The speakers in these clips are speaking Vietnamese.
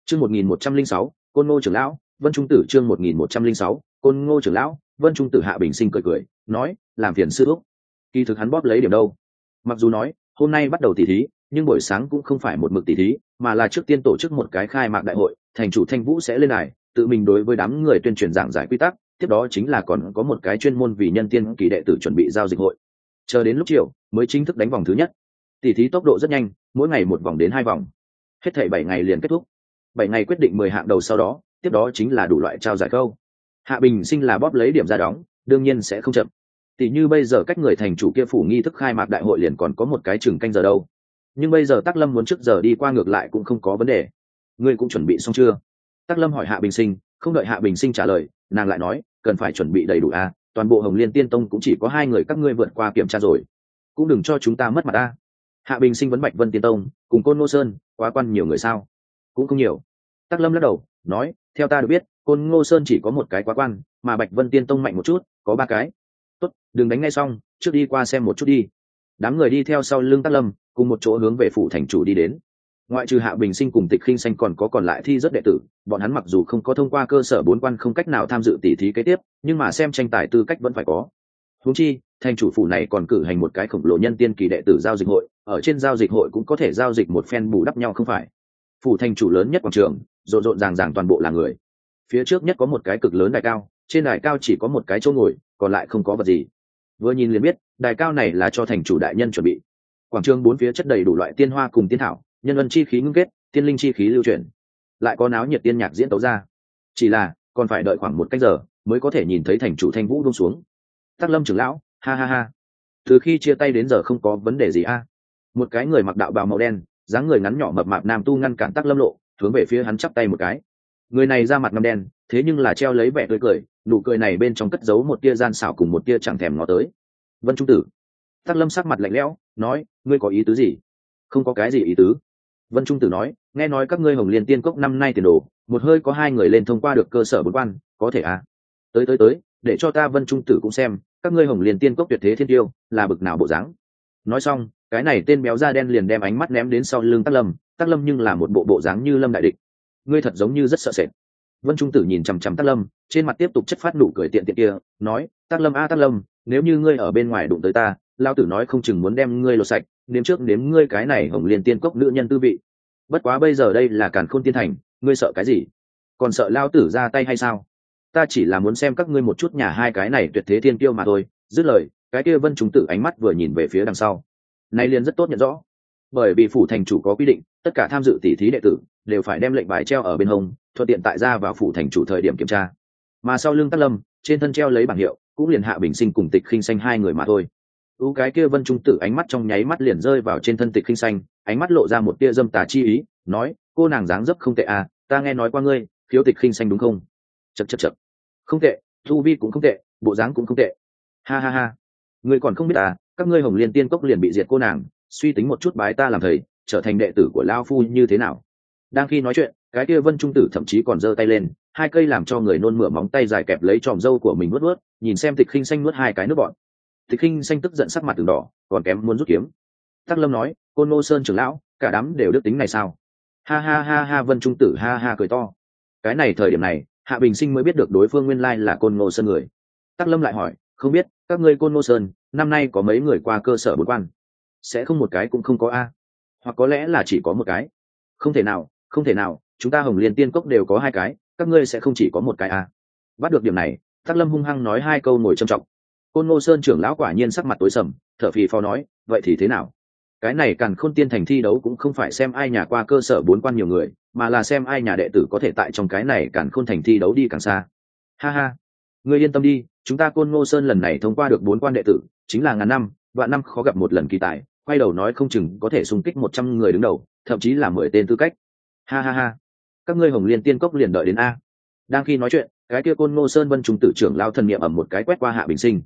Chương 1106, Côn Ngô trưởng lão, Vân Trung Tử chương 1106, Côn Ngô trưởng lão, Vân Trung Tử. Hạ Bình Sinh cười cười, nói, làm phiền sư thúc. Kỳ thực hắn bóp lấy điểm đâu. Mặc dù nói, hôm nay bắt đầu tỷ thí, nhưng buổi sáng cũng không phải một mực tỷ thí, mà là trước tiên tổ chức một cái khai mạc đại hội, thành chủ Thanh Vũ sẽ lên đài, tự mình đối với đám người tuyên truyền giảng giải quy tắc, tiếp đó chính là còn có một cái chuyên môn vì nhân tiên kỳ đệ tử chuẩn bị giao dịch hội. Chờ đến lúc chiều, mới chính thức đánh vòng thứ nhất. Tỷ thí tốc độ rất nhanh, mỗi ngày một vòng đến 2 vòng. Hết thảy 7 ngày liền kết thúc. 7 ngày quyết định 10 hạng đầu, sau đó tiếp đó chính là đủ loại trao giải câu. Hạ Bình Sinh là bóp lấy điểm ra đóng, đương nhiên sẽ không chậm. Tỷ như bây giờ cách người thành chủ kia phủ nghi thức khai mạc đại hội liền còn có một cái chừng canh giờ đâu, nhưng bây giờ Tắc Lâm muốn trước giờ đi qua ngược lại cũng không có vấn đề. Ngươi cũng chuẩn bị xong chưa? Tắc Lâm hỏi Hạ Bình Sinh. Không đợi Hạ Bình Sinh trả lời, nàng lại nói, cần phải chuẩn bị đầy đủ à, toàn bộ Hồng Liên Tiên Tông cũng chỉ có 2 người các ngươi vượt qua kiểm tra rồi, cũng đừng cho chúng ta mất mặt ta. Hạ Bình Sinh vấn Bạch Vân Tiên Tông cùng Côn Ngô Sơn quá quan nhiều người sao? Cũng không nhiều. Tắc Lâm lắc đầu, nói, theo ta được biết, Côn Ngô Sơn chỉ có một cái quá quan, mà Bạch Vân Tiên Tông mạnh một chút, có 3 cái. Tốt, đừng đánh ngay xong, trước đi qua xem một chút đi. Đám người đi theo sau lưng Tắc Lâm, cùng một chỗ hướng về phủ thành chủ đi đến. Ngoại trừ Hạ Bình Sinh cùng Tịch Khinh Xanh còn có còn lại thi rất đệ tử, bọn hắn mặc dù không có thông qua cơ sở 4 quan không cách nào tham dự tỷ thí kế tiếp, nhưng mà xem tranh tài tư cách vẫn phải có. Huống chi, thành chủ phủ này còn cử hành một cái khổng lồ nhân tiên kỳ đệ tử giao dịch hội, ở trên giao dịch hội cũng có thể giao dịch một phen bù đắp nhau không phải. Phủ thành chủ lớn nhất quảng trường, rộn rộn ràng ràng toàn bộ là người. Phía trước nhất có một cái cực lớn đài cao, trên đài cao chỉ có một cái chỗ ngồi, còn lại không có vật gì. Vừa nhìn liền biết, đài cao này là cho thành chủ đại nhân chuẩn bị. Quảng trường 4 phía chất đầy đủ loại tiên hoa cùng tiên thảo, nhân ân chi khí ngưng kết, tiên linh chi khí lưu chuyển, lại có náo nhiệt tiên nhạc diễn tấu ra. Chỉ là còn phải đợi khoảng 1 canh giờ mới có thể nhìn thấy thành chủ Thanh Vũ buông xuống. Tắc Lâm trưởng lão, ha ha ha, từ khi chia tay đến giờ không có vấn đề gì a? Một cái người mặc đạo bào màu đen, dáng người ngắn nhỏ mập mạp nam tu ngăn cản Tắc Lâm lộ, hướng về phía hắn chắp tay một cái. Người này da mặt ngăm đen, thế nhưng là treo lấy vẻ tươi cười, nụ cười này bên trong cất giấu một tia gian xảo cùng một tia chẳng thèm ngó tới. Vân Trung Tử. Tắc Lâm sắc mặt lạnh lẽo, nói, ngươi có ý tứ gì? Không có cái gì ý tứ. Vân Trung Tử nói, nghe nói các ngươi Hồng Liên Tiên Cốc năm nay tiền đồ, một hơi có 2 người lên thông qua được cơ sở 4 quan, có thể à? Tới, để cho ta Vân Trung Tử cũng xem, các ngươi Hồng Liên Tiên Cốc tuyệt thế thiên tiêu, là bực nào bộ dáng. Nói xong, cái này tên béo da đen liền đem ánh mắt ném đến sau lưng Tắc Lâm nhưng là một bộ dáng như Lâm đại địch. Ngươi thật giống như rất sợ sệt. Vân Trung Tử nhìn chằm chằm Tắc Lâm, trên mặt tiếp tục chất phát nụ cười tiện kia, nói, Tắc Lâm a Tắc Lâm, nếu như ngươi ở bên ngoài đụng tới ta, lao tử nói không chừng muốn đem ngươi lột sạch, nếm trước nếm ngươi cái này Hồng Liên Tiên Cốc nữ nhân tư vị. Bất quá bây giờ đây là Càn Khôn Tiên Thành, ngươi sợ cái gì? Còn sợ lao tử ra tay hay sao? Ta chỉ là muốn xem các ngươi một chút nhà 2 cái này tuyệt thế thiên kiêu mà thôi. Dứt lời, cái kia Vân Trung Tử ánh mắt vừa nhìn về phía đằng sau. Này liền rất tốt nhận rõ, bởi vì phủ thành chủ có quy định, tất cả tham dự tỷ thí đệ tử đều phải đem lệnh bài treo ở bên hông, thuận tiện tại ra vào phủ thành chủ thời điểm kiểm tra. Mà sau lưng Tắc Lâm, trên thân treo lấy bảng hiệu, cũng liền Hạ Bình Sinh cùng Tịch Khinh Xanh 2 người mà thôi. Cái kia Vân Trung Tử ánh mắt trong nháy mắt liền rơi vào trên thân Tịch Khinh Xanh, ánh mắt lộ ra một tia dâm tà chi ý, nói, cô nàng dáng dấp không tệ à, ta nghe nói qua ngươi, khiếu Tịch Khinh Xanh đúng không? Chậc. Không tệ, tu vi cũng không tệ, bộ dáng cũng không tệ. Ha ha ha, ngươi còn không biết à, các ngươi Hồng Liên Tiên Cốc liền bị diệt cô nàng, suy tính một chút bái ta làm thầy, trở thành đệ tử của lao phu như thế nào? Đang khi nói chuyện, cái kia Vân Trung Tử thậm chí còn giơ tay lên, 2 cây làm cho người nôn mửa móng tay dài kẹp lấy tròm râu của mình nuốt, nhìn xem Tịch Khinh Xanh nuốt 2 cái nước bọn. Tịch Khinh Xanh tức giận sắc mặt từng đỏ, còn kém muốn rút kiếm. Tắc Lâm nói, Côn Ngô Sơn trưởng lão, cả đám đều đức tính này sao? Ha ha ha ha, Vân Trung Tử ha ha cười to. Cái này thời điểm này, Hạ Bình Sinh mới biết được đối phương nguyên lai là Côn Ngô Sơn người. Tắc Lâm lại hỏi, không biết các ngươi Côn Ngô Sơn năm nay có mấy người qua cơ sở 4 quan? Sẽ không một cái cũng không có a? Hoặc có lẽ là chỉ có một cái? Không thể nào, chúng ta Hồng Liên Tiên Cốc đều có 2 cái, các ngươi sẽ không chỉ có một cái a? Bắt được điểm này, Tắc Lâm hung hăng nói 2 câu ngồi trầm trọng. Côn Ngô Sơn trưởng lão quả nhiên sắc mặt tối sầm, thở phì phò nói, vậy thì thế nào? Cái này Càn Khôn Tiên Thành thi đấu cũng không phải xem ai nhà qua cơ sở 4 quan nhiều người, mà là xem ai nhà đệ tử có thể tại trong cái này Càn Khôn Thành thi đấu đi càng xa. Ha ha, ngươi yên tâm đi, chúng ta Côn Ngô Sơn lần này thông qua được 4 quan đệ tử, chính là ngàn năm, vạn năm khó gặp một lần kỳ tài, quay đầu nói không chừng có thể xung kích 100 người đứng đầu, thậm chí là 10 tên tư cách. Ha ha ha, các ngươi Hồng Liên Tiên Cốc liền đợi đến a. Đang khi nói chuyện, cái kia Côn Ngô Sơn Vân Trung Tử trưởng lao thần niệm ầm một cái quét qua Hạ Bình Sinh.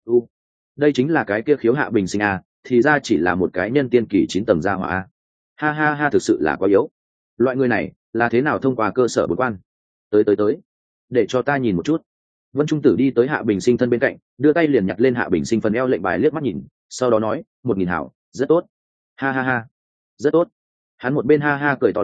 Đây chính là cái kia khiếu Hạ Bình Sinh a, thì ra chỉ là một cái nhân tiên kỳ 9 tầng gia hỏa a. Ha ha ha, thực sự là quá yếu. Loại người này là thế nào thông qua cơ sở 4 quan? Tới, để cho ta nhìn một chút. Vân Trung Tử đi tới Hạ Bình Sinh thân bên cạnh, đưa tay liền nhặt lên Hạ Bình Sinh phần eo lệnh bài liếc mắt nhìn, sau đó nói, 1000 hảo, rất tốt. Ha ha ha, rất tốt. Hắn một bên ha ha cười to lấy,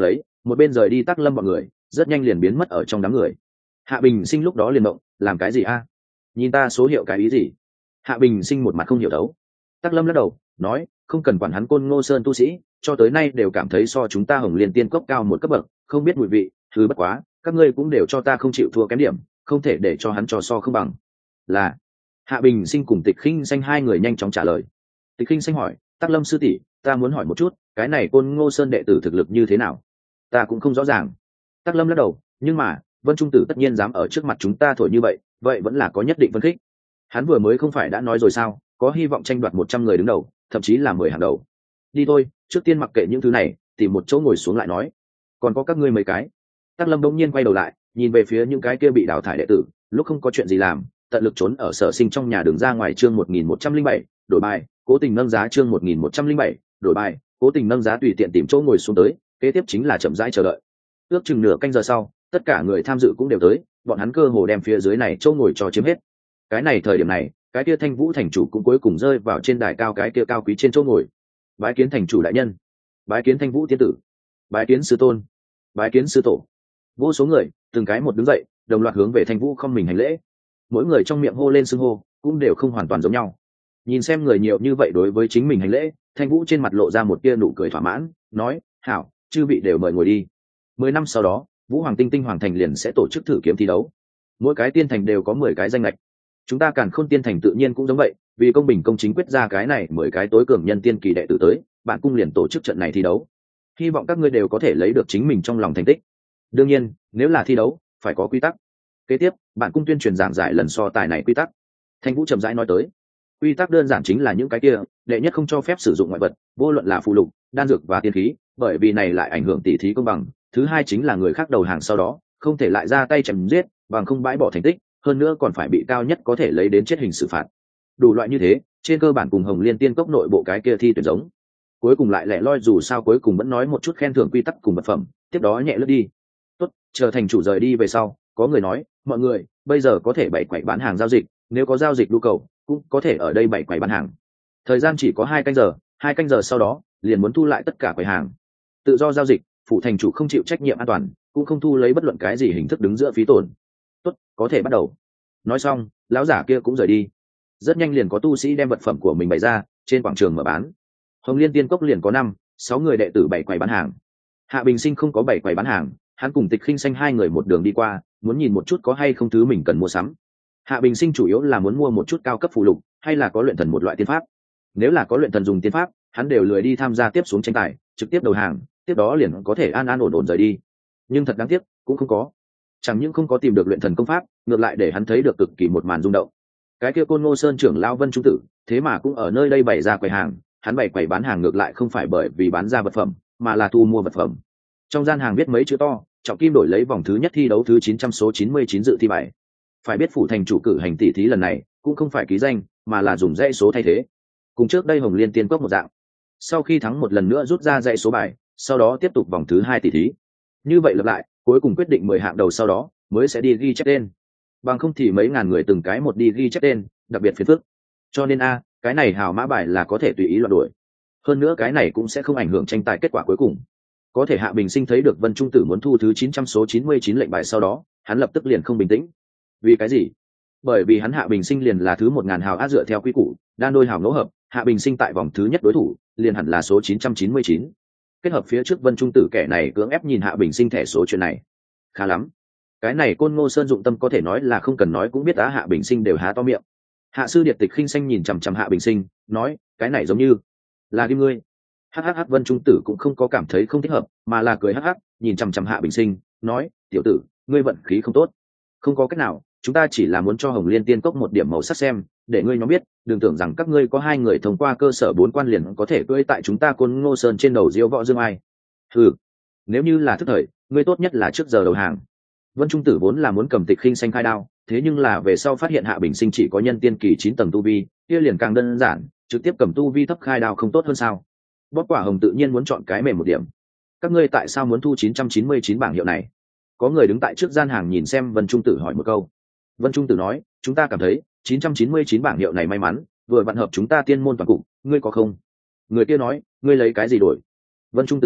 một bên rời đi Tắc Lâm bọn người rất nhanh liền biến mất ở trong đám người. Hạ Bình Sinh lúc đó liền động, làm cái gì a? Nhìn ta số hiệu cái ý gì? Hạ Bình Sinh một mặt không hiểu đấu. Tắc Lâm lắc đầu nói, không cần quản hắn Côn Ngô Sơn tu sĩ, cho tới nay đều cảm thấy so chúng ta Hồng Liên Tiên Cốc cao một cấp bậc, không biết mùi vị, thứ bất quá, các ngươi cũng đều cho ta không chịu thua kém điểm, không thể để cho hắn cho so không bằng. Là. Hạ Bình Sinh cùng Tịch Khinh Xanh hai người nhanh chóng trả lời. Tịch Khinh Xanh hỏi, Tắc Lâm sư tỷ, ta muốn hỏi một chút, cái này Côn Ngô Sơn đệ tử thực lực như thế nào? Ta cũng không rõ ràng. Tắc Lâm lắc đầu, nhưng mà Vân Trung Tử tất nhiên dám ở trước mặt chúng ta thổi như vậy, vậy vẫn là có nhất định phân khích. Hắn vừa mới không phải đã nói rồi sao, có hy vọng tranh đoạt 100 người đứng đầu, thậm chí là 10 hàng đầu. Đi thôi, trước tiên mặc kệ những thứ này, tìm một chỗ ngồi xuống lại nói. Còn có các ngươi mấy cái. Tắc Lâm đông nhiên quay đầu lại, nhìn về phía những cái kia bị đào thải đệ tử, lúc không có chuyện gì làm, tận lực trốn ở Sở Sinh trong nhà đường ra ngoài. Chương 1107, đổi bài, cố tình nâng giá. Chương 1107, đổi bài, cố tình nâng giá. Tùy tiện tìm chỗ ngồi xuống tới, kế tiếp chính là chậm rãi chờ đợi. Ước chừng nửa canh giờ sau, tất cả người tham dự cũng đều tới, bọn hắn cơ hồ đem phía dưới này chỗ ngồi cho chiếm hết. Cái này thời điểm này, cái kia Thanh Vũ thành chủ cũng cuối cùng rơi vào trên đài cao cái kia cao quý trên chỗ ngồi. Bái kiến thành chủ đại nhân, bái kiến Thanh Vũ tiên tử, bái kiến sư tôn, bái kiến sư tổ. Vô số người từng cái một đứng dậy, đồng loạt hướng về Thanh Vũ không mình hành lễ. Mỗi người trong miệng hô lên xưng hô cũng đều không hoàn toàn giống nhau. Nhìn xem người nhiều như vậy đối với chính mình hành lễ, Thanh Vũ trên mặt lộ ra một tia nụ cười thỏa mãn, nói, hảo, chư vị đều mời ngồi đi. 10 năm sau đó, Vũ Hoàng Tinh Tinh Hoàng Thành liền sẽ tổ chức thử kiếm thi đấu. Mỗi cái tiên thành đều có 10 cái danh lệch. Chúng ta Càn Khôn Tiên Thành tự nhiên cũng giống vậy, vì công bình công chính quyết ra cái này 10 cái tối cường nhân tiên kỳ đệ tử tới, bạn cung liền tổ chức trận này thi đấu. Hy vọng các ngươi đều có thể lấy được chính mình trong lòng thành tích. Đương nhiên, nếu là thi đấu, phải có quy tắc. Kế tiếp, bạn cung tuyên truyền giảng giải lần so tài này quy tắc. Thanh Vũ chậm rãi nói tới. Quy tắc đơn giản chính là những cái kia, đệ nhất không cho phép sử dụng ngoại vật, vô luận là phù lục, đan dược và tiên khí, bởi vì này lại ảnh hưởng tỷ thí công bằng. Thứ hai chính là người khác đầu hàng sau đó, không thể lại ra tay chém giết, bằng không bãi bỏ thành tích, hơn nữa còn phải bị cao nhất có thể lấy đến chết hình xử phạt. Đủ loại như thế, trên cơ bản cùng Hồng Liên Tiên Cốc nội bộ cái kia thi tuyển giống. Cuối cùng lại lẻ loi, dù sao cuối cùng vẫn nói một chút khen thưởng quy tắc cùng vật phẩm, tiếp đó nhẹ lướt đi. Tốt, chờ thành chủ rời đi về sau, có người nói, mọi người bây giờ có thể bày quầy bán hàng giao dịch, nếu có giao dịch nhu cầu cũng có thể ở đây bày quầy bán hàng. Thời gian chỉ có 2 canh giờ, 2 canh giờ sau đó liền muốn thu lại tất cả quầy hàng. Tự do giao dịch, phủ thành chủ không chịu trách nhiệm an toàn, cũng không thu lấy bất luận cái gì hình thức đứng giữa phí tổn. Tốt, có thể bắt đầu. Nói xong, lão giả kia cũng rời đi. Rất nhanh liền có tu sĩ đem vật phẩm của mình bày ra trên quảng trường mở bán. Hồng Liên Tiên Cốc liền có 5-6 người đệ tử bày quầy bán hàng. Hạ Bình Sinh không có bày quầy bán hàng, hắn cùng Tịch Khinh Xanh hai người một đường đi qua, muốn nhìn một chút có hay không thứ mình cần mua sắm. Hạ Bình Sinh chủ yếu là muốn mua một chút cao cấp phù lục, hay là có luyện thần một loại tiên pháp. Nếu là có luyện thần dùng tiên pháp, hắn đều lười đi tham gia tiếp xuống tranh tài, trực tiếp đầu hàng, tiếp đó liền có thể an an ổn ổn rời đi. Nhưng thật đáng tiếc, cũng không có. Chẳng những không có tìm được luyện thần công pháp, ngược lại để hắn thấy được cực kỳ một màn rung động. Cái kia Côn Ngô Sơn trưởng lão Vân Trung Tử, thế mà cũng ở nơi đây bày ra quầy hàng, hắn bày quầy bán hàng ngược lại không phải bởi vì bán ra vật phẩm, mà là thu mua vật phẩm. Trong gian hàng viết mấy chữ to, trọng kim đổi lấy vòng thứ nhất thi đấu thứ 900 số 99 dự thi bài. Phải biết phủ thành chủ cử hành tỷ thí lần này, cũng không phải ký danh, mà là dùng dãy số thay thế. Cùng trước đây Hồng Liên Tiên Cốc một dạng. Sau khi thắng một lần nữa rút ra dãy số bài, sau đó tiếp tục vòng thứ 2 tỷ thí. Như vậy lặp lại, cuối cùng quyết định 10 hạng đầu sau đó mới sẽ đi ghi chép tên. Bằng không thì mấy ngàn người từng cái một đi ghi chép tên, đặc biệt phiền phức. Cho nên cái này hào mã bài là có thể tùy ý loạn đổi. Hơn nữa cái này cũng sẽ không ảnh hưởng tranh tài kết quả cuối cùng. Có thể Hạ Bình Sinh thấy được Vân Trung Tử muốn thu thứ 900 số 99 lệnh bài sau đó, hắn lập tức liền không bình tĩnh. Vì cái gì? Bởi vì hắn Hạ Bình Sinh liền là thứ 1000 hào áp dựa theo quy củ, đan đôi hào ngẫu hợp, Hạ Bình Sinh tại vòng thứ nhất đối thủ, liền hẳn là số 999. Kết hợp phía trước Vân Trung Tử kẻ này cưỡng ép nhìn Hạ Bình Sinh thẻ số chuyện này. Khá lắm. Cái này Côn Ngô Sơn dụng tâm có thể nói là không cần nói cũng biết Hạ Bình Sinh đều há to miệng. Hạ sư Điệt Tịch Khinh Xanh nhìn chằm chằm Hạ Bình Sinh, nói, cái này giống như là kim ngươi. Hắc Vân Trung Tử cũng không có cảm thấy không thích hợp, mà là cười hắc, nhìn chằm chằm Hạ Bình Sinh, nói, tiểu tử, ngươi vận khí không tốt. Không có cách nào, chúng ta chỉ là muốn cho Hồng Liên Tiên Cốc một điểm màu sắc xem, để ngươi nhóm biết, đừng tưởng rằng các ngươi có 2 người thông qua cơ sở 4 quan liền có thể cưỡi tại chúng ta Côn Ngô Sơn trên đầu diêu võ dương ai. Nếu như là thức thời, ngươi tốt nhất là trước giờ đầu hàng. Vân Trung Tử vốn là muốn cầm Tịch Khinh Xanh khai đao, thế nhưng là về sau phát hiện Hạ Bình Sinh chỉ có nhân tiên kỳ 9 tầng tu vi, kia liền càng đơn giản, trực tiếp cầm tu vi thấp khai đao không tốt hơn sao? Bóp quả hồng tự nhiên muốn chọn cái mềm một điểm. Các ngươi tại sao muốn thu 999 bảng hiệu này? Có người đứng tại trước gian hàng nhìn xem Vân Trung Tử hỏi một câu. Vân Trung Tử nói, chúng ta cảm thấy 999 bảng hiệu này may mắn, vừa vặn hợp chúng ta tiên môn toàn cục, ngươi có không? Người kia nói, ngươi lấy cái gì đổi? Vân Trung Tử nói,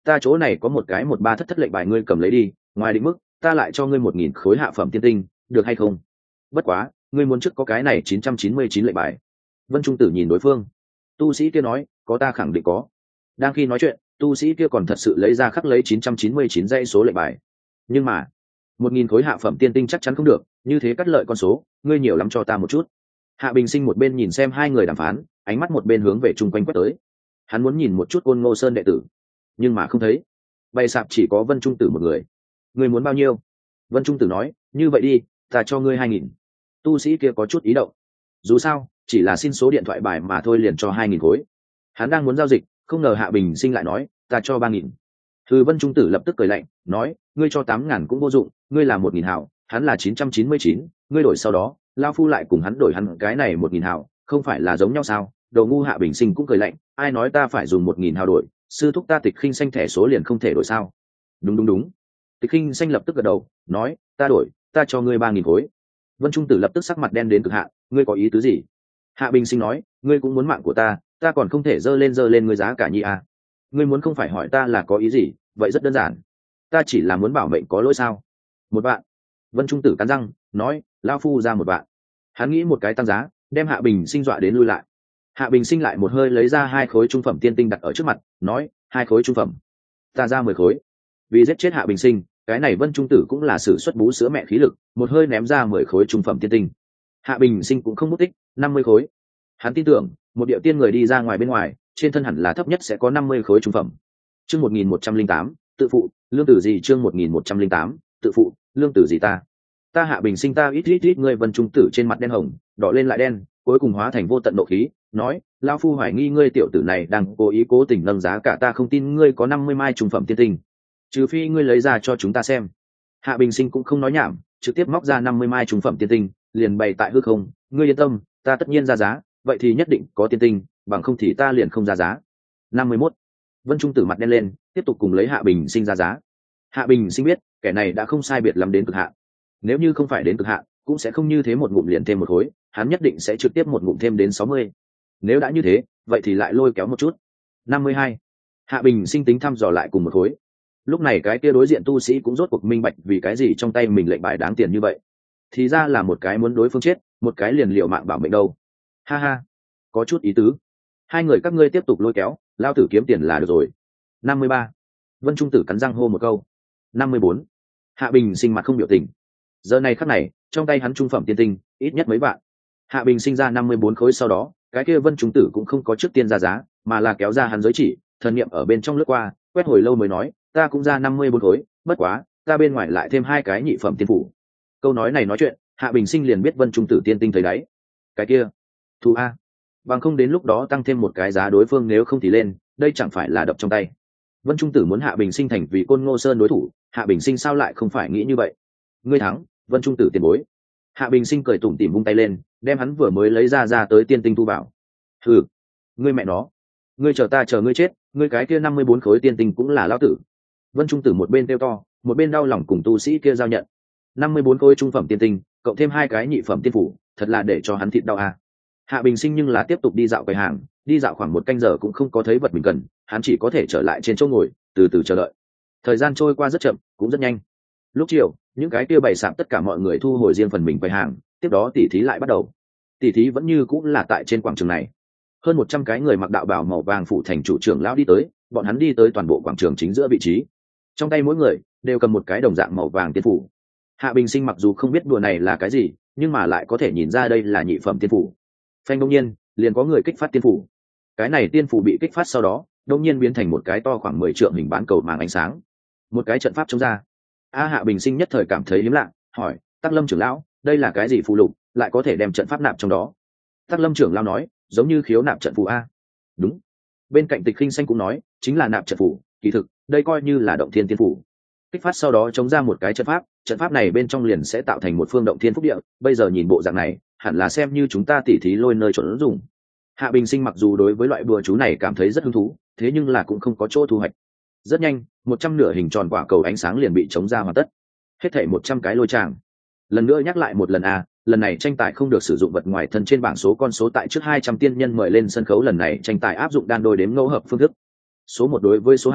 ta chỗ này có một cái 13 thất lệnh bài, ngươi cầm lấy đi, ngoài định mức ta lại cho ngươi 1.000 khối hạ phẩm tiên tinh, được hay không? Bất quá ngươi muốn trước có cái này 999 lệnh bài. Vân Trung Tử nhìn đối phương. Tu sĩ kia nói, có, ta khẳng định có. Đang khi nói chuyện, tu sĩ kia còn thật sự lấy ra khắc lấy 999 dãy số lệnh bài. Nhưng mà 1.000 khối hạ phẩm tiên tinh chắc chắn không được, như thế cắt lợi con số, ngươi nhiều lắm cho ta một chút. Hạ Bình Sinh một bên nhìn xem hai người đàm phán, ánh mắt một bên hướng về chung quanh quét tới. Hắn muốn nhìn một chút Côn Ngô Sơn đệ tử, nhưng mà không thấy. Bày sạp chỉ có Vân Trung Tử một người. Ngươi muốn bao nhiêu? Vân Trung Tử nói, như vậy đi, ta cho ngươi 2.000. Tu sĩ kia có chút ý động. Dù sao chỉ là xin số điện thoại bài mà thôi, liền cho 2.000 khối. Hắn đang muốn giao dịch, không ngờ Hạ Bình Sinh lại nói, ta cho 3.000. Vân Trung Tử lập tức cười lạnh, nói, ngươi cho 8.000 cũng vô dụng, ngươi là 1.000 hào, hắn là 999, ngươi đổi sau đó lao phu lại cùng hắn đổi hắn cái này 1.000 hào, không phải là giống nhau sao? Đầu ngu. Hạ Bình Sinh cũng cười lạnh, ai nói ta phải dùng 1.000 hào đổi? Sư thúc ta Tịch Khinh Xanh thẻ số liền không thể đổi sao? Đúng. Tịch Khinh Xanh lập tức gật đầu, nói, ta đổi, ta cho ngươi 3.000 khối. Vân Trung Tử lập tức sắc mặt đen đến cực hạn, ngươi có ý tứ gì? Hạ Bình Sinh nói, ngươi cũng muốn mạng của ta còn không thể dơ lên ngươi giá cả nhi à? Ngươi muốn không phải hỏi ta là có ý gì, vậy rất đơn giản, ta chỉ là muốn bảo mệnh, có lỗi sao? 1 vạn. Vân Trung Tử cắn răng nói, lao phu ra 1 vạn. Hắn nghĩ một cái tăng giá, đem Hạ Bình Sinh dọa đến lui lại. Hạ Bình Sinh lại một hơi lấy ra 2 khối trung phẩm tiên tinh đặt ở trước mặt, nói, 2 khối trung phẩm, ta ra 10 khối. Vì giết chết Hạ Bình Sinh, cái này Vân Trung Tử cũng là sử xuất bú sữa mẹ khí lực, một hơi ném ra 10 khối trung phẩm tiên tinh. Hạ Bình Sinh cũng không mất tích, 50 khối. Hắn tin tưởng một điệu tiên người đi ra ngoài bên ngoài, trên thân hẳn là thấp nhất sẽ có 50 khối trung phẩm. Chương 1108, tự phụ, lương tử gì? Chương 1108, tự phụ, lương tử gì? Ta Hạ Bình Sinh, ta ít ngươi. Vân Trung Tử trên mặt đen hồng, đỏ lên lại đen, cuối cùng hóa thành vô tận nộ khí, nói, lão phu hoài nghi ngươi tiểu tử này đang cố tình nâng giá cả, ta không tin ngươi có 50 mai trung phẩm tiên tinh, trừ phi ngươi lấy ra cho chúng ta xem. Hạ Bình Sinh cũng không nói nhảm, trực tiếp móc ra 50 mai trung phẩm tiên tinh, liền bày tại hư không, ngươi yên tâm, ta tất nhiên ra giá, vậy thì nhất định có tiên tinh, bằng không thì ta liền không ra giá. 51. Vân Trung Tử mặt đen lên, tiếp tục cùng lấy Hạ Bình Sinh ra giá. Hạ Bình Sinh biết kẻ này đã không sai biệt lắm đến cực hạn, nếu như không phải đến cực hạn cũng sẽ không như thế một ngụm liền thêm một khối, hắn nhất định sẽ trực tiếp một ngụm thêm đến 60. Nếu đã như thế, vậy thì lại lôi kéo một chút. 52. Hạ Bình Sinh tính thăm dò lại cùng một khối. Lúc này cái kia đối diện tu sĩ cũng rốt cuộc minh bạch vì cái gì trong tay mình lệnh bài đáng tiền như vậy. Thì ra là một cái muốn đối phương chết, một cái liền liều mạng bảo mệnh đâu. Ha ha, có chút ý tứ. Hai người các ngươi tiếp tục lôi kéo, lao tử kiếm tiền là được rồi. 53. Vân Trung Tử cắn răng hô một câu. 54. Hạ Bình Sinh mặt không biểu tình. Giờ này khắc này, trong tay hắn trung phẩm tiên tinh ít nhất mấy vạn. Hạ Bình Sinh ra 54 khối, sau đó cái kia Vân Trung Tử cũng không có trước tiên ra giá, mà là kéo ra hắn giới chỉ, thần niệm ở bên trong lướt qua, quét hồi lâu mới nói, ta cũng ra 54 khối, bất quá ta bên ngoài lại thêm 2 cái nhị phẩm tiên phủ. Câu nói này nói chuyện, Hạ Bình Sinh liền biết Vân Trung Tử tiên tinh thấy đấy. Cái kia thu a, bằng không đến lúc đó tăng thêm một cái giá đối phương nếu không thì lên, đây chẳng phải là đập trong tay. Vân Trung Tử muốn Hạ Bình Sinh thành vì Côn Ngô Sơn đối thủ, Hạ Bình Sinh sao lại không phải nghĩ như vậy? Ngươi thắng, Vân Trung Tử tiền bối. Hạ Bình Sinh cười tủm tỉm vung tay lên, đem hắn vừa mới lấy ra tới tiên tinh thu vào. Hừ, ngươi mẹ nó, ngươi chờ ta chờ ngươi chết, ngươi cái kia 54 khối tiên tinh cũng là lão tử. Vân Trung Tử một bên kêu to, một bên đau lòng cùng tu sĩ kia giao nhận. 54 khối trung phẩm tiên tinh, cộng thêm 2 cái nhị phẩm tiên phủ, thật là để cho hắn thịt đau à. Hạ Bình Sinh nhưng là tiếp tục đi dạo quầy hàng, đi dạo khoảng 1 canh giờ cũng không có thấy vật mình cần, hắn chỉ có thể trở lại trên chỗ ngồi, từ từ chờ đợi. Thời gian trôi qua rất chậm, cũng rất nhanh. Lúc chiều, những cái kia bày sạp tất cả mọi người thu hồi riêng phần mình quầy hàng, tiếp đó tỉ thí lại bắt đầu. Tỉ thí vẫn như cũng là tại trên quảng trường này. Hơn 100 cái người mặc đạo bào màu vàng phụ thành chủ trưởng lão đi tới, bọn hắn đi tới toàn bộ quảng trường chính giữa vị trí. Trong tay mỗi người đều cầm một cái đồng dạng màu vàng tiên phủ. Hạ Bình Sinh mặc dù không biết đùa này là cái gì, nhưng mà lại có thể nhìn ra đây là nhị phẩm tiên phủ. Phanh đông nhiên, liền có người kích phát tiên phủ. Cái này tiên phủ bị kích phát sau đó, đông nhiên biến thành một cái to khoảng 10 trượng hình bán cầu màng ánh sáng. Một cái trận pháp chống ra. Hạ Bình Sinh nhất thời cảm thấy hiếm lạ, hỏi, Tắc Lâm trưởng lão, đây là cái gì phù lục, lại có thể đem trận pháp nạp trong đó? Tắc Lâm trưởng lão nói, giống như khiếu nạp trận phù a. Đúng. Bên cạnh Tịch Khinh Xanh cũng nói, chính là nạp trận phù, kỳ thực, đây coi như là động thiên tiên phủ. Kích phát sau đó chống ra một cái trận pháp này bên trong liền sẽ tạo thành một phương động thiên phúc địa, bây giờ nhìn bộ dạng này, hẳn là xem như chúng ta tỉ thí lôi nơi chuẩn dùng. Hạ Bình Sinh mặc dù đối với loại bùa chú này cảm thấy rất hứng thú, thế nhưng là cũng không có chỗ thu hoạch. Rất nhanh, 100 nửa hình tròn quả cầu ánh sáng liền bị chống ra hoàn tất. Hết thảy 100 cái lôi tràng. Lần nữa nhắc lại một lần lần này tranh tài không được sử dụng vật ngoài thân trên bảng số con số tại trước 200 tiên nhân mời lên sân khấu, lần này tranh tài áp dụng đan đôi đếm ngẫu hợp phương thức. Số 1 đối với số 2,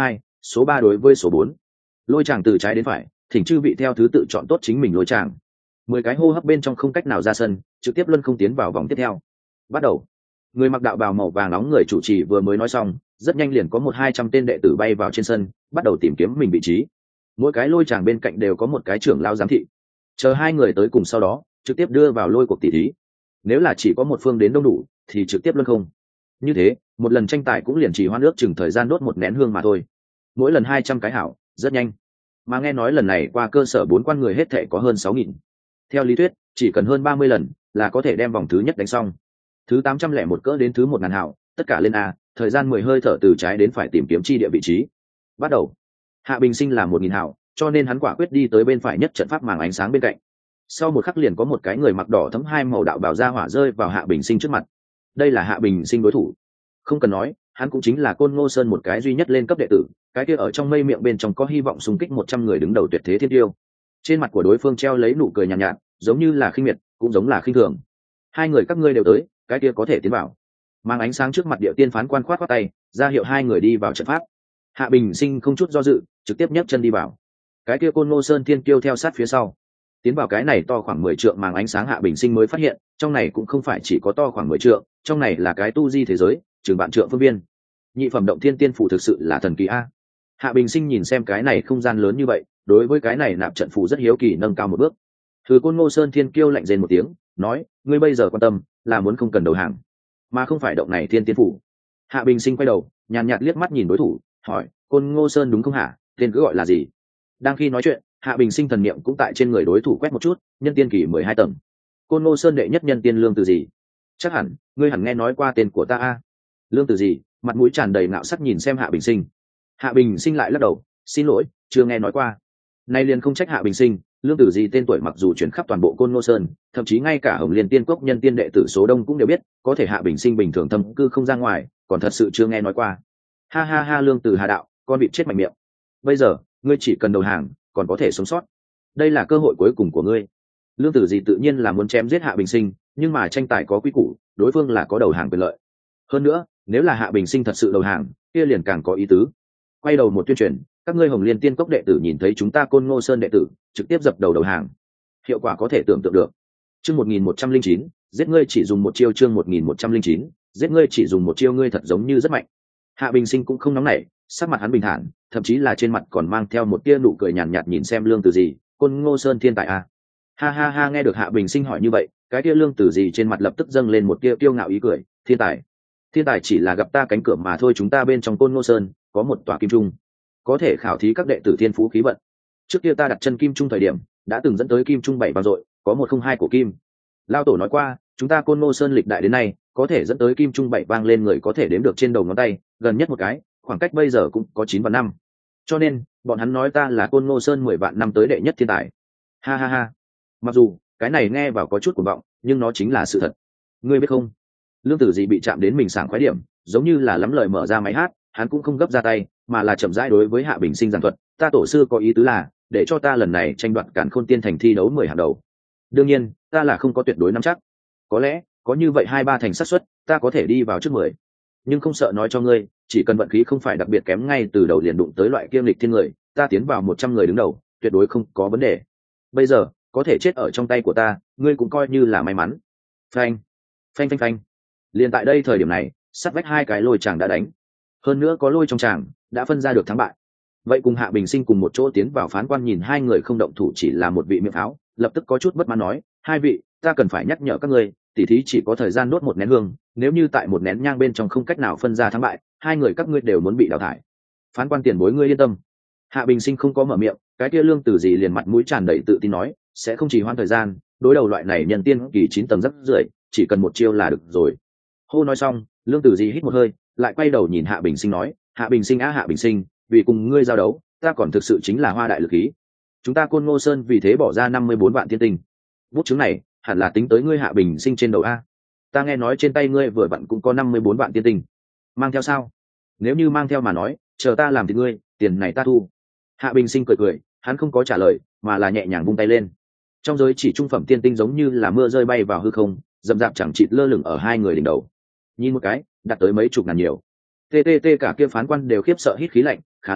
số 3 đối với số 4. Lôi tràng từ trái đến phải, thỉnh chư vị theo thứ tự chọn tốt chính mình lôi tràng. 10 cái hô hấp bên trong không cách nào ra sân, trực tiếp luân không tiến vào vòng tiếp theo. Bắt đầu. Người mặc đạo bào màu vàng nóng người chủ trì vừa mới nói xong, rất nhanh liền có 100-200 tên đệ tử bay vào trên sân, bắt đầu tìm kiếm mình vị trí. Mỗi cái lôi tràng bên cạnh đều có một cái trưởng lao giám thị. Chờ hai người tới cùng sau đó, trực tiếp đưa vào lôi cuộc tỷ thí. Nếu là chỉ có một phương đến đông đủ, thì trực tiếp luân không. Như thế, một lần tranh tài cũng liền chỉ hoãn nước chừng thời gian đốt một nén hương mà thôi. Mỗi lần 200 cái hảo, rất nhanh. Mà nghe nói lần này qua cơ sở 4 quan người hết thảy có hơn 6.000. Theo lý thuyết, chỉ cần hơn 30 lần là có thể đem vòng thứ nhất đánh xong. Thứ 801 cỡ đến thứ 1000 hảo, tất cả lên A, thời gian 10 hơi thở từ trái đến phải tìm kiếm chi địa vị trí. Bắt đầu. Hạ Bình Sinh là 1000 hảo, cho nên hắn quả quyết đi tới bên phải nhất trận pháp màng ánh sáng bên cạnh. Sau một khắc liền có một cái người mặc đỏ thẫm hai màu đạo bào ra hỏa rơi vào Hạ Bình Sinh trước mặt. Đây là Hạ Bình Sinh đối thủ. Không cần nói, hắn cũng chính là Côn Ngô Sơn một cái duy nhất lên cấp đệ tử, cái kia ở trong mây miệng bên trong có hy vọng xung kích 100 người đứng đầu tuyệt thế thiên tiêu. Trên mặt của đối phương treo lấy nụ cười nhàn nhạt, giống như là khinh miệt, cũng giống là khinh thường. Hai người các ngươi đều tới, cái kia có thể tiến vào. Mang ánh sáng trước mặt địa tiên phán quan khoát khoát tay, ra hiệu hai người đi vào trận pháp. Hạ Bình Sinh không chút do dự, trực tiếp nhấc chân đi vào. Cái kia Côn Ngô Sơn thiên kiêu theo sát phía sau. Tiến vào cái này to khoảng 10 trượng màng ánh sáng, Hạ Bình Sinh mới phát hiện, trong này cũng không phải chỉ có to khoảng 10 trượng, trong này là cái tu di thế giới, trường bạn trượng phương viên. Nhị phẩm động thiên tiên phủ thực sự là thần kỳ a. Hạ Bình Sinh nhìn xem cái này không gian lớn như vậy, đối với cái này nạp trận phù rất hiếu kỳ, nâng cao một bước. Thứ Côn Ngô Sơn thiên kiêu lạnh rên một tiếng, nói, ngươi bây giờ quan tâm là muốn không cần đầu hàng, mà không phải động này thiên tiên phủ. Hạ Bình Sinh quay đầu, nhàn nhạt liếc mắt nhìn đối thủ, hỏi, Côn Ngô Sơn đúng không hả? Tên cứ gọi là gì? Đang khi nói chuyện, Hạ Bình Sinh thần niệm cũng tại trên người đối thủ quét một chút, nhân tiên kỳ 12 tầng. Côn Ngô Sơn đệ nhất nhân tiên Lương Từ gì? Chắc hẳn ngươi hẳn nghe nói qua tên của ta a. Lương Từ gì? Mặt mũi tràn đầy ngạo sắc nhìn xem Hạ Bình Sinh. Hạ Bình Sinh lại lắc đầu, xin lỗi, chưa nghe nói qua. Nay liền không trách Hạ Bình Sinh, Lương Tử gì tên tuổi mặc dù chuyển khắp toàn bộ Côn Ngô Sơn, thậm chí ngay cả Hồng Liên Tiên Cốc nhân tiên đệ tử số đông cũng đều biết, có thể Hạ Bình Sinh bình thường thâm cư không ra ngoài, còn thật sự chưa nghe nói qua. Ha ha ha, Lương Tử Hà đạo, con bị chết mạnh miệng. Bây giờ, ngươi chỉ cần đầu hàng, còn có thể sống sót. Đây là cơ hội cuối cùng của ngươi. Lương Tử gì tự nhiên là muốn chém giết Hạ Bình Sinh, nhưng mà tranh tài có quy củ, đối phương là có đầu hàng quyền lợi. Hơn nữa, nếu là Hạ Bình Sinh thật sự đầu hàng, kia liền càng có ý tứ. Quay đầu một tuyên truyền, các ngươi Hồng Liên Tiên Cốc đệ tử nhìn thấy chúng ta Côn Ngô Sơn đệ tử, trực tiếp dập đầu hàng. Hiệu quả có thể tưởng tượng được. Chương 1109, giết ngươi chỉ dùng một chiêu. Chương 1109, giết ngươi chỉ dùng một chiêu. Ngươi thật giống như rất mạnh. Hạ Bình Sinh cũng không nóng nảy, sắc mặt hắn bình thản, thậm chí là trên mặt còn mang theo một tia nụ cười nhàn nhạt nhìn xem Lương Tử gì, Côn Ngô Sơn thiên tài à? Ha ha ha, nghe được Hạ Bình Sinh hỏi như vậy, cái tia Lương Tử gì trên mặt lập tức dâng lên một tia kiêu ngạo ý cười, thiên tài. Thiên tài chỉ là gặp ta cánh cửa mà thôi, chúng ta bên trong Côn Ngô Sơn có một tòa kim trung, có thể khảo thí các đệ tử thiên phú khí vận. Trước kia ta đặt chân kim trung thời điểm, đã từng dẫn tới kim trung 7 vang dội, có 102 của kim. Lao tổ nói qua, chúng ta Côn Ngô Sơn lịch đại đến nay, có thể dẫn tới kim trung 7 vang lên người có thể đếm được trên đầu ngón tay, gần nhất một cái, khoảng cách bây giờ cũng có 9 vạn năm. Cho nên, bọn hắn nói ta là Côn Ngô Sơn 10 vạn năm tới đệ nhất thiên tài. Ha ha ha. Mặc dù, cái này nghe vào có chút cuồng vọng, nhưng nó chính là sự thật. Ngươi biết không? Lương Tử Dị bị chạm đến mình sảng khoái điểm, giống như là lắm lời mở ra máy hát, hắn cũng không gấp ra tay, mà là chậm rãi đối với Hạ Bình Sinh giảng thuật, ta tổ sư có ý tứ là, để cho ta lần này tranh đoạt Càn Khôn Tiên Thành thi đấu 10 hạng đầu. Đương nhiên, ta là không có tuyệt đối nắm chắc. Có lẽ, có như vậy 2-3 thành xác suất, ta có thể đi vào trước 10. Nhưng không sợ nói cho ngươi, chỉ cần vận khí không phải đặc biệt kém ngay từ đầu liền đụng tới loại kiêm lịch thiên người, ta tiến vào 100 người đứng đầu, tuyệt đối không có vấn đề. Bây giờ, có thể chết ở trong tay của ta, ngươi cũng coi như là may mắn. Phanh, phanh phanh phanh. Liền tại đây thời điểm này, sát vách hai cái lôi chàng đã đánh. Hơn nữa có lôi trong chàng, đã phân ra được thắng bại. Vậy cùng Hạ Bình Sinh cùng một chỗ tiến vào phán quan nhìn hai người không động thủ chỉ là một vị miệng pháo, lập tức có chút bất mãn nói, hai vị, ta cần phải nhắc nhở các ngươi, tỉ thí chỉ có thời gian đốt một nén hương, nếu như tại một nén nhang bên trong không cách nào phân ra thắng bại, hai người các ngươi đều muốn bị đào thải. Phán quan tiền bối, ngươi yên tâm. Hạ Bình Sinh không có mở miệng, cái kia Lương Tử gì liền mặt mũi tràn đầy tự tin nói, sẽ không chỉ hoãn thời gian, đối đầu loại này nhân tiên kỳ 9 tầng rất rưỡi, chỉ cần một chiêu là được rồi. Hô nói xong, Lương Tử gì hít một hơi, lại quay đầu nhìn Hạ Bình Sinh nói, Hạ Bình Sinh á, Hạ Bình Sinh, vì cùng ngươi giao đấu, ta còn thực sự chính là hoa đại lực khí. Chúng ta Côn Ngô Sơn vì thế bỏ ra 54 vạn tiên tinh. Bút chứng này hẳn là tính tới ngươi Hạ Bình Sinh trên đầu a. Ta nghe nói trên tay ngươi vừa vặn cũng có 54 vạn tiên tinh. Mang theo sao? Nếu như mang theo mà nói, chờ ta làm thì ngươi, tiền này ta thu. Hạ Bình Sinh cười cười, hắn không có trả lời, mà là nhẹ nhàng vung tay lên. Trong giới chỉ trung phẩm tiên tinh giống như là mưa rơi bay vào hư không, dầm dạp chẳng chịt lơ lửng ở hai người đỉnh đầu. Nhìn một cái, đạt tới mấy chục ngàn nhiều. TTT cả kia phán quan đều khiếp sợ hít khí lạnh, khá lắm,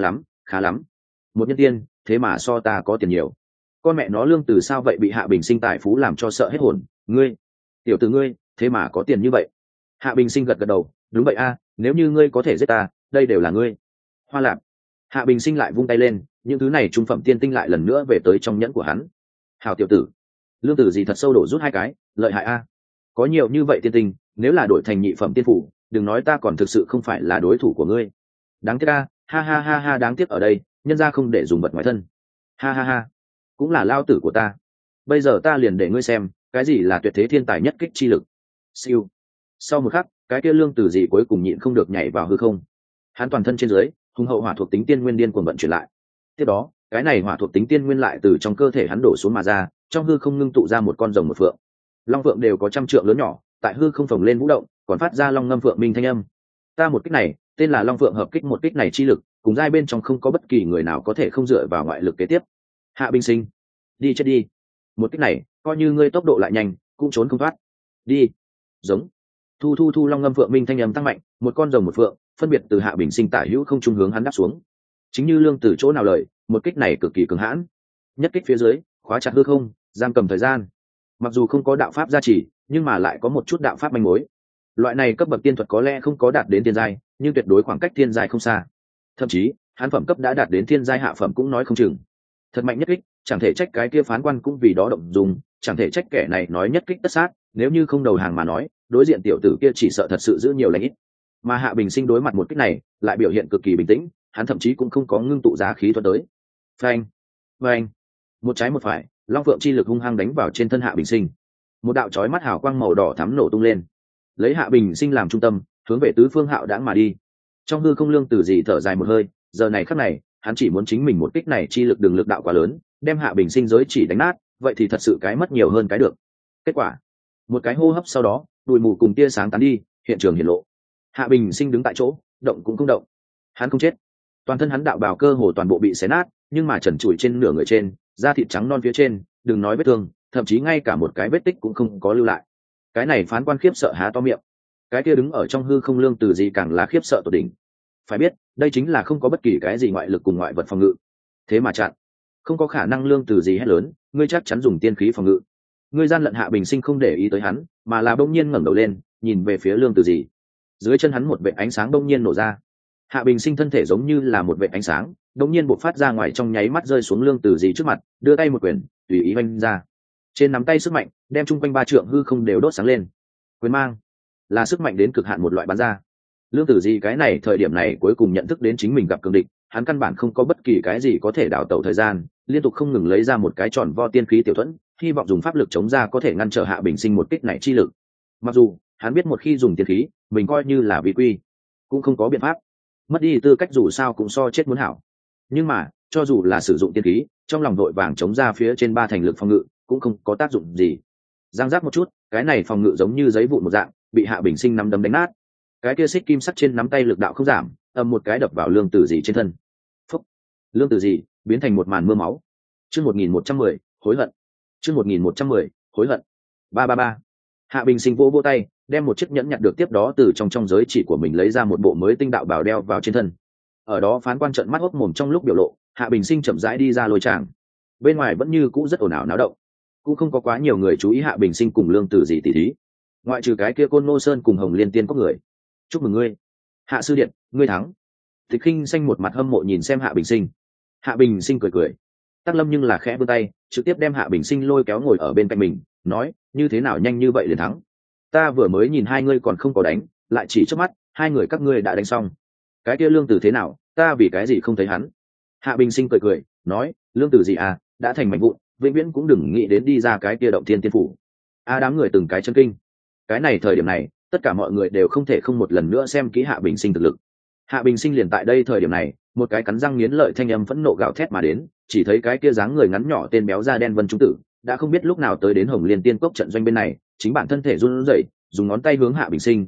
khá lắm, một nhân tiên thế mà so ta có tiền nhiều. Con mẹ nó Lương Tử sao vậy, bị Hạ Bình Sinh tài phú làm cho sợ hết hồn. Ngươi, tiểu tử ngươi thế mà có tiền như vậy. Hạ Bình Sinh gật gật đầu, đúng vậy a, nếu như ngươi có thể giết ta, đây đều là ngươi. Hoa Lạp. Hạ Bình Sinh lại vung tay lên, những thứ này trung phẩm tiên tinh lại lần nữa về tới trong nhẫn của hắn. Hảo tiểu tử. Lương Tử gì thật sâu đổ rút hai cái, lợi hại a. Có nhiều như vậy tiên tinh, nếu là đổi thành nhị phẩm tiên phủ, đừng nói ta còn thực sự không phải là đối thủ của ngươi. Đáng tiếc a, ha ha ha ha, đáng tiếc ở đây, nhân ra không để dùng vật ngoài thân. Ha ha ha, cũng là lao tử của ta. Bây giờ ta liền để ngươi xem, cái gì là tuyệt thế thiên tài nhất kích chi lực. Siêu. Sau một khắc, cái kia Lương Tử gì cuối cùng nhịn không được nhảy vào hư không. Hắn toàn thân trên dưới, hùng hậu hỏa thuộc tính tiên nguyên điên cuồng vận chuyển lại. Tiếp đó, cái này hỏa thuộc tính tiên nguyên lại từ trong cơ thể hắn đổ xuống mà ra, trong hư không ngưng tụ ra một con rồng một phượng. Long phượng đều có trăm trượng lớn nhỏ, tại hư không phồng lên vũ động, còn phát ra long ngâm phượng minh thanh âm. Ta một kích này, tên là Long Phượng hợp kích, một kích này chi lực, cùng giai bên trong không có bất kỳ người nào có thể không dựa vào ngoại lực kế tiếp. Hạ Bình Sinh, đi chết đi. Một kích này, coi như ngươi tốc độ lại nhanh, cũng trốn không thoát. Đi. Giống. Thu long ngâm phượng minh thanh âm tăng mạnh, một con rồng một phượng, phân biệt từ Hạ Bình Sinh tả hữu không trung hướng hắn đáp xuống. Chính như Lương Tử chỗ nào lời, một kích này cực kỳ cứng hãn. Nhất kích phía dưới, khóa chặt hư không, giam cầm thời gian. Mặc dù không có đạo pháp gia trì, nhưng mà lại có một chút đạo pháp manh mối. Loại này cấp bậc tiên thuật có lẽ không có đạt đến tiên giai, nhưng tuyệt đối khoảng cách tiên giai không xa. Thậm chí, hắn phẩm cấp đã đạt đến tiên giai hạ phẩm cũng nói không chừng. Thật mạnh nhất kích, chẳng thể trách cái kia phán quan cũng vì đó động dùng, chẳng thể trách kẻ này nói nhất kích tất sát, nếu như không đầu hàng mà nói, đối diện tiểu tử kia chỉ sợ thật sự giữ nhiều lãnh ít. Mà Hạ Bình Sinh đối mặt một kích này, lại biểu hiện cực kỳ bình tĩnh, hắn thậm chí cũng không có ngưng tụ giá khí thuật tới. Phanh, phanh, một trái một phải, long phượng chi lực hung hăng đánh vào trên thân Hạ Bình Sinh. Một đạo chói mắt hào quang màu đỏ thắm nổ tung lên, lấy Hạ Bình Sinh làm trung tâm, hướng về tứ phương hạo đãng mà đi. Trong hư không Lương Tử gì thở dài một hơi, giờ này khắc này, hắn chỉ muốn chính mình một kích này chi lực đường lực đạo quá lớn, đem Hạ Bình Sinh giới chỉ đánh nát, vậy thì thật sự cái mất nhiều hơn cái được. Kết quả, một cái hô hấp sau đó, bụi mù cùng tia sáng tán đi, hiện trường hiển lộ. Hạ Bình Sinh đứng tại chỗ, động cũng không động. Hắn không chết. Toàn thân hắn đạo bào cơ hồ toàn bộ bị xé nát, nhưng mà trần trụi trên nửa người trên, da thịt trắng non phía trên, đừng nói vết thương, thậm chí ngay cả một cái vết tích cũng không có lưu lại. Cái này phán quan khiếp sợ há to miệng. Cái kia đứng ở trong hư không Lương Tử gì càng là khiếp sợ tột đỉnh. Phải biết, đây chính là không có bất kỳ cái gì ngoại lực cùng ngoại vật phòng ngự. Thế mà chặn, không có khả năng. Lương Tử gì hét lớn, ngươi chắc chắn dùng tiên khí phòng ngự. Ngươi gian lận. Hạ Bình Sinh không để ý tới hắn, mà là bỗng nhiên ngẩng đầu lên, nhìn về phía Lương Tử gì. Dưới chân hắn một vệt ánh sáng bỗng nhiên nổ ra. Hạ Bình Sinh thân thể giống như là một vệt ánh sáng, bỗng nhiên bộc phát ra ngoài, trong nháy mắt rơi xuống Lương Tử gì trước mặt, đưa tay một quyền, tùy ý vung ra. Trên nắm tay sức mạnh, đem chung quanh 3 trượng hư không đều đốt sáng lên. Quyền mang là sức mạnh đến cực hạn một loại bắn ra. Lương Tử gì cái này thời điểm này cuối cùng nhận thức đến chính mình gặp cường địch, hắn căn bản không có bất kỳ cái gì có thể đảo tẩu thời gian, liên tục không ngừng lấy ra một cái tròn vo tiên khí tiểu thuẫn, hy vọng dùng pháp lực chống ra có thể ngăn trở Hạ Bình Sinh một kích này chi lực. Mặc dù hắn biết một khi dùng tiên khí, mình coi như là vi quy, cũng không có biện pháp, mất đi tư cách dù sao cũng so chết muốn hảo. Nhưng mà cho dù là sử dụng tiên khí, trong lòng đội vàng chống ra phía trên 3 thành lực phòng ngự cũng không có tác dụng gì. Giang giác một chút, cái này phòng ngự giống như giấy vụn một dạng, bị Hạ Bình Sinh nắm đấm đánh nát. Cái kia xích kim sắc trên nắm tay lực đạo không giảm, ầm một cái đập vào Lương Tử gì trên thân. Phúc! Lương Tử gì biến thành một màn mưa máu. Chương 1110, hối hận. Chương 1110, hối hận. 333. Hạ Bình Sinh vỗ vỗ tay, đem một chiếc nhẫn nhặt được tiếp đó từ trong giới chỉ của mình lấy ra một bộ mới tinh đạo bào đeo vào trên thân. Ở đó phán quan trợn mắt hốc mồm trong lúc biểu lộ, Hạ Bình Sinh chậm rãi đi ra lôi tràng. Bên ngoài vẫn như cũ rất ồn ào náo động, cũng không có quá nhiều người chú ý Hạ Bình Sinh cùng Lương Tử gì tỉ thí, ngoại trừ cái kia Côn Ngô Sơn cùng Hồng Liên Tiên có người. Chúc mừng ngươi, Hạ sư điện, ngươi thắng. Tịch Khinh Xanh một mặt hâm mộ nhìn xem Hạ Bình Sinh. Hạ Bình Sinh cười cười. Tắc Lâm nhưng là khẽ vươn tay, trực tiếp đem Hạ Bình Sinh lôi kéo ngồi ở bên cạnh mình, nói, như thế nào nhanh như vậy liền thắng? Ta vừa mới nhìn hai ngươi còn không có đánh, lại chỉ trước mắt, hai người các ngươi đã đánh xong. Cái kia Lương Tử thế nào, ta vì cái gì không thấy hắn? Hạ Bình Sinh cười cười, nói, Lương Tử gì à, đã thành mảnh vụn, vĩnh viễn cũng đừng nghĩ đến đi ra cái kia động thiên tiên phủ. Đám người từng cái chân kinh. Cái này thời điểm này, tất cả mọi người đều không thể không một lần nữa xem kỹ Hạ Bình Sinh thực lực. Hạ Bình Sinh liền tại đây thời điểm này, một cái cắn răng nghiến lợi thanh âm phẫn nộ gào thét mà đến, chỉ thấy cái kia dáng người ngắn nhỏ tên béo da đen Vân Trung Tử, đã không biết lúc nào tới đến Hồng Liên Tiên Cốc trận doanh bên này, chính bản thân thể run rẩy, dùng ngón tay hướng Hạ Bình Sinh,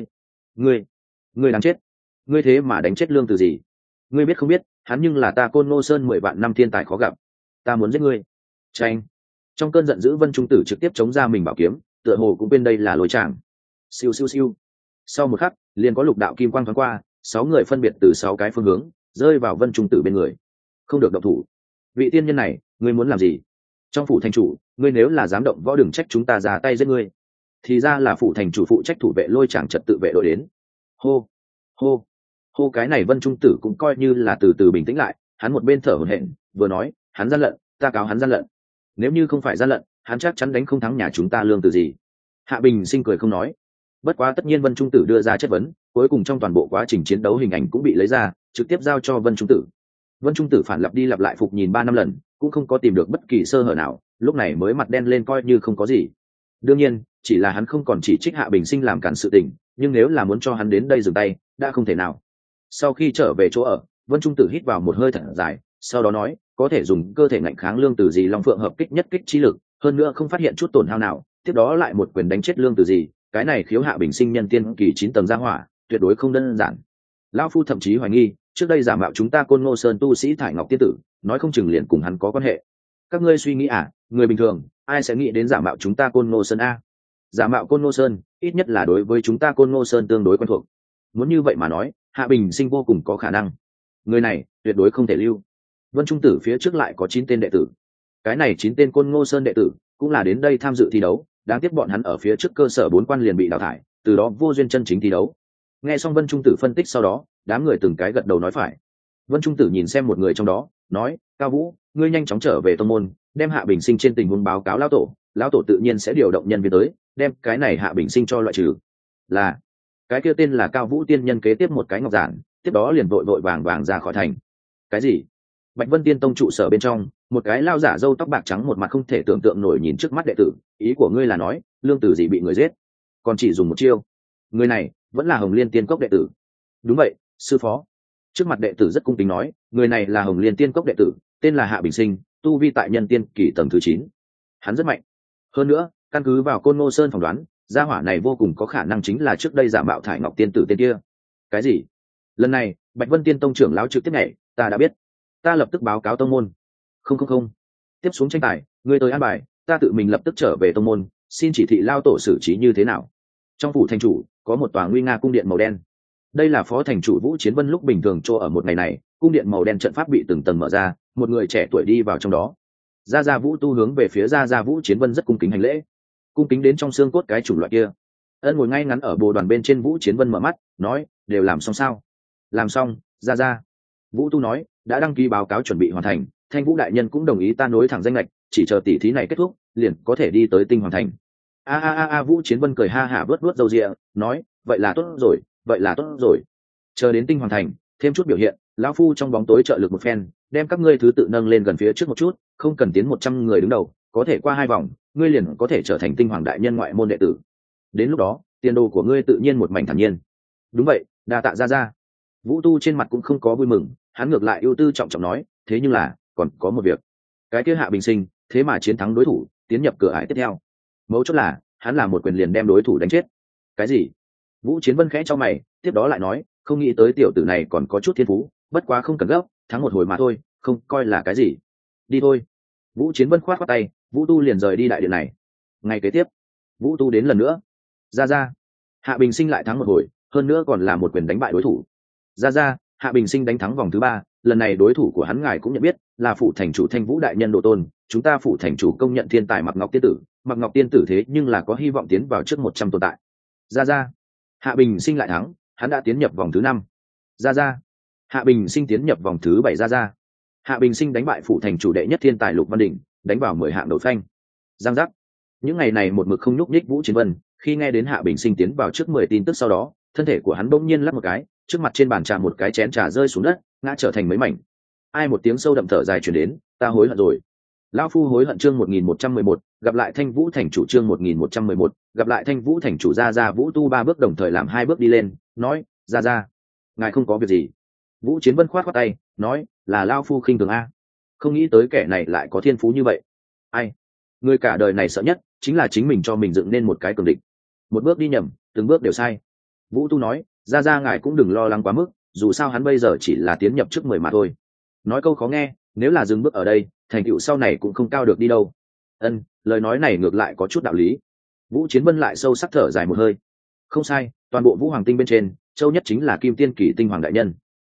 ngươi đáng chết, ngươi thế mà đánh chết Lương Tử gì? Ngươi biết không biết, hắn nhưng là ta Côn Ngô Sơn 10 vạn năm thiên tài khó gặp, ta muốn giết ngươi. Tranh. Trong cơn giận dữ Vân Trung Tử trực tiếp chống ra mình bảo kiếm, tựa hồ cũng bên đây là lối tràng. Siêu siêu siêu. Sau một khắc, liền có lục đạo kim quang thoáng qua, 6 người phân biệt từ 6 cái phương hướng, rơi vào Vân Trung Tử bên người. Không được động thủ. Vị tiên nhân này, ngươi muốn làm gì? Trong phủ thành chủ, ngươi nếu là dám động võ đừng trách chúng ta ra tay giết ngươi. Thì ra là phủ thành chủ phụ trách thủ vệ Lôi Tràng trật tự vệ đội đến. Hô, hô, hô, cái này Vân Trung Tử cũng coi như là từ từ bình tĩnh lại, hắn một bên thở hổn hển, vừa nói, hắn gian lận, ta cáo hắn gian lận. Nếu như không phải gian lận, hắn chắc chắn đánh không thắng nhà chúng ta lương từ gì. Hạ Bình Sinh cười không nói. Bất quá tất nhiên Vân Trung Tử đưa ra chất vấn, cuối cùng trong toàn bộ quá trình chiến đấu hình ảnh cũng bị lấy ra, trực tiếp giao cho Vân Trung Tử. Vân Trung Tử phản lặp đi lặp lại phục nhìn 3 năm lần, cũng không có tìm được bất kỳ sơ hở nào, lúc này mới mặt đen lên coi như không có gì. Đương nhiên, chỉ là hắn không còn chỉ trích Hạ Bình Sinh làm cản sự tình, nhưng nếu là muốn cho hắn đến đây dừng tay, đã không thể nào. Sau khi trở về chỗ ở, Vân Trung Tử hít vào một hơi thật dài, sau đó nói, có thể dùng cơ thể ngạnh kháng lương từ gì Long Phượng hợp kích nhất kích chi lực, hơn nữa không phát hiện chút tổn hao nào, tiếp đó lại một quyền đánh chết lương từ gì, cái này khiếu Hạ Bình Sinh nhân tiên kỳ 9 tầng gia hỏa, tuyệt đối không đơn giản. Lão phu thậm chí hoài nghi, trước đây giả mạo chúng ta Côn Ngô Sơn tu sĩ Thải Ngọc tiên tử, nói không chừng liền cùng hắn có quan hệ. Các ngươi suy nghĩ à, người bình thường, ai sẽ nghĩ đến giả mạo chúng ta Côn Ngô Sơn a? Giả mạo Côn Ngô Sơn, ít nhất là đối với chúng ta Côn Ngô Sơn tương đối quen thuộc. Muốn như vậy mà nói, Hạ Bình Sinh vô cùng có khả năng. Người này, tuyệt đối không thể lưu. Vân Trung Tử phía trước lại có 9 tên đệ tử. Cái này 9 tên Côn Ngô Sơn đệ tử, cũng là đến đây tham dự thi đấu, đáng tiếc bọn hắn ở phía trước cơ sở 4 quan liền bị đào thải, từ đó vô duyên chân chính thi đấu. Nghe xong Vân Trung Tử phân tích sau đó, đám người từng cái gật đầu nói phải. Vân Trung Tử nhìn xem một người trong đó, nói, Cao Vũ, ngươi nhanh chóng trở về tông môn, đem Hạ Bình Sinh trên tình huống báo cáo lão tổ tự nhiên sẽ điều động nhân viên tới, đem cái này Hạ Bình Sinh cho loại trừ. Là cái kia tên là Cao Vũ tiên nhân kế tiếp một cái ngọc giản, tiếp đó liền vội vội vàng vàng ra khỏi thành. Cái gì? Bạch Vân Tiên tông trụ sở bên trong, một cái lao giả râu tóc bạc trắng một mặt không thể tưởng tượng nổi nhìn trước mắt đệ tử, ý của ngươi là nói, lương tử gì bị người giết, còn chỉ dùng một chiêu. Người này vẫn là Hồng Liên Tiên Cốc đệ tử. Đúng vậy, sư phó. Trước mặt đệ tử rất cung kính nói, người này là Hồng Liên Tiên Cốc đệ tử, tên là Hạ Bình Sinh, tu vi tại nhân tiên kỳ tầng thứ 9. Hắn rất mạnh. Hơn nữa, căn cứ vào Côn Ngô Sơn phỏng đoán, gia hỏa này vô cùng có khả năng chính là trước đây giả mạo Thải Ngọc tiên tử tên kia. Cái gì? Lần này, Bạch Vân Tiên tông trưởng lão trực tiếp nhảy, ta đã biết. Ta lập tức báo cáo tông môn. Không. Tiếp xuống tranh tài, ngươi tới an bài, ta tự mình lập tức trở về tông môn, xin chỉ thị lao tổ xử trí như thế nào. Trong phủ thành chủ, có một tòa nguy nga cung điện màu đen. Đây là phó thành chủ Vũ Chiến Vân lúc bình thường chỗ ở một ngày này, cung điện màu đen trận pháp bị từng tầng mở ra, một người trẻ tuổi đi vào trong đó. Gia Gia Vũ Tu hướng về phía Gia Gia Vũ Chiến Vân rất cung kính hành lễ, cung kính đến trong xương cốt cái chủng loại kia. Ân ngồi ngay ngắn ở bồ đoàn bên trên, Vũ Chiến Vân mở mắt, nói, đều làm xong sao? Làm xong, Gia Gia. Vũ Tu nói, đã đăng ký báo cáo chuẩn bị hoàn thành, Thanh Vũ đại nhân cũng đồng ý ta nối thẳng danh lệch, chỉ chờ tỷ thí này kết thúc, liền có thể đi tới Tinh Hoàng thành. Vũ Chiến Vân cười ha hả vớt vớt râu ria, nói, vậy là tốt rồi. Chờ đến Tinh Hoàng thành, thêm chút biểu hiện, lão phu trong bóng tối trợ lực một phen, đem các ngươi thứ tự nâng lên gần phía trước một chút, không cần tiến 100 người đứng đầu, có thể qua 2 vòng, ngươi liền có thể trở thành Tinh Hoàng đại nhân ngoại môn đệ tử. Đến lúc đó, tiền đồ của ngươi tự nhiên một mảnh thản nhiên. Đúng vậy, đa tạ Gia Gia. Vũ Tu trên mặt cũng không có vui mừng, hắn ngược lại ưu tư trọng trọng nói, thế nhưng là, còn có một việc. Cái kia Hạ Bình Sinh, thế mà chiến thắng đối thủ, tiến nhập cửa ải tiếp theo. Mấu chốt là, hắn là một quyền liền đem đối thủ đánh chết. Cái gì? Vũ Chiến Vân khẽ cho mày, tiếp đó lại nói, không nghĩ tới tiểu tử này còn có chút thiên phú, bất quá không cần gấp, thắng một hồi mà thôi, không coi là cái gì. Đi thôi. Vũ Chiến Vân khoát khoát tay, Vũ Tu liền rời đi đại điện này. Ngày kế tiếp, Vũ Tu đến lần nữa. Ra. Hạ Bình Sinh lại thắng một hồi, hơn nữa còn là một quyền đánh bại đối thủ. Ra, Hạ Bình Sinh đánh thắng vòng thứ 3, lần này đối thủ của hắn ngài cũng nhận biết, là phủ thành chủ Thanh Vũ đại nhân Độ Tôn, chúng ta phủ thành chủ công nhận thiên tài Mặc Ngọc tiên tử, Mặc Ngọc tiên tử thế nhưng là có hy vọng tiến vào trước 100 tồn tại. Ra, Hạ Bình Sinh lại thắng, hắn đã tiến nhập vòng thứ 5. Ra, Hạ Bình Sinh tiến nhập vòng thứ 7. Ra, Hạ Bình Sinh đánh bại phủ thành chủ đệ nhất thiên tài Lục Văn Đỉnh, đánh vào 10 hạng đầu phanh. Giang giác. Những ngày này một mực không nhúc nhích Vũ Chiến Vân, khi nghe đến Hạ Bình Sinh tiến vào trước 10 tin tức sau đó, thân thể của hắn bỗng nhiên lắc một cái, trước mặt trên bàn trà một cái chén trà rơi xuống đất, ngã trở thành mấy mảnh. Ai một tiếng sâu đậm thở dài truyền đến, ta hối hận rồi. Lão phu hối hận. Chương 1111, gặp lại Thanh Vũ thành chủ. Chương 1111, gặp lại Thanh Vũ thành chủ. Ra Vũ Tu 3 bước đồng thời làm 2 bước đi lên, nói, ra, ngài không có việc gì. Vũ Chiến Vân khoát khoát tay, nói, là lão phu khinh thường a. Không nghĩ tới kẻ này lại có thiên phú như vậy. Ai? Người cả đời này sợ nhất chính là chính mình cho mình dựng nên một cái cường địch. Một bước đi nhầm, từng bước đều sai. Vũ Tu nói, ra ngài cũng đừng lo lắng quá mức, dù sao hắn bây giờ chỉ là tiến nhập trước 10 mà thôi. Nói câu khó nghe, nếu là dừng bước ở đây, thành tựu sau này cũng không cao được đi đâu. Ân, lời nói này ngược lại có chút đạo lý. Vũ Chiến Vân lại sâu sắc thở dài một hơi. Không sai, toàn bộ Vũ Hoàng Tinh bên trên, châu nhất chính là Kim Tiên Kỳ Tinh Hoàng đại nhân.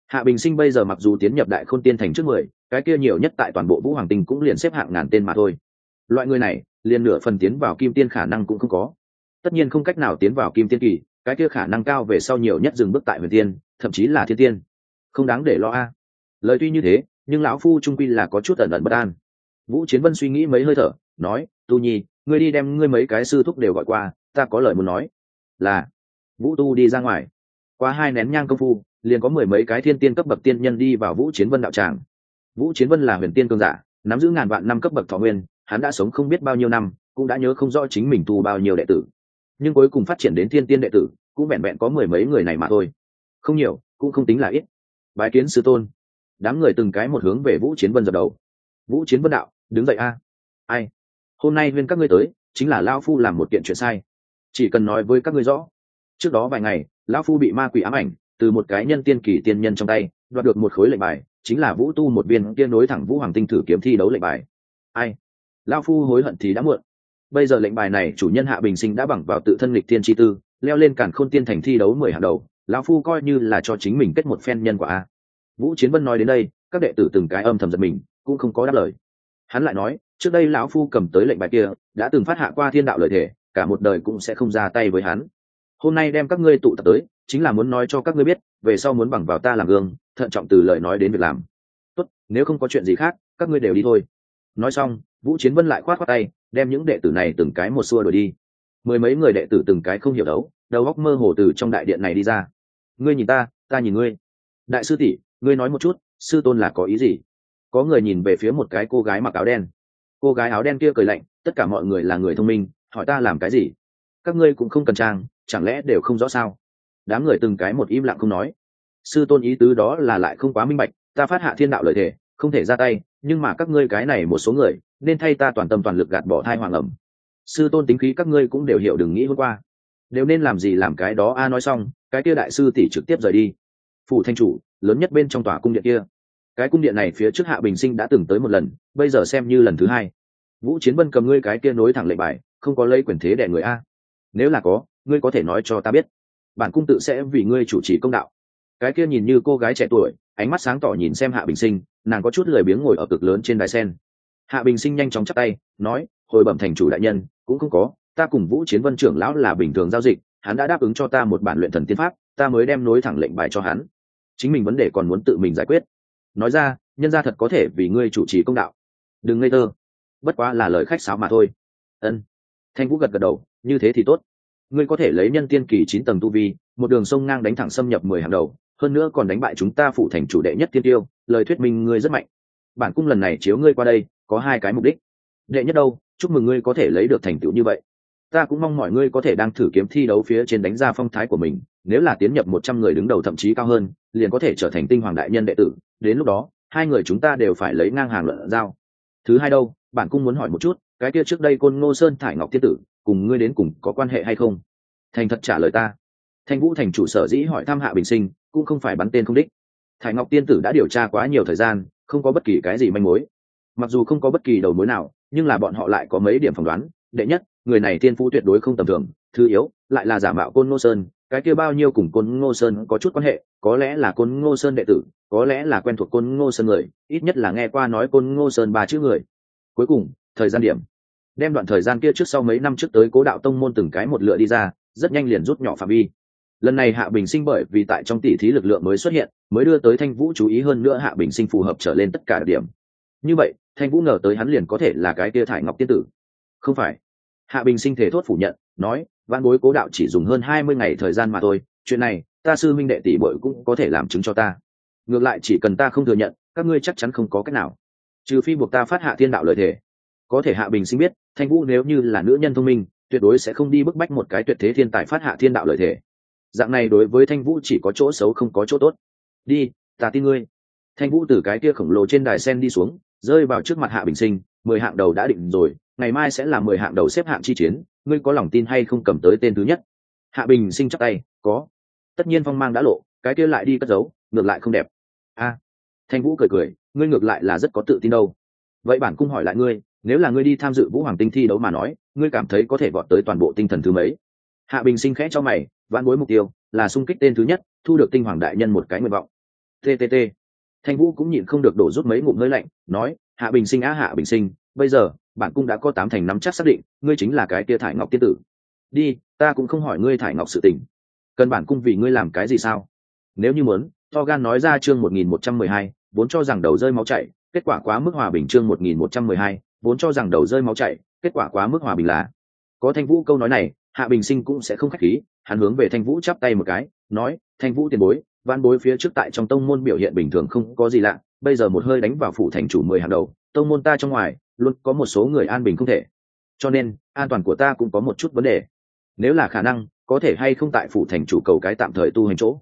Hạ Bình Sinh bây giờ mặc dù tiến nhập Đại Khôn Tiên Thành trước 10, cái kia nhiều nhất tại toàn bộ Vũ Hoàng Tinh cũng liền xếp hạng ngàn tên mà thôi. Loại người này, liền nửa phần tiến vào Kim Tiên khả năng cũng không có. Tất nhiên không cách nào tiến vào Kim Tiên kỳ, cái kia khả năng cao về sau nhiều nhất dừng bước tại Huyền Tiên, thậm chí là Thiên Tiên. Không đáng để lo a. Lời tuy như thế, nhưng lão phu trung quy là có chút ẩn ẩn bất an. Vũ Chiến Vân suy nghĩ mấy hơi thở, nói: "Tu Nhi, ngươi đi đem ngươi mấy cái sư thúc đều gọi qua, ta có lời muốn nói." Là. Vũ Tu đi ra ngoài. Qua 2 nén nhang công phu, liền có 10 mấy cái thiên tiên cấp bậc tiên nhân đi vào Vũ Chiến Vân đạo tràng. Vũ Chiến Vân là huyền tiên cường giả, nắm giữ ngàn vạn năm cấp bậc thọ nguyên, hắn đã sống không biết bao nhiêu năm, cũng đã nhớ không rõ chính mình tu bao nhiêu đệ tử. Nhưng cuối cùng phát triển đến thiên tiên đệ tử, cũng vẹn vẹn có 10 mấy người này mà thôi. Không nhiều, cũng không tính là ít. Bái kiến sư tôn. Đám người từng cái một hướng về Vũ Chiến Vân dập đầu. Vũ Chiến Vân đạo: "Đứng dậy a." "Ai? Hôm nay nguyên các ngươi tới, chính là lão phu làm một kiện chuyện sai. Chỉ cần nói với các ngươi rõ. Trước đó vài ngày, lão phu bị ma quỷ ám ảnh, từ một cái nhân tiên kỳ tiên nhân trong tay đoạt được một khối lệnh bài, chính là Vũ Tu một viên kia nối thẳng Vũ Hoàng Tinh thử kiếm thi đấu lệnh bài. Ai? Lão phu hối hận thì đã muộn. Bây giờ lệnh bài này chủ nhân Hạ Bình Sinh đã bằng vào tự thân lịch tiên chi tư, leo lên Càn Khôn Tiên Thành thi đấu 10 hàng đầu, lão phu coi như là cho chính mình kết một phen nhân quả a." Vũ Chiến Vân nói đến đây, các đệ tử từng cái âm thầm giật mình, cũng không có đáp lời. Hắn lại nói: "Trước đây lão phu cầm tới lệnh bài kia, đã từng phát hạ qua thiên đạo lời thề, cả một đời cũng sẽ không ra tay với hắn. Hôm nay đem các ngươi tụ tập tới, chính là muốn nói cho các ngươi biết, về sau muốn bằng vào ta làm gương, thận trọng từ lời nói đến việc làm. Tốt, nếu không có chuyện gì khác, các ngươi đều đi thôi." Nói xong, Vũ Chiến Vân lại khoát khoát tay, đem những đệ tử này từng cái một xua đuổi đi. 10 mấy người đệ tử từng cái không hiểu đấu, đầu óc mơ hồ từ trong đại điện này đi ra. "Ngươi nhìn ta, ta nhìn ngươi. Đại sư tỷ, ngươi nói một chút, sư tôn là có ý gì?" Có người nhìn về phía một cái cô gái mặc áo đen. Cô gái áo đen kia cười lạnh: "Tất cả mọi người là người thông minh, hỏi ta làm cái gì? Các ngươi cũng không cần trang, chẳng lẽ đều không rõ sao?" Đám người từng cái một im lặng không nói. Sư tôn ý tứ đó là lại không quá minh bạch, ta phát hạ thiên đạo lời thề, không thể ra tay, nhưng mà các ngươi cái này một số người nên thay ta toàn tâm toàn lực gạt bỏ thai hoàng ẩm. Sư tôn tính khí các ngươi cũng đều hiểu, đừng nghĩ hôm qua, đều nên làm gì làm cái đó a. Nói xong, cái kia đại sư tỷ trực tiếp rời đi. Phủ thanh chủ lớn nhất bên trong tòa cung điện kia, cái cung điện này phía trước Hạ Bình Sinh đã từng tới một lần, bây giờ xem như lần thứ 2. Vũ Chiến Vân cầm ngươi cái kia nối thẳng lệnh bài, không có lấy quyền thế đè người a? Nếu là có, ngươi có thể nói cho ta biết, bản cung tự sẽ vì ngươi chủ trì công đạo. Cái kia nhìn như cô gái trẻ tuổi, ánh mắt sáng tỏ nhìn xem Hạ Bình Sinh, nàng có chút lười biếng ngồi ở cực lớn trên đài sen. Hạ Bình Sinh nhanh chóng chắp tay nói: "Hồi bẩm thành chủ đại nhân, cũng không có, ta cùng Vũ Chiến Vân trưởng lão là bình thường giao dịch, hắn đã đáp ứng cho ta một bản luyện thần tiên pháp, ta mới đem nối thẳng lệnh bài cho hắn. Chính mình vấn đề còn muốn tự mình giải quyết." Nói ra, nhân gia thật có thể vì ngươi chủ trì công đạo. Đừng ngây thơ, bất quá là lời khách sáo mà thôi. Ân. Thanh Vũ gật gật đầu, như thế thì tốt. Ngươi có thể lấy nhân tiên kỳ 9 tầng tu vi, một đường sông ngang đánh thẳng xâm nhập 10 hàng đầu, hơn nữa còn đánh bại chúng ta phụ thành chủ đệ nhất tiên tiêu, lời thuyết minh ngươi rất mạnh. Bản cung lần này chiếu ngươi qua đây, có 2 cái mục đích. Đệ nhất đâu, chúc mừng ngươi có thể lấy được thành tựu như vậy. Ta cũng mong mọi ngươi có thể đang thử kiếm thi đấu phía trên đánh ra phong thái của mình, nếu là tiến nhập 100 người đứng đầu thậm chí cao hơn, liền có thể trở thành tinh hoàng đại nhân đệ tử, đến lúc đó, 2 người chúng ta đều phải lấy ngang hàng luận giao. Thứ hai đâu, bản cung muốn hỏi một chút, cái kia trước đây Côn Ngô Sơn Thải Ngọc tiên tử, cùng ngươi đến cùng có quan hệ hay không? Thành thật trả lời ta. Thanh Vũ thành chủ sở dĩ hỏi thăm Hạ Bình Sinh, cũng không phải bắn tên không đích. Thải Ngọc tiên tử đã điều tra quá nhiều thời gian, không có bất kỳ cái gì manh mối. Mặc dù không có bất kỳ đầu mối nào, nhưng là bọn họ lại có mấy điểm phỏng đoán. Đệ nhất, người này tiên phú tuyệt đối không tầm thường. Thứ yếu, lại là giả mạo Côn Ngô Sơn, cái kia bao nhiêu cùng Côn Ngô Sơn có chút quan hệ, có lẽ là Côn Ngô Sơn đệ tử, có lẽ là quen thuộc Côn Ngô Sơn người, ít nhất là nghe qua nói Côn Ngô Sơn 3 chữ người. Cuối cùng, thời gian điểm. Đem đoạn thời gian kia trước sau mấy năm trước tới Cố Đạo tông môn từng cái một lựa đi ra, rất nhanh liền rút nhỏ phạm vi. Lần này Hạ Bình Sinh bởi vì tại trong tỷ thí lực lượng mới xuất hiện, mới đưa tới Thanh Vũ chú ý, hơn nữa Hạ Bình Sinh phù hợp trở lên tất cả điểm. Như vậy, Thanh Vũ ngờ tới hắn liền có thể là cái kia Thải Ngọc tiên tử. Không phải. Hạ Bình Sinh thể thốt phủ nhận, nói, vạn bối Cố Đạo chỉ dùng hơn 20 ngày thời gian mà thôi, chuyện này, ta sư minh đệ tỷ muội cũng có thể làm chứng cho ta. Ngược lại chỉ cần ta không thừa nhận, các ngươi chắc chắn không có cách nào. Trừ phi buộc ta phát hạ thiên đạo lợi thể. Có thể Hạ Bình Sinh biết, Thanh Vũ nếu như là nữ nhân thông minh, tuyệt đối sẽ không đi bức bách một cái tuyệt thế thiên tài phát hạ thiên đạo lợi thể. Dạng này đối với Thanh Vũ chỉ có chỗ xấu không có chỗ tốt. Đi, ta tin ngươi. Thanh Vũ từ cái kia khổng lồ trên đài sen đi xuống, rơi vào trước mặt Hạ Bình Sinh. 10 hạng đầu đã định rồi, ngày mai sẽ là 10 hạng đầu xếp hạng chi chiến, ngươi có lòng tin hay không cầm tới tên thứ nhất? Hạ Bình Sinh chắp tay, có. Tất nhiên phong mang đã lộ, cái kia lại đi cất giấu, ngược lại không đẹp. A. Thanh Vũ cười cười, ngươi ngược lại là rất có tự tin đâu. Vậy bản cung hỏi lại ngươi, nếu là ngươi đi tham dự Vũ Hoàng Tinh thi đấu mà nói, ngươi cảm thấy có thể vọt tới toàn bộ tinh thần thứ mấy? Hạ Bình Sinh khẽ cho mày, vạn bối mục tiêu là xung kích tên thứ nhất, thu được tinh hoàng đại nhân một cái nguyện vọng. ttt. Thanh Vũ cũng nhịn không được đổ rút mấy ngụm hơi lạnh, nói: Hạ Bình Sinh á, Hạ Bình Sinh, bây giờ bản cung đã có 8 thành nắm chắc xác định ngươi chính là cái kia Thải Ngọc tiên tử. Đi, ta cũng không hỏi ngươi Thải Ngọc sự tình, cần bản cung vì ngươi làm cái gì sao? Nếu như muốn, to gan nói ra. Chương 1112, vốn cho rằng đầu rơi máu chảy, kết quả quá mức hòa bình. Chương 1112, vốn cho rằng đầu rơi máu chảy, kết quả quá mức hòa bình. Là có Thanh Vũ câu nói này, Hạ Bình Sinh cũng sẽ không khách khí, hắn hướng về Thanh Vũ chắp tay một cái, nói: Thanh Vũ tiền bối, van bối phía trước tại trong tông môn biểu hiện bình thường không có gì lạ, bây giờ một hơi đánh vào phủ thành chủ 10 hàng đầu, tông môn ta trong ngoài luôn có một số người an bình không thể, cho nên an toàn của ta cũng có một chút vấn đề. Nếu là khả năng, có thể hay không tại phủ thành chủ cầu cái tạm thời tu hành chỗ?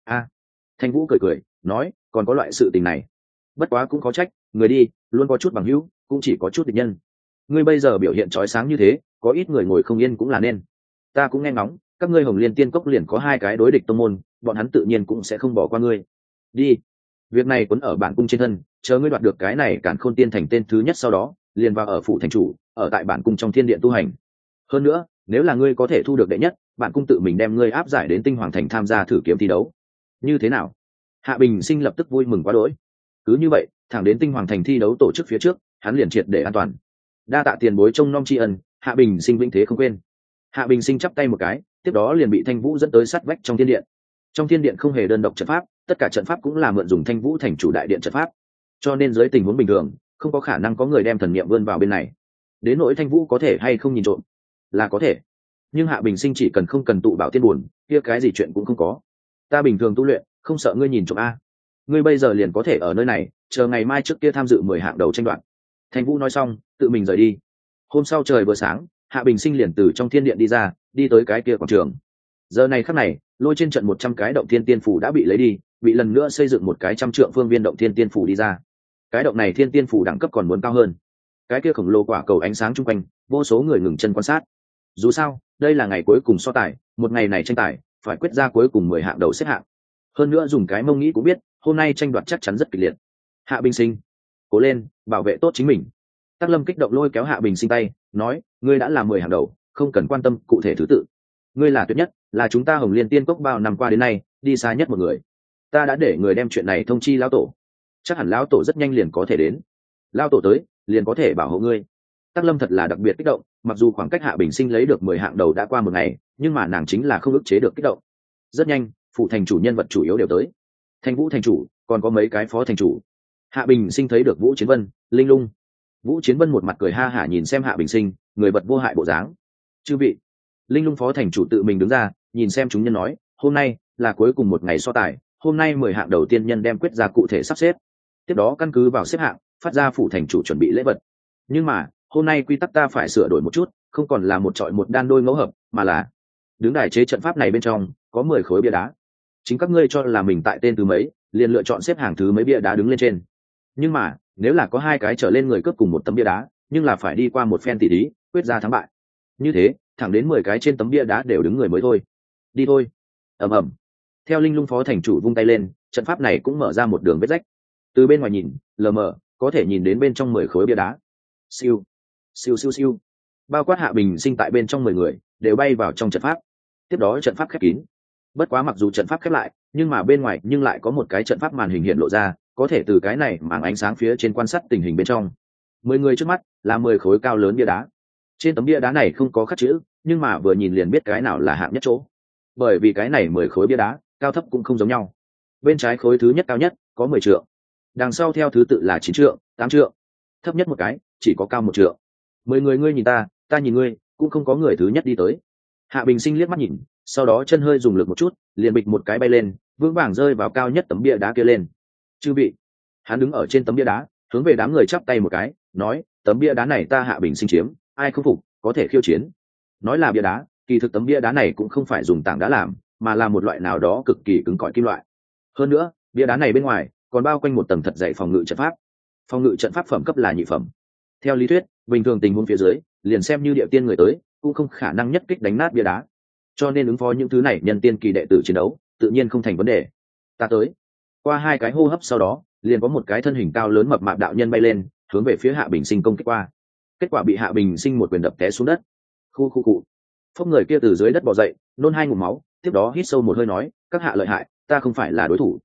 Thanh Vũ cười cười, nói: còn có loại sự tình này, bất quá cũng có trách, người đi luôn có chút bằng hữu, cũng chỉ có chút địch nhân. Ngươi bây giờ biểu hiện chói sáng như thế, có ít người ngồi không yên cũng là nên. Ta cũng nghe ngóng, các ngươi Hồng Liên Tiên Cốc liền có 2 cái đối địch tông môn, bọn hắn tự nhiên cũng sẽ không bỏ qua ngươi. Đi, việc này quấn ở bản cung trên thân, chờ ngươi đoạt được cái này Càn Khôn Tiên Thành tên thứ nhất, sau đó liền vào ở phủ thành chủ, ở tại bản cung trong thiên điện tu hành. Hơn nữa, nếu là ngươi có thể thu được đệ nhất, bản cung tự mình đem ngươi áp giải đến Tinh Hoàng Thành tham gia thử kiếm thi đấu. Như thế nào? Hạ Bình Sinh lập tức vui mừng quá đỗi. Cứ như vậy, thẳng đến Tinh Hoàng Thành thi đấu tổ chức phía trước, hắn liền triệt để an toàn. Đa tạ tiền bối trông nom tri ân, Hạ Bình Sinh vĩnh thế không quên. Hạ Bình Sinh chắp tay một cái, tiếp đó liền bị Thanh Vũ dẫn tới sát vách trong thiên điện. Trong thiên điện không hề đơn độc trận pháp, tất cả trận pháp cũng là mượn dùng Thanh Vũ thành chủ đại điện trận pháp, cho nên dưới tình huống bình thường không có khả năng có người đem thần niệm vươn vào bên này. Đến nỗi Thanh Vũ có thể hay không nhìn trộm, là có thể, nhưng Hạ Bình Sinh chỉ cần không cần tụ bảo tiên buồn, kia cái gì chuyện cũng không có. Ta bình thường tu luyện, không sợ ngươi nhìn trộm a. Ngươi bây giờ liền có thể ở nơi này, chờ ngày mai trước kia tham dự 10 hạng đầu tranh đoạt. Thanh Vũ nói xong, tự mình rời đi. Hôm sau trời vừa sáng, Hạ Bình Sinh liền từ trong thiên điện đi ra, đi tới cái kia quảng trường. Giờ này khắc này, lôi trên trận 100 cái động thiên tiên phủ đã bị lấy đi, bị lần nữa xây dựng một cái 100 trượng phương viên động thiên tiên phủ đi ra. Cái động này thiên tiên phủ đẳng cấp còn muốn cao hơn. Cái kia khổng lồ quả cầu ánh sáng chung quanh, vô số người ngừng chân quan sát. Dù sao, đây là ngày cuối cùng so tài, một ngày này tranh tài, phải quyết ra cuối cùng 10 hạng đầu xếp hạng. Hơn nữa dùng cái mông nghĩ cũng biết, hôm nay tranh đoạt chắc chắn rất kịch liệt. Hạ Bình Sinh, cố lên, bảo vệ tốt chính mình. Tắc Lâm kích động lôi kéo Hạ Bình Sinh tay, nói: ngươi đã là 10 hàng đầu, không cần quan tâm cụ thể thứ tự. Ngươi là tuyệt nhất, là chúng ta Hồng Liên Tiên Cốc bao năm qua đến nay đi xa nhất một người. Ta đã để người đem chuyện này thông chi lão tổ, chắc hẳn lão tổ rất nhanh liền có thể đến. Lão tổ tới, liền có thể bảo hộ ngươi. Tắc Lâm thật là đặc biệt kích động, mặc dù khoảng cách Hạ Bình Sinh lấy được 10 hạng đầu đã qua một ngày, nhưng mà nàng chính là không ức chế được kích động. Rất nhanh, phụ thành chủ nhân vật chủ yếu đều tới. Thanh Vũ thành chủ, còn có mấy cái phó thành chủ. Hạ Bình Sinh thấy được Vũ Chiến Vân, Linh Lung. Vũ Chiến Vân một mặt cười ha hả nhìn xem Hạ Bình Sinh, người vật vô hại bộ dáng. Chư vị, Linh Lung phó thành chủ tự mình đứng ra, nhìn xem chúng nhân nói: hôm nay là cuối cùng một ngày so tài, hôm nay 10 hạng đầu tiên nhân đem quyết ra cụ thể sắp xếp, tiếp đó căn cứ vào xếp hạng phát ra phủ thành chủ chuẩn bị lễ vật. Nhưng mà hôm nay quy tắc ta phải sửa đổi một chút, không còn là một trọi một đan đôi ngẫu hợp, mà là đứng đài chế trận pháp này bên trong có 10 khối bia đá. Chính các ngươi cho là mình tại tên thứ mấy, liền lựa chọn xếp hàng thứ mấy bia đá đứng lên trên. Nhưng mà nếu là có 2 cái trở lên người cướp cùng một tấm bia đá, nhưng là phải đi qua một phen tỉ thí quyết ra thắng bại. Như thế thẳng đến 10 cái trên tấm bia đá đều đứng người mới thôi. Đi thôi. Ầm ầm. Theo Linh Lung phó thành chủ vung tay lên, trận pháp này cũng mở ra một đường vết rách. Từ bên ngoài nhìn, lờ mờ có thể nhìn đến bên trong 10 khối bia đá. Siêu, siêu siêu siêu. Bao quát Hạ Bình Sinh tại bên trong 10 người đều bay vào trong trận pháp. Tiếp đó trận pháp khép kín. Bất quá mặc dù trận pháp khép lại, nhưng mà bên ngoài nhưng lại có một cái trận pháp màn hình hiện lộ ra, có thể từ cái này màng ánh sáng phía trên quan sát tình hình bên trong. 10 người trước mắt là 10 khối cao lớn bia đá. Trên tấm bia đá này không có khắc chữ, nhưng mà vừa nhìn liền biết cái nào là hạng nhất chỗ. Bởi vì cái này 10 khối bia đá, cao thấp cũng không giống nhau. Bên trái khối thứ nhất cao nhất, có 10 trượng. Đằng sau theo thứ tự là 9 trượng, 8 trượng. Thấp nhất một cái, chỉ có cao 1 trượng. 10 người ngươi nhìn ta, ta nhìn ngươi, cũng không có người thứ nhất đi tới. Hạ Bình Sinh liếc mắt nhìn, sau đó chân hơi dùng lực một chút, liền bịch một cái bay lên, vững vàng rơi vào cao nhất tấm bia đá kia lên. Chư vị, hắn đứng ở trên tấm bia đá, hướng về đám người chắp tay một cái, nói: tấm bia đá này ta Hạ Bình Sinh chiếm, ai không phục có thể khiêu chiến. Nói là bia đá, kỳ thực tấm bia đá này cũng không phải dùng tảng đá làm, mà là một loại nào đó cực kỳ cứng cỏi kim loại. Hơn nữa, bia đá này bên ngoài còn bao quanh một tầng thật dày phòng ngự trận pháp. Phòng ngự trận pháp phẩm cấp là nhị phẩm. Theo lý thuyết, bình thường tình huống phía dưới, liền xem như địa tiên người tới, cũng không khả năng nhất kích đánh nát bia đá. Cho nên ứng phó những thứ này nhân tiên kỳ đệ tử chiến đấu, tự nhiên không thành vấn đề. Ta tới. Qua 2 cái hô hấp sau đó, liền có một cái thân hình cao lớn mập mạp đạo nhân bay lên, hướng về phía Hạ Bình Sinh công kích qua. Kết quả bị Hạ Bình Sinh một quyền đập té xuống đất. Khu khu cụ. Phốc người kia từ dưới đất bò dậy, nôn 2 ngụm máu, tiếp đó hít sâu một hơi nói: các hạ lợi hại, ta không phải là đối thủ.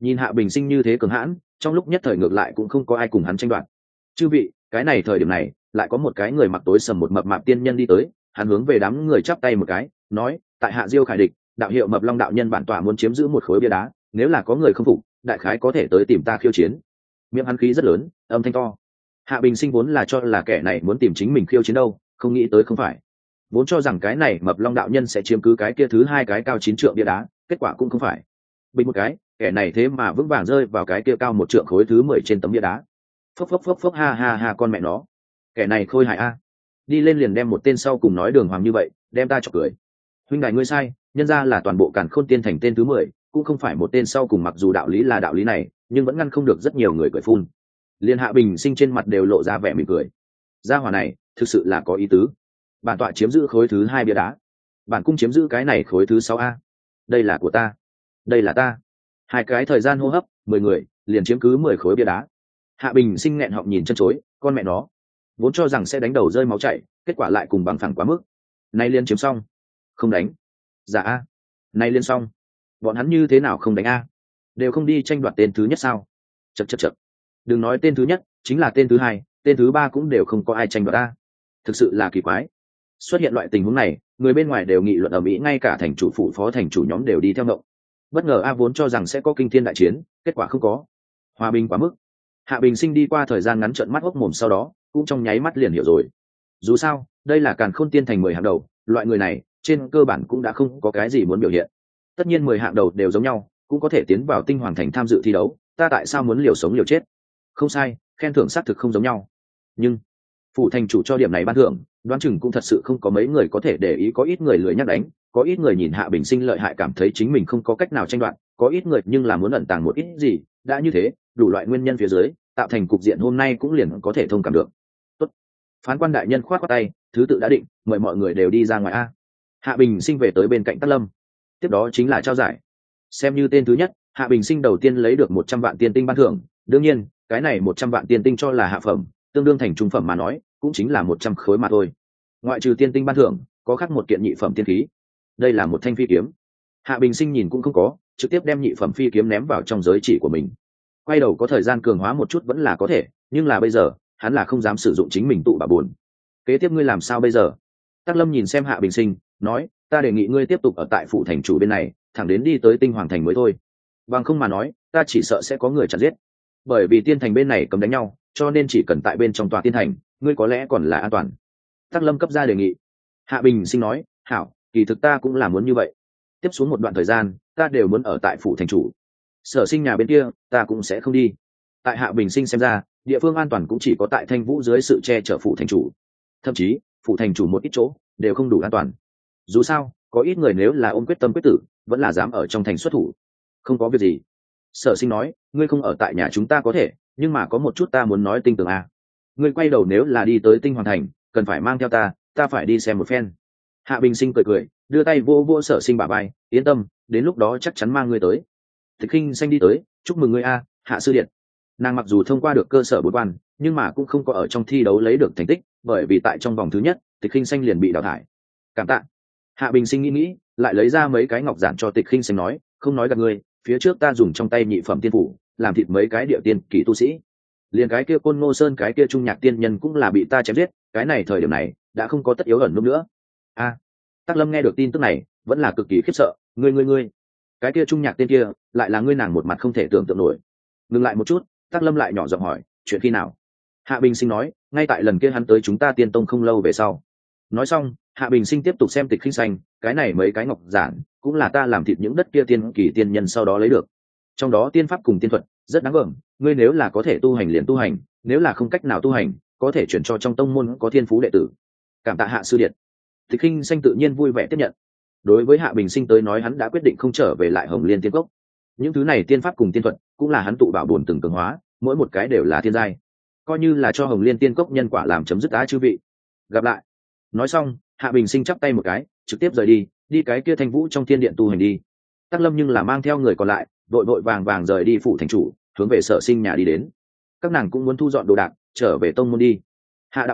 Nhìn Hạ Bình Sinh như thế cường hãn, trong lúc nhất thời ngược lại cũng không có ai cùng hắn tranh đoạt. Chư vị, cái này thời điểm này lại có một cái người mặc tối sầm một mập mạp tiên nhân đi tới, hắn hướng về đám người chắp tay một cái, nói: tại Hạ Diêu khải địch, đạo hiệu Mập Long đạo nhân bản tọa muốn chiếm giữ một khối bia đá, nếu là có người không phục, đại khái có thể tới tìm ta khiêu chiến. Miệng hắn khí rất lớn, âm thanh to. Hạ Bình Sinh vốn là cho là kẻ này muốn tìm chính mình khiêu chiến đâu, không nghĩ tới không phải. Vốn cho rằng cái này Mập Long đạo nhân sẽ chiếm cứ cái kia thứ hai cái cao 9 trượng bia đá, kết quả cũng không phải. Bình một cái, kẻ này thế mà vững vàng rơi vào cái kia cao 1 trượng khối thứ 10 trên tấm bia đá. Phốc phốc phốc phốc, ha ha ha, con mẹ nó. Kẻ này khôi hài a. Đi lên liền đem một tên sau cùng nói đường hoàng như vậy, đem ta chọc cười. Huynh đài ngươi sai, nhân ra là toàn bộ Càn Khôn Tiên Thành tên thứ 10, cũng không phải một tên sau cùng, mặc dù đạo lý là đạo lý này, nhưng vẫn ngăn không được rất nhiều người cười phun. Liên Hạ Bình Sinh trên mặt đều lộ ra vẻ mỉm cười. Gia hỏa này thực sự là có ý tứ. Bản tọa chiếm giữ khối thứ 2 bia đá, bản cung chiếm giữ cái này khối thứ 6 a. Đây là của ta, đây là ta. Hai cái thời gian hô hấp, 10 người liền chiếm cứ 10 khối bia đá. Hạ Bình Sinh nghẹn họng nhìn chân chối, con mẹ nó, vốn cho rằng sẽ đánh đầu rơi máu chảy, kết quả lại cùng bằng phẳng quá mức. Nay liên chiếm xong, không đánh. Dạ a. Nay liên xong, bọn hắn như thế nào không đánh a? Đều không đi tranh đoạt tên thứ nhất sao? Chậc chậc chậc. Đừng nói tên thứ nhất, chính là tên thứ hai, tên thứ ba cũng đều không có ai tranh đoạt a. Thực sự là kỳ quái. Xuất hiện loại tình huống này, người bên ngoài đều nghị luận ở mỹ, ngay cả thành chủ phụ phó thành chủ nhóm đều đi theo ngộng. Bất ngờ a, vốn cho rằng sẽ có kinh thiên đại chiến, kết quả không có. Hòa bình quá mức. Hạ Bình Sinh đi qua thời gian ngắn trợn mắt hốc mồm, sau đó cũng trong nháy mắt liền hiểu rồi. Dù sao, đây là Càn Khôn Tiên Thành 10 hạng đầu, loại người này trên cơ bản cũng đã không có cái gì muốn biểu hiện. Tất nhiên 10 hạng đầu đều giống nhau, cũng có thể tiến vào Tinh Hoàng Thành tham dự thi đấu, ta tại sao muốn liều sống liều chết? Không sai, khen thưởng xác thực không giống nhau. Nhưng phụ thành chủ cho điểm này ban thưởng, đoán chừng cũng thật sự không có mấy người có thể để ý, có ít người lười nhắc đánh, có ít người nhìn Hạ Bình Sinh lợi hại cảm thấy chính mình không có cách nào tranh đoạt, có ít người nhưng là muốn ẩn tàng một ít gì, đã như thế, đủ loại nguyên nhân phía dưới, tạo thành cục diện hôm nay cũng liền có thể thông cảm được. Tốt. Phán quan đại nhân khoát qua tay, thứ tự đã định, mời mọi người đều đi ra ngoài a. Hạ Bình Sinh về tới bên cạnh Tắc Lâm. Tiếp đó chính là trao giải. Xem như tên thứ nhất, Hạ Bình Sinh đầu tiên lấy được 100 vạn tiên tinh ban thưởng, đương nhiên, cái này 100 vạn tiên tinh cho là hạ phẩm, tương đương thành trung phẩm mà nói, cũng chính là 100 khối mà thôi. Ngoại trừ tiên tinh ban thưởng, có khác một kiện nhị phẩm tiên khí. Đây là một thanh phi kiếm. Hạ Bình Sinh nhìn cũng không có, trực tiếp đem nhị phẩm phi kiếm ném vào trong giới chỉ của mình. Quay đầu có thời gian cường hóa một chút vẫn là có thể, nhưng là bây giờ, hắn là không dám sử dụng chính mình tụ bà buồn. Kế tiếp ngươi làm sao bây giờ? Tắc Lâm nhìn xem Hạ Bình Sinh, nói, ta đề nghị ngươi tiếp tục ở tại phủ thành chủ bên này, thẳng đến đi tới Tinh Hoàng Thành mới thôi. Bằng không mà nói, ta chỉ sợ sẽ có người chặn giết. Bởi vì tiên thành bên này cấm đánh nhau, cho nên chỉ cần tại bên trong tòa tiên thành, ngươi có lẽ còn là an toàn. Tắc Lâm cấp ra đề nghị. Hạ Bình Sinh nói, hảo, kỳ thực ta cũng là muốn như vậy. Tiếp xuống một đoạn thời gian, ta đều muốn ở tại phủ thành chủ. Sở Sinh nhà bên kia, ta cũng sẽ không đi. Tại Hạ Bình Sinh xem ra, địa phương an toàn cũng chỉ có tại Thanh Vũ dưới sự che chở phủ thành chủ. Thậm chí, phủ thành chủ một ít chỗ đều không đủ an toàn. Dù sao, có ít người nếu là ôm quyết tâm quyết tử, vẫn là dám ở trong thành xuất thủ. Không có việc gì. Sở Sinh nói, ngươi không ở tại nhà chúng ta có thể, nhưng mà có một chút ta muốn nói tinh tường a. Ngươi quay đầu nếu là đi tới Tinh Hoàng Thành, cần phải mang theo ta phải đi xem một phen. Hạ Bình Sinh cười cười, đưa tay vô vô Sở Sinh bả vai, yên tâm, đến lúc đó chắc chắn mang ngươi tới. Tịch Khinh Xanh đi tới, chúc mừng ngươi a, Hạ sư điện. Nàng mặc dù thông qua được cơ sở 4 quan, nhưng mà cũng không có ở trong thi đấu lấy được thành tích, bởi vì tại trong vòng thứ nhất, Tịch Khinh Xanh liền bị đào thải. Cảm tạ. Hạ Bình Sinh nghĩ, lại lấy ra mấy cái ngọc giản cho Tịch Khinh Xanh nói, không nói gạt ngươi, phía trước ta dùng trong tay nhị phẩm tiên phủ, làm thịt mấy cái địa tiên kỳ tu sĩ. Liền cái kia Côn Ngô Sơn cái kia trung nhạc tiên nhân cũng là bị ta chém giết, cái này thời điểm này đã không có tất yếu ẩn núp nữa. A. Tắc Lâm nghe được tin tức này, vẫn là cực kỳ khiếp sợ, ngươi, cái kia trung nhạc tiên kia, lại là ngươi? Nàng một mặt không thể tưởng tượng nổi. Ngừng lại một chút, Tắc Lâm lại nhỏ giọng hỏi, chuyện khi nào? Hạ Bình Sinh nói, ngay tại lần kia hắn tới chúng ta Tiên Tông không lâu về sau. Nói xong, Hạ Bình Sinh tiếp tục xem Tịch Khinh Xanh, cái này mấy cái ngọc giản cũng là ta làm thịt những đất kia tiên kỳ tiên nhân sau đó lấy được. Trong đó tiên pháp cùng tiên thuật rất đáng gờm, ngươi nếu là có thể tu hành liền tu hành, nếu là không cách nào tu hành, có thể chuyển cho trong tông môn có thiên phú đệ tử. Cảm tạ Hạ sư điện. Tịch Khinh Xanh tự nhiên vui vẻ tiếp nhận. Đối với Hạ Bình Sinh tới nói, hắn đã quyết định không trở về lại Hồng Liên Tiên Cốc. Những thứ này tiên pháp cùng tiên thuật cũng là hắn tụ bảo bổn từng cường hóa, mỗi một cái đều là thiên giai, coi như là cho Hồng Liên Tiên Cốc nhân quả làm chấm dứt á chư vị. Gặp lại. Nói xong, Hạ Bình Sinh chắp tay một cái, trực tiếp rời đi cái kia Thanh Vũ trong thiên điện tu hành đi. Tắc Lâm nhưng là mang theo người còn lại, vội vàng rời đi phủ thành chủ, hướng về Sở Sinh nhà đi đến. Các nàng cũng muốn thu dọn đồ đạc, trở về tông môn đi. Hạ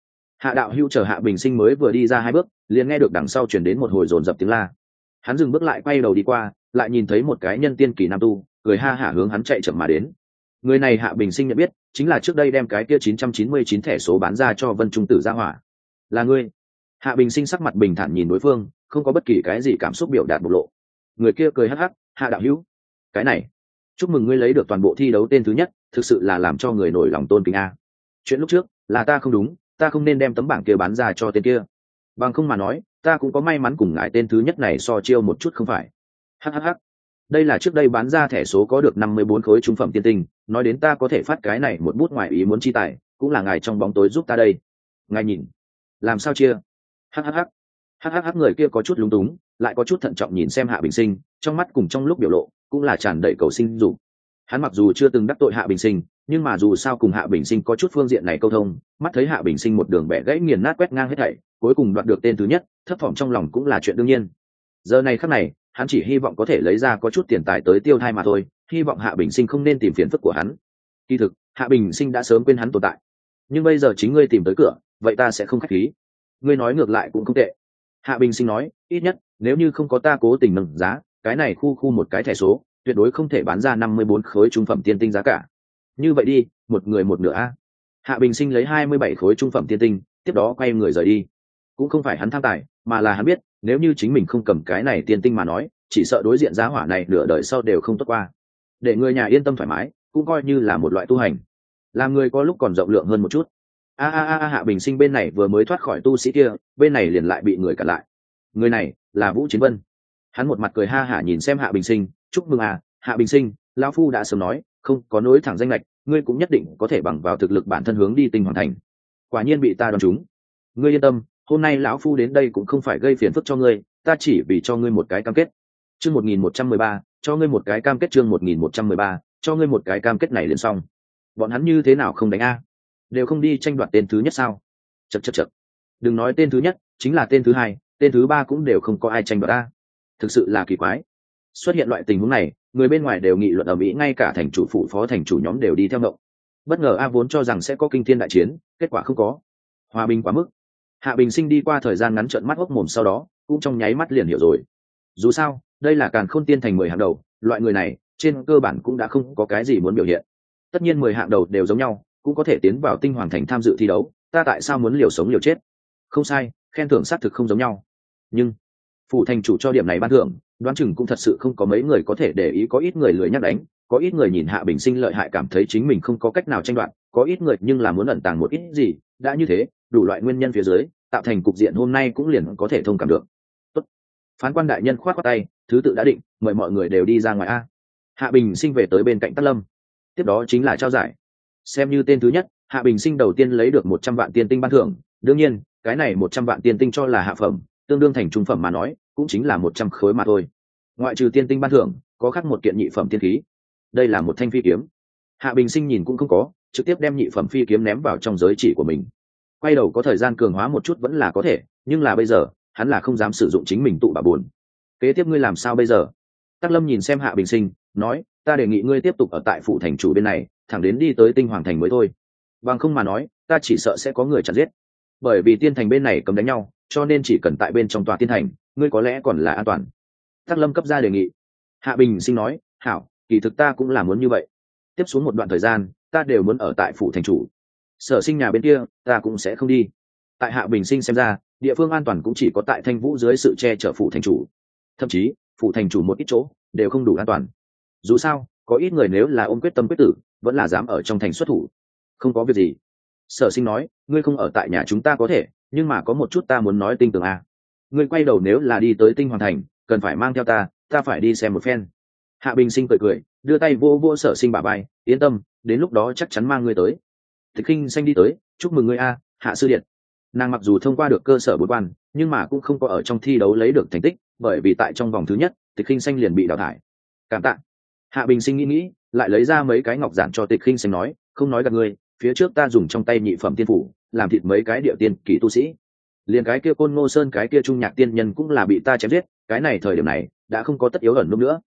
đạo hữu chờ Hạ Bình Sinh mới vừa đi ra 2 bước, liền nghe được đằng sau truyền đến một hồi dồn dập tiếng la. Hắn dừng bước lại, quay đầu đi qua, lại nhìn thấy một cái nhân tiên kỳ nam tu, cười ha hả hướng hắn chạy chậm mà đến. Người này Hạ Bình Sinh nhận biết, chính là trước đây đem cái kia 999 thẻ số bán ra cho Vân Trung Tử ra hỏa. Là ngươi? Hạ Bình Sinh sắc mặt bình thản nhìn đối phương, không có bất kỳ cái gì cảm xúc biểu đạt bộc lộ. Người kia cười hắc hắc, Hạ đạo hữu, cái này, chúc mừng ngươi lấy được toàn bộ thi đấu tên thứ nhất, thực sự là làm cho người nổi lòng tôn kính a. Chuyện lúc trước là ta không đúng, ta không nên đem tấm bảng kia bán ra cho tên kia. Bằng không mà nói, ta cũng có may mắn cùng ngài tên thứ nhất này so chiêu một chút không phải. Hhh. Đây là trước đây bán ra thẻ số có được 54 khối trung phẩm tiên tinh, nói đến ta có thể phát cái này một bút ngoài ý muốn chi tài, cũng là ngài trong bóng tối giúp ta đây. Ngài nhìn, làm sao chia? Hhh. Người kia có chút lúng túng, lại có chút thận trọng nhìn xem Hạ Bình Sinh, trong mắt cùng trong lúc biểu lộ cũng là tràn đầy cầu sinh dục. Hắn mặc dù chưa từng đắc tội Hạ Bình Sinh, nhưng mà dù sao cùng Hạ Bình Sinh có chút phương diện này câu thông, mắt thấy Hạ Bình Sinh một đường bẻ gãy nghiền nát quét ngang hết thảy, cuối cùng đoạt được tên thứ nhất, thấp thỏm trong lòng cũng là chuyện đương nhiên. Giờ này khắc này, hắn chỉ hy vọng có thể lấy ra có chút tiền tài tới tiêu thai mà thôi, hy vọng Hạ Bình Sinh không nên tìm phiền phức của hắn. Kỳ thực, Hạ Bình Sinh đã sớm quên hắn tồn tại, nhưng bây giờ chính ngươi tìm tới cửa, vậy ta sẽ không khách khí. Ngươi nói ngược lại cũng không tệ. Hạ Bình Sinh nói, ít nhất nếu như không có ta cố tình nâng giá, cái này khu một cái thẻ số tuyệt đối không thể bán ra 54 khối trung phẩm tiên tinh giá cả. Như vậy đi, một người một nửa a. Hạ Bình Sinh lấy 27 khối trung phẩm tiên tinh, tiếp đó quay người rời đi. Cũng không phải hắn tham tài, mà là hắn biết, nếu như chính mình không cầm cái này tiên tinh mà nói, chỉ sợ đối diện giá hỏa này nửa đời sau đều không tốt qua. Để người nhà yên tâm thoải mái, cũng coi như là một loại tu hành. Làm người có lúc còn rộng lượng hơn một chút. Hạ Bình Sinh bên này vừa mới thoát khỏi tu sĩ kia, bên này liền lại bị người cản lại. Người này là Vũ Chiến Vân. Hắn một mặt cười ha hả nhìn xem Hạ Bình Sinh, chúc mừng Hạ Bình Sinh, lão phu đã sớm nói, không có nối thẳng danh lệch, ngươi cũng nhất định có thể bằng vào thực lực bản thân hướng đi Tinh Hoàng Thành. Quả nhiên bị ta đoán trúng. Ngươi yên tâm, hôm nay lão phu đến đây cũng không phải gây phiền phức cho ngươi, ta chỉ vì cho ngươi một cái cam kết. Chương 1113, cho ngươi một cái cam kết. Chương 1113, cho ngươi một cái cam kết này liền xong. Bọn hắn như thế nào không đánh a? Đều không đi tranh đoạt tên thứ nhất sao? Chậc. Đừng nói tên thứ nhất, chính là tên thứ hai, tên thứ ba cũng đều không có ai tranh đoạt a. Thực sự là kỳ quái. Xuất hiện loại tình huống này, người bên ngoài đều nghị luận ở Mỹ, ngay cả thành chủ phụ phó thành chủ nhóm đều đi theo động. Bất ngờ vốn cho rằng sẽ có kinh thiên đại chiến, kết quả không có. Hòa bình quá mức. Hạ Bình Sinh đi qua thời gian ngắn trợn mắt hốc mồm, sau đó cũng trong nháy mắt liền hiểu rồi. Dù sao, đây là Càn Khôn Tiên Thành 10 hạng đầu, loại người này trên cơ bản cũng đã không có cái gì muốn biểu hiện. Tất nhiên 10 hạng đầu đều giống nhau, cũng có thể tiến vào Tinh Hoàng Thành tham dự thi đấu, ta tại sao muốn liều sống liều chết? Không sai, khen thưởng xác thực không giống nhau. Nhưng phủ thành chủ cho điểm này ban thưởng, đoán chừng cũng thật sự không có mấy người có thể để ý. Có ít người lười nhắc đánh, có ít người nhìn Hạ Bình Sinh lợi hại cảm thấy chính mình không có cách nào tranh đoạt, có ít người nhưng là muốn ẩn tàng một ít gì. Đã như thế, đủ loại nguyên nhân phía dưới, tạo thành cục diện hôm nay cũng liền có thể thông cảm được. Tốt. Phán quan đại nhân khoát qua tay, thứ tự đã định, mời mọi người đều đi ra ngoài a. Hạ Bình Sinh về tới bên cạnh Tắc Lâm. Tiếp đó chính là trao giải. Xem như tên thứ nhất, Hạ Bình Sinh đầu tiên lấy được 100 vạn tiên tinh ban thưởng. Đương nhiên, cái này 100 vạn tiên tinh cho là hạ phẩm, tương đương thành trung phẩm mà nói, cũng chính là 100 khối mà thôi. Ngoại trừ tiên tinh ban thưởng, có khác một kiện nhị phẩm tiên khí. Đây là một thanh phi kiếm. Hạ Bình Sinh nhìn cũng không có, trực tiếp đem nhị phẩm phi kiếm ném vào trong giới chỉ của mình. Quay đầu có thời gian cường hóa một chút vẫn là có thể, nhưng là bây giờ, hắn là không dám sử dụng chính mình tụ bà buồn. Kế tiếp ngươi làm sao bây giờ? Tắc Lâm nhìn xem Hạ Bình Sinh, nói, ta đề nghị ngươi tiếp tục ở tại phủ thành chủ bên này, thẳng đến đi tới Tinh Hoàng Thành mới thôi. Bằng không mà nói, ta chỉ sợ sẽ có người chặn giết. Bởi vì tiên thành bên này cấm đánh nhau, cho nên chỉ cần tại bên trong tòa tiên thành, ngươi có lẽ còn là an toàn. Tắc Lâm cấp ra đề nghị. Hạ Bình Sinh nói, hảo, kỳ thực ta cũng là muốn như vậy. Tiếp xuống một đoạn thời gian, ta đều muốn ở tại phủ thành chủ. Sở Sinh nhà bên kia, ta cũng sẽ không đi. Tại Hạ Bình Sinh xem ra, địa phương an toàn cũng chỉ có tại Thanh Vũ dưới sự che chở phủ thành chủ. Thậm chí, phủ thành chủ một ít chỗ đều không đủ an toàn. Dù sao, có ít người nếu là ôm quyết tâm quyết tử, vẫn là dám ở trong thành xuất thủ. Không có việc gì. Sở Sinh nói, ngươi không ở tại nhà chúng ta có thể, nhưng mà có một chút ta muốn nói tinh tường a. Ngươi quay đầu nếu là đi tới Tinh Hoàng Thành, cần phải mang theo ta phải đi xem một phen. Hạ Bình Sinh cười, đưa tay vô vô Sở Sinh bả vai, yên tâm, đến lúc đó chắc chắn mang ngươi tới. Tịch Khinh Xanh đi tới, chúc mừng ngươi Hạ sư điện. Nàng mặc dù thông qua được cơ sở 4 quan, nhưng mà cũng không có ở trong thi đấu lấy được thành tích, bởi vì tại trong vòng thứ nhất, Tịch Khinh Xanh liền bị đào thải. Cảm tạ. Hạ Bình Sinh nghĩ, lại lấy ra mấy cái ngọc giản cho Tịch Khinh Xanh nói, không nói gạt ngươi, phía trước ta dùng trong tay nhị phẩm tiên phủ, làm thịt mấy cái địa tiên kỳ tu sĩ. Liền cái kia Côn Ngô Sơn cái kia trung nhạc tiên nhân cũng là bị ta chém giết, cái này thời điểm này đã không có tất yếu ẩn núp nữa.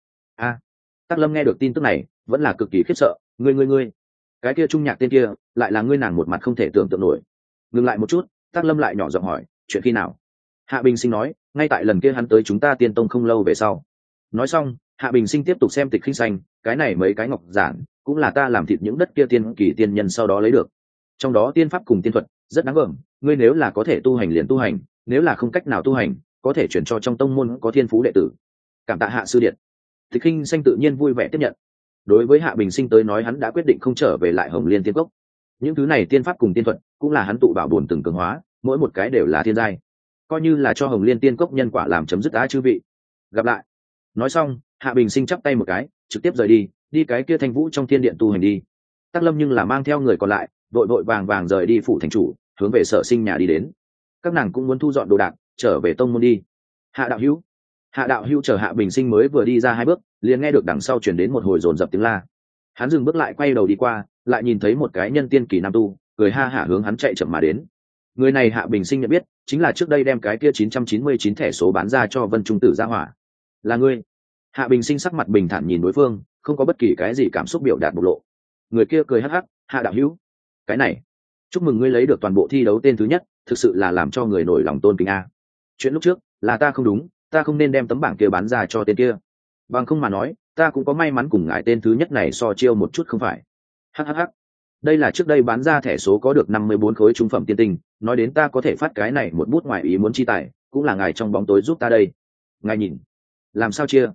Tắc Lâm nghe được tin tức này, vẫn là cực kỳ khiếp sợ, ngươi, cái kia trung nhạc tiên kia, lại là ngươi? Nàng một mặt không thể tưởng tượng nổi. Ngừng lại một chút, Tắc Lâm lại nhỏ giọng hỏi, chuyện khi nào? Hạ Bình Sinh nói, ngay tại lần kia hắn tới chúng ta Tiên Tông không lâu về sau. Nói xong, Hạ Bình Sinh tiếp tục xem Tịch Khinh Xanh, cái này mấy cái ngọc giản cũng là ta làm thịt những đất kia tiên kỳ tiên nhân sau đó lấy được, trong đó tiên pháp cùng tiên thuật rất đáng gờm, ngươi nếu là có thể tu hành liền tu hành, nếu là không cách nào tu hành có thể chuyển cho trong tông môn có thiên phú đệ tử. Cảm tạ Hạ sư điện. Tịch Khinh Xanh tự nhiên vui vẻ tiếp nhận. Đối với Hạ Bình Sinh tới nói, hắn đã quyết định không trở về lại Hồng Liên Tiên Cốc. Những thứ này tiên pháp cùng tiên thuật cũng là hắn tụ bảo bổn từng cường hóa, mỗi một cái đều là thiên giai, coi như là cho Hồng Liên Tiên Cốc nhân quả làm chấm dứt đã chư vị. Gặp lại. Nói xong, Hạ Bình Sinh chắp tay một cái, trực tiếp rời đi, đi cái kia Thanh Vũ trong thiên điện tu hành đi. Tắc Lâm nhưng là mang theo người còn lại, vội vội vàng vàng rời đi phủ thành chủ, hướng về Sở Sinh nhà đi đến. Các nàng cũng muốn thu dọn đồ đạc, trở về tông môn đi. Hạ đạo hữu chờ Hạ Bình Sinh mới vừa đi ra 2 bước, liền nghe được đằng sau chuyển đến một hồi dồn dập tiếng la. Hắn dừng bước lại, quay đầu đi qua, lại nhìn thấy một cái nhân tiên kỳ nam tu, cười ha hả hướng hắn chạy chậm mà đến. Người này Hạ Bình Sinh nhận biết, chính là trước đây đem cái kia 999 thẻ số bán ra cho Vân Trung Tử gia hỏa. Là ngươi? Hạ Bình Sinh sắc mặt bình thản nhìn đối phương, không có bất kỳ cái gì cảm xúc biểu đạt bộc lộ. Người kia cười hắc hắc, Hạ đạo hữu, cái này, chúc mừng ngươi lấy được toàn bộ thi đấu tên thứ nhất, thực sự là làm cho người nổi lòng tôn kính a. Chuyện lúc trước là ta không đúng, ta không nên đem tấm bảng kia bán ra cho tên kia, bằng không mà nói ta cũng có may mắn cùng ngài tên thứ nhất này so chiêu một chút không phải. Hhh, đây là trước đây bán ra thẻ số có được 54 khối trung phẩm tiên tinh, nói đến ta có thể phát cái này một bút ngoài ý muốn chi tài, cũng là ngài trong bóng tối giúp ta đây. Ngài nhìn làm sao chia?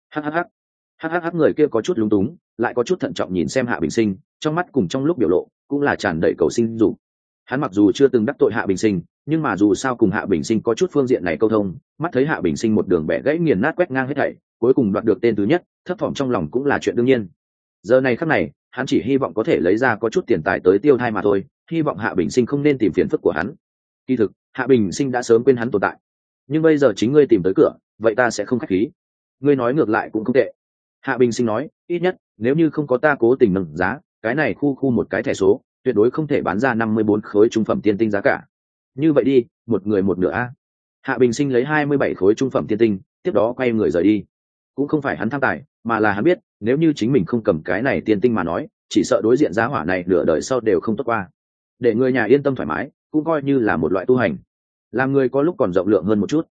Hhh, người kia có chút lúng túng, lại có chút thận trọng nhìn xem Hạ Bình Sinh, trong mắt cùng trong lúc biểu lộ cũng là tràn đầy cầu sinh dục. Hắn mặc dù chưa từng đắc tội Hạ Bình Sinh, nhưng mà dù sao cùng Hạ Bình Sinh có chút phương diện này câu thông, mắt thấy Hạ Bình Sinh một đường bẻ gãy nghiền nát quét ngang hết thảy, cuối cùng đoạt được tên thứ nhất, thấp thỏm trong lòng cũng là chuyện đương nhiên. Giờ này khắc này, hắn chỉ hy vọng có thể lấy ra có chút tiền tài tới tiêu thai mà thôi, hy vọng Hạ Bình Sinh không nên tìm phiền phức của hắn. Kỳ thực, Hạ Bình Sinh đã sớm quên hắn tồn tại. Nhưng bây giờ chính ngươi tìm tới cửa, vậy ta sẽ không khách khí. Ngươi nói ngược lại cũng không tệ. Hạ Bình Sinh nói, ít nhất, nếu như không có ta cố tình nâng giá, cái này khu một cái thẻ số, tuyệt đối không thể bán ra 54 khối trung phẩm tiên tinh giá cả. Như vậy đi, một người một nửa a. Hạ Bình Sinh lấy 27 khối trung phẩm tiên tinh, tiếp đó quay người rời đi. Cũng không phải hắn tham tài, mà là hắn biết, nếu như chính mình không cầm cái này tiên tinh mà nói, chỉ sợ đối diện giá hỏa này nửa đời sau đều không tốt qua. Để người nhà yên tâm thoải mái, cũng coi như là một loại tu hành. Làm người có lúc còn rộng lượng hơn một chút.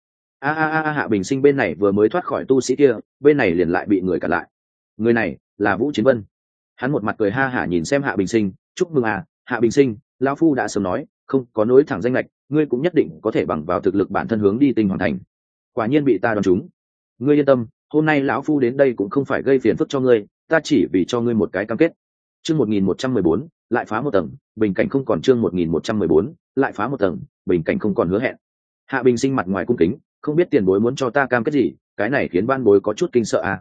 Hạ Bình Sinh bên này vừa mới thoát khỏi tu sĩ kia, bên này liền lại bị người cản lại. Người này là Vũ Chiến Vân. Hắn một mặt cười ha hả nhìn xem Hạ Bình Sinh, chúc mừng Hạ Bình Sinh, lão phu đã sớm nói, không có nối thẳng danh lệch, ngươi cũng nhất định có thể bằng vào thực lực bản thân hướng đi tinh hoàn thành. Quả nhiên bị ta đoán trúng. Ngươi yên tâm, hôm nay lão phu đến đây cũng không phải gây phiền phức cho ngươi, ta chỉ vì cho ngươi một cái cam kết. Chương 1114, lại phá một tầng, bình cảnh không còn. Chương 1114, lại phá một tầng, bình cảnh không còn hứa hẹn. Hạ Bình Sinh mặt ngoài cung kính, không biết tiền bối muốn cho ta cam kết gì, cái này khiến ban bối có chút kinh sợ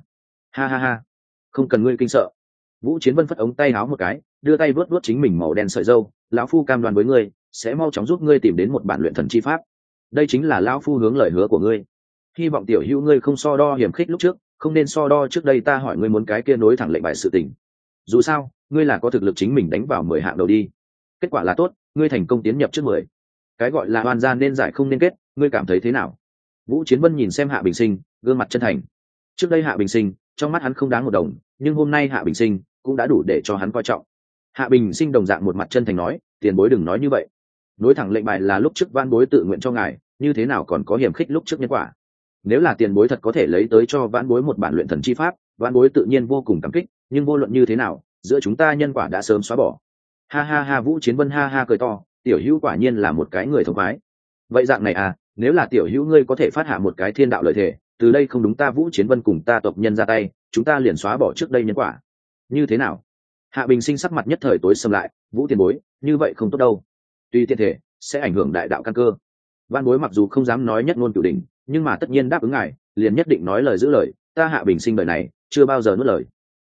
ha, không cần ngươi kinh sợ. Vũ Chiến Vân phất ống tay áo một cái, đưa tay vuốt vuốt chính mình màu đen sợi râu, lão phu cam đoan với ngươi, sẽ mau chóng giúp ngươi tìm đến một bản luyện thần chi pháp. Đây chính là lão phu hướng lời hứa của ngươi. Hy vọng tiểu hữu ngươi không so đo hiểm khích lúc trước, không nên so đo trước đây ta hỏi ngươi muốn cái kia nối thẳng lệnh bài sự tình. Dù sao, ngươi là có thực lực chính mình đánh vào 10 hạng đầu đi. Kết quả là tốt, ngươi thành công tiến nhập trước 10. Cái gọi là oan gian nên giải không nên kết, ngươi cảm thấy thế nào? Vũ Chiến Vân nhìn xem Hạ Bình Sinh, gương mặt chân thành. Trước đây Hạ Bình Sinh, trong mắt hắn không đáng một đồng, nhưng hôm nay Hạ Bình Sinh cũng đã đủ để cho hắn coi trọng. Hạ Bình Sinh đồng dạng một mặt chân thành nói, tiền bối đừng nói như vậy. Nối thẳng lệnh bài là lúc trước van bối tự nguyện cho ngài, như thế nào còn có hiểm khích lúc trước nhân quả. Nếu là tiền bối thật có thể lấy tới cho vãn bối một bản luyện thần chi pháp, vãn bối tự nhiên vô cùng cảm kích, nhưng vô luận như thế nào, giữa chúng ta nhân quả đã sớm xóa bỏ. Ha, Vũ Chiến Vân ha cười to, tiểu hữu quả nhiên là một cái người thông khoái. Vậy dạng này nếu là tiểu hữu ngươi có thể phát hạ một cái thiên đạo lợi thể, từ đây không đúng ta Vũ Chiến Vân cùng ta tộc nhân ra tay, chúng ta liền xóa bỏ trước đây nhân quả. Như thế nào? Hạ Bình Sinh sắc mặt nhất thời tối sầm lại, Vũ tiền bối, như vậy không tốt đâu. Tuy tiện thể sẽ ảnh hưởng đại đạo căn cơ. Văn bối mặc dù không dám nói nhất ngôn cửu đỉnh, nhưng mà tất nhiên đáp ứng ngài, liền nhất định nói lời giữ lời, ta Hạ Bình Sinh đời này chưa bao giờ nuốt lời.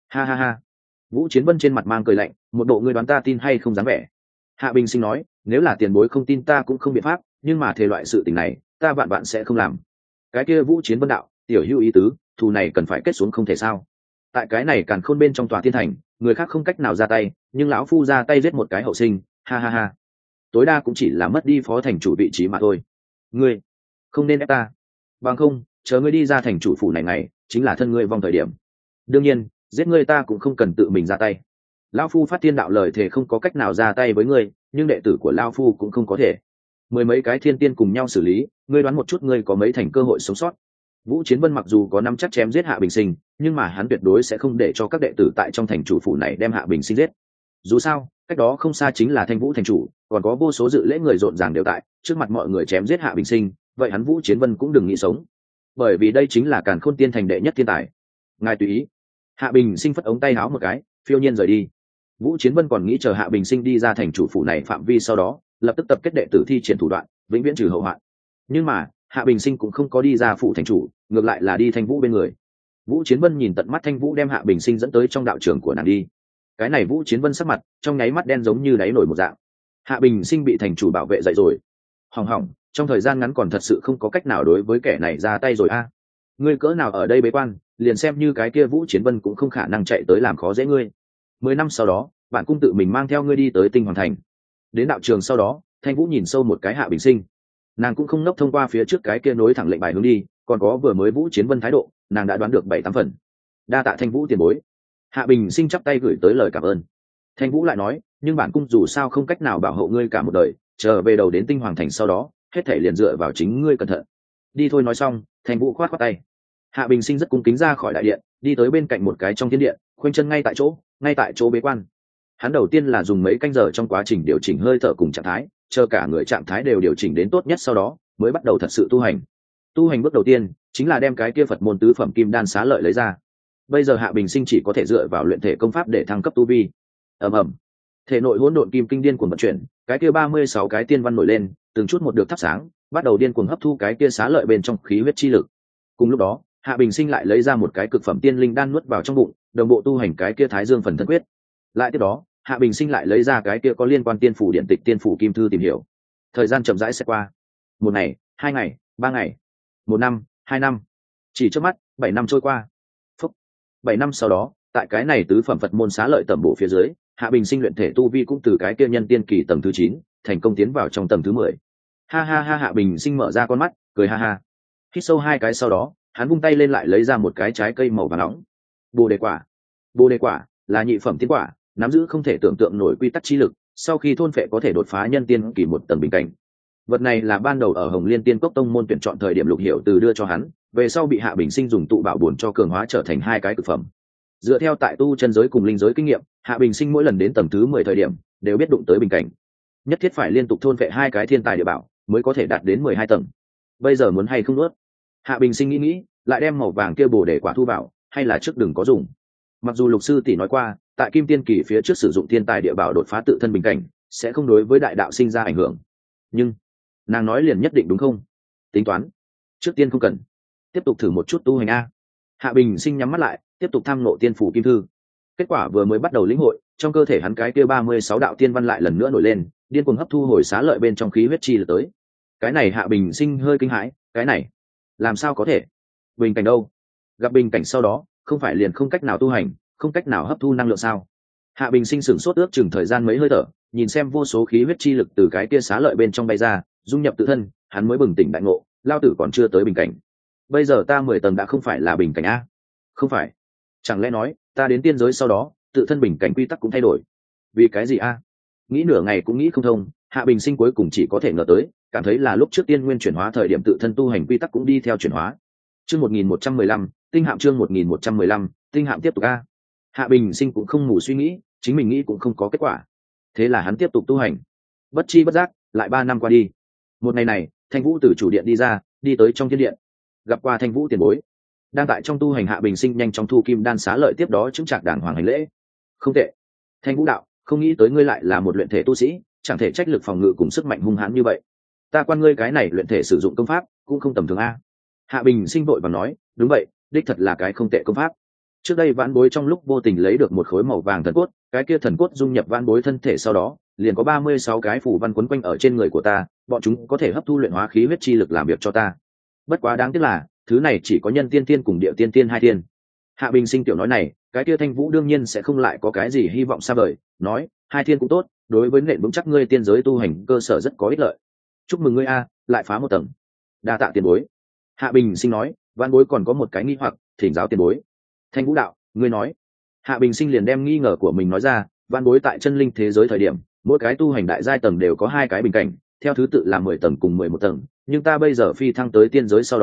Ha. Vũ Chiến Vân trên mặt mang cười lạnh, một bộ ngươi đoán ta tin hay không dám vẻ. Hạ Bình Sinh nói, nếu là tiền bối không tin ta cũng không biện pháp, nhưng mà thể loại sự tình này, ta vạn bạn sẽ không làm. Cái kia Vũ Chiến Vân đạo, tiểu hữu ý tứ, thù này cần phải kết xuống không thể sao? Tại cái này càn khôn bên trong tòa thiên thành, người khác không cách nào ra tay, nhưng lão phu ra tay giết một cái hậu sinh, ha. Tối đa cũng chỉ là mất đi phó thành chủ vị trí mà thôi. Ngươi không nên ép ta, bằng không, chờ ngươi đi ra thành chủ phủ này ngày, chính là thân ngươi vong thời điểm. Đương nhiên, giết ngươi ta cũng không cần tự mình ra tay. Lão phu phát thiên đạo lời thề không có cách nào ra tay với ngươi, nhưng đệ tử của lão phu cũng không có thể. 10 mấy cái thiên tiên cùng nhau xử lý, ngươi đoán một chút ngươi có mấy thành cơ hội sống sót. Vũ Chiến Vân mặc dù có nắm chắc chém giết Hạ Bình Sinh, nhưng mà hắn tuyệt đối sẽ không để cho các đệ tử tại trong thành chủ phủ này đem Hạ Bình Sinh giết. Dù sao, cách đó không xa chính là Thanh Vũ thành chủ, còn có vô số dự lễ người rộn ràng đều tại, trước mặt mọi người chém giết Hạ Bình Sinh, vậy hắn Vũ Chiến Vân cũng đừng nghĩ sống. Bởi vì đây chính là Càn Khôn Tiên thành đệ nhất thiên tài. Ngài tùy ý. Hạ Bình Sinh phất ống tay áo một cái, phiêu nhiên rời đi. Vũ Chiến Vân còn nghĩ chờ Hạ Bình Sinh đi ra thành chủ phủ này phạm vi sau đó, lập tức tập kết đệ tử thi triển thủ đoạn, vĩnh viễn trừ hậu hoạn. Nhưng mà, Hạ Bình Sinh cũng không có đi ra phủ thành chủ, ngược lại là đi Thanh Vũ bên người. Vũ Chiến Vân nhìn tận mắt Thanh Vũ đem Hạ Bình Sinh dẫn tới trong đạo trường của nàng đi. Cái này Vũ Chiến Vân sắc mặt trong nháy mắt đen giống như đáy nổi một dạng. Hạ Bình Sinh bị thành chủ bảo vệ dậy rồi. Hỏng hỏng, trong thời gian ngắn còn thật sự không có cách nào đối với kẻ này ra tay rồi a. Ngươi cỡ nào ở đây bế quan, liền xem như cái kia Vũ Chiến Vân cũng không khả năng chạy tới làm khó dễ ngươi. 10 năm sau đó, bản cung tự mình mang theo ngươi đi tới Tinh Hoàng thành. Đến đạo trường sau đó, Thanh Vũ nhìn sâu một cái Hạ Bình Sinh. Nàng cũng không nốc thông qua phía trước cái kia nối thẳng lệnh bài hướng đi, còn có vừa mới Vũ Chiến Vân thái độ, nàng đã đoán được 7-8 phần. Đa tạ Thanh Vũ tiền bối. Hạ Bình Sinh chắp tay gửi tới lời cảm ơn. Thanh Vũ lại nói, nhưng bản cung dù sao không cách nào bảo hộ ngươi cả một đời, trở về đầu đến Tinh Hoàng thành sau đó, hết thảy liền dựa vào chính ngươi cẩn thận. Đi thôi. Nói xong, Thanh Vũ khoát khoát tay. Hạ Bình Sinh rất cung kính ra khỏi đại điện, đi tới bên cạnh một cái trong thiên điện, khoanh chân ngay tại chỗ bế quan. Hắn đầu tiên là dùng mấy canh giờ trong quá trình điều chỉnh hơi thở cùng trạng thái, chờ cả người trạng thái đều điều chỉnh đến tốt nhất sau đó, mới bắt đầu thật sự tu hành. Tu hành bước đầu tiên chính là đem cái kia Phật môn tứ phẩm kim đan xá lợi lấy ra. Bây giờ Hạ Bình Sinh chỉ có thể dựa vào luyện thể công pháp để thăng cấp tu vi. ầm ầm, thể nội hỗn độn kim kinh điên cuồng vận chuyển, cái kia 36 cái tiên văn nổi lên, từng chút một được thắp sáng, bắt đầu điên cuồng hấp thu cái kia xá lợi bên trong khí huyết chi lực. Cùng lúc đó, Hạ Bình Sinh lại lấy ra một cái cực phẩm tiên linh đan nuốt vào trong bụng, đồng bộ tu hành cái kia Thái Dương phần thân quyết. Lại tiếp đó, Hạ Bình Sinh lại lấy ra cái kia có liên quan tiên phủ điện tịch tiên phủ kim thư tìm hiểu. Thời gian chậm rãi sẽ qua. 1 ngày, 2 ngày, 3 ngày, 1 năm, 2 năm. Chỉ trước mắt, 7 năm trôi qua. 7 năm sau đó, tại cái này tứ phẩm Phật môn xá lợi tẩm bổ phía dưới, Hạ Bình Sinh luyện thể tu vi cũng từ cái kia nhân tiên kỳ tầng thứ 9, thành công tiến vào trong tầng thứ 10. Ha ha ha, Hạ Bình Sinh mở ra con mắt, cười ha ha. Hít sâu 2 cái sau đó, hắn vung tay lên lại lấy ra một cái trái cây màu vàng nóng. Bồ đề quả. Bồ đề quả là nhị phẩm tiên quả, nắm giữ không thể tưởng tượng nổi quy tắc chi lực, sau khi thôn phệ có thể đột phá nhân tiên kỳ một tầng bình cảnh. Vật này là ban đầu ở Hồng Liên Tiên Cốc tông môn tuyển chọn thời điểm Lục Hiểu Từ đưa cho hắn, về sau bị Hạ Bình Sinh dùng tụ bảo bổn cho cường hóa trở thành 2 cái cực phẩm. Dựa theo tại tu chân giới cùng linh giới kinh nghiệm, Hạ Bình Sinh mỗi lần đến tầng thứ 10 thời điểm đều biết đụng tới bình cảnh, nhất thiết phải liên tục thôn phệ 2 cái thiên tài địa bảo mới có thể đạt đến 12 tầng. Bây giờ muốn hay không nuốt? Hạ Bình Sinh nghĩ, lại đem màu vàng kia bồ đề quả thu vào, hay là trước đừng có dùng. Mặc dù Lục sư tỷ nói qua, tại Kim Tiên kỳ phía trước sử dụng thiên tài địa bảo đột phá tự thân bình cảnh sẽ không đối với đại đạo sinh ra ảnh hưởng, nhưng nàng nói liền nhất định đúng không? Tính toán, trước tiên không cần, tiếp tục thử một chút tu hành a. Hạ Bình Sinh nhắm mắt lại, tiếp tục tham ngộ tiên phủ kim thư. Kết quả vừa mới bắt đầu lĩnh hội, trong cơ thể hắn cái kia 36 đạo tiên văn lại lần nữa nổi lên, điên cuồng hấp thu hồi xá lợi bên trong khí huyết chi lực tới. Cái này Hạ Bình Sinh hơi kinh hãi, cái này làm sao có thể? Bình cảnh đâu? Gặp bình cảnh sau đó, không phải liền không cách nào tu hành, không cách nào hấp thu năng lượng sao? Hạ Bình Sinh sửng sốt ước chừng thời gian mấy hơi thở, nhìn xem vô số khí huyết chi lực từ cái kia xá lợi bên trong bay ra, dung nhập tự thân, hắn mới bừng tỉnh đại ngộ, lao tử còn chưa tới bình cảnh. Bây giờ ta 10 tầng đã không phải là bình cảnh a? Không phải. Chẳng lẽ nói, ta đến tiên giới sau đó, tự thân bình cảnh quy tắc cũng thay đổi? Vì cái gì a? Nghĩ nửa ngày cũng nghĩ không thông, Hạ Bình Sinh cuối cùng chỉ có thể ngờ tới, cảm thấy là lúc trước tiên nguyên chuyển hóa thời điểm tự thân tu hành quy tắc cũng đi theo chuyển hóa. Chương 1115, tinh hạm chương 1115, tinh hạm tiếp tục a. Hạ Bình Sinh cũng không ngủ suy nghĩ, chính mình nghĩ cũng không có kết quả. Thế là hắn tiếp tục tu hành. Bất chi bất giác, lại 3 năm qua đi. Một ngày này, Thanh Vũ từ chủ điện đi ra, đi tới trong thiên điện. Gặp qua Thanh Vũ tiền bối. Đang tại trong tu hành Hạ Bình Sinh nhanh chóng thu kim đan xá lợi tiếp đó chứng trạc đàng hoàng hành lễ. Không tệ. Thanh Vũ đạo, không nghĩ tới ngươi lại là một luyện thể tu sĩ, chẳng thể trách lực phòng ngự cùng sức mạnh hung hãn như vậy. Ta quan ngươi cái này luyện thể sử dụng công pháp, cũng không tầm thường a. Hạ Bình Sinh vội vàng nói, đúng vậy, đích thật là cái không tệ công pháp. Trước đây vãn bối trong lúc vô tình lấy được một khối màu vàng thần cốt, cái kia thần cốt dung nhập vãn bối thân thể sau đó, liền có 36 cái phù văn quấn quanh ở trên người của ta, bọn chúng có thể hấp thu luyện hóa khí huyết chi lực làm việc cho ta. Bất quá đáng tiếc là, thứ này chỉ có nhân tiên tiên cùng địa tiên tiên 2 tiên. Hạ Bình Sinh tiểu nói này, cái kia Thanh Vũ đương nhiên sẽ không lại có cái gì hy vọng xa vời, nói, 2 tiên cũng tốt, đối với nền vững chắc ngươi tiên giới tu hành cơ sở rất có ích lợi. Chúc mừng ngươi a, lại phá 1 tầng. Đa tạ tiền bối. Hạ Bình Sinh nói, vãn bối còn có một cái nghi hoặc, thỉnh giáo tiền bối. Thanh Vũ đạo, ngươi nói. Hạ Bình Sinh liền đem nghi ngờ của mình nói ra, vãn bối tại chân linh thế giới thời điểm, mỗi cái tu hành đại giai tầng đều có 2 cái bình cảnh, theo thứ tự là 10 tầng cùng 11 tầng, nhưng ta bây giờ phi thăng tới tiên giới sau đó,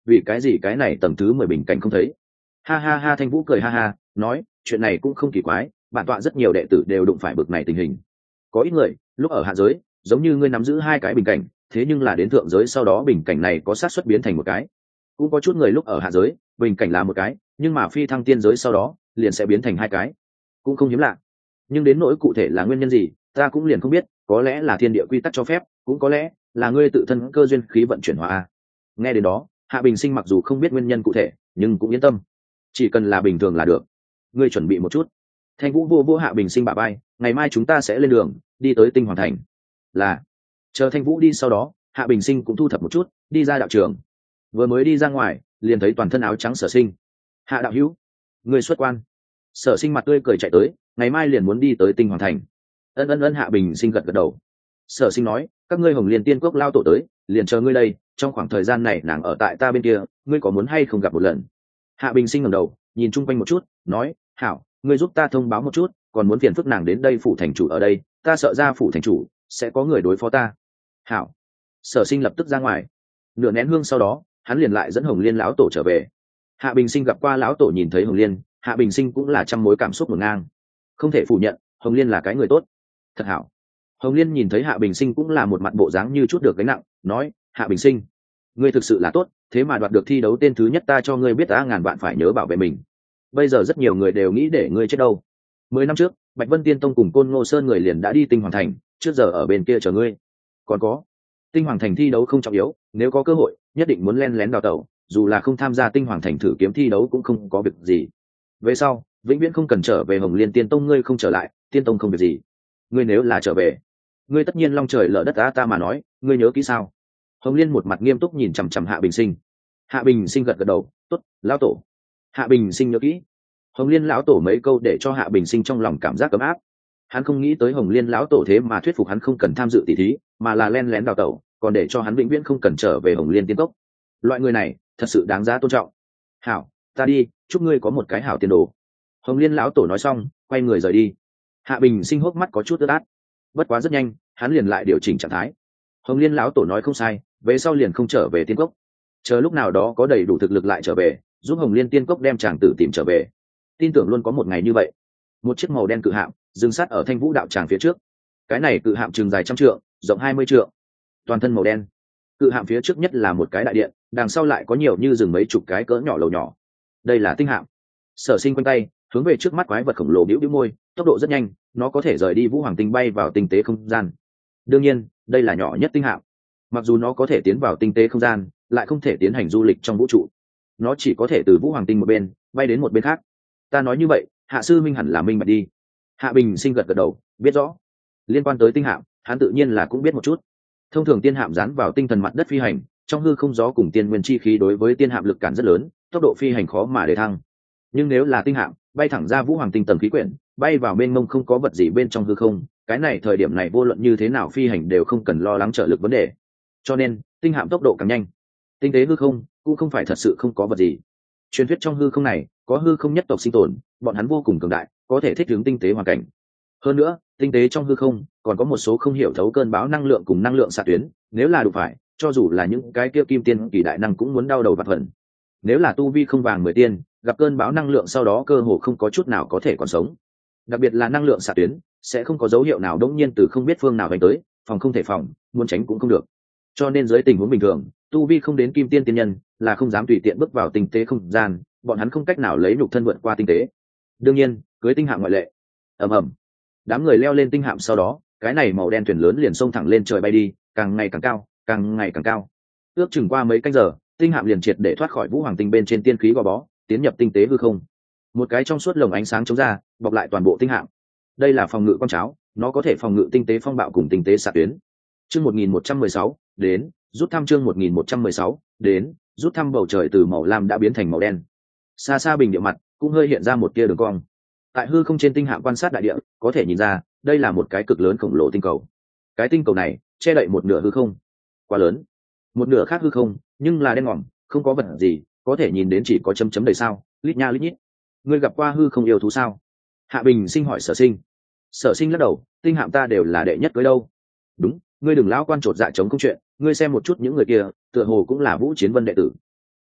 vì cái gì cái này tầng thứ 10 bình cảnh không thấy? Ha ha ha, Thanh Vũ cười ha ha, nói, chuyện này cũng không kỳ quái, bản tọa rất nhiều đệ tử đều đụng phải bực này tình hình. Có ít người, lúc ở hạ giới, giống như ngươi nắm giữ hai cái bình cảnh, thế nhưng là đến thượng giới sau đó bình cảnh này có xác suất biến thành một cái. Cũng có chút người lúc ở hạ giới, bình cảnh là một cái, nhưng mà phi thăng tiên giới sau đó, liền sẽ biến thành hai cái. Cũng không hiếm lạ. Nhưng đến nỗi cụ thể là nguyên nhân gì, ta cũng liền không biết, có lẽ là thiên địa quy tắc cho phép, cũng có lẽ là ngươi tự thân cơ duyên khí vận chuyển hóa. Nghe đến đó, Hạ Bình Sinh mặc dù không biết nguyên nhân cụ thể, nhưng cũng yên tâm. Chỉ cần là bình thường là được. Ngươi chuẩn bị một chút. Thanh Vũ vô vô Hạ Bình Sinh bả vai, ngày mai chúng ta sẽ lên đường, đi tới Tinh Hoàng Thành. Là. Chờ Thanh Vũ đi sau đó, Hạ Bình Sinh cũng thu thập một chút, đi ra đạo trường. Vừa mới đi ra ngoài, liền thấy toàn thân áo trắng Sở Sinh. Hạ đạo hữu, ngươi xuất quan. Sở Sinh mặt tươi cười chạy tới, ngày mai liền muốn đi tới Tinh Hoàng Thành. Ân, Hạ Bình Sinh gật gật đầu. Sở Sinh nói, các ngươi Hồng Liên Tiên Quốc lao tổ tới, liền chờ ngươi đây, trong khoảng thời gian này nàng ở tại ta bên kia, ngươi có muốn hay không gặp một lần? Hạ Bình Sinh ngẩng đầu, nhìn chung quanh một chút, nói, hảo, ngươi giúp ta thông báo một chút, còn muốn phiền phức nàng đến đây phủ thành chủ ở đây, ta sợ ra phủ thành chủ sẽ có người đối phó ta. Hảo. Sở Sinh lập tức ra ngoài. Nửa nén hương sau đó, hắn liền lại dẫn Hồng Liên lão tổ trở về. Hạ Bình Sinh gặp qua lão tổ, nhìn thấy Hồng Liên, Hạ Bình Sinh cũng là trăm mối cảm xúc ngổn ngang. Không thể phủ nhận, Hồng Liên là cái người tốt. Thật hảo. Hồng Liên nhìn thấy Hạ Bình Sinh cũng là một mặt bộ dáng như chút được gánh nặng, nói, Hạ Bình Sinh, ngươi thực sự là tốt, thế mà đoạt được thi đấu tên thứ nhất, ta cho ngươi biết ta ngàn vạn phải nhớ bảo vệ mình. Bây giờ rất nhiều người đều nghĩ để ngươi chết đâu. 10 năm trước, Bạch Vân Tiên Tông cùng Côn Ngô Sơn người liền đã đi Tinh Hoàng Thành, trước giờ ở bên kia chờ ngươi. Còn có, Tinh Hoàng Thành thi đấu không trọng yếu, nếu có cơ hội, nhất định muốn len lén đào tẩu, dù là không tham gia Tinh Hoàng Thành thử kiếm thi đấu cũng không có việc gì. Về sau, vĩnh viễn không cần trở về Hồng Liên Tiên Tông, ngươi không trở lại, Tiên Tông không việc gì. Ngươi nếu là trở về, ngươi tất nhiên long trời lở đất, ta mà nói, ngươi nhớ kỹ sao? Hồng Liên một mặt nghiêm túc nhìn chằm chằm Hạ Bình Sinh. Hạ Bình Sinh gật gật đầu, tốt, lão tổ. Hạ Bình Sinh nhớ kỹ. Hồng Liên lão tổ mấy câu để cho Hạ Bình Sinh trong lòng cảm giác ấm áp. Hắn không nghĩ tới Hồng Liên lão tổ thế mà thuyết phục hắn không cần tham dự tỷ thí, mà là len lén đào tẩu, còn để cho hắn vĩnh viễn không cần trở về Hồng Liên Tiên Cốc. Loại người này thật sự đáng giá tôn trọng. Hảo, ta đi, chúc ngươi có một cái hảo tiền đồ. Hồng Liên lão tổ nói xong, quay người rời đi. Hạ Bình Sinh hốc mắt có chút ướt át, bất quá rất nhanh, hắn liền lại điều chỉnh trạng thái. Hồng Liên lão tổ nói không sai, về sau liền không trở về Tiên Cốc, chờ lúc nào đó có đầy đủ thực lực lại trở về, giúp Hồng Liên Tiên Cốc đem chàng tử tìm trở về. Tin tưởng luôn có một ngày như vậy. Một chiếc màu đen cự hạm dừng sát ở Thanh Vũ đạo tràng phía trước. Cái này cự hạm chừng dài 100 trượng, rộng 20 trượng, toàn thân màu đen. Cự hạm phía trước nhất là một cái đại điện, đằng sau lại có nhiều như rừng mấy chục cái cỡ nhỏ lầu nhỏ. Đây là tinh hạm. Sở Sinh quanh tay hướng về trước mắt quái vật khổng lồ bĩu bĩu môi, tốc độ rất nhanh, nó có thể rời đi Vũ Hoàng Tinh bay vào tinh tế không gian. Đương nhiên, đây là nhỏ nhất tinh hạm. Mặc dù nó có thể tiến vào tinh tế không gian, lại không thể tiến hành du lịch trong vũ trụ. Nó chỉ có thể từ Vũ Hoàng Tinh một bên bay đến một bên khác. Ta nói như vậy, Hạ sư minh hẳn là minh bạch đi. Hạ Bình Sinh gật gật đầu, biết rõ. Liên quan tới tinh hạm, hắn tự nhiên là cũng biết một chút. Thông thường tiên hạm dán vào tinh thần mặt đất phi hành, trong hư không gió cùng tiên nguyên chi khí đối với tiên hạm lực cản rất lớn, tốc độ phi hành khó mà để thăng. Nhưng nếu là tinh hạm bay thẳng ra Vũ Hoàng Tinh tầng khí quyển, bay vào bên mông không có vật gì bên trong hư không, cái này thời điểm này vô luận như thế nào phi hành đều không cần lo lắng trợ lực vấn đề. Cho nên tinh hạm tốc độ càng nhanh. Tinh tế hư không cũng không phải thật sự không có vật gì. Truyền thuyết trong hư không này có hư không nhất tộc sinh tồn, bọn hắn vô cùng cường đại, có thể thích ứng tinh tế hoàn cảnh. Hơn nữa, tinh tế trong hư không còn có một số không hiểu thấu cơn bão năng lượng cùng năng lượng xạ tuyến, nếu là đủ phải, cho dù là những cái kia kim tiên kỳ đại năng cũng muốn đau đầu vặt vẩn. Nếu là tu vi không vàng 10 tiên, gặp cơn bão năng lượng sau đó cơ hồ không có chút nào có thể còn sống. Đặc biệt là năng lượng xạ tuyến sẽ không có dấu hiệu nào đống nhiên từ không biết phương nào đánh tới, phòng không thể phòng, muốn tránh cũng không được. Cho nên dưới tình huống bình thường, tu vi không đến kim tiên tiên nhân là không dám tùy tiện bước vào tinh tế không gian, bọn hắn không cách nào lấy nhục thân vượt qua tinh tế. Đương nhiên, cưới tinh hạm ngoại lệ. Ầm ầm, đám người leo lên tinh hạm sau đó, cái này màu đen thuyền lớn liền xông thẳng lên trời bay đi, càng ngày càng cao, càng ngày càng cao. Ước chừng qua mấy canh giờ, tinh hạm liền triệt để thoát khỏi Vũ Hoàng Tinh bên trên tiên khí gò bó, tiến nhập tinh tế hư không. Một cái trong suốt lồng ánh sáng chống ra, bọc lại toàn bộ tinh hạm. Đây là phòng ngự con cháo, nó có thể phòng ngự tinh tế phong bạo cùng tinh tế xạ tuyến. Chương 1116, đến, rút thăm chương 1116, đến, rút thăm. Bầu trời từ màu lam đã biến thành màu đen. Xa xa bình địa mặt cũng hơi hiện ra một tia đường cong. Tại hư không trên tinh hạm quan sát đại địa, có thể nhìn ra, đây là một cái cực lớn khổng lồ tinh cầu. Cái tinh cầu này che đậy một nửa hư không, quá lớn. Một nửa khác hư không, nhưng là đen ngòm, không có vật gì, có thể nhìn đến chỉ có chấm chấm đầy sao, lít nha lít nhít. Ngươi gặp qua hư không yêu thú sao? Hạ Bình Sinh hỏi Sở Sinh. Sở Sinh lắc đầu, tinh hạm ta đều là đệ nhất cưới đâu. Đúng, ngươi đừng lão quan chột dạ chống không chuyện, ngươi xem một chút những người kia, tựa hồ cũng là Vũ Chiến Vân đệ tử.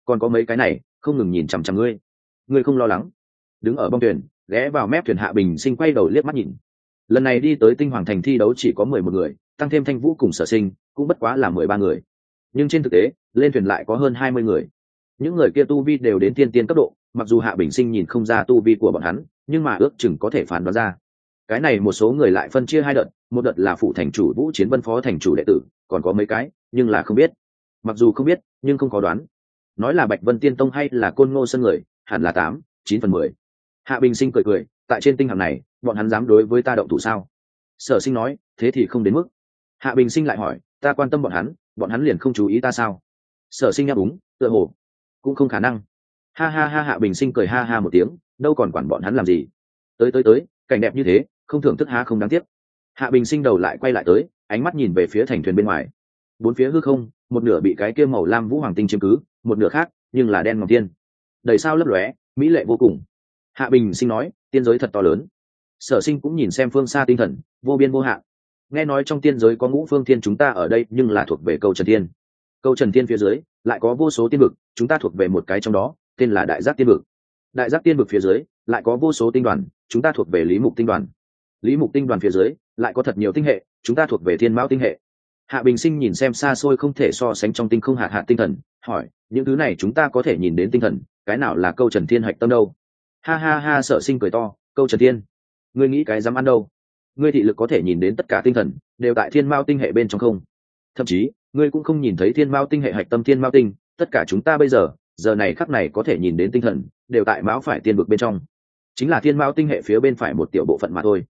còn có mấy cái này không ngừng nhìn chằm chằm ngươi không lo lắng. Đứng ở bong thuyền ghé vào mép thuyền Hạ Bình Sinh quay đầu liếc mắt nhìn. Lần này đi tới Tinh Hoàng Thành thi đấu chỉ có 11 người, tăng thêm Thanh Vũ cùng Sở Sinh cũng bất quá là 13 người, nhưng trên thực tế lên thuyền lại có hơn 20 người. Những người kia tu vi đều đến tiên tiên cấp độ, mặc dù Hạ Bình Sinh nhìn không ra tu vi của bọn hắn, nhưng mà ước chừng có thể phán đoán ra. Cái này một số người lại phân chia hai đợt, một đợt là phụ thành chủ Vũ Chiến Vân phó thành chủ đệ tử, còn có mấy cái nhưng là không biết. Mặc dù không biết nhưng không có đoán, nói là Bạch Vân Tiên Tông hay là Côn Ngô Sơn người, hẳn là 8-9/10. Hạ Bình Sinh cười cười, tại trên tinh hạm này bọn hắn dám đối với ta động thủ sao? Sở Sinh nói, thế thì không đến mức. Hạ Bình Sinh lại hỏi, ta quan tâm bọn hắn liền không chú ý ta sao? Sở Sinh nhắc đúng, tựa hồ cũng không khả năng. Ha ha ha. Hạ Bình Sinh cười ha ha một tiếng, đâu còn quản bọn hắn làm gì. Tới cảnh đẹp như thế, không thưởng thức há không đáng tiếc. Hạ Bình Sinh đầu lại quay lại tới, ánh mắt nhìn về phía thành thuyền bên ngoài. Bốn phía hư không, một nửa bị cái kia màu lam vũ hoàng tinh chiếm cứ, một nửa khác nhưng là đen ngòm tiên, đầy sao lấp lóe, mỹ lệ vô cùng. Hạ Bình Sinh nói, tiên giới thật to lớn. Sở Sinh cũng nhìn xem phương xa tinh thần vô biên vô hạn. Nghe nói trong tiên giới có ngũ phương thiên, chúng ta ở đây nhưng là thuộc về Câu Trần Thiên. Câu Trần Thiên phía dưới lại có vô số tiên vực, chúng ta thuộc về một cái trong đó, tên là Đại Giác Tiên vực. Đại Giác Tiên vực phía dưới lại có vô số tinh đoàn, chúng ta thuộc về Lý Mục Tinh đoàn. Lý Mục Tinh đoàn phía dưới lại có thật nhiều tinh hệ, chúng ta thuộc về Thiên Mão Tinh hệ. Hạ Bình Sinh nhìn xem xa xôi không thể so sánh trong tinh không hạt tinh thần, hỏi, những thứ này chúng ta có thể nhìn đến tinh thần, cái nào là Câu Trần Thiên hạch tâm đâu? Ha ha ha. Sở Sinh cười to, Câu Trần Thiên, ngươi nghĩ cái dám ăn đâu? Ngươi thị lực có thể nhìn đến tất cả tinh thần đều tại Thiên Mao Tinh hệ bên trong không? Thậm chí ngươi cũng không nhìn thấy Thiên Mao Tinh hệ hạch tâm Thiên Mao Tinh, tất cả chúng ta bây giờ này khắc này có thể nhìn đến tinh thần đều tại Mão phải tiên vực bên trong, chính là Thiên Mao Tinh hệ phía bên phải một tiểu bộ phận mà thôi.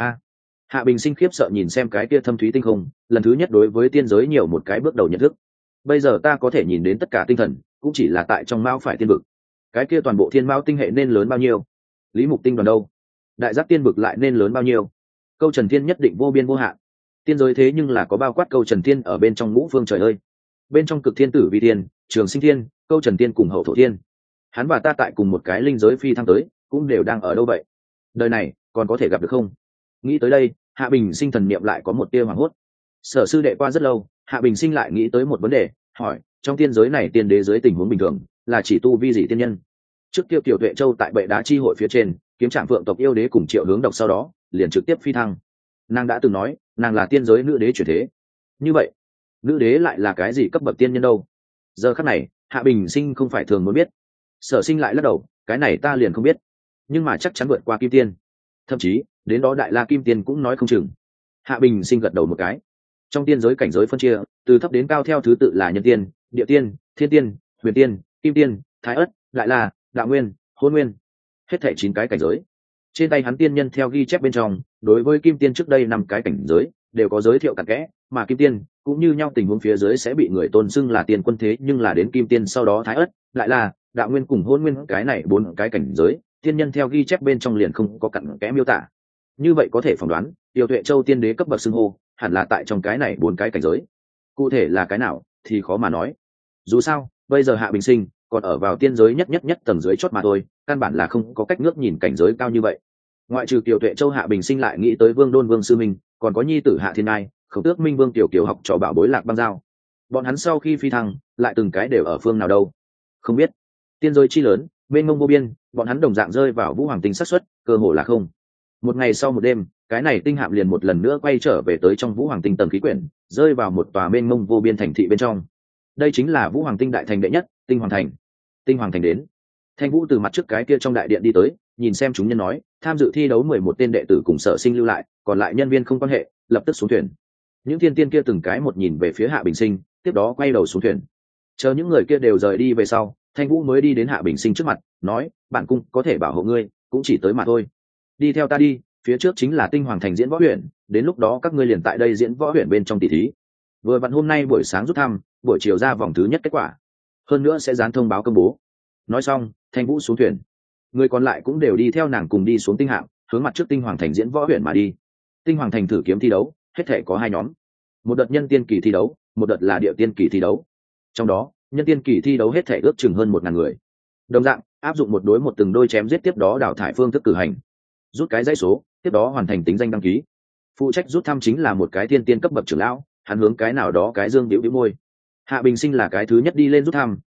Hạ Bình Sinh khiếp sợ nhìn xem cái kia thâm thúy tinh không, lần thứ nhất đối với tiên giới nhiều một cái bước đầu nhận thức. Bây giờ ta có thể nhìn đến tất cả tinh thần cũng chỉ là tại trong Mao phải tiên vực. Cái kia toàn bộ Thiên Mao Tinh hệ nên lớn bao nhiêu? Lý Mục Tinh đoàn đâu? Đại Giác Tiên vực lại nên lớn bao nhiêu? Câu Trần Thiên nhất định vô biên vô hạn. Tiên giới thế nhưng là có bao quát Câu Trần Thiên ở bên trong ngũ phương trời ơi. Bên trong Cực Thiên Tử Vi Thiên, Trường Sinh Thiên, Câu Trần Thiên cùng Hậu Thổ Thiên. Hắn và ta tại cùng một cái linh giới phi thăng tới, cũng đều đang ở đâu vậy? Đời này còn có thể gặp được không? Nghĩ tới đây, Hạ Bình Sinh thần niệm lại có một tia hoảng hốt. Sở sư đệ qua rất lâu, Hạ Bình Sinh lại nghĩ tới một vấn đề, hỏi, trong tiên giới này tiên đế dưới tình huống bình thường là chỉ tu vi gì tiên nhân? Trước kia Tiểu Tuệ Châu tại Bệ Đá chi hội phía trên kiếm trạng Phượng tộc yêu đế cùng Triệu Hướng Độc, sau đó liền trực tiếp phi thăng. Nàng đã từng nói nàng là tiên giới nữ đế chuyển thế. Như vậy nữ đế lại là cái gì cấp bậc tiên nhân đâu? Giờ khắc này Hạ Bình Sinh không phải thường muốn biết. Sở Sinh lại lắc đầu, cái này ta liền không biết, nhưng mà chắc chắn vượt qua kim tiên, thậm chí đến đó Đại La Kim Tiên cũng nói không chừng. Hạ Bình Sinh gật đầu một cái. Trong tiên giới cảnh giới phân chia từ thấp đến cao theo thứ tự là nhân tiên, địa tiên, thiên tiên, huyền tiên, kim tiên, thái ất, đại la, đạo nguyên, hôn nguyên, hết thảy 9 cái cảnh giới. Trên tay hắn tiên nhân theo ghi chép bên trong, đối với kim tiên trước đây 5 cái cảnh giới đều có giới thiệu cặn kẽ, mà kim tiên cũng như nhau tình huống phía dưới sẽ bị người tôn xưng là tiên quân, thế nhưng là đến kim tiên sau đó thái ất, đại la, đạo nguyên cùng hôn nguyên cái này 4 cái cảnh giới, tiên nhân theo ghi chép bên trong liền không có cặn kẽ miêu tả. Như vậy có thể phỏng đoán Tiểu Tuệ Châu tiên đế cấp bậc xưng hô hẳn là tại trong cái này 4 cái cảnh giới. Cụ thể là cái nào thì khó mà nói. Dù sao bây giờ Hạ Bình Sinh còn ở vào tiên giới nhất tầng dưới chót mà thôi, căn bản là không có cách ngước nhìn cảnh giới cao như vậy. Ngoại trừ Tiểu Tuệ Châu, Hạ Bình Sinh lại nghĩ tới Vương Đôn Vương sư minh, còn có nhi tử Hạ Thiên Ngai, Khổng Tước Minh Vương Tiểu Kiều học trò bảo bối Lạc Băng Giao. Bọn hắn sau khi phi thăng lại từng cái đều ở phương nào đâu không biết. Tiên giới chi lớn mênh mông vô biên, bọn hắn đồng dạng rơi vào Vũ Hoàng Tinh xác suất cơ hồ là không. Một ngày sau một đêm, cái này tinh hạm liền một lần nữa quay trở về tới trong Vũ Hoàng Tinh tầng khí quyển, rơi vào một tòa mênh mông vô biên thành thị bên trong. Đây chính là Vũ Hoàng Tinh đại thành đệ nhất, Tinh Hoàng Thành. Tinh Hoàng Thành đến. Thanh Vũ từ mặt trước cái kia trong đại điện đi tới, nhìn xem chúng nhân nói, tham dự thi đấu 11 tên đệ tử cùng Sở Sinh lưu lại, còn lại nhân viên không quan hệ, lập tức xuống thuyền. Những thiên tiên kia từng cái một nhìn về phía Hạ Bình Sinh, tiếp đó quay đầu xuống thuyền. Chờ những người kia đều rời đi về sau, Thanh Vũ mới đi đến Hạ Bình Sinh trước mặt, nói, bản cung có thể bảo hộ ngươi, cũng chỉ tới mà thôi. Đi theo ta đi, phía trước chính là Tinh Hoàng Thành diễn võ huyện, đến lúc đó các ngươi liền tại đây diễn võ huyện bên trong tỷ thí. Vừa vặn hôm nay buổi sáng rút thăm, buổi chiều ra vòng thứ nhất kết quả, hơn nữa sẽ dán thông báo công bố. Nói xong, Thanh Vũ xuống thuyền, người còn lại cũng đều đi theo nàng cùng đi xuống tinh hạm, hướng mặt trước Tinh Hoàng Thành diễn võ huyện mà đi. Tinh Hoàng Thành thử kiếm thi đấu hết thể có 2 nhóm, một đợt nhân tiên kỳ thi đấu, một đợt là địa tiên kỳ thi đấu. Trong đó nhân tiên kỳ thi đấu hết thể ước chừng hơn 1000 người, đồng dạng áp dụng một đối một từng đôi chém giết, tiếp đó đào thải phương thức cử hành, rút cái dãy số, tiếp đó hoàn thành tính danh đăng ký. Phụ trách rút thăm chính là một cái tiên tiên cấp bậc trưởng lão, hắn hướng cái nào đó cái dương biểu biểu môi. Hạ Bình Sinh là cái thứ nhất đi lên rút thăm,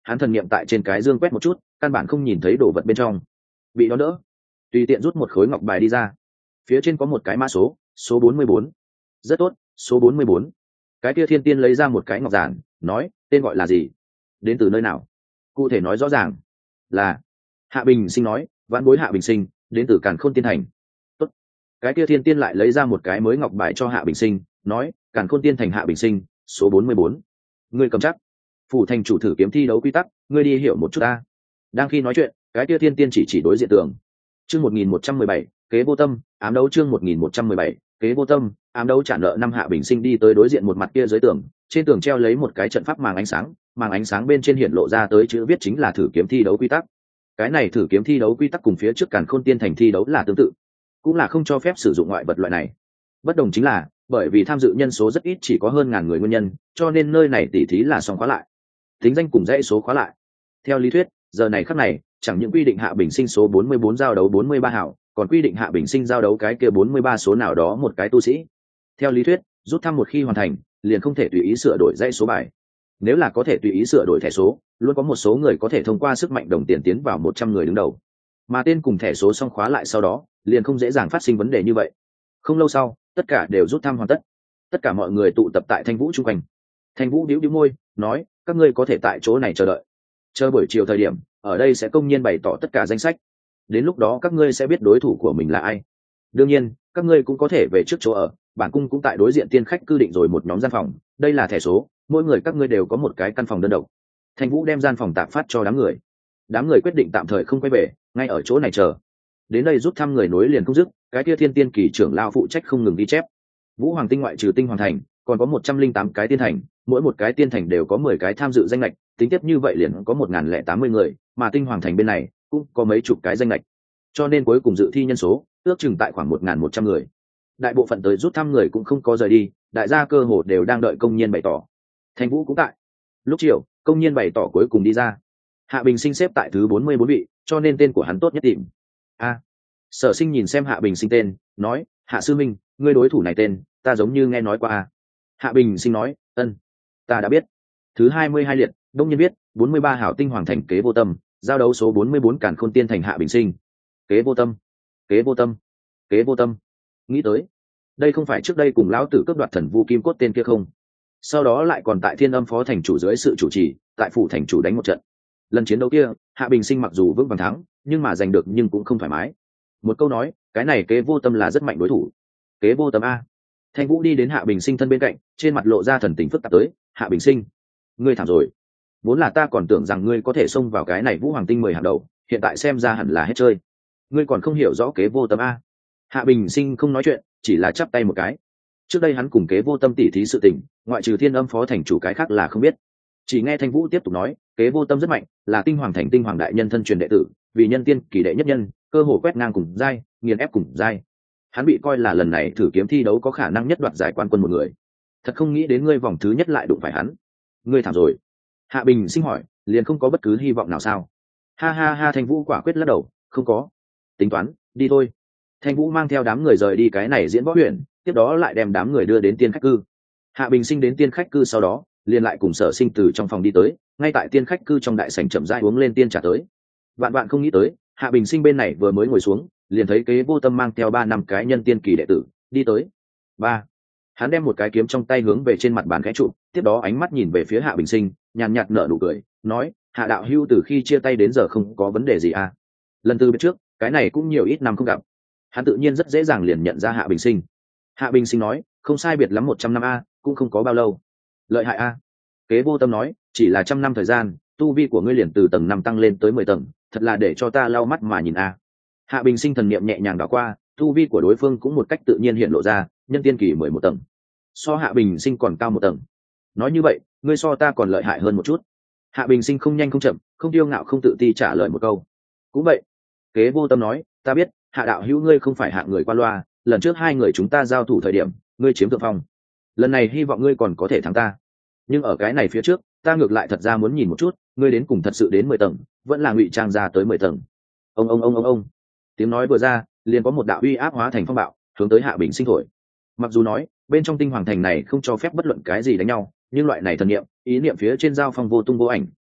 hắn thần niệm tại trên cái dương quét một chút, căn bản không nhìn thấy đồ vật bên trong. Bị đón đỡ, tùy tiện rút một khối ngọc bài đi ra, phía trên có một cái mã số 44. Rất tốt, số 44. Cái kia thiên tiên lấy ra một cái ngọc giản, nói, tên gọi là gì, đến từ nơi nào, cụ thể nói rõ ràng. Là. Hạ Bình Sinh nói, vãn bối Hạ Bình Sinh, đến từ Càn Khôn Tiên Thành. Tốt. Cái kia thiên tiên lại lấy ra một cái mới ngọc bài cho Hạ Bình Sinh, nói, Càn Khôn Tiên Thành Hạ Bình Sinh, số 44. Ngươi cầm chắc. Phủ thành chủ thử kiếm thi đấu quy tắc, ngươi đi hiểu một chút ta. Đang khi nói chuyện, cái kia thiên tiên chỉ đối diện tường. Chương 1117, kế vô tâm, ám đấu. Chương 1117, kế vô tâm, ám đấu. Trả nợ năm. Hạ Bình Sinh đi tới đối diện một mặt kia dưới tường, trên tường treo lấy một cái trận pháp màng ánh sáng bên trên hiện lộ ra tới chữ viết chính là thử kiếm thi đấu quy tắc. Cái này thử kiếm thi đấu quy tắc cùng phía trước Càn Khôn Tiên Thành thi đấu là tương tự, cũng là không cho phép sử dụng ngoại vật loại này. Bất đồng chính là, bởi vì tham dự nhân số rất ít, chỉ có hơn ngàn người nguyên nhân, cho nên nơi này tỉ thí là song khóa lại, tính danh cùng dãy số khóa lại. Theo lý thuyết, giờ này khắc này, chẳng những quy định Hạ Bình Sinh số 44 giao đấu 43 hảo, còn quy định Hạ Bình Sinh giao đấu cái kia 43 số nào đó một cái tu sĩ. Theo lý thuyết, rút thăm một khi hoàn thành, liền không thể tùy ý sửa đổi dãy số bài. Nếu là có thể tùy ý sửa đổi thẻ số, luôn có một số người có thể thông qua sức mạnh đồng tiền tiến vào 100 người đứng đầu. Mà tên cùng thẻ số song khóa lại sau đó, liền không dễ dàng phát sinh vấn đề như vậy. Không lâu sau, tất cả đều rút thăm hoàn tất. Tất cả mọi người tụ tập tại Thanh Vũ chung quanh. Thanh Vũ bĩu bĩu môi, nói, các ngươi có thể tại chỗ này chờ đợi. Chờ buổi chiều thời điểm, ở đây sẽ công nhiên bày tỏ tất cả danh sách. Đến lúc đó các ngươi sẽ biết đối thủ của mình là ai. Đương nhiên, các ngươi cũng có thể về trước chỗ ở, bản cung cũng tại đối diện tiên khách cư định rồi một nhóm gian phòng, đây là thẻ số, mỗi người các ngươi đều có một cái căn phòng đơn độc. Thanh Vũ đem gian phòng tạm phát cho đám người. Đám người quyết định tạm thời không quay về, ngay ở chỗ này chờ. Đến đây rút thăm người nối liền không dứt, cái kia thiên tiên kỳ trưởng lao phụ trách không ngừng ghi chép. Vũ Hoàng tinh ngoại trừ tinh hoàng thành, còn có 108 cái tiên thành, mỗi một cái tiên thành đều có 10 cái tham dự danh lệch, tính tiếp như vậy liền có 1080 người, mà tinh hoàng thành bên này cũng có mấy chục cái danh lệch. Cho nên cuối cùng dự thi nhân số ước chừng tại khoảng 1100 người. Đại bộ phận tới rút thăm người cũng không có rời đi, đại gia cơ hồ đều đang đợi công nhân bày tỏ. Thanh Vũ cũng tại. Lúc chiều, công nhân bày tỏ cuối cùng đi ra. Hạ Bình Sinh xếp tại thứ 44 vị, cho nên tên của hắn tốt nhất tìm. Sở Sinh nhìn xem Hạ Bình Sinh tên, nói, Hạ sư minh, ngươi đối thủ này tên, ta giống như nghe nói qua. Hạ Bình Sinh nói, ân, ta đã biết. Thứ 22 liệt, đông nhân biết, 43 hảo tinh hoàng thành kế vô tâm, giao đấu số 44 Càn Khôn Tiên Thành Hạ Bình Sinh. Kế vô tâm, kế vô tâm, kế vô tâm. Nghĩ tới, đây không phải trước đây cùng lão tử cướp đoạt thần vu kim cốt tên kia không? Sau đó lại còn tại Thiên Âm phó thành chủ dưới sự chủ trì, tại phủ thành chủ đánh một trận. Lần chiến đấu kia, Hạ Bình Sinh mặc dù vững vàng thắng, nhưng mà giành được nhưng cũng không thoải mái. Một câu nói, cái này kế vô tâm là rất mạnh đối thủ. Kế vô tâm a. Thanh Vũ đi đến Hạ Bình Sinh thân bên cạnh, trên mặt lộ ra thần tình phức tạp tới, Hạ Bình Sinh, ngươi thảm rồi. Vốn là ta còn tưởng rằng ngươi có thể xông vào cái này Vũ Hoàng tinh 10 hàng đầu, hiện tại xem ra hẳn là hết chơi. Ngươi còn không hiểu rõ kế vô tâm a. Hạ Bình Sinh không nói chuyện, chỉ là chắp tay một cái. Trước đây hắn cùng kế vô tâm tỉ thí sự tình, ngoại trừ Thiên Âm phó thành chủ cái khác là không biết. Chỉ nghe Thanh Vũ tiếp tục nói, kế vô tâm rất mạnh, là tinh hoàng thành tinh hoàng đại nhân thân truyền đệ tử, vì nhân tiên kỳ đệ nhất nhân, cơ hồ quét ngang cùng giai, nghiền ép cùng giai. Hắn bị coi là lần này thử kiếm thi đấu có khả năng nhất đoạt giải quan quân một người. Thật không nghĩ đến ngươi vòng thứ nhất lại đụng phải hắn. Ngươi thảm rồi. Hạ Bình Sinh hỏi, liền không có bất cứ hy vọng nào sao? Ha ha ha, Thanh Vũ quả quyết lắc đầu, không có. Tính toán, đi thôi. Thanh Vũ mang theo đám người rời đi cái này diễn võ huyện, tiếp đó lại đem đám người đưa đến tiên khách cư. Hạ Bình Sinh đến tiên khách cư sau đó, liền lại cùng Sở Sinh từ trong phòng đi tới, ngay tại tiên khách cư trong đại sảnh chậm rãi uống lên tiên trà tới. Vạn vạn không nghĩ tới, Hạ Bình Sinh bên này vừa mới ngồi xuống, liền thấy kế vô tâm mang theo 3 năm cái nhân tiên kỳ đệ tử đi tới. Hắn đem một cái kiếm trong tay hướng về trên mặt bàn khẽ trụ, tiếp đó ánh mắt nhìn về phía Hạ Bình Sinh, nhàn nhạt nở nụ cười, nói, Hạ đạo hữu từ khi chia tay đến giờ không có vấn đề gì à? Lần từ biết trước, cái này cũng nhiều ít năm không gặp. Hắn tự nhiên rất dễ dàng liền nhận ra Hạ Bình Sinh. Hạ Bình Sinh nói, không sai biệt lắm 100 năm a, cũng không có bao lâu. Lợi hại a. Kế vô tâm nói, chỉ là 100 năm thời gian, tu vi của ngươi liền từ tầng 5 tăng lên tới 10 tầng, thật là để cho ta lau mắt mà nhìn a. Hạ Bình Sinh thần niệm nhẹ nhàng đảo qua, tu vi của đối phương cũng một cách tự nhiên hiện lộ ra, nhân tiên kỳ 11 tầng. So Hạ Bình Sinh còn cao 1 tầng. Nói như vậy, ngươi so ta còn lợi hại hơn một chút. Hạ Bình Sinh không nhanh không chậm, không tiêu ngạo không tự ti trả lời một câu. Cũng vậy. Kế vô tâm nói, ta biết, Hạ đạo hữu ngươi không phải hạng người qua loa, lần trước 2 người chúng ta giao thủ thời điểm, ngươi chiếm thượng phong. Lần này hy vọng ngươi còn có thể thắng ta. Nhưng ở cái này phía trước, ta ngược lại thật ra muốn nhìn một chút, ngươi đến cùng thật sự đến 10 tầng, vẫn là ngụy trang ra tới 10 tầng. Ông. Tiếng nói vừa ra, liền có một đạo uy áp hóa thành phong bạo, hướng tới Hạ Bình Sinh thổi. Mặc dù nói, bên trong tinh hoàng thành này không cho phép bất luận cái gì đánh nhau, nhưng loại này thần niệm, ý niệm phía trên giao phong vô tung vô ảnh,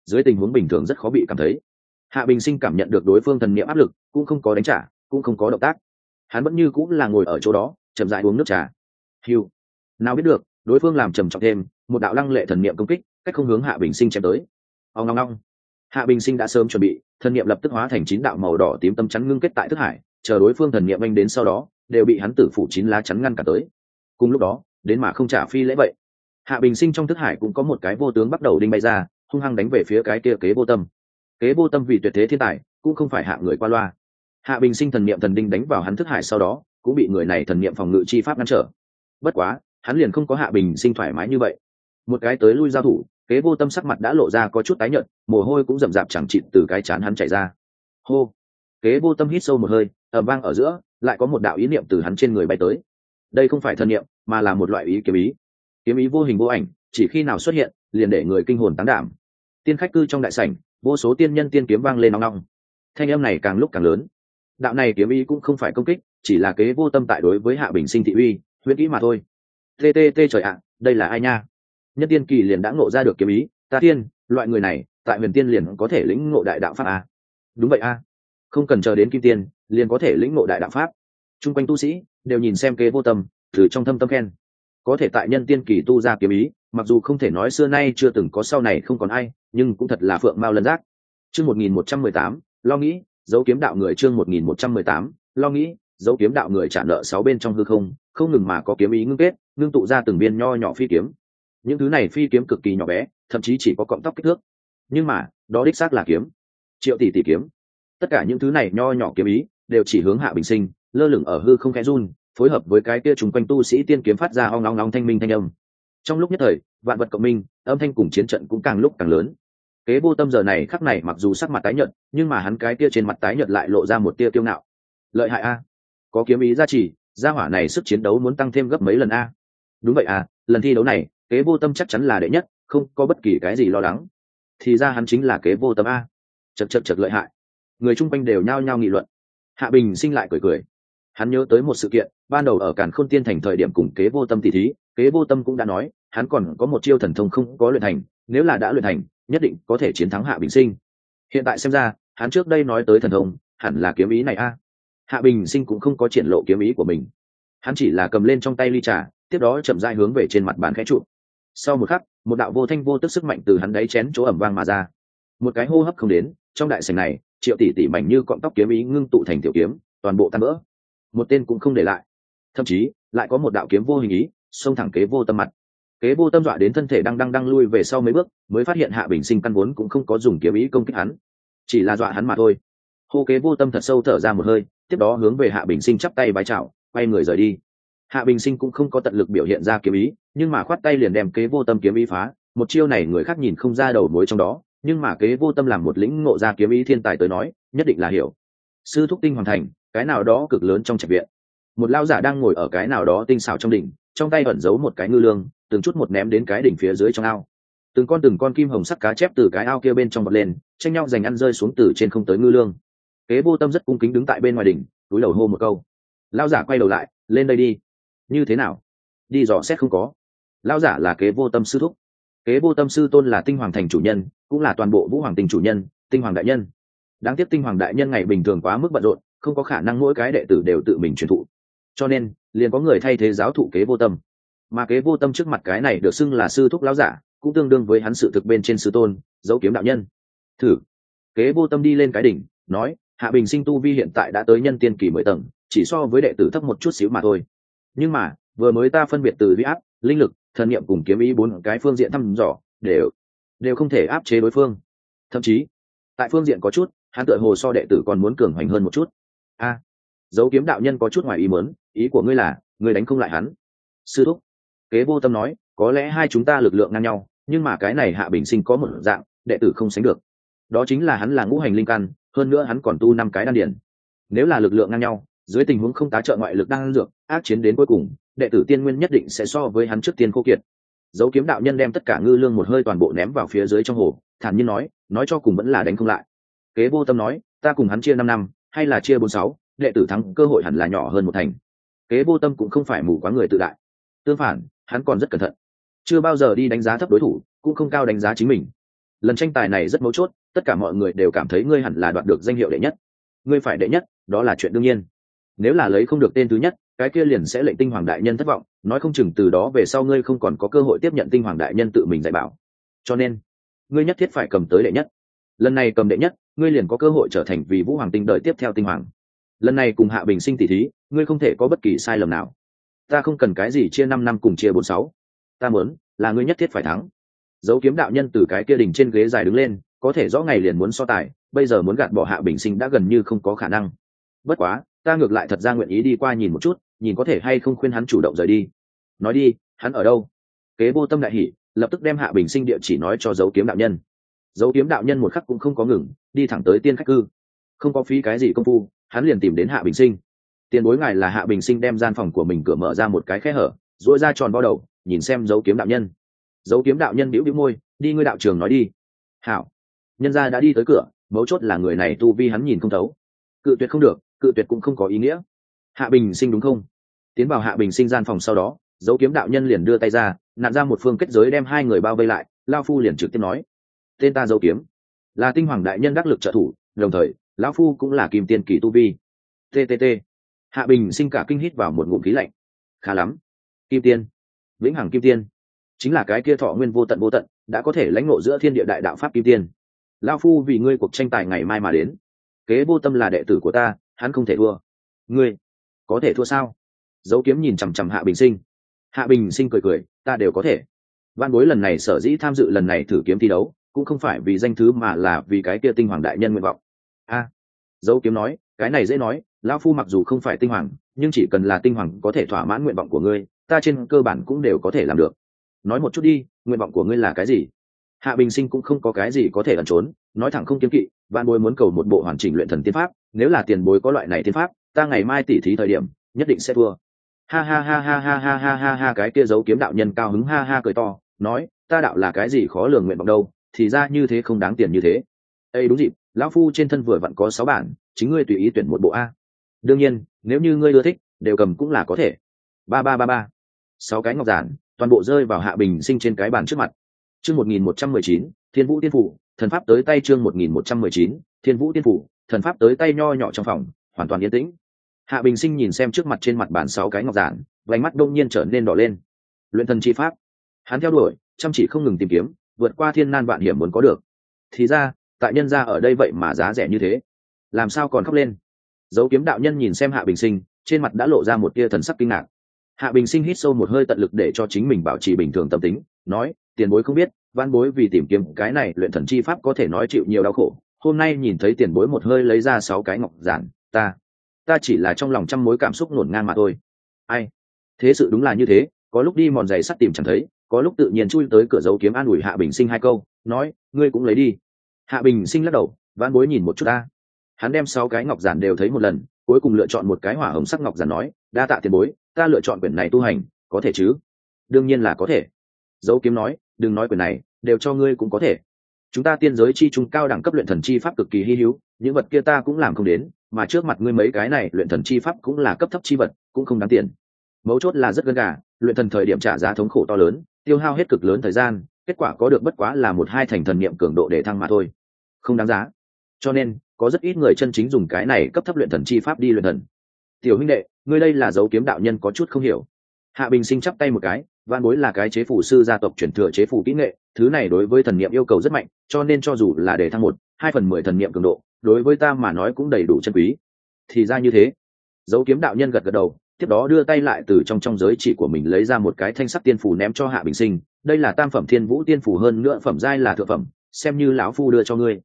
dưới tình huống bình thường rất khó bị cảm thấy. Hạ Bình Sinh cảm nhận được đối phương thần niệm áp lực, cũng không có đánh trả, cũng không có động tác, hắn vẫn như cũng là ngồi ở chỗ đó chậm rãi uống nước trà. Hiu, nào biết được đối phương làm trầm trọng thêm, một đạo lăng lệ thần niệm công kích cách không hướng Hạ Bình Sinh chém tới. Ong ong ong, Hạ Bình Sinh đã sớm chuẩn bị, thần niệm lập tức hóa thành 9 đạo màu đỏ tím tâm chắn ngưng kết tại thức hải, chờ đối phương thần niệm anh đến sau đó đều bị hắn tử phủ 9 lá chắn ngăn cả tới. Cùng lúc đó đến mà không trả phi lễ vậy, Hạ Bình Sinh trong thức hải cũng có một cái vô tướng bắt đầu đinh bay ra, hung hăng đánh về phía cái kia Kế Vô Tâm. Kế Vô Tâm vì tuyệt thế thiên tài, cũng không phải hạ người qua loa. Hạ Bình Sinh thần niệm thần đinh đánh vào hắn thức hải sau đó, cũng bị người này thần niệm phòng ngự chi pháp ngăn trở. Bất quá, hắn liền không có Hạ Bình Sinh thoải mái như vậy. Một cái tới lui giao thủ, Kế Vô Tâm sắc mặt đã lộ ra có chút tái nhợt, mồ hôi cũng rầm rạp chẳng chịt từ cái trán hắn chảy ra. Hô, Kế Vô Tâm hít sâu một hơi, ầm vang ở giữa, lại có một đạo ý niệm từ hắn trên người bay tới. Đây không phải thần niệm, mà là một loại ý kiếm ý. Kiếm ý vô hình vô ảnh, chỉ khi nào xuất hiện, liền để người kinh hồn táng đảm. Tiên khách cư trong đại sảnh, vô số tiên nhân tiên kiếm vang lên nong nong. Thanh âm này càng lúc càng lớn. Đạo này kiếm ý cũng không phải công kích, chỉ là Kế Vô Tâm tại đối với Hạ Bình Sinh thị uy, huyễn kỹ mà thôi. TTT trời ạ, đây là ai nha? Nhân tiên kỳ liền đã ngộ ra được kiếm ý, ta tiên, loại người này, tại huyền tiên liền có thể lĩnh ngộ đại đạo pháp a. Đúng vậy a, không cần chờ đến kim tiên, liền có thể lĩnh ngộ đại đạo pháp. Trung quanh tu sĩ đều nhìn xem Kế Vô Tâm, từ trong thâm tâm khen. Có thể tại nhân tiên kỳ tu ra kiếm ý, mặc dù không thể nói xưa nay chưa từng có sau này không còn ai, nhưng cũng thật là phượng mao lân giác. Chương 1118, lo nghĩ, dấu kiếm đạo người. Chương 1118, lo nghĩ, dấu kiếm đạo người trả nợ 6 bên trong hư không, không ngừng mà có kiếm ý ngưng kết, ngưng tụ ra từng viên nho nhỏ phi kiếm. Những thứ này phi kiếm cực kỳ nhỏ bé, thậm chí chỉ có cọng tóc kích thước. Nhưng mà, đó đích xác là kiếm. Triệu tỷ tỷ kiếm. Tất cả những thứ này nho nhỏ kiếm ý đều chỉ hướng Hạ Bình Sinh, lơ lửng ở hư không khẽ run, phối hợp với cái kia trùng quanh tu sĩ tiên kiếm phát ra ong ong ong thanh minh thanh âm. Trong lúc nhất thời, vạn vật cộng minh, âm thanh cùng chiến trận cũng càng lúc càng lớn. Kế Vô Tâm giờ này khắc này mặc dù sắc mặt tái nhợt, nhưng mà hắn cái kia trên mặt tái nhợt lại lộ ra một tia kiêu ngạo. Lợi hại a, có kiếm ý gia trì, gia hỏa này sức chiến đấu muốn tăng thêm gấp mấy lần a. Đúng vậy à, lần thi đấu này, Kế Vô Tâm chắc chắn là đệ nhất, không có bất kỳ cái gì lo lắng. Thì ra hắn chính là Kế Vô Tâm a. Chật lợi hại. Người chung quanh đều nhao nhao nghị luận. Hạ Bình Sinh lại cười cười. Hắn nhớ tới một sự kiện, ban đầu ở Càn Khôn Tiên Thành thời điểm cùng Kế Vô Tâm tỷ thí, Kế Vô Tâm cũng đã nói, hắn còn có một chiêu thần thông không có luyện thành, nếu là đã luyện thành, nhất định có thể chiến thắng Hạ Bình Sinh. Hiện tại xem ra, hắn trước đây nói tới thần thông, hẳn là kiếm ý này a. Hạ Bình Sinh cũng không có triển lộ kiếm ý của mình, hắn chỉ là cầm lên trong tay ly trà, tiếp đó chậm rãi hướng về trên mặt bàn khẽ trụ. Sau một khắc, một đạo vô thanh vô tức sức mạnh từ hắn đáy chén chỗ ẩm vang mà ra. Một cái hô hấp không đến, trong đại sảnh này, triệu tỷ tỷ mảnh như cọng tóc kiếm ý ngưng tụ thành tiểu kiếm, toàn bộ tan vỡ, một tên cũng không để lại. Thậm chí lại có một đạo kiếm vô hình ý xông thẳng Kế Vô Tâm mặt. Kế Vô Tâm dọa đến thân thể đang lui về sau mấy bước, mới phát hiện Hạ Bình Sinh căn vốn cũng không có dùng kiếm ý công kích hắn, chỉ là dọa hắn mà thôi. Hô, Kế Vô Tâm thật sâu thở ra một hơi, tiếp đó hướng về Hạ Bình Sinh chắp tay bái chào, quay người rời đi. Hạ Bình Sinh cũng không có tận lực biểu hiện ra kiếm ý, nhưng mà khoát tay liền đem Kế Vô Tâm kiếm ý phá. Một chiêu này người khác nhìn không ra đầu mối trong đó, nhưng mà Kế Vô Tâm làm một lĩnh ngộ ra kiếm ý thiên tài tới nói, nhất định là hiểu. Sư thúc tinh hoàn thành, cái nào đó cực lớn trong trạch viện, một lao giả đang ngồi ở cái nào đó tinh xảo trong đỉnh, trong tay ẩn giấu một cái ngư lương, từng chút một ném đến cái đỉnh phía dưới trong ao. Từng con kim hồng sắc cá chép từ cái ao kia bên trong bật lên, tranh nhau giành ăn rơi xuống từ trên không tới ngư lương. Kế Vô Tâm rất cung kính đứng tại bên ngoài đỉnh, túi đầu hô một câu. Lao giả quay đầu lại, lên đây đi. Như thế nào? Đi dò xét không có. Lao giả là Kế Vô Tâm sư thúc. Kế Vô Tâm sư tôn là Tinh Hoàng Thành chủ nhân, cũng là toàn bộ Vũ Hoàng Tinh chủ nhân, Tinh Hoàng đại nhân. Đáng tiếc Tinh Hoàng đại nhân ngày bình thường quá mức bận rộn, không có khả năng mỗi cái đệ tử đều tự mình truyền thụ, cho nên liền có người thay thế giáo thụ Kế Vô Tâm. Mà Kế Vô Tâm trước mặt cái này được xưng là sư thúc lão giả, cũng tương đương với hắn sự thực bên trên sư tôn, dấu kiếm đạo nhân. Thử. Kế Vô Tâm đi lên cái đỉnh, nói, Hạ Bình Sinh tu vi hiện tại đã tới nhân tiên kỳ 10 tầng, chỉ so với đệ tử thấp một chút xíu mà thôi. Nhưng mà vừa mới ta phân biệt từ uy áp, linh lực, thần niệm cùng kiếm ý 4 cái phương diện thăm dò, đều không thể áp chế đối phương. Thậm chí tại phương diện có chút, hắn tựa hồ so đệ tử còn muốn cường hoành hơn một chút. A, dấu kiếm đạo nhân có chút ngoài ý muốn, ý của ngươi là ngươi đánh không lại hắn? Sư thúc, Kế Vô Tâm nói, có lẽ hai chúng ta lực lượng ngang nhau, nhưng mà cái này Hạ Bình Sinh có một dạng đệ tử không sánh được, đó chính là hắn là ngũ hành linh căn, hơn nữa hắn còn tu 5 cái đan điển. Nếu là lực lượng ngang nhau, dưới tình huống không tá trợ ngoại lực đan dược, ác chiến đến cuối cùng, đệ tử tiên nguyên nhất định sẽ so với hắn trước tiên khô kiệt. Dấu kiếm đạo nhân đem tất cả ngư lương một hơi toàn bộ ném vào phía dưới trong hồ, thản nhiên nói cho cùng vẫn là đánh không lại. Kế Vô Tâm nói, ta cùng hắn chia 5 năm, hay là chia 4-6, đệ tử thắng cơ hội hẳn là nhỏ hơn 1 thành. Kế Vô Tâm cũng không phải mù quáng người tự đại, tương phản, hắn còn rất cẩn thận, chưa bao giờ đi đánh giá thấp đối thủ, cũng không cao đánh giá chính mình. lần tranh tài này rất mấu chốt, tất cả mọi người đều cảm thấy ngươi hẳn là đoạt được danh hiệu đệ nhất. Ngươi phải đệ nhất, đó là chuyện đương nhiên. Nếu là lấy không được tên thứ nhất, cái kia liền sẽ lệnh tinh hoàng đại nhân thất vọng, nói không chừng từ đó về sau ngươi không còn có cơ hội tiếp nhận tinh hoàng đại nhân tự mình dạy bảo. Cho nên ngươi nhất thiết phải cầm tới đệ nhất. Lần này cầm đệ nhất, ngươi liền có cơ hội trở thành vì vũ hoàng tinh đời tiếp theo tinh hoàng. Lần này cùng Hạ Bình Sinh tỷ thí, ngươi không thể có bất kỳ sai lầm nào. Ta không cần cái gì chia 5 năm cùng chia 46. Ta muốn là ngươi nhất thiết phải thắng. Dấu kiếm đạo nhân từ cái kia đỉnh trên ghế dài đứng lên, có thể rõ ngày liền muốn so tài, bây giờ muốn gạt bỏ Hạ Bình Sinh đã gần như không có khả năng. Bất quá, ta ngược lại thật ra nguyện ý đi qua nhìn một chút, nhìn có thể hay không khuyên hắn chủ động rời đi. Nói đi, hắn ở đâu? Kế Vô Tâm đại hỉ, lập tức đem Hạ Bình Sinh địa chỉ nói cho Dấu kiếm đạo nhân. Dấu kiếm đạo nhân một khắc cũng không có ngừng, đi thẳng tới tiên khách cư. Không có phí cái gì công phu, hắn liền tìm đến Hạ Bình Sinh. Tiền bối ngài là Hạ Bình Sinh đem gian phòng của mình cửa mở ra một cái khe hở, duỗi ra tròn bao đầu, nhìn xem Dấu kiếm đạo nhân. Dấu kiếm đạo nhân bĩu bĩu môi, đi ngươi đạo trường nói đi. Hảo. Nhân gia đã đi tới cửa, mấu chốt là người này tu vi hắn nhìn không thấu. Cự tuyệt không được, cự tuyệt cũng không có ý nghĩa. Hạ Bình Sinh đúng không? Tiến vào Hạ Bình Sinh gian phòng sau đó, Dấu kiếm đạo nhân liền đưa tay ra, nặn ra một phương kết giới đem hai người bao vây lại, lao phu liền trực tiếp nói: tên ta Dấu kiếm, là tinh hoàng đại nhân đắc lực trợ thủ, đồng thời lão phu cũng là kim tiên kỳ tu vi. TTT. Hạ Bình Sinh cả kinh hít vào một ngụm khí lạnh. Khá lắm, kim tiên, vĩnh hằng kim tiên, chính là cái kia thọ nguyên vô tận, đã có thể lãnh ngộ giữa thiên địa đại đạo pháp kim tiên. Lão phu vì ngươi cuộc tranh tài ngày mai mà đến. Kế Vô Tâm là đệ tử của ta, hắn không thể thua. Ngươi có thể thua sao? Dấu kiếm nhìn chằm chằm Hạ Bình Sinh. Hạ Bình Sinh cười cười, ta đều có thể. Văn bối lần này sở dĩ tham dự lần này thử kiếm thi đấu, cũng không phải vì danh thứ mà là vì cái kia tinh hoàng đại nhân nguyện vọng. Dấu kiếm nói, cái này dễ nói, lão phu mặc dù không phải tinh hoàng, nhưng chỉ cần là tinh hoàng có thể thỏa mãn nguyện vọng của ngươi, ta trên cơ bản cũng đều có thể làm được. Nói một chút đi, nguyện vọng của ngươi là cái gì? Hạ Bình Sinh cũng không có cái gì có thể ẩn trốn, nói thẳng không kiêng kỵ, vạn bối muốn cầu một bộ hoàn chỉnh luyện thần tiên pháp, nếu là tiền bối có loại này tiên pháp, ta ngày mai tỉ thí thời điểm nhất định sẽ thua. Ha ha ha ha ha ha ha ha ha, cái kia Dấu kiếm đạo nhân cao hứng ha ha cười to, nói, ta đạo là cái gì khó lường nguyện vọng đâu, thì ra như thế không đáng tiền như thế. Ê đúng dịp, lão phu trên thân vừa vặn có 6 bản, chính ngươi tùy ý tuyển một bộ a. Đương nhiên, nếu như ngươi ưa thích, đều cầm cũng là có thể. 6 cái ngọc giản, toàn bộ rơi vào Hạ Bình Sinh trên cái bàn trước mặt. Chương 1119, Thiên Vũ Tiên Phủ, thần pháp tới tay. Chương 1119, Thiên Vũ Tiên Phủ, thần pháp tới tay. Nho nhỏ trong phòng, hoàn toàn yên tĩnh. Hạ Bình Sinh nhìn xem trước mặt trên mặt bàn 6 cái ngọc giản, vành mắt đông nhiên trở nên đỏ lên. Luyện thần chi pháp, hắn theo đuổi, chăm chỉ không ngừng tìm kiếm, vượt qua thiên nan vạn hiểm muốn có được. Thì ra, tại nhân gia ở đây vậy mà giá rẻ như thế, làm sao còn khóc lên? Dấu kiếm đạo nhân nhìn xem Hạ Bình Sinh, trên mặt đã lộ ra một tia thần sắc kinh ngạc. Hạ Bình Sinh hít sâu một hơi tận lực để cho chính mình bảo trì bình thường tâm tính, nói, tiền bối không biết, văn bối vì tìm kiếm cái này luyện thần chi pháp có thể nói chịu nhiều đau khổ, hôm nay nhìn thấy tiền bối một hơi lấy ra 6 cái ngọc giản, ta chỉ là trong lòng trăm mối cảm xúc ngổn ngang mà thôi. Ai? Thế sự đúng là như thế, có lúc đi mòn giày sắt tìm chẳng thấy, có lúc tự nhiên chui tới cửa Dấu kiếm an ủi Hạ Bình Sinh 2 câu, nói, ngươi cũng lấy đi. Hạ Bình Sinh lắc đầu, văn bối nhìn một chút ta. Hắn đem 6 cái ngọc giản đều thấy một lần, cuối cùng lựa chọn một cái hỏa hồng sắc ngọc giản nói, đa tạ tiền bối, ta lựa chọn quyển này tu hành, có thể chứ? Đương nhiên là có thể. Dấu kiếm nói, đừng nói quyển này, đều cho ngươi cũng có thể. Chúng ta tiên giới chi trung cao đẳng cấp luyện thần chi pháp cực kỳ hi hữu, những vật kia ta cũng làm không đến, mà trước mặt ngươi mấy cái này luyện thần chi pháp cũng là cấp thấp chi vật, cũng không đáng tiền. Mấu chốt là rất gân gà, luyện thần thời điểm trả giá thống khổ to lớn, tiêu hao hết cực lớn thời gian, kết quả có được bất quá là 1-2 thành thần niệm cường độ để thăng mà thôi, không đáng giá. Cho nên có rất ít người chân chính dùng cái này cấp thấp luyện thần chi pháp đi luyện thần. Tiểu huynh đệ, ngươi đây là Dấu kiếm đạo nhân có chút không hiểu. Hạ Bình Sinh chắp tay một cái, van bối là cái chế phù sư gia tộc truyền thừa chế phù kỹ nghệ, thứ này đối với thần niệm yêu cầu rất mạnh, cho nên cho dù là để thăng 1-2/10 thần niệm cường độ, đối với ta mà nói cũng đầy đủ chân quý. Thì ra như thế. Dấu kiếm đạo nhân gật gật đầu, tiếp đó đưa tay lại từ trong giới chỉ của mình lấy ra một cái thanh sắc tiên phù ném cho Hạ Bình Sinh, đây là tam phẩm Thiên Vũ tiên phù, hơn nữa phẩm giai là thượng phẩm, xem như lão phu đưa cho ngươi.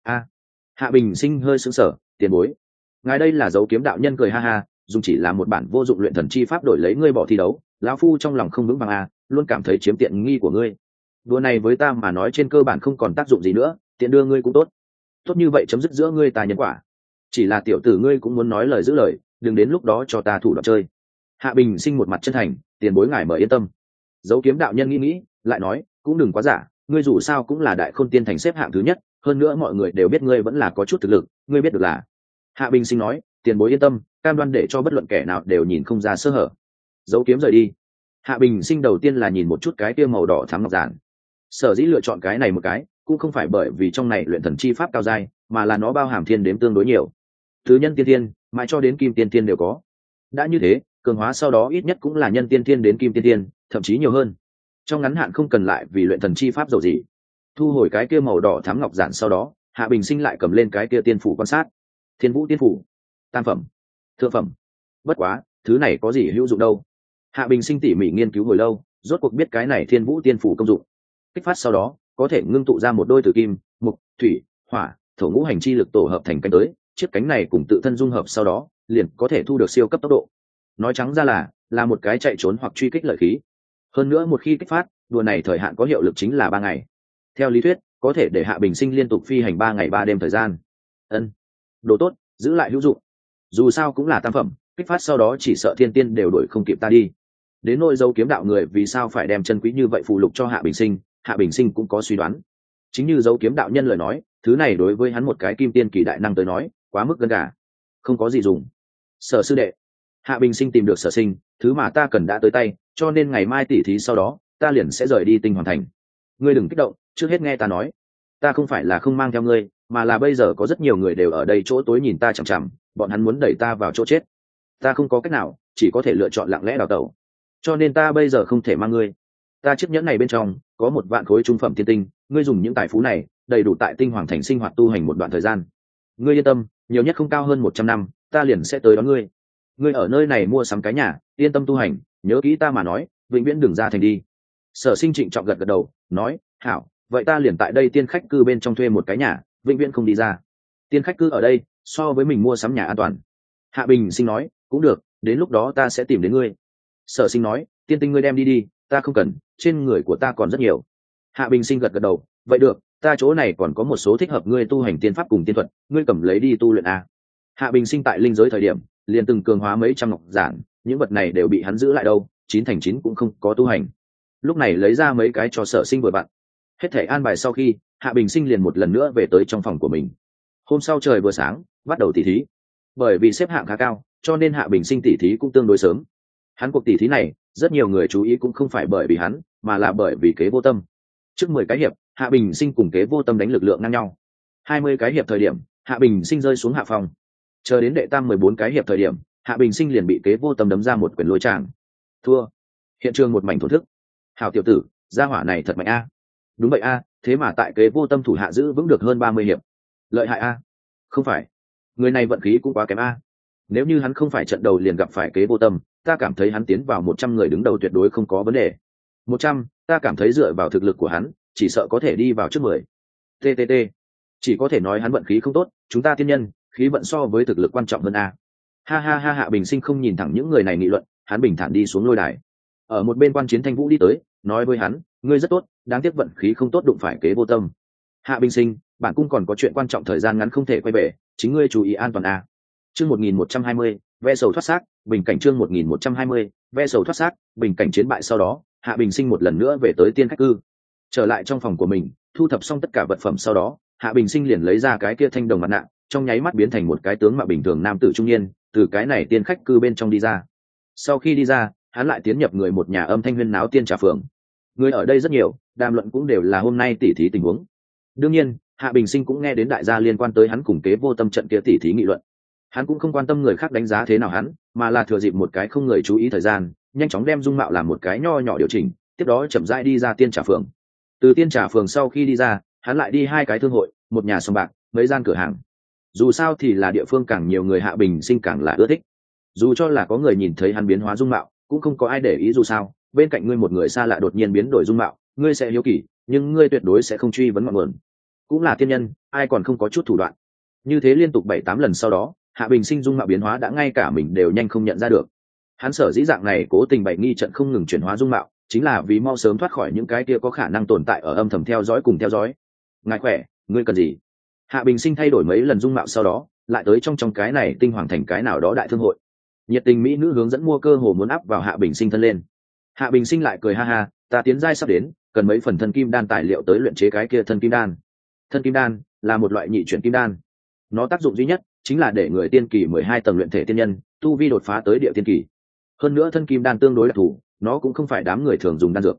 Hạ Bình Sinh hơi sững sờ, tiền bối, ngài đây là Dấu kiếm đạo nhân cười ha ha, dùng chỉ là một bản vô dụng luyện thần chi pháp đổi lấy ngươi bỏ thi đấu, lão phu trong lòng không vững vàng luôn cảm thấy chiếm tiện nghi của ngươi. Đùa này với ta mà nói trên cơ bản không còn tác dụng gì nữa, tiện đưa ngươi cũng tốt như vậy chấm dứt giữa ngươi ta nhân quả. Chỉ là tiểu tử ngươi cũng muốn nói lời giữ lời, đừng đến lúc đó cho ta thủ đoạn chơi. Hạ Bình Sinh một mặt chân thành, tiền bối ngài mở yên tâm. Dấu kiếm đạo nhân nghĩ lại nói, cũng đừng quá giả, ngươi dù sao cũng là Đại Khôn Tiên Thành xếp hạng thứ nhất, hơn nữa mọi người đều biết ngươi vẫn là có chút thực lực, ngươi biết được là. Hạ Bình Sinh nói, tiền bối yên tâm, cam đoan để cho bất luận kẻ nào đều nhìn không ra sơ hở. Dấu kiếm rời đi. Hạ Bình Sinh đầu tiên là nhìn một chút cái kia màu đỏ thắm ngọc giản. Sở dĩ lựa chọn cái này một cái, cũng không phải bởi vì trong này luyện thần chi pháp cao dai, mà là nó bao hàm thiên đếm tương đối nhiều, từ nhân tiên thiên mãi cho đến kim tiên thiên đều có. Đã như thế, cường hóa sau đó ít nhất cũng là nhân tiên thiên đến kim tiên thiên, thậm chí nhiều hơn. Trong ngắn hạn không cần lại vì luyện thần chi pháp dầu gì. Thu hồi cái kia màu đỏ thắm ngọc giản sau đó, Hạ Bình Sinh lại cầm lên cái kia tiên phủ quan sát. Thiên Vũ tiên phủ, tam phẩm, thượng phẩm. Bất quá, thứ này có gì hữu dụng đâu. Hạ Bình Sinh tỉ mỉ nghiên cứu hồi lâu, rốt cuộc biết cái này Thiên Vũ tiên phủ công dụng. Kích phát sau đó, có thể ngưng tụ ra một đôi tử kim, mộc, thủy, hỏa, thổ ngũ hành chi lực tổ hợp thành cánh tới, chiếc cánh này cùng tự thân dung hợp sau đó, liền có thể thu được siêu cấp tốc độ. Nói trắng ra là một cái chạy trốn hoặc truy kích lợi khí. Hơn nữa một khi kích phát, đùa này thời hạn có hiệu lực chính là 3 ngày. Theo lý thuyết, có thể để Hạ Bình Sinh liên tục phi hành 3 ngày 3 đêm thời gian. Ân, đồ tốt, giữ lại hữu dụng. Dù sao cũng là tam phẩm, kích phát sau đó chỉ sợ thiên tiên đều đuổi không kịp ta đi. Đến nỗi dấu kiếm đạo người vì sao phải đem chân quý như vậy phù lục cho Hạ Bình Sinh cũng có suy đoán. Chính như dấu kiếm đạo nhân lời nói, thứ này đối với hắn một cái kim tiên kỳ đại năng tới nói, quá mức gần cả, không có gì dùng. Sở sư đệ, Hạ Bình Sinh tìm được Sở Sinh, thứ mà ta cần đã tới tay, cho nên ngày mai tỉ thí sau đó, ta liền sẽ rời đi Tinh Hoàng Thành. Ngươi đừng kích động, trước hết nghe ta nói. Ta không phải là không mang theo ngươi, mà là bây giờ có rất nhiều người đều ở đây chỗ tối nhìn ta chằm chằm, bọn hắn muốn đẩy ta vào chỗ chết. Ta không có cách nào, chỉ có thể lựa chọn lặng lẽ đào tẩu. Cho nên ta bây giờ không thể mang ngươi. Ta chiếc nhẫn này bên trong có 1 vạn khối trung phẩm thiên tinh, ngươi dùng những tài phú này đầy đủ tại Tinh Hoàng Thành sinh hoạt tu hành một đoạn thời gian. Ngươi yên tâm, nhiều nhất không cao hơn 100 năm, ta liền sẽ tới đón ngươi. Ngươi ở nơi này mua sắm cái nhà, yên tâm tu hành, nhớ kỹ ta mà nói, vĩnh viễn đừng ra thành đi. Sở Sinh trịnh trọng gật gật đầu, nói, hảo, vậy ta liền tại đây tiên khách cư bên trong thuê một cái nhà, vĩnh viễn không đi ra. Tiên khách cư ở đây, so với mình mua sắm nhà an toàn. Hạ Bình Sinh nói, cũng được, đến lúc đó ta sẽ tìm đến ngươi. Sở Sinh nói, tiên tinh ngươi đem đi đi, ta không cần, trên người của ta còn rất nhiều. Hạ Bình Sinh gật gật đầu, vậy được, ta chỗ này còn có một số thích hợp ngươi tu hành tiên pháp cùng tiên thuật, ngươi cầm lấy đi tu luyện a. Hạ Bình Sinh tại linh giới thời điểm, liền từng cường hóa mấy trăm ngọc giản, những vật này đều bị hắn giữ lại đâu, 9 thành 9 cũng không có tu hành. Lúc này lấy ra mấy cái cho Sở Sinh vừa bạn. Hết thể an bài sau khi, Hạ Bình Sinh liền một lần nữa về tới trong phòng của mình. Hôm sau trời vừa sáng, bắt đầu tỉ thí. Bởi vì xếp hạng khá cao, cho nên Hạ Bình Sinh tỉ thí cũng tương đối sớm. Hắn cuộc tỉ thí này, rất nhiều người chú ý cũng không phải bởi vì hắn, mà là bởi vì Kế Vô Tâm. Trước 10 cái hiệp, Hạ Bình Sinh cùng Kế Vô Tâm đánh lực lượng ngang nhau. 20 cái hiệp thời điểm, Hạ Bình Sinh rơi xuống hạ phòng. Chờ đến đệ tam 14 cái hiệp thời điểm, Hạ Bình Sinh liền bị Kế Vô Tâm đấm ra một quyền lôi tràng. Thua. Hiện trường một mảnh thổn thức. Hảo tiểu tử, gia hỏa này thật mạnh a. Đúng vậy a, thế mà tại Kế Vô Tâm thủ hạ giữ vững được hơn 30 hiệp. Lợi hại a. Không phải, người này vận khí cũng quá kém a. Nếu như hắn không phải trận đầu liền gặp phải Kế Vô Tâm, ta cảm thấy hắn tiến vào 100 người đứng đầu tuyệt đối không có vấn đề. 100, ta cảm thấy dựa vào thực lực của hắn, chỉ sợ có thể đi vào trước 10. TTT. Chỉ có thể nói hắn vận khí không tốt, chúng ta tiên nhân, khí vận so với thực lực quan trọng hơn a. Ha ha ha. Hạ Bình Sinh không nhìn thẳng những người này nghị luận, hắn bình thản đi xuống lôi đài. Ở một bên quan chiến Thanh Vũ đi tới, nói với hắn, ngươi rất tốt, đáng tiếc vận khí không tốt đụng phải Kế Vô Tâm. Hạ Bình Sinh, bản cung còn có chuyện quan trọng thời gian ngắn không thể quay về, chính ngươi chú ý an toàn a. Chương 1120, ve sầu thoát xác, bình cảnh chương 1120, ve sầu thoát xác, bình cảnh chiến bại sau đó, Hạ Bình Sinh một lần nữa về tới tiên khách cư. Trở lại trong phòng của mình, thu thập xong tất cả vật phẩm sau đó, Hạ Bình Sinh liền lấy ra cái kia thanh đồng mặt nạ, trong nháy mắt biến thành một cái tướng mạo bình thường nam tử trung niên, từ cái này tiên khách cư bên trong đi ra. Sau khi đi ra, hắn lại tiến nhập người một nhà âm thanh huyên náo tiên trà phường. Người ở đây rất nhiều, đàm luận cũng đều là hôm nay tỉ thí tình huống. Đương nhiên, Hạ Bình Sinh cũng nghe đến đại gia liên quan tới hắn cùng Kế Vô Tâm trận kia tỉ thí nghị luận. Hắn cũng không quan tâm người khác đánh giá thế nào hắn, mà là thừa dịp một cái không người chú ý thời gian, nhanh chóng đem dung mạo làm một cái nho nhỏ điều chỉnh, tiếp đó chậm rãi đi ra tiên trà phường. Từ tiên trà phường sau khi đi ra, hắn lại đi 2 cái thương hội, một nhà sòng bạc, mấy gian cửa hàng. Dù sao thì là địa phương càng nhiều người, Hạ Bình Sinh càng là ưa thích. Dù cho là có người nhìn thấy hắn biến hóa dung mạo, cũng không có ai để ý, dù sao bên cạnh ngươi một người xa lạ đột nhiên biến đổi dung mạo, ngươi sẽ hiếu kỳ, nhưng ngươi tuyệt đối sẽ không truy vấn ngọn nguồn. Cũng là tiên nhân, ai còn không có chút thủ đoạn. Như thế liên tục 7-8 lần sau đó, Hạ Bình Sinh dung mạo biến hóa đã ngay cả mình đều nhanh không nhận ra được. Hắn sở dĩ dạng này cố tình bày nghi trận không ngừng chuyển hóa dung mạo, chính là vì mau sớm thoát khỏi những cái kia có khả năng tồn tại ở âm thầm theo dõi cùng theo dõi. Ngài khỏe, ngươi cần gì? Hạ Bình Sinh thay đổi mấy lần dung mạo sau đó, lại tới trong cái này Tinh Hoàng Thành cái nào đó đại thương hội. Nhiệt tình mỹ nữ hướng dẫn mua cơ hồ muốn áp vào Hạ Bình Sinh thân lên. Hạ Bình Sinh lại cười ha ha, ta tiến giai sắp đến, cần mấy phần thân kim đan tài liệu tới luyện chế cái kia thân kim đan. Thân kim đan là một loại nhị chuyển kim đan, nó tác dụng duy nhất chính là để người tiên kỳ 12 tầng luyện thể tiên nhân tu vi đột phá tới địa tiên kỳ. Hơn nữa thân kim đan tương đối đặc thù, nó cũng không phải đám người thường dùng đan dược.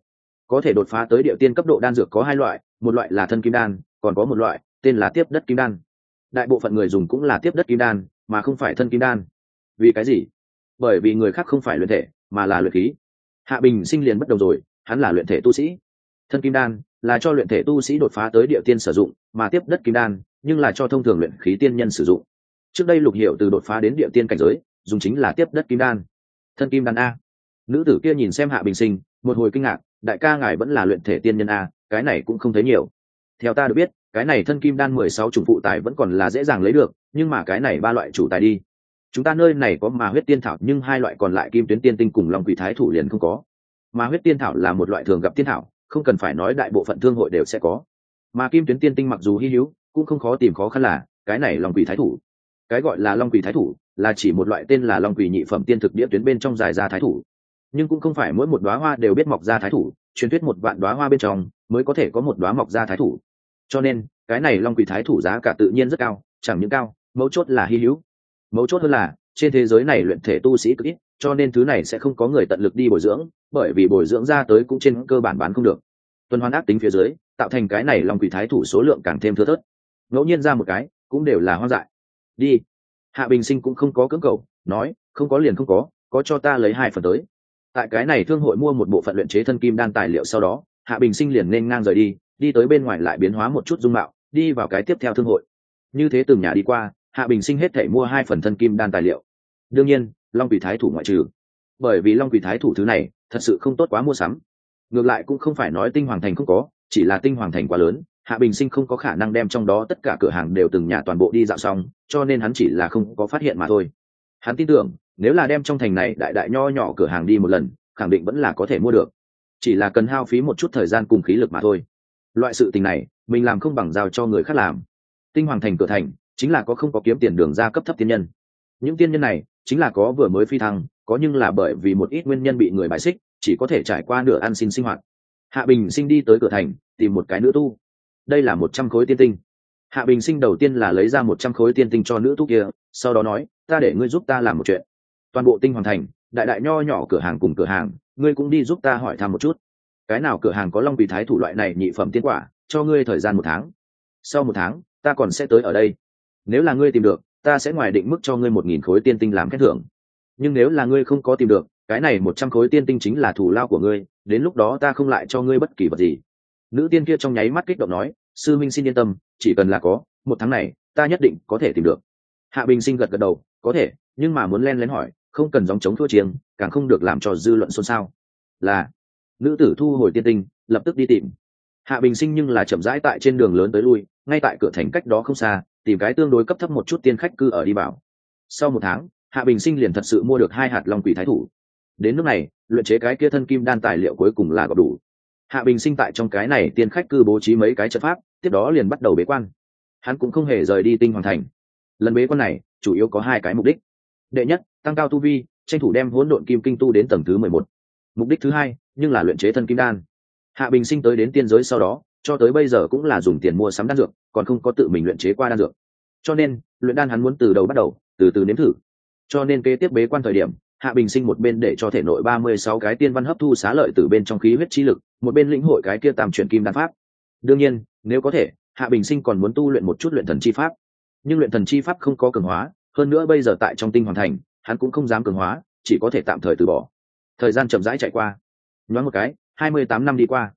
Có thể đột phá tới địa tiên cấp độ đan dược có hai loại, một loại là thân kim đan, còn có một loại tên là tiếp đất kim đan. Đại bộ phận người dùng cũng là tiếp đất kim đan mà không phải thân kim đan. Vì cái gì? Bởi vì người khác không phải luyện thể mà là luyện khí. Hạ Bình Sinh liền bất đồng rồi, hắn là luyện thể tu sĩ. Thân kim đan là cho luyện thể tu sĩ đột phá tới địa tiên sử dụng, mà tiếp đất kim đan nhưng là cho thông thường luyện khí tiên nhân sử dụng. Trước đây Lục Hiểu từ đột phá đến địa tiên cảnh giới dùng chính là tiếp đất kim đan. Thân kim đan a. Nữ tử kia nhìn xem Hạ Bình Sinh, một hồi kinh ngạc, đại ca ngài vẫn là luyện thể tiên nhân a, cái này cũng không thấy nhiều. Theo ta được biết, cái này thân kim đan 16 chủng phụ tài vẫn còn là dễ dàng lấy được, nhưng mà cái này ba loại chủ tài đi. Chúng ta nơi này có mà huyết tiên thảo, nhưng hai loại còn lại kim tuyến tiên tinh cùng long quỷ thái thủ liền không có. Mà huyết tiên thảo là một loại thường gặp tiên thảo, không cần phải nói đại bộ phận thương hội đều sẽ có. Mà kim tuyến tiên tinh mặc dù hi hữu, cũng không khó tìm, khó khăn là cái này long quỷ thái thủ. Cái gọi là long quỷ thái thủ là chỉ một loại tên là long quỷ nhị phẩm tiên thực địa tuyến bên trong dài ra thái thủ, nhưng cũng không phải mỗi một đóa hoa đều biết mọc ra thái thủ, truyền thuyết 1 vạn đóa hoa bên trong mới có thể có một đóa mọc ra thái thủ. Cho nên cái này long quỷ thái thủ giá cả tự nhiên rất cao, chẳng những cao, mấu chốt là hi hữu. Mấu chốt hơn là trên thế giới này luyện thể tu sĩ cực ít, cho nên thứ này sẽ không có người tận lực đi bồi dưỡng, bởi vì bồi dưỡng ra tới cũng trên cơ bản bán không được. Tuần hoàn ác tính phía dưới tạo thành cái này long quỷ thái thủ số lượng càng thêm thưa thớt, ngẫu nhiên ra một cái cũng đều là hoang dại. Đi. Hạ Bình Sinh cũng không có cưỡng cầu, nói không có liền không có cho ta lấy 2 phần tới. Tại cái này thương hội mua một bộ phận luyện chế thân kim đan tài liệu sau đó, Hạ Bình Sinh liền nên ngang rời đi, đi tới bên ngoài lại biến hóa một chút dung mạo, đi vào cái tiếp theo thương hội. Như thế từng nhà đi qua, Hạ Bình Sinh hết thảy mua 2 phần thân kim đan tài liệu. Đương nhiên long quỷ thái thủ ngoại trừ, bởi vì long quỷ thái thủ thứ này thật sự không tốt quá mua sắm. Ngược lại cũng không phải nói Tinh Hoàng Thành không có, chỉ là Tinh Hoàng Thành quá lớn, Hạ Bình Sinh không có khả năng đem trong đó tất cả cửa hàng đều từng nhà toàn bộ đi dạo xong, cho nên hắn chỉ là không có phát hiện mà thôi. Hắn tin tưởng nếu là đem trong thành này đại đại nho nhỏ cửa hàng đi một lần, khẳng định vẫn là có thể mua được, chỉ là cần hao phí một chút thời gian cùng khí lực mà thôi. Loại sự tình này mình làm không bằng giao cho người khác làm. Tinh Hoàng Thành cửa thành chính là có không có kiếm tiền đường ra cấp thấp tiên nhân, những tiên nhân này chính là có vừa mới phi thăng, có nhưng là bởi vì một ít nguyên nhân bị người bài xích, chỉ có thể trải qua nửa ăn xin sinh hoạt. Hạ Bình Sinh đi tới cửa thành tìm một cái nữ tu, đây là 100 khối tiên tinh. Hạ Bình Sinh đầu tiên là lấy ra 100 khối tiên tinh cho nữ tu kia, sau đó nói ta để ngươi giúp ta làm một chuyện. Toàn bộ Tinh Hoàng Thành đại đại nho nhỏ cửa hàng cùng cửa hàng, ngươi cũng đi giúp ta hỏi thăm một chút, cái nào cửa hàng có long quỷ thái thủ loại này nhị phẩm tiên quả, cho ngươi thời gian 1 tháng. Sau 1 tháng ta còn sẽ tới ở đây, nếu là ngươi tìm được, ta sẽ ngoài định mức cho ngươi 1000 khối tiên tinh làm khen thưởng. Nhưng nếu là ngươi không có tìm được, cái này 100 khối tiên tinh chính là thù lao của ngươi, đến lúc đó ta không lại cho ngươi bất kỳ vật gì. Nữ tiên kia trong nháy mắt kích động nói, sư minh xin yên tâm, chỉ cần là có 1 tháng này ta nhất định có thể tìm được. Hạ Bình Sinh gật gật đầu, có thể, nhưng mà muốn len lén hỏi, không cần gióng chống thua chiêng, càng không được làm cho dư luận xôn xao. Là. Nữ tử thu hồi tiên tinh, lập tức đi tìm. Hạ Bình Sinh nhưng là chậm rãi tại trên đường lớn tới lui, ngay tại cửa thành cách đó không xa tìm cái tương đối cấp thấp một chút tiên khách cư ở đi vào. Sau 1 tháng, Hạ Bình Sinh liền thật sự mua được 2 hạt long quỷ thái thủ. Đến lúc này luyện chế cái kia thân kim đan tài liệu cuối cùng là gặp đủ. Hạ Bình Sinh tại trong cái này tiên khách cư bố trí mấy cái trận pháp, tiếp đó liền bắt đầu bế quan. Hắn cũng không hề rời đi Tinh Hoàng Thành. Lần bế quan này chủ yếu có 2 cái mục đích. Đệ nhất, tăng cao tu vi, tranh thủ đem hỗn độn kim kinh tu đến tầng thứ 11. Mục đích thứ hai nhưng là luyện chế thân kim đan. Hạ Bình Sinh tới đến tiên giới sau đó, cho tới bây giờ cũng là dùng tiền mua sắm đan dược, còn không có tự mình luyện chế qua đan dược. Cho nên luyện đan hắn muốn từ đầu bắt đầu, từ từ nếm thử. Cho nên kế tiếp bế quan thời điểm, Hạ Bình Sinh một bên để cho thể nội 36 cái tiên văn hấp thu xá lợi từ bên trong khí huyết chi lực, một bên lĩnh hội cái kia tam chuyển kim đan pháp. Đương nhiên, nếu có thể, Hạ Bình Sinh còn muốn tu luyện một chút luyện thần chi pháp. Nhưng luyện thần chi pháp không có cường hóa, hơn nữa bây giờ tại trong Tinh Hoàng Thành, hắn cũng không dám cường hóa, chỉ có thể tạm thời từ bỏ. Thời gian chậm rãi chạy qua, nhoáng một cái, 28 năm đi qua.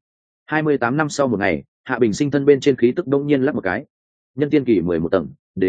28 năm sau một ngày, Hạ Bình Sinh thân bên trên khí tức đông nhiên lắc một cái, nhân tiên kỳ 11 tầng,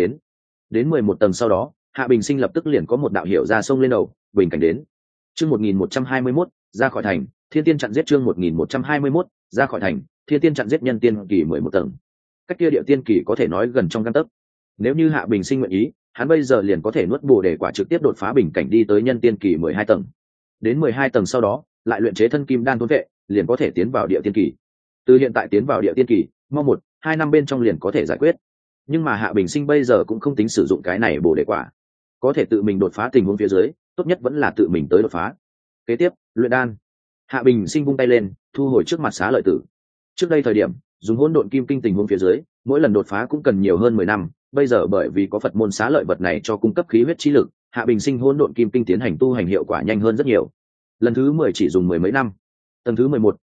đến 11 tầng sau đó, Hạ Bình Sinh lập tức liền có một đạo hiệu ra sông lên đầu, bình cảnh đến. Chương 1121, ra khỏi thành, thiên tiên chặn giết. Chương 1121, ra khỏi thành, thiên tiên chặn giết. Nhân tiên kỳ 11 tầng, cách kia địa tiên kỳ có thể nói gần trong gang tấc. Nếu như Hạ Bình Sinh nguyện ý, hắn bây giờ liền có thể nuốt bồ đề quả trực tiếp đột phá bình cảnh đi tới nhân tiên kỳ 12 tầng. Đến 12 tầng sau đó, lại luyện chế thân kim đan thôn vệ, liền có thể tiến vào địa tiên kỳ. Từ hiện tại tiến vào địa tiên kỳ, mong 1-2 năm bên trong liền có thể giải quyết. Nhưng mà Hạ Bình Sinh bây giờ cũng không tính sử dụng cái này bồ đề quả, có thể tự mình đột phá tình huống phía dưới, tốt nhất vẫn là tự mình tới đột phá. Kế tiếp, luyện đan. Hạ Bình Sinh vung tay lên, thu hồi trước mặt xá lợi tử. Trước đây thời điểm dùng hỗn độn kim kinh tình huống phía dưới, mỗi lần đột phá cũng cần nhiều hơn 10 năm, bây giờ bởi vì có Phật môn xá lợi vật này cho cung cấp khí huyết chi lực, Hạ Bình Sinh hỗn độn kim kinh tiến hành tu hành hiệu quả nhanh hơn rất nhiều. Lần thứ 10 chỉ dùng 10 mấy năm, tầng thứ 11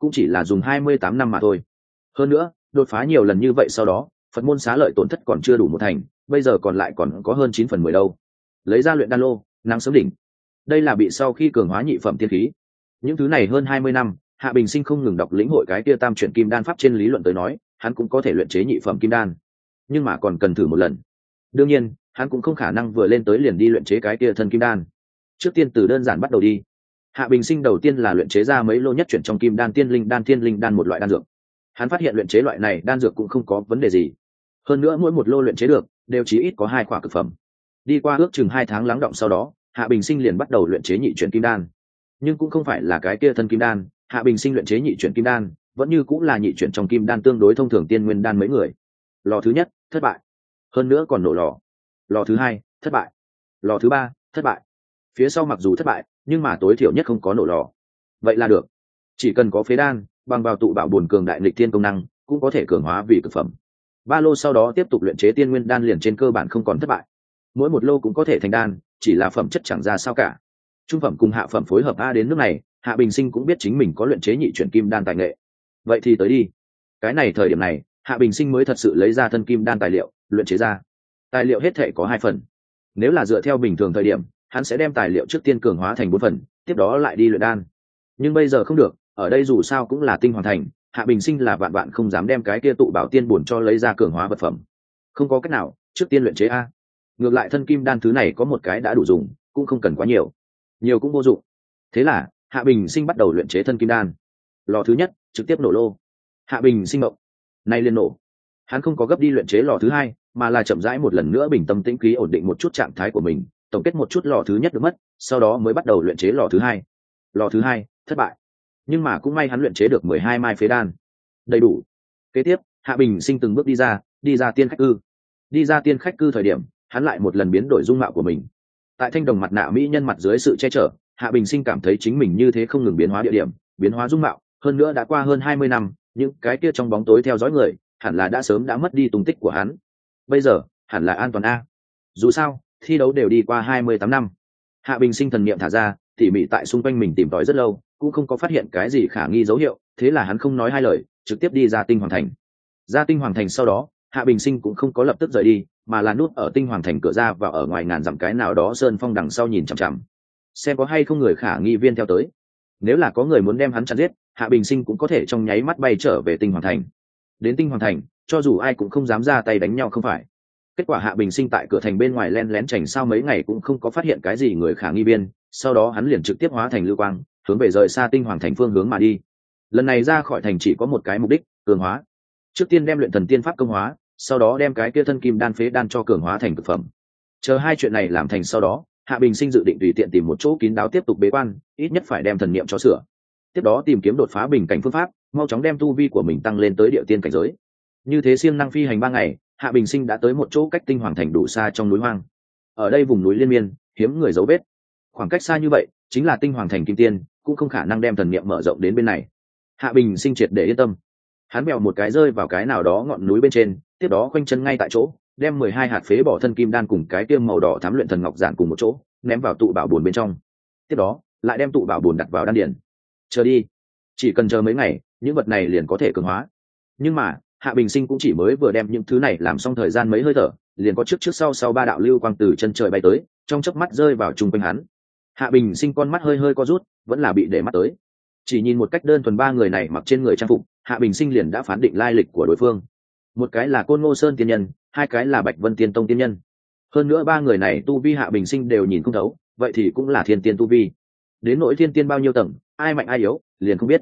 cũng chỉ là dùng 28 năm mà thôi. Hơn nữa đột phá nhiều lần như vậy sau đó Phật môn xá lợi tổn thất còn chưa đủ một thành, bây giờ còn lại còn có hơn 9/10 đâu. Lấy ra luyện đan lô, nắng sớm đỉnh. Đây là bị sau khi cường hóa nhị phẩm tiên khí. Những thứ này hơn 20 năm, Hạ Bình Sinh không ngừng đọc lĩnh hội cái kia tam chuyển kim đan pháp, trên lý luận tới nói, hắn cũng có thể luyện chế nhị phẩm kim đan. Nhưng mà còn cần thử một lần. Đương nhiên, hắn cũng không khả năng vừa lên tới liền đi luyện chế cái kia thân kim đan. Trước tiên từ đơn giản bắt đầu đi. Hạ Bình Sinh đầu tiên là luyện chế ra mấy lô nhất chuyển trong kim đan tiên linh đan một loại đan dược. Hắn phát hiện luyện chế loại này đan dược cũng không có vấn đề gì. Hơn nữa mỗi một lô luyện chế được đều chí ít có 2 khỏa cực phẩm. Đi qua ước chừng 2 tháng lắng đọng sau đó, Hạ Bình Sinh liền bắt đầu luyện chế nhị chuyển kim đan. Nhưng cũng không phải là cái kia thân kim đan, Hạ Bình Sinh luyện chế nhị chuyển kim đan vẫn như cũng là nhị chuyển trong kim đan tương đối thông thường tiên nguyên đan mấy người. Lò thứ nhất thất bại, hơn nữa còn nổ lò. Lò thứ hai thất bại, lò thứ ba thất bại. Phía sau mặc dù thất bại nhưng mà tối thiểu nhất không có nổ lò. Vậy là được, chỉ cần có phế đan bằng vào tụ bảo bổn cường đại nghịch tiên công năng cũng có thể cường hóa vì cực phẩm. Ba lô sau đó tiếp tục luyện chế tiên nguyên đan liền trên cơ bản không còn thất bại, mỗi một lô cũng có thể thành đan, chỉ là phẩm chất chẳng ra sao cả. Trung phẩm cùng hạ phẩm phối hợp a, đến nước này Hạ Bình Sinh cũng biết chính mình có luyện chế nhị chuyển kim đan tài nghệ. Vậy thì tới đi. Cái này thời điểm này Hạ Bình Sinh mới thật sự lấy ra thân kim đan tài liệu luyện chế ra. Tài liệu hết thể có 2 phần. Nếu là dựa theo bình thường thời điểm hắn sẽ đem tài liệu trước tiên cường hóa thành 4 phần, tiếp đó lại đi luyện đan. Nhưng bây giờ không được, ở đây dù sao cũng là tinh hoàn thành, Hạ Bình Sinh là vạn vạn không dám đem cái kia tụ bảo tiên bổn cho lấy ra cường hóa vật phẩm. Không có cách nào, trước tiên luyện chế a. Ngược lại thân kim đan thứ này có một cái đã đủ dùng, cũng không cần quá nhiều, nhiều cũng vô dụng. Thế là Hạ Bình Sinh bắt đầu luyện chế thân kim đan. Lò thứ nhất trực tiếp nổ lô. Hạ Bình Sinh mộng, nay liền nổ. Hắn không có gấp đi luyện chế lò thứ hai, mà là chậm rãi một lần nữa bình tâm tĩnh khí, ổn định một chút trạng thái của mình, tổng kết một chút lò thứ nhất được mất, sau đó mới bắt đầu luyện chế lò thứ hai. Lò thứ hai thất bại, nhưng mà cũng may hắn luyện chế được 12 mai phế đan, đầy đủ. Kế tiếp Hạ Bình Sinh từng bước đi ra tiên khách cư. Đi ra tiên khách cư thời điểm hắn lại một lần biến đổi dung mạo của mình. Tại thanh đồng mặt nạ mỹ nhân mặt dưới sự che chở, Hạ Bình Sinh cảm thấy chính mình như thế không ngừng biến hóa địa điểm, biến hóa dung mạo, hơn nữa đã qua hơn 20 năm, những cái kia trong bóng tối theo dõi người hẳn là đã sớm đã mất đi tung tích của hắn. Bây giờ hẳn là an toàn a. Dù sao thi đấu đều đi qua 28 năm. Hạ Bình Sinh thần niệm thả ra, tỉ mỉ tại xung quanh mình tìm tòi rất lâu, cũng không có phát hiện cái gì khả nghi dấu hiệu, thế là hắn không nói hai lời, trực tiếp đi ra tinh hoàng thành. Ra tinh hoàng thành sau đó Hạ Bình Sinh cũng không có lập tức rời đi, mà là núp ở tinh hoàng thành cửa ra và ở ngoài ngàn dặm cái nào đó sơn phong đằng sau nhìn chằm chằm, xem có hay không người khả nghi viên theo tới. Nếu là có người muốn đem hắn chặn giết, Hạ Bình Sinh cũng có thể trong nháy mắt bay trở về tinh hoàng thành. Đến tinh hoàng thành cho dù ai cũng không dám ra tay đánh nhau không phải. Kết quả Hạ Bình Sinh tại cửa thành bên ngoài len lén chảnh sao mấy ngày cũng không có phát hiện cái gì người khả nghi viên, sau đó hắn liền trực tiếp hóa thành lưu quang, hướng về rời xa tinh hoàng thành phương hướng mà đi. Lần này ra khỏi thành chỉ có một cái mục đích, cường hóa. Trước tiên đem luyện thần tiên pháp công hóa, sau đó đem cái kia thân kim đan phế đan cho cường hóa thành cực phẩm. Chờ 2 chuyện này làm thành sau đó, Hạ Bình Sinh dự định tùy tiện tìm một chỗ kín đáo tiếp tục bế quan, ít nhất phải đem thần niệm cho sửa. Tiếp đó tìm kiếm đột phá bình cảnh phương pháp, mau chóng đem tu vi của mình tăng lên tới địa tiên cảnh giới. Như thế siêng năng phi hành 3 ngày, Hạ Bình Sinh đã tới một chỗ cách tinh hoàng thành đủ xa trong núi hoang. Ở đây vùng núi liên miên, hiếm người dấu vết. Khoảng cách xa như vậy, chính là tinh hoàng thành kim tiên, cũng không khả năng đem thần niệm mở rộng đến bên này. Hạ Bình Sinh triệt để yên tâm. Hắn bèo một cái rơi vào cái nào đó ngọn núi bên trên, tiếp đó khoanh chân ngay tại chỗ, đem 12 hạt phế bỏ thân kim đan cùng cái tiêm màu đỏ thám luyện thần ngọc giản cùng một chỗ, ném vào tụ bảo bồn bên trong. Tiếp đó, lại đem tụ bảo bồn đặt vào đan điền. Chờ đi, chỉ cần chờ mấy ngày, những vật này liền có thể cường hóa. Nhưng mà, Hạ Bình Sinh cũng chỉ mới vừa đem những thứ này làm xong thời gian mấy hơi thở, liền có trước sau 3 đạo lưu quang từ chân trời bay tới, trong chớp mắt rơi vào trung quanh hắn. Hạ Bình Sinh con mắt hơi co rút, vẫn là bị để mắt tới. Chỉ nhìn một cách đơn thuần 3 người này mặc trên người trang phục, Hạ Bình Sinh liền đã phán định lai lịch của đối phương. Một cái là Côn Ngô Sơn tiên nhân, 2 cái là Bạch Vân Tiên Tông tiên nhân. Hơn nữa 3 người này tu vi Hạ Bình Sinh đều nhìn không thấu, vậy thì cũng là thiên tiên tu vi. Đến nỗi thiên tiên bao nhiêu tầng, ai mạnh ai yếu, liền không biết.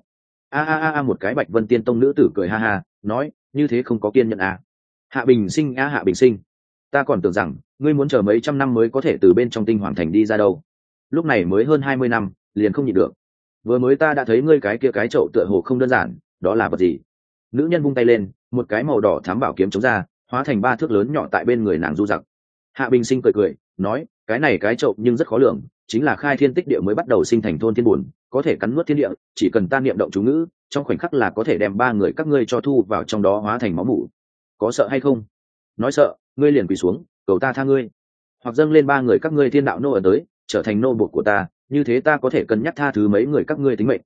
Một cái Bạch Vân Tiên Tông nữ tử cười ha ha, nói, như thế không có kiên nhẫn à. Hạ Bình Sinh Hạ Bình Sinh, ta còn tưởng rằng ngươi muốn chờ mấy trăm năm mới có thể từ bên trong tinh hoàng thành đi ra đâu. Lúc này mới hơn 20 năm, liền không nhịn được. Vừa mới ta đã thấy ngươi cái kia cái chậu tựa hồ không đơn giản, đó là vật gì? Nữ nhân vung tay lên, một cái màu đỏ thám bảo kiếm chống ra, hóa thành 3 thước lớn nhỏ tại bên người nàng du giặc. Hạ Bình Sinh cười nói, cái này cái chậu nhưng rất khó lường, chính là khai thiên tích địa mới bắt đầu sinh thành thôn thiên buồn, có thể cắn nuốt thiên địa, chỉ cần ta niệm động chú ngữ, trong khoảnh khắc là có thể đem 3 người các ngươi cho thu vào trong đó hóa thành máu mủ. Có sợ hay không? Nói sợ, ngươi liền quỳ xuống, cầu ta tha ngươi, hoặc dâng lên 3 người các ngươi thiên đạo nô ở tới, trở thành nô buộc của ta, như thế ta có thể cân nhắc tha thứ mấy người các ngươi tính mệnh.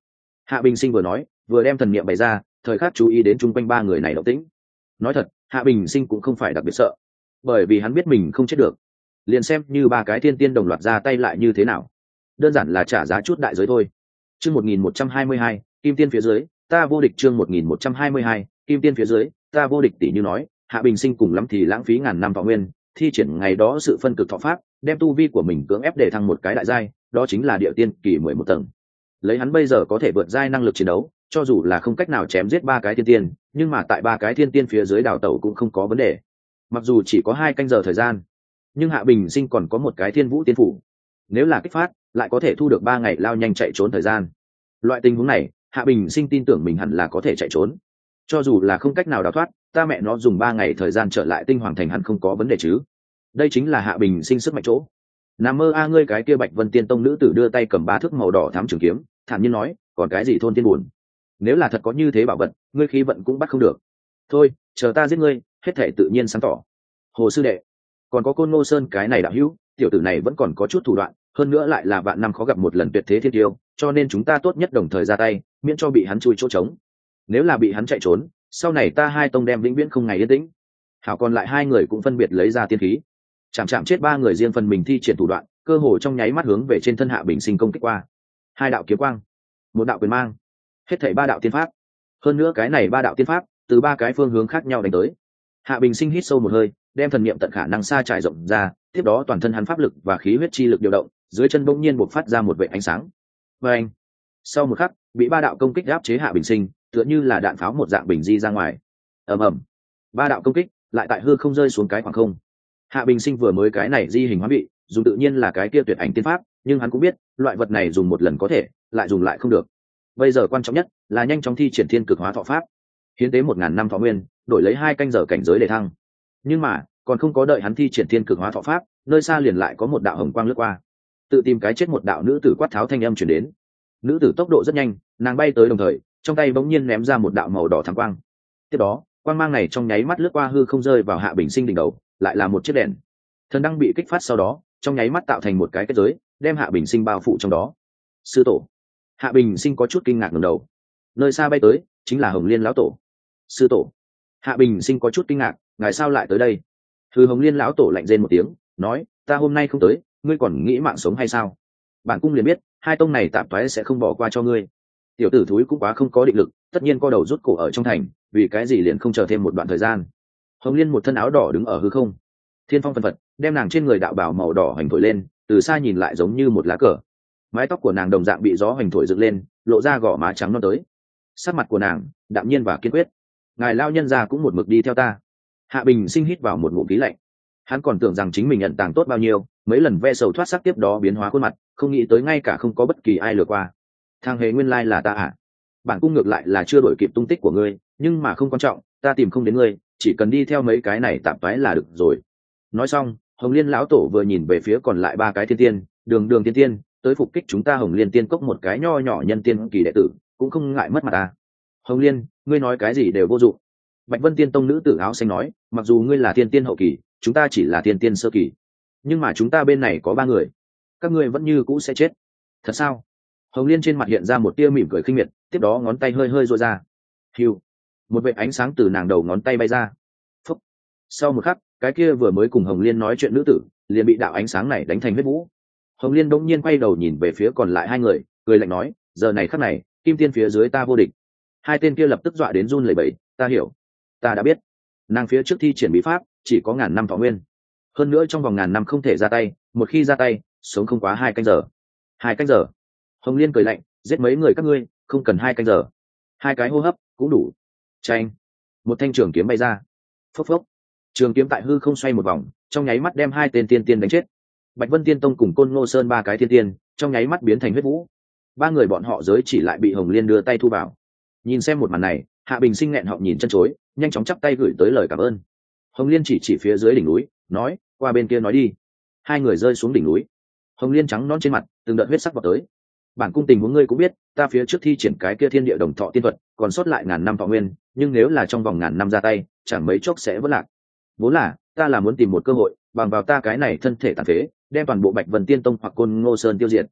Hạ Bình Sinh vừa nói vừa đem thần niệm bày ra, thời khắc chú ý đến chung quanh ba người này động tĩnh. Nói thật, Hạ Bình Sinh cũng không phải đặc biệt sợ, bởi vì hắn biết mình không chết được. Liền xem như ba cái thiên tiên đồng loạt ra tay lại như thế nào, đơn giản là trả giá chút đại giới thôi. Chương 1122, Kim Tiên phía dưới, ta vô địch. Chương 1122, Kim Tiên phía dưới, ta vô địch. Tỷ như nói, Hạ Bình Sinh cùng lắm thì lãng phí ngàn năm thọ nguyên, thi triển ngày đó sự phân cực thọ pháp, đem tu vi của mình cưỡng ép để thăng một cái đại giai, đó chính là địa tiên kỳ 11 tầng. Lấy hắn bây giờ có thể vượt giai năng lực chiến đấu, cho dù là không cách nào chém giết ba cái thiên tiên, nhưng mà tại ba cái thiên tiên phía dưới đào tẩu cũng không có vấn đề. Mặc dù chỉ có 2 canh giờ thời gian, nhưng Hạ Bình Sinh còn có một cái Thiên Vũ Tiên phủ, nếu là kích phát, lại có thể thu được 3 ngày lao nhanh chạy trốn thời gian. Loại tình huống này, Hạ Bình Sinh tin tưởng mình hẳn là có thể chạy trốn. Cho dù là không cách nào đào thoát, ta mẹ nó dùng 3 ngày thời gian trở lại Tinh Hoàng Thành hẳn không có vấn đề chứ. Đây chính là Hạ Bình Sinh sức mạnh chỗ. Nằm mơ a ngươi, cái kia Bạch Vân Tiên Tông nữ tử đưa tay cầm 3 thước màu đỏ thắm trường kiếm, thản nhiên nói, còn cái gì thôn tiên buồn. Nếu là thật có như thế bảo vật, ngươi khí vận cũng bắt không được. Thôi, chờ ta giết ngươi, hết thể tự nhiên sáng tỏ. Hồ sư đệ, còn có Côn Ngô Sơn cái này đạo hữu, tiểu tử này vẫn còn có chút thủ đoạn, hơn nữa lại là vạn năm khó gặp một lần tuyệt thế thiên tiêu, cho nên chúng ta tốt nhất đồng thời ra tay, miễn cho bị hắn chui chỗ trống. Nếu là bị hắn chạy trốn, sau này ta hai tông đem vĩnh viễn không ngày yên tĩnh. Hảo, còn lại 2 người cũng phân biệt lấy ra tiên khí, chạm chết 3 người riêng phần mình thi triển thủ đoạn, cơ hồ trong nháy mắt hướng về trên thân Hạ Bình Sinh công kích qua. 2 đạo kiếm quang, 1 đạo quyền mang, hết thảy 3 đạo tiên pháp. Hơn nữa cái này 3 đạo tiên pháp từ 3 cái phương hướng khác nhau đánh tới. Hạ Bình Sinh hít sâu một hơi, đem thần niệm tận khả năng xa trải rộng ra, tiếp đó toàn thân hắn pháp lực và khí huyết chi lực điều động, dưới chân bỗng nhiên bộc phát ra một vệt ánh sáng. Và anh, sau một khắc, bị 3 đạo công kích áp chế Hạ Bình Sinh, tựa như là đạn pháo một dạng bình di ra ngoài. Ầm ầm, 3 đạo công kích lại tại hư không rơi xuống cái khoảng không. Hạ Bình Sinh vừa mới cái này di hình hóa bị, dùng tự nhiên là cái kia tuyệt ảnh tiên pháp, nhưng hắn cũng biết, loại vật này dùng một lần có thể, lại dùng lại không được. Bây giờ quan trọng nhất là nhanh chóng thi triển thiên cực hóa thọ pháp, hiến tế 1000 năm thọ nguyên, đổi lấy 2 canh giờ cảnh giới để thăng. Nhưng mà, còn không có đợi hắn thi triển thiên cực hóa thọ pháp, nơi xa liền lại có một đạo hồng quang lướt qua. Tự tìm cái chết, một đạo nữ tử quát tháo thanh âm truyền đến. Nữ tử tốc độ rất nhanh, nàng bay tới đồng thời, trong tay bỗng nhiên ném ra một đạo màu đỏ thắm quang. Tiếp đó, quang mang này trong nháy mắt lướt qua hư không rơi vào Hạ Bình Sinh đỉnh đầu, lại là một chiếc đèn. Thần đăng bị kích phát sau đó, trong nháy mắt tạo thành một cái kết giới, đem Hạ Bình Sinh bao phủ trong đó. Sư tổ. Hạ Bình Sinh có chút kinh ngạc ngẩng đầu. Nơi xa bay tới chính là Hồng Liên lão tổ. Sư tổ. Hạ Bình Sinh có chút kinh ngạc, ngài sao lại tới đây? Hồng Liên lão tổ lạnh rên một tiếng, nói, ta hôm nay không tới, ngươi còn nghĩ mạng sống hay sao? Bản cung liền biết, 2 tông này tạm toái sẽ không bỏ qua cho ngươi. Tiểu tử thúi cũng quá không có định lực, tất nhiên co đầu rút cổ ở trong thành, vì cái gì liền không chờ thêm một đoạn thời gian? Hồng Liên một thân áo đỏ đứng ở hư không, thiên phong phân phật, đem nàng trên người đạo bào màu đỏ hoành thổi lên, từ xa nhìn lại giống như một lá cờ. Mái tóc của nàng đồng dạng bị gió hoành thổi dựng lên, lộ ra gò má trắng non tới. Sắc mặt của nàng đạm nhiên và kiên quyết. Ngài lao nhân già cũng một mực đi theo ta. Hạ Bình Sinh hít vào một ngụm khí lạnh. Hắn còn tưởng rằng chính mình nhận tàng tốt bao nhiêu, mấy lần ve sầu thoát sắc tiếp đó biến hóa khuôn mặt, không nghĩ tới ngay cả không có bất kỳ ai lừa qua. Thang hề nguyên lai là ta à? Bản cung ngược lại là chưa đổi kịp tung tích của ngươi, nhưng mà không quan trọng, ta tìm không đến ngươi, chỉ cần đi theo mấy cái này tạm toái là được rồi. Nói xong, Hồng Liên lão tổ vừa nhìn về phía còn lại 3 cái thiên tiên, đường đường tiên tiên, tới phục kích chúng ta Hồng Liên tiên cốc một cái nho nhỏ nhân tiên kỳ đệ tử, cũng không ngại mất mặt ta. Hồng Liên, ngươi nói cái gì đều vô dụng. Bạch Vân Tiên Tông nữ tử áo xanh nói, mặc dù ngươi là tiên tiên hậu kỳ, chúng ta chỉ là tiên tiên sơ kỳ, nhưng mà chúng ta bên này có 3 người, các ngươi vẫn như cũ sẽ chết. Thật sao? Hồng Liên trên mặt hiện ra một tia mỉm cười khinh miệt, tiếp đó ngón tay hơi hơi duỗi ra. Hiu, một vệt ánh sáng từ nàng đầu ngón tay bay ra. Phúc. Sau một khắc, cái kia vừa mới cùng Hồng Liên nói chuyện nữ tử liền bị đạo ánh sáng này đánh thành huyết vũ. Hồng Liên đột nhiên quay đầu nhìn về phía còn lại 2 người, cười lạnh nói, giờ này khắc này, Kim Tiên phía dưới ta vô địch. 2 tên kia lập tức dọa đến run lẩy bẩy, ta hiểu, ta đã biết. Nàng phía trước thi triển bí pháp chỉ có 1000 năm thọ nguyên, hơn nữa trong vòng 1000 năm không thể ra tay, một khi ra tay sống không quá 2 canh giờ. 2 canh giờ? Hồng Liên cười lạnh, giết mấy người các ngươi không cần 2 canh giờ, 2 cái hô hấp cũng đủ. Chanh, một thanh trường kiếm bay ra. Phốc phốc, trường kiếm tại hư không xoay một vòng, trong nháy mắt đem 2 tên tiên tiên đánh chết. Bạch Vân Tiên Tông cùng Côn Ngô Sơn 3 cái tiên tiên trong nháy mắt biến thành huyết vũ. 3 người bọn họ giới chỉ lại bị Hồng Liên đưa tay thu vào. Nhìn xem một màn này, Hạ Bình Sinh nghẹn họng nhìn chân chối, nhanh chóng chắp tay gửi tới lời cảm ơn. Hồng Liên chỉ phía dưới đỉnh núi, nói, qua bên kia nói đi. 2 người rơi xuống đỉnh núi. Hồng Liên trắng non trên mặt, từng đợt huyết sắc vọt tới. Bản cung tình huống ngươi cũng biết, ta phía trước thi triển cái kia thiên địa đồng thọ tiên thuật, còn sót lại 1000 năm thọ nguyên, nhưng nếu là trong vòng 1000 năm ra tay, chẳng mấy chốc sẽ vỡ lạc. Vốn là, ta là muốn tìm một cơ hội, bằng vào ta cái này thân thể tàn phế, đem toàn bộ Bạch Vân Tiên Tông hoặc Côn Ngô Sơn tiêu diệt.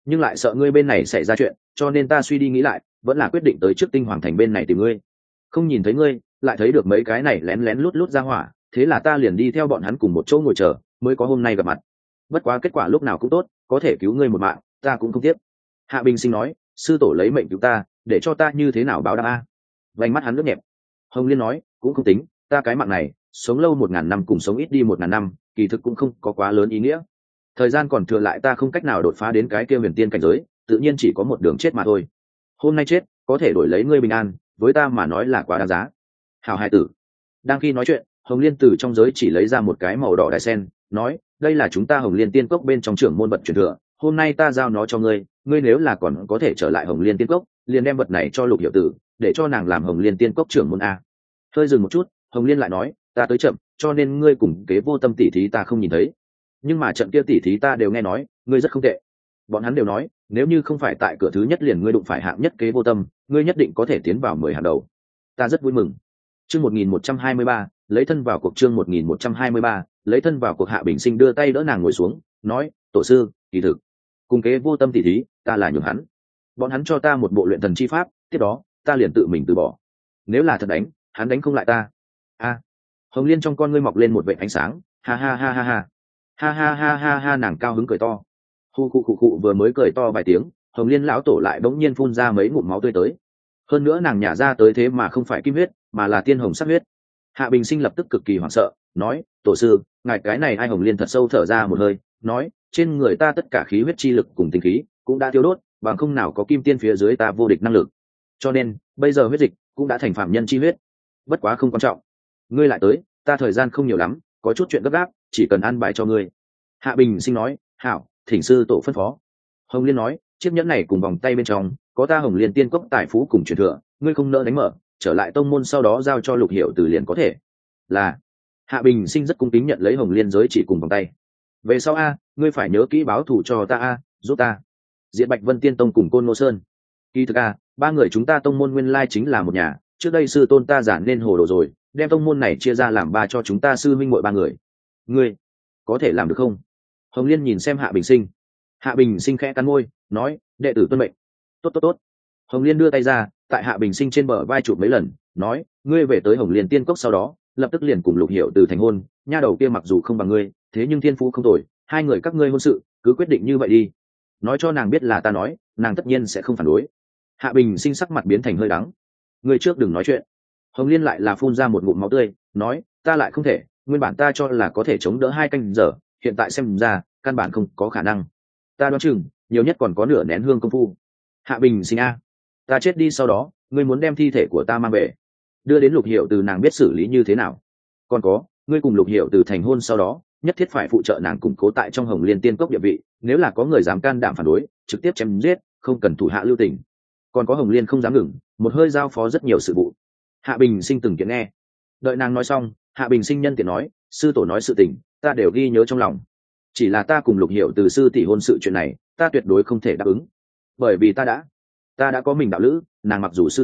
nhưng lại sợ ngươi bên này xảy ra chuyện, cho nên ta suy đi nghĩ lại, vẫn là quyết định tới trước Tinh Hoàng thành bên này tìm ngươi. Không nhìn thấy ngươi, lại thấy được mấy cái này lén lén lút lút ra hỏa, thế là ta liền đi theo bọn hắn cùng một chỗ ngồi chờ, mới có hôm nay gặp mặt. Bất quá kết quả lúc nào cũng tốt, có thể cứu ngươi một mạng, ta cũng không tiếc. Hạ Bình Sinh nói, sư tổ lấy mệnh cứu ta, để cho ta như thế nào báo đáp a? Vành mắt hắn nước nhẹp. Hồng Liên nói, cũng không tính, ta cái mạng này, sống lâu 1000 năm cùng sống ít đi 1000 năm, kỳ thực cũng không có quá lớn ý nghĩa. Thời gian còn thừa lại ta không cách nào đột phá đến cái kia huyền tiên cảnh giới, tự nhiên chỉ có một đường chết mà thôi. Hôm nay chết, có thể đổi lấy ngươi bình an, với ta mà nói là quá đáng giá. Hảo hài tử. Đang khi nói chuyện, Hồng Liên từ trong giới chỉ lấy ra một cái màu đỏ đài sen, nói, đây là chúng ta Hồng Liên Tiên Cốc bên trong trưởng môn vật truyền thừa, hôm nay ta giao nó cho ngươi, ngươi nếu là còn có thể trở lại Hồng Liên Tiên Cốc, liền đem vật này cho Lục Hiểu Tử, để cho nàng làm Hồng Liên Tiên Cốc trưởng môn a. Hơi dừng một chút, Hồng Liên lại nói, ta tới chậm, cho nên ngươi cùng kế vô tâm tỷ thí ta không nhìn thấy, nhưng mà trận kia tỷ thí ta đều nghe nói, ngươi rất không tệ. Bọn hắn đều nói, nếu như không phải tại cửa thứ nhất liền ngươi đụng phải hạng nhất kế vô tâm, ngươi nhất định có thể tiến vào 10 hàng đầu. Ta rất vui mừng. Chương 1123, lấy thân vào cuộc. Chương 1123, lấy thân vào cuộc. Hạ Bình Sinh đưa tay đỡ nàng ngồi xuống, nói, tổ sư, kỳ thực, cùng kế vô tâm tỷ thí, ta là nhường hắn. Bọn hắn cho ta một bộ luyện thần chi pháp, tiếp đó, ta liền tự mình từ bỏ. Nếu là thật đánh, hắn đánh không lại ta. A. Hồng Liên trong con ngươi mọc lên một vệt ánh sáng, ha ha ha ha ha. Ha ha ha ha ha, nàng cao hứng cười to. Hu khụ khụ khụ, vừa mới cười to vài tiếng, Hồng Liên lão tổ lại bỗng nhiên phun ra mấy ngụm máu tươi tới. Hơn nữa nàng nhả ra tới thế mà không phải kim huyết, mà là tiên hồng sắc huyết. Hạ Bình Sinh lập tức cực kỳ hoảng sợ, nói, tổ sư, ngài cái này ai? Hồng Liên thật sâu thở ra một hơi, nói, trên người ta tất cả khí huyết chi lực cùng tinh khí cũng đã tiêu đốt, bằng không nào có kim tiên phía dưới ta vô địch năng lực. Cho nên, bây giờ huyết dịch cũng đã thành phạm nhân chi huyết. Bất quá không quan trọng. Ngươi lại tới, ta thời gian không nhiều lắm, có chút chuyện gấp gáp, chỉ cần an bài cho ngươi. Hạ Bình Sinh nói, hảo, thỉnh sư tổ phân phó. Hồng Liên nói, chiếc nhẫn này cùng vòng tay bên trong có ta Hồng Liên Tiên Cốc tài phú cùng truyền thừa, ngươi không nỡ đánh mở, trở lại tông môn sau đó giao cho Lục Hiểu Từ liền có thể. Là. Hạ Bình Sinh rất cung kính nhận lấy Hồng Liên giới chỉ cùng vòng tay. Về sau a, ngươi phải nhớ kỹ báo thù cho ta a, giúp ta diệt Bạch Vân Tiên Tông cùng Côn Ngô Sơn. Kỳ thực a, ba người chúng ta tông môn nguyên lai chính là một nhà, trước đây sư tôn ta giản nên hồ đồ rồi, đem tông môn này chia ra làm ba cho chúng ta sư huynh muội ba người. Ngươi có thể làm được không? Hồng Liên nhìn xem Hạ Bình Sinh. Hạ Bình Sinh khẽ cắn môi, nói, đệ tử tuân mệnh. Tốt tốt tốt. Hồng Liên đưa tay ra, tại Hạ Bình Sinh trên bờ vai chụp mấy lần, nói, ngươi về tới Hồng Liên Tiên Cốc sau đó, lập tức liền cùng Lục Hiểu Từ thành hôn, nha đầu kia mặc dù không bằng ngươi, thế nhưng thiên phú không tồi, hai người các ngươi hôn sự, cứ quyết định như vậy đi. Nói cho nàng biết là ta nói, nàng tất nhiên sẽ không phản đối. Hạ Bình Sinh sắc mặt biến thành hơi đắng. Ngươi trước đừng nói chuyện. Hồng Liên lại là phun ra một ngụm máu tươi, nói, ta lại không thể, nguyên bản ta cho là có thể chống đỡ 2 canh giờ, hiện tại xem ra, căn bản không có khả năng. Ta đoán chừng, nhiều nhất còn có nửa nén hương công phu. Hạ Bình Sinh a, ta chết đi sau đó, ngươi muốn đem thi thể của ta mang về, đưa đến Lục Hiểu Từ nàng biết xử lý như thế nào. Còn có, ngươi cùng Lục Hiểu Từ thành hôn sau đó, nhất thiết phải phụ trợ nàng củng cố tại trong Hồng Liên Tiên Cốc địa vị, nếu là có người dám can đảm phản đối, trực tiếp chém giết, không cần thủ hạ lưu tình. Còn có Hồng Liên không dám ngừng, một hơi giao phó rất nhiều sự vụ. Hạ Bình Sinh từng kiện nghe. Đợi nàng nói xong, Hạ Bình Sinh nhân tiện nói, sư tổ nói sự tình, ta đều ghi nhớ trong lòng. Chỉ là ta cùng Lục Hiểu Từ sư tỷ hôn sự chuyện này, ta tuyệt đối không thể đáp ứng, bởi vì ta đã có mình đạo lữ, nàng mặc dù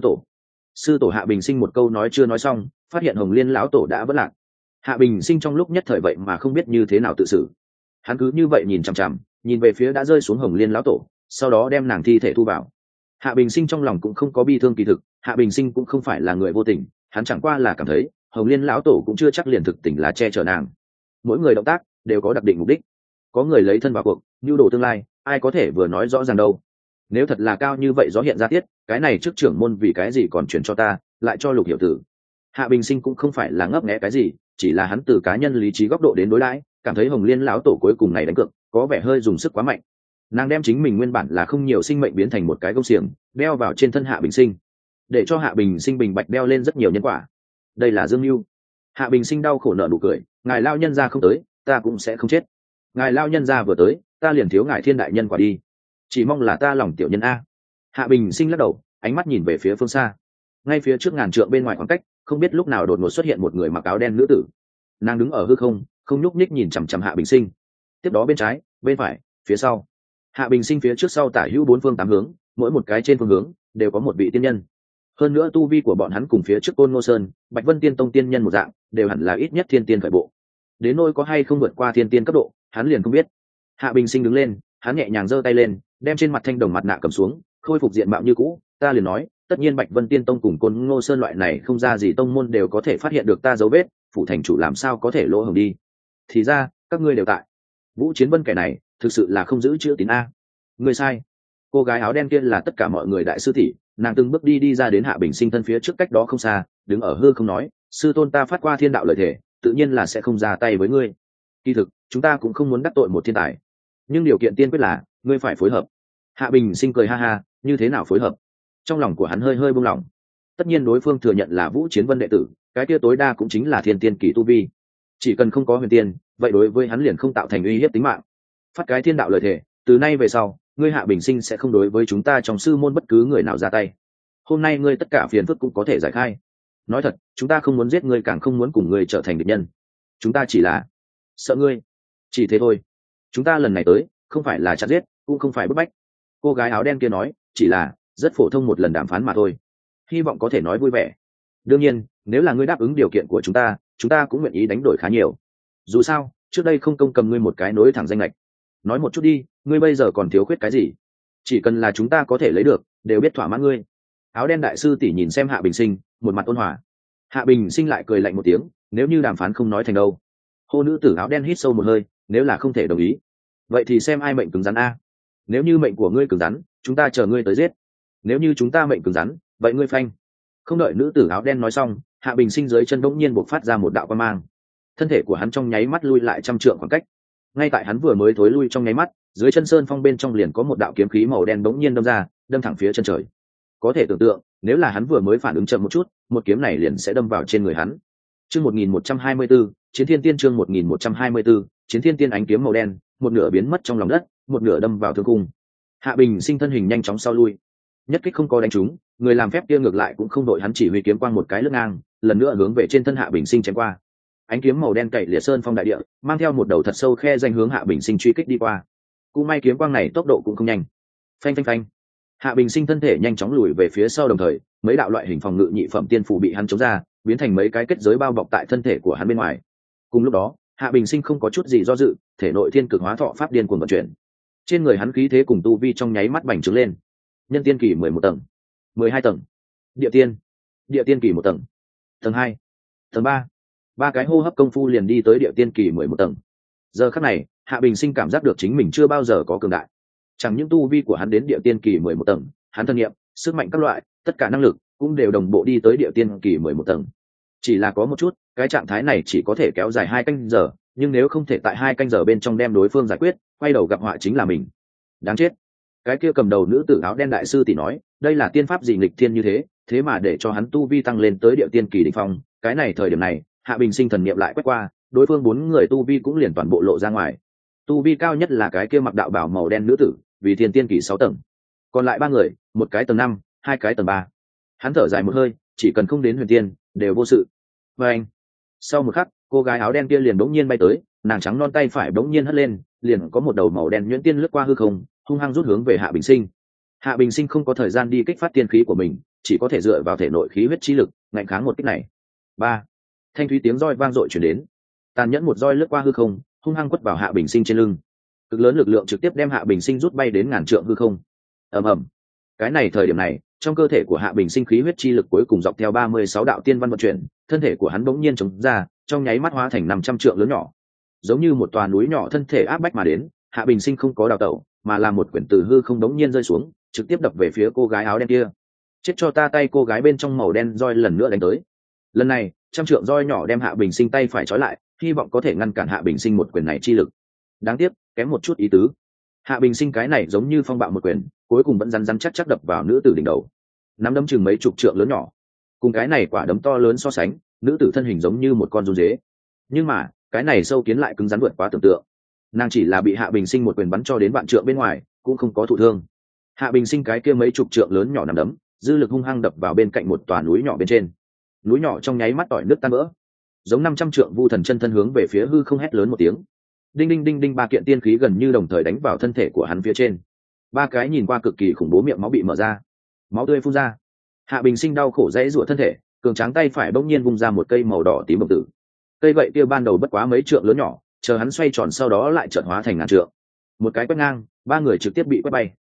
sư tổ. Hạ Bình Sinh một câu nói chưa nói xong, phát hiện Hồng Liên lão tổ đã vỡ lạc. Hạ Bình Sinh trong lúc nhất thời vậy mà không biết như thế nào tự xử. Hắn cứ như vậy nhìn chằm chằm, nhìn về phía đã rơi xuống Hồng Liên lão tổ, sau đó đem nàng thi thể thu vào. Hạ Bình Sinh trong lòng cũng không có bi thương, kỳ thực Hạ Bình Sinh cũng không phải là người vô tình, hắn chẳng qua là cảm thấy Hồng Liên lão tổ cũng chưa chắc liền thực tình là che chở nàng. Mỗi người động tác đều có đặc định mục đích, có người lấy thân vào cuộc, nhu đồ tương lai, ai có thể vừa nói rõ ràng đâu. Nếu thật là cao như vậy gió hiện ra tiết, cái này trước trưởng môn vì cái gì còn chuyển cho ta, lại cho Lục Hiểu Tử. Hạ Bình Sinh cũng không phải là ngấp nghé cái gì, chỉ là hắn từ cá nhân lý trí góc độ đến đối đãi, cảm thấy Hồng Liên lão tổ cuối cùng này đánh cược có vẻ hơi dùng sức quá mạnh. Nàng đem chính mình nguyên bản là không nhiều sinh mệnh biến thành một cái gông xiềng, đeo vào trên thân Hạ Bình Sinh, để cho Hạ Bình Sinh bình bạch đeo lên rất nhiều nhân quả. Đây là dương mưu. Hạ Bình Sinh đau khổ nở nụ cười, ngài lao nhân gia không tới, ta cũng sẽ không chết. Ngài lao nhân gia vừa tới, ta liền thiếu ngài thiên đại nhân quả đi. Chỉ mong là ta lòng tiểu nhân a. Hạ Bình Sinh lắc đầu, ánh mắt nhìn về phía phương xa. Ngay phía trước ngàn trượng bên ngoài khoảng cách, không biết lúc nào đột ngột xuất hiện một người mặc áo đen nữ tử. Nàng đứng ở hư không, không nhúc nhích nhìn chằm chằm Hạ Bình Sinh. Tiếp đó bên trái, bên phải, phía sau. Hạ Bình Sinh phía trước sau tả hữu 4 phương 8 hướng, mỗi một cái trên phương hướng đều có một vị tiên nhân. Hơn nữa tu vi của bọn hắn cùng phía trước Côn Ngô Sơn, Bạch Vân Tiên Tông tiên nhân một dạng, đều hẳn là ít nhất thiên tiên khởi bộ. Đến nỗi có hay không vượt qua thiên tiên cấp độ, hắn liền không biết. Hạ Bình Sinh đứng lên, hắn nhẹ nhàng giơ tay lên, đem trên mặt thanh đồng mặt nạ cầm xuống, khôi phục diện mạo như cũ. Ta liền nói, tất nhiên Bạch Vân Tiên Tông cùng Côn Ngô Sơn loại này không ra gì tông môn đều có thể phát hiện được ta dấu vết, phủ thành chủ làm sao có thể lỗ hổng đi. Thì ra các ngươi đều tại. Vũ Chiến Vân kẻ này thực sự là không giữ chữ tín a. Ngươi sai. Cô gái áo đen kia là tất cả mọi người đại sư tỷ, nàng từng bước đi ra đến Hạ Bình Sinh thân phía trước cách đó không xa, đứng ở hư không nói, sư tôn ta phát qua thiên đạo lời thể, tự nhiên là sẽ không ra tay với ngươi. Kỳ thực chúng ta cũng không muốn đắc tội một thiên tài, nhưng điều kiện tiên quyết là ngươi phải phối hợp. Hạ Bình Sinh cười ha ha, như thế nào phối hợp? Trong lòng của hắn hơi hơi buông lỏng. Tất nhiên đối phương thừa nhận là Vũ Chiến Vân đệ tử, cái kia tối đa cũng chính là thiên tiên kỳ tu vi, chỉ cần không có huyền tiên, vậy đối với hắn liền không tạo thành uy hiếp tính mạng. Phát cái thiên đạo lời thể, từ nay về sau ngươi Hạ Bình Sinh sẽ không đối với chúng ta trong sư môn bất cứ người nào ra tay. Hôm nay ngươi tất cả phiền phức cũng có thể giải khai. Nói thật, chúng ta không muốn giết ngươi, càng không muốn cùng ngươi trở thành địch nhân, chúng ta chỉ là sợ ngươi, chỉ thế thôi. Chúng ta lần này tới không phải là chặn giết, cũng không phải bức bách. Cô gái áo đen kia nói, chỉ là rất phổ thông một lần đàm phán mà thôi, hy vọng có thể nói vui vẻ. Đương nhiên nếu là ngươi đáp ứng điều kiện của chúng ta cũng nguyện ý đánh đổi khá nhiều. Dù sao trước đây không công cầm ngươi một cái nối thẳng danh lệch. Nói một chút đi, ngươi bây giờ còn thiếu khuyết cái gì? Chỉ cần là chúng ta có thể lấy được, đều biết thỏa mãn ngươi. Áo đen đại sư tỷ nhìn xem Hạ Bình Sinh, một mặt ôn hòa. Hạ Bình Sinh lại cười lạnh một tiếng, nếu như đàm phán không nói thành đâu. Hô nữ tử áo đen hít sâu một hơi, nếu là không thể đồng ý, vậy thì xem ai mệnh cứng rắn a. Nếu như mệnh của ngươi cứng rắn, chúng ta chờ ngươi tới giết. Nếu như chúng ta mệnh cứng rắn, vậy ngươi phanh. Không đợi nữ tử áo đen nói xong, Hạ Bình Sinh dưới chân bỗng nhiên bộc phát ra một đạo quang mang. Thân thể của hắn trong nháy mắt lui lại trăm trượng khoảng cách. Ngay tại hắn vừa mới thối lui trong nháy mắt, dưới chân sơn phong bên trong liền có một đạo kiếm khí màu đen bỗng nhiên đâm ra, đâm thẳng phía chân trời. Có thể tưởng tượng, nếu là hắn vừa mới phản ứng chậm một chút, một kiếm này liền sẽ đâm vào trên người hắn. Chương 1124, Chiến Thiên Tiên chương 1124, Chiến Thiên Tiên ánh kiếm màu đen, một nửa biến mất trong lòng đất, một nửa đâm vào thương cung. Hạ Bình Sinh thân hình nhanh chóng sau lui. Nhất kích không có đánh trúng, người làm phép kia ngược lại cũng không đội hắn, chỉ huy kiếm quang một cái lướt ngang, lần nữa hướng về trên thân Hạ Bình Sinh chém qua. Ánh kiếm màu đen cậy liệt sơn phong đại địa, mang theo một đầu thật sâu khe danh hướng Hạ Bình Sinh truy kích đi qua. Cũng may kiếm quang này tốc độ cũng không nhanh. Phanh phanh phanh. Hạ Bình Sinh thân thể nhanh chóng lùi về phía sau, đồng thời mấy đạo loại hình phòng ngự nhị phẩm tiên phù bị hắn chống ra, biến thành mấy cái kết giới bao bọc tại thân thể của hắn bên ngoài. Cùng lúc đó, Hạ Bình Sinh không có chút gì do dự, thể nội thiên cực hóa thọ pháp điên cuồng vận chuyển. Trên người hắn khí thế cùng tu vi trong nháy mắt bành trướng lên. Nhân tiên kỳ 11 tầng, 12 tầng, địa tiên kỳ 1 tầng, tầng 2, tầng 3. Ba cái hô hấp công phu liền đi tới địa tiên kỳ 11 tầng. Giờ khắc này, Hạ Bình Sinh cảm giác được chính mình chưa bao giờ có cường đại. Chẳng những tu vi của hắn đến địa tiên kỳ 11 tầng, hắn thân nghiệm, sức mạnh các loại, tất cả năng lực cũng đều đồng bộ đi tới địa tiên kỳ 11 tầng. Chỉ là có một chút, cái trạng thái này chỉ có thể kéo dài 2 canh giờ, nhưng nếu không thể tại 2 canh giờ bên trong đem đối phương giải quyết, quay đầu gặp họa chính là mình. Đáng chết. Cái kia cầm đầu nữ tử áo đen đại sư tỷ nói, đây là tiên pháp gì nghịch thiên như thế, thế mà để cho hắn tu vi tăng lên tới địa tiên kỳ đỉnh phong. Cái này thời điểm này, Hạ Bình Sinh thần niệm lại quét qua, đối phương 4 người tu vi cũng liền toàn bộ lộ ra ngoài. Tu vi cao nhất là cái kia mặc đạo bào màu đen nữ tử, vì thiên tiên kỳ 6 tầng. Còn lại 3 người, một cái tầng 5, hai cái tầng 3. Hắn thở dài một hơi, chỉ cần không đến huyền tiên, đều vô sự. Và anh. Sau một khắc, cô gái áo đen kia liền bỗng nhiên bay tới, nàng trắng non tay phải bỗng nhiên hất lên, liền có một đầu màu đen nhuyễn tiên lướt qua hư không, hung hăng rút hướng về Hạ Bình Sinh. Hạ Bình Sinh không có thời gian đi kích phát tiên khí của mình, chỉ có thể dựa vào thể nội khí huyết chi lực, ngạnh kháng một kích này. 3. Thanh thúy tiếng roi vang dội truyền đến, tàn nhẫn một roi lướt qua hư không, hung hăng quất vào Hạ Bình Sinh trên lưng. Cực lớn lực lượng trực tiếp đem Hạ Bình Sinh rút bay đến ngàn trượng hư không. Ầm ầm. Cái này thời điểm này, trong cơ thể của Hạ Bình Sinh khí huyết chi lực cuối cùng dọc theo 36 đạo tiên văn vận chuyển, thân thể của hắn bỗng nhiên chống ra, trong nháy mắt hóa thành 500 trượng lớn nhỏ, giống như một tòa núi nhỏ thân thể áp bách mà đến. Hạ Bình Sinh không có đào tẩu, mà là một quyển từ hư không đống nhiên rơi xuống, trực tiếp đập về phía cô gái áo đen kia. Chết cho ta! Tay cô gái bên trong màu đen roi lần nữa đánh tới. Lần này, trăm trượng roi nhỏ đem Hạ Bình Sinh tay phải trói lại, hy vọng có thể ngăn cản Hạ Bình Sinh một quyền này chi lực. Đáng tiếc, kém một chút ý tứ. Hạ Bình Sinh cái này giống như phong bạo một quyền, cuối cùng vẫn rắn rắn chắc chắc đập vào nữ tử đỉnh đầu. Nắm đấm chừng mấy chục trượng lớn nhỏ. Cùng cái này quả đấm to lớn so sánh, nữ tử thân hình giống như một con run dế. Nhưng mà, cái này sâu kiến lại cứng rắn vượt quá tưởng tượng. Nàng chỉ là bị Hạ Bình Sinh một quyền bắn cho đến vạn trượng bên ngoài, cũng không có thụ thương. Hạ Bình Sinh cái kia mấy chục trượng lớn nhỏ nắm đấm, dư lực hung hăng đập vào bên cạnh một tòa núi nhỏ bên trên. Núi nhỏ trong nháy mắt tỏi nước tan vỡ. Giống 500 trượng vu thần chân thân hướng về phía hư không hét lớn một tiếng. Đinh đinh đinh đinh, 3 kiện tiên khí gần như đồng thời đánh vào thân thể của hắn phía trên. 3 cái nhìn qua cực kỳ khủng bố miệng máu bị mở ra, máu tươi phun ra. Hạ Bình Sinh đau khổ dãy rủa thân thể, cường tráng tay phải bỗng nhiên vung ra một cây màu đỏ tím bồng tử. Cây gậy kia ban đầu bất quá mấy trượng lớn nhỏ, chờ hắn xoay tròn sau đó lại chợt hóa thành ngàn trượng. Một cái quét ngang, 3 người trực tiếp bị quét bay.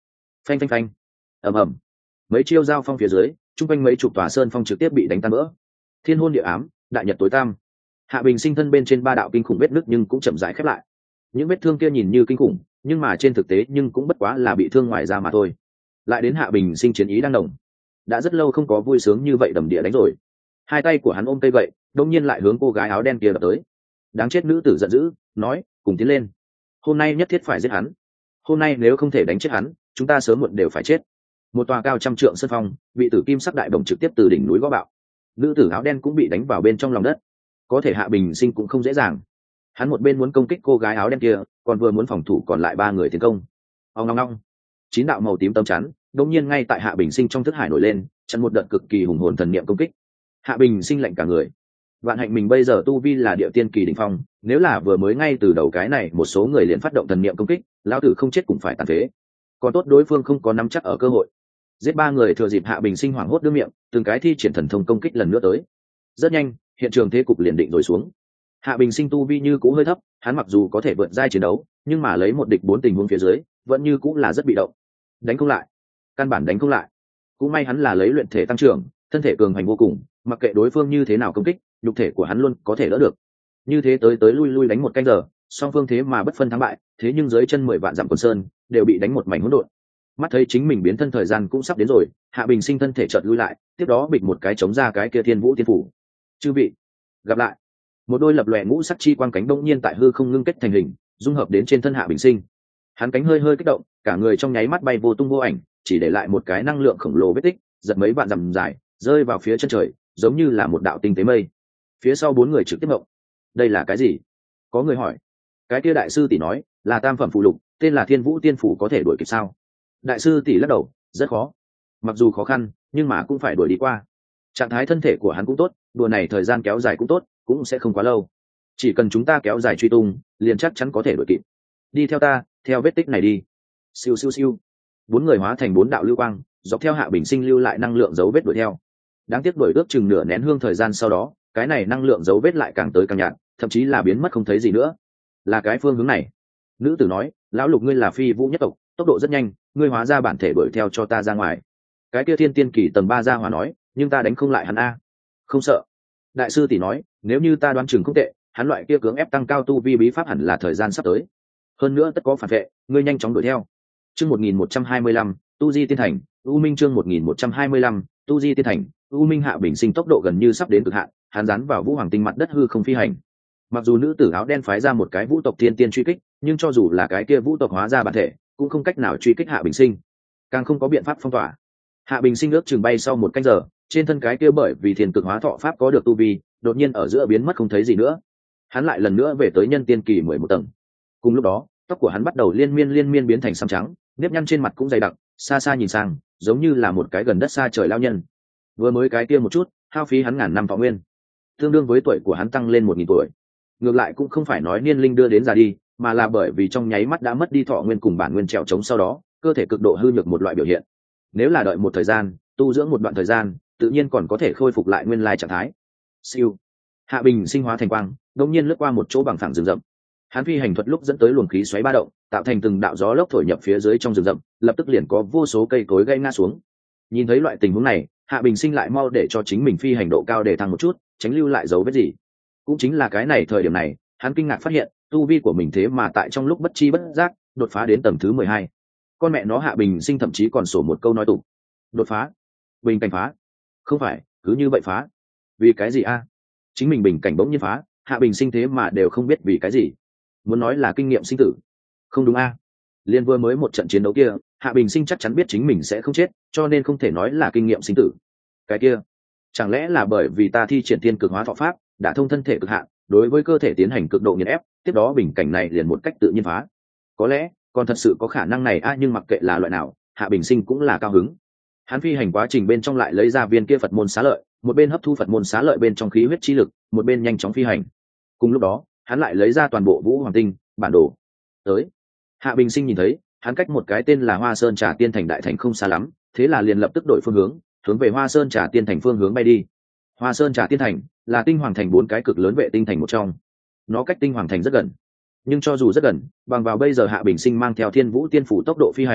phanh phanh phanh, ầm ầm, mấy chiêu giao phong phía dưới, trung quanh mấy chục tòa sơn phong trực tiếp bị đánh tan vỡ. Thiên hôn địa ám, đại nhật tối tăm. Hạ Bình Sinh thân bên trên ba đạo kinh khủng vết nứt nhưng cũng chậm rãi khép lại. Những vết thương kia nhìn như kinh khủng, nhưng mà trên thực tế nhưng cũng bất quá là bị thương ngoài da mà thôi. Lại đến Hạ Bình Sinh chiến ý đang đồng, đã rất lâu không có vui sướng như vậy đầm địa đánh rồi. Hai tay của hắn ôm cây gậy, đông nhiên lại hướng cô gái áo đen kia đập tới. Đáng chết nữ tử giận dữ, nói, cùng tiến lên. Hôm nay nhất thiết phải giết hắn. Hôm nay nếu không thể đánh chết hắn, chúng ta sớm muộn đều phải chết. Một tòa cao trăm trượng sơn phong bị tử kim sắc đại bổng trực tiếp từ đỉnh núi gõ bạo. Nữ tử áo đen cũng bị đánh vào bên trong lòng đất. Có thể Hạ Bình Sinh cũng không dễ dàng. Hắn một bên muốn công kích cô gái áo đen kia, còn vừa muốn phòng thủ còn lại ba người tiến công. Ong ong ong, 9 đạo màu tím tấm chắn đống nhiên ngay tại Hạ Bình Sinh trong thức hải nổi lên, chặn một đợt cực kỳ hùng hồn thần niệm công kích. Hạ Bình Sinh lạnh cả người. Vạn hạnh mình bây giờ tu vi là địa tiên kỳ đỉnh phong, nếu là vừa mới ngay từ đầu cái này một số người liền phát động thần niệm công kích, lão tử không chết cũng phải tàn phế. Còn tốt đối phương không có nắm chắc ở cơ hội. Giết ba người thừa dịp Hạ Bình Sinh hoảng hốt đưa miệng, từng cái thi triển thần thông công kích lần nữa tới. Rất nhanh, hiện trường thế cục liền định rồi xuống. Hạ Bình Sinh tu vi như cũ hơi thấp, hắn mặc dù có thể vượt giai chiến đấu, nhưng mà lấy một địch 4 tình huống phía dưới, vẫn như cũng là rất bị động. Đánh không lại, căn bản đánh không lại. Cũng may hắn là lấy luyện thể tăng trưởng, thân thể cường hành vô cùng, mặc kệ đối phương như thế nào công kích, nhục thể của hắn luôn có thể đỡ được. Như thế tới tới lui lui đánh một canh giờ, song phương thế mà bất phân thắng bại, thế nhưng dưới chân 10 vạn dặm quần sơn đều bị đánh một mảnh hỗn độn. Mắt thấy chính mình biến thân thời gian cũng sắp đến rồi, Hạ Bình Sinh thân thể chợt lui lại, tiếp đó bịch một cái chống ra cái kia Thiên Vũ Tiên phủ. Chư vị, gặp lại. Một đôi lập lòe ngũ sắc chi quang cánh đông nhiên tại hư không ngưng kết thành hình, dung hợp đến trên thân Hạ Bình Sinh. Hắn cánh hơi hơi kích động, cả người trong nháy mắt bay vô tung vô ảnh, chỉ để lại một cái năng lượng khổng lồ vết tích, giật mấy vạn dặm dài, rơi vào phía chân trời, giống như là một đạo tinh tế mây. Phía sau 4 người trực tiếp ngộng. Đây là cái gì? Có người hỏi. Cái kia đại sư tỷ nói, là tam phẩm phụ lục, tên là Thiên Vũ Tiên phủ, có thể đuổi kịp sao? Đại sư tỷ lắc đầu, rất khó. Mặc dù khó khăn, nhưng mà cũng phải đuổi đi qua. Trạng thái thân thể của hắn cũng tốt, đùa này thời gian kéo dài cũng tốt, cũng sẽ không quá lâu. Chỉ cần chúng ta kéo dài truy tung, liền chắc chắn có thể đuổi kịp. Đi theo ta, theo vết tích này đi. Siêu siêu siêu. 4 người hóa thành 4 đạo lưu quang, dọc theo Hạ Bình Sinh lưu lại năng lượng dấu vết đuổi theo. Đáng tiếc đuổi ước chừng nửa nén hương thời gian sau đó, cái này năng lượng dấu vết lại càng tới càng nhạt, thậm chí là biến mất không thấy gì nữa. Là cái phương hướng này. Nữ tử nói, lão Lục ngươi là phi vũ nhất tộc, tốc độ rất nhanh, ngươi hóa ra bản thể đuổi theo cho ta ra ngoài. Cái kia thiên tiên kỳ tầng 3 ra hỏa nói, nhưng ta đánh không lại hắn a. Không sợ. Đại sư tỷ nói, nếu như ta đoán chừng không tệ, hắn loại kia cưỡng ép tăng cao tu vi bí pháp hẳn là thời gian sắp tới. Hơn nữa tất có phản vệ, ngươi nhanh chóng đuổi theo. Chương 1125, Tu Di Tiên Thành, U Minh chương 1125, Tu Di Tiên Thành, U Minh. Hạ Bình Sinh tốc độ gần như sắp đến cực hạn, hắn dán vào Vũ Hoàng tinh mặt đất hư không phi hành. Mặc dù nữ tử áo đen phái ra một cái vũ tộc thiên tiên truy kích, nhưng cho dù là cái kia vũ tộc hóa ra bản thể, cũng không cách nào truy kích Hạ Bình Sinh, càng không có biện pháp phong tỏa. Hạ Bình Sinh ước chừng bay sau 1 canh giờ, trên thân cái kia bởi vì thiên cực hóa thọ pháp có được tu vi, đột nhiên ở giữa biến mất không thấy gì nữa. Hắn lại lần nữa về tới nhân tiên kỳ 11 tầng. Cùng lúc đó, tóc của hắn bắt đầu liên miên biến thành xám trắng, nếp nhăn trên mặt cũng dày đặc, xa xa nhìn sang, giống như là một cái gần đất xa trời lao nhân. Vừa mới cái kia một chút, hao phí hắn ngàn năm thọ nguyên, tương đương với tuổi của hắn tăng lên 1000 tuổi. Ngược lại cũng không phải nói niên linh đưa đến già đi, mà là bởi vì trong nháy mắt đã mất đi thọ nguyên cùng bản nguyên trèo trống, sau đó cơ thể cực độ hư nhược một loại biểu hiện. Nếu là đợi một thời gian, tu dưỡng một đoạn thời gian, tự nhiên còn có thể khôi phục lại nguyên lai trạng thái. Siêu. Hạ Bình Sinh hóa thành quang, đột nhiên lướt qua một chỗ bằng phẳng rừng rậm. Hắn phi hành thuật lúc dẫn tới luồng khí xoáy ba động, tạo thành từng đạo gió lốc thổi nhập phía dưới trong rừng rậm, lập tức liền có vô số cây cối gãy ngã xuống. Nhìn thấy loại tình huống này, Hạ Bình Sinh lại mau để cho chính mình phi hành độ cao để thăng một chút, tránh lưu lại dấu vết gì. Cũng chính là cái này thời điểm này, hắn kinh ngạc phát hiện, tu vi của mình thế mà tại trong lúc bất chi bất giác đột phá đến tầng thứ 12. Con mẹ nó, Hạ Bình Sinh thậm chí còn sổ một câu nói tục. Đột phá? Bình cảnh phá? Không phải, cứ như vậy phá. Vì cái gì a? Chính mình bình cảnh bỗng nhiên phá, Hạ Bình Sinh thế mà đều không biết vì cái gì. Muốn nói là kinh nghiệm sinh tử. Không đúng a? Liên vừa mới một trận chiến đấu kia, Hạ Bình Sinh chắc chắn biết chính mình sẽ không chết, cho nên không thể nói là kinh nghiệm sinh tử. Cái kia, chẳng lẽ là bởi vì ta thi triển tiên cực hóa thọ pháp, đã thông thân thể cực hạn, đối với cơ thể tiến hành cực độ nghiền ép, tiếp đó bình cảnh này liền một cách tự nhiên phá. Có lẽ còn thật sự có khả năng này a, nhưng mặc kệ là loại nào, Hạ Bình Sinh cũng là cao hứng. Hắn phi hành quá trình bên trong lại lấy ra viên kia Phật môn xá lợi, một bên hấp thu Phật môn xá lợi bên trong khí huyết chi lực, một bên nhanh chóng phi hành. Cùng lúc đó, hắn lại lấy ra toàn bộ Vũ Hoàng tinh bản đồ. Tới. Hạ Bình Sinh nhìn thấy, hắn cách một cái tên là Hoa Sơn Trà Tiên Thành đại thành không xa lắm, thế là liền lập tức đổi phương hướng về Hoa Sơn Trà Tiên Thành phương hướng bay đi. Hoa Sơn Trà Tiên Thành là tinh hoàng thành 4 cái cực lớn vệ tinh thành một trong. Nó cách tinh hoàng thành rất gần, nhưng cho dù rất gần, bằng vào bây giờ Hạ Bình Sinh mang theo Thiên Vũ Tiên phủ tốc độ phi hành,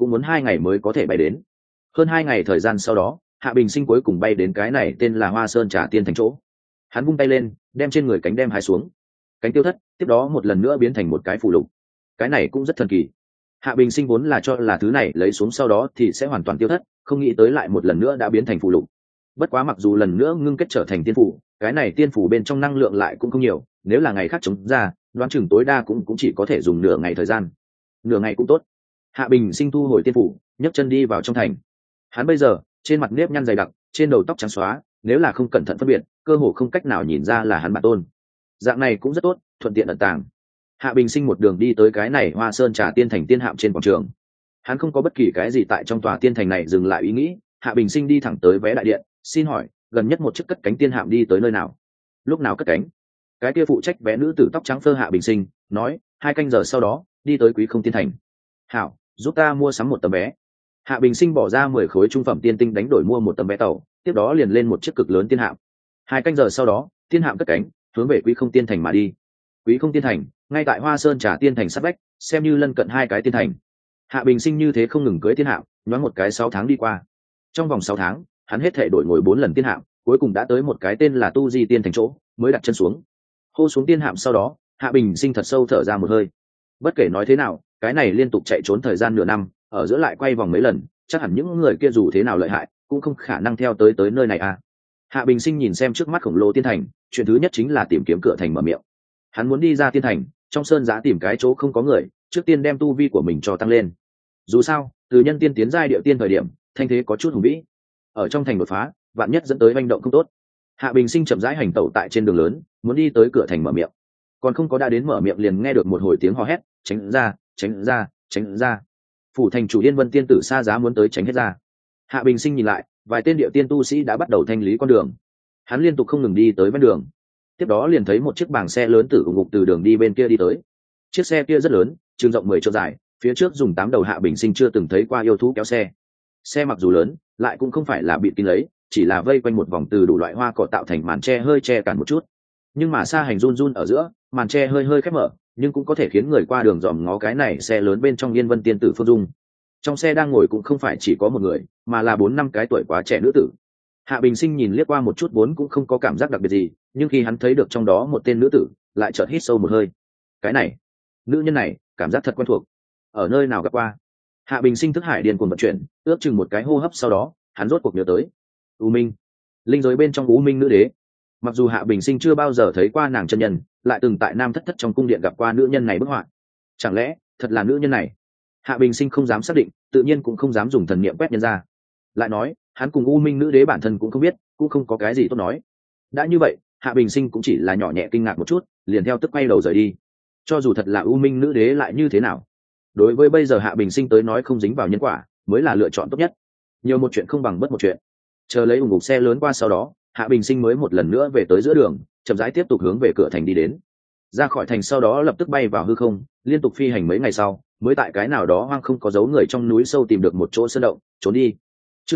cũng muốn 2 ngày mới có thể bay đến. Hơn 2 ngày thời gian sau đó, Hạ Bình Sinh cuối cùng bay đến cái này tên là Hoa Sơn Trà Tiên thành chỗ. Hắn vung tay lên, đem trên người cánh đem hái xuống. Cánh tiêu thất, tiếp đó một lần nữa biến thành một cái phù lục. Cái này cũng rất thần kỳ. Hạ Bình Sinh vốn là cho là thứ này lấy xuống sau đó thì sẽ hoàn toàn tiêu thất, không nghĩ tới lại một lần nữa đã biến thành phù lục. Bất quá mặc dù lần nữa ngưng kết trở thành tiên phù, cái này tiên phù bên trong năng lượng lại cũng không nhiều, nếu là ngày khác chống ra, đoán chừng tối đa cũng chỉ có thể dùng nửa ngày thời gian. Nửa ngày cũng tốt. Hạ Bình Sinh thu hồi tiên phù, nhấc chân đi vào trong thành. Hắn bây giờ trên mặt nếp nhăn dày đặc, trên đầu tóc trắng xóa, nếu là không cẩn thận phân biệt, cơ hồ không cách nào nhìn ra là hắn bản tôn. Dạng này cũng rất tốt, thuận tiện ẩn tàng. Hạ Bình Sinh một đường đi tới cái này Hoa Sơn Trà Tiên thành tiên hạm trên quảng trường. Hắn không có bất kỳ cái gì tại trong tòa tiên thành này dừng lại ý nghĩ. Hạ Bình Sinh đi thẳng tới vé đại điện, xin hỏi gần nhất một chiếc cất cánh tiên hạm đi tới nơi nào? Lúc nào cất cánh? Cái kia phụ trách vé nữ tử tóc trắng phơ Hạ Bình Sinh nói, 2 canh giờ sau đó đi tới Quý Không Tiên thành. Hảo, giúp ta mua sắm một tấm vé. Hạ Bình Sinh bỏ ra 10 khối trung phẩm tiên tinh đánh đổi mua một tấm vé tàu, tiếp đó liền lên một chiếc cực lớn tiên hạm. 2 canh giờ sau đó, tiên hạm cất cánh, hướng về Quý Không Tiên thành mà đi. Quý Không Tiên thành, ngay tại Hoa Sơn Trà Tiên thành sát vách, xem như lân cận 2 cái tiên thành. Hạ Bình Sinh như thế không ngừng cưỡi tiên hạm, nhoáng một cái 6 tháng đi qua. Trong vòng 6 tháng, hắn hết thảy đổi ngồi 4 lần tiên hạm, cuối cùng đã tới một cái tên là Tu Di Tiên thành chỗ, mới đặt chân xuống. Hô xuống tiên hạm sau đó, Hạ Bình Sinh thật sâu thở ra một hơi. Bất kể nói thế nào, cái này liên tục chạy trốn thời gian nửa năm, ở giữa lại quay vòng mấy lần, chắc hẳn những người kia dù thế nào lợi hại, cũng không khả năng theo tới nơi này à. Hạ Bình Sinh nhìn xem trước mắt khổng lồ tiên thành, chuyện thứ nhất chính là tìm kiếm cửa thành mở miệng. Hắn muốn đi ra tiên thành, trong sơn giã tìm cái chỗ không có người, trước tiên đem tu vi của mình cho tăng lên. Dù sao, từ nhân tiên tiến giai địa tiên thời điểm, thanh thế có chút hùng vĩ. Ở trong thành đột phá, vạn nhất dẫn tới manh động không tốt. Hạ Bình Sinh chậm rãi hành tẩu tại trên đường lớn, muốn đi tới cửa thành mở miệng. Còn không có đã đến mở miệng liền nghe được một hồi tiếng hò hét, tránh ra, tránh ra, tránh ra. Phủ thành chủ Yên Vân tiên tử xa giá muốn tới tránh hết ra. Hạ Bình Sinh nhìn lại, vài tên địa tiên tu sĩ đã bắt đầu thanh lý con đường. Hắn liên tục không ngừng đi tới ven đường. Tiếp đó liền thấy một chiếc bảng xe lớn tử ủng ngục từ đường đi bên kia đi tới. Chiếc xe kia rất lớn, trường rộng 10 chỗ dài, phía trước dùng 8 đầu Hạ Bình Sinh chưa từng thấy qua yêu thú kéo xe. Xe mặc dù lớn, lại cũng không phải là bị kín lấy, chỉ là vây quanh một vòng từ đủ loại hoa cỏ tạo thành màn tre hơi che cản một chút. Nhưng mà xa hành run run ở giữa, màn tre hơi khép mở, nhưng cũng có thể khiến người qua đường dòm ngó cái này xe lớn bên trong Yên Vân tiên tử Phương Dung. Trong xe đang ngồi cũng không phải chỉ có một người, mà là 4-5 cái tuổi quá trẻ nữ tử. Hạ Bình Sinh nhìn liếc qua một chút vốn cũng không có cảm giác đặc biệt gì, nhưng khi hắn thấy được trong đó một tên nữ tử, lại chợt hít sâu một hơi. Cái này, nữ nhân này, cảm giác thật quen thuộc. Ở nơi nào gặp qua? Hạ Bình Sinh thức hải điên cuồng vận chuyển, ước chừng một cái hô hấp sau đó, hắn rốt cuộc nhớ tới. U Minh, linh giới bên trong U Minh nữ đế. Mặc dù Hạ Bình Sinh chưa bao giờ thấy qua nàng chân nhân, lại từng tại Nam Thất Thất trong cung điện gặp qua nữ nhân này bức họa. Chẳng lẽ thật là nữ nhân này? Hạ Bình Sinh không dám xác định, tự nhiên cũng không dám dùng thần niệm quét nhân ra. Lại nói, hắn cùng U Minh nữ đế bản thân cũng không biết, cũng không có cái gì tốt nói. Đã như vậy, Hạ Bình Sinh cũng chỉ là nhỏ nhẹ kinh ngạc một chút, liền theo tức quay đầu rời đi. Cho dù thật là U Minh nữ đế lại như thế nào, đối với bây giờ Hạ Bình Sinh tới nói không dính vào nhân quả, mới là lựa chọn tốt nhất. Nhiều một chuyện không bằng bất một chuyện. Chờ lấy ủng ngục xe lớn qua sau đó, Hạ Bình Sinh mới một lần nữa về tới giữa đường, chậm rãi tiếp tục hướng về cửa thành đi đến. Ra khỏi thành sau đó lập tức bay vào hư không, liên tục phi hành mấy ngày sau, mới tại cái nào đó hoang không có dấu người trong núi sâu tìm được một chỗ sơn động, trốn đi. Chương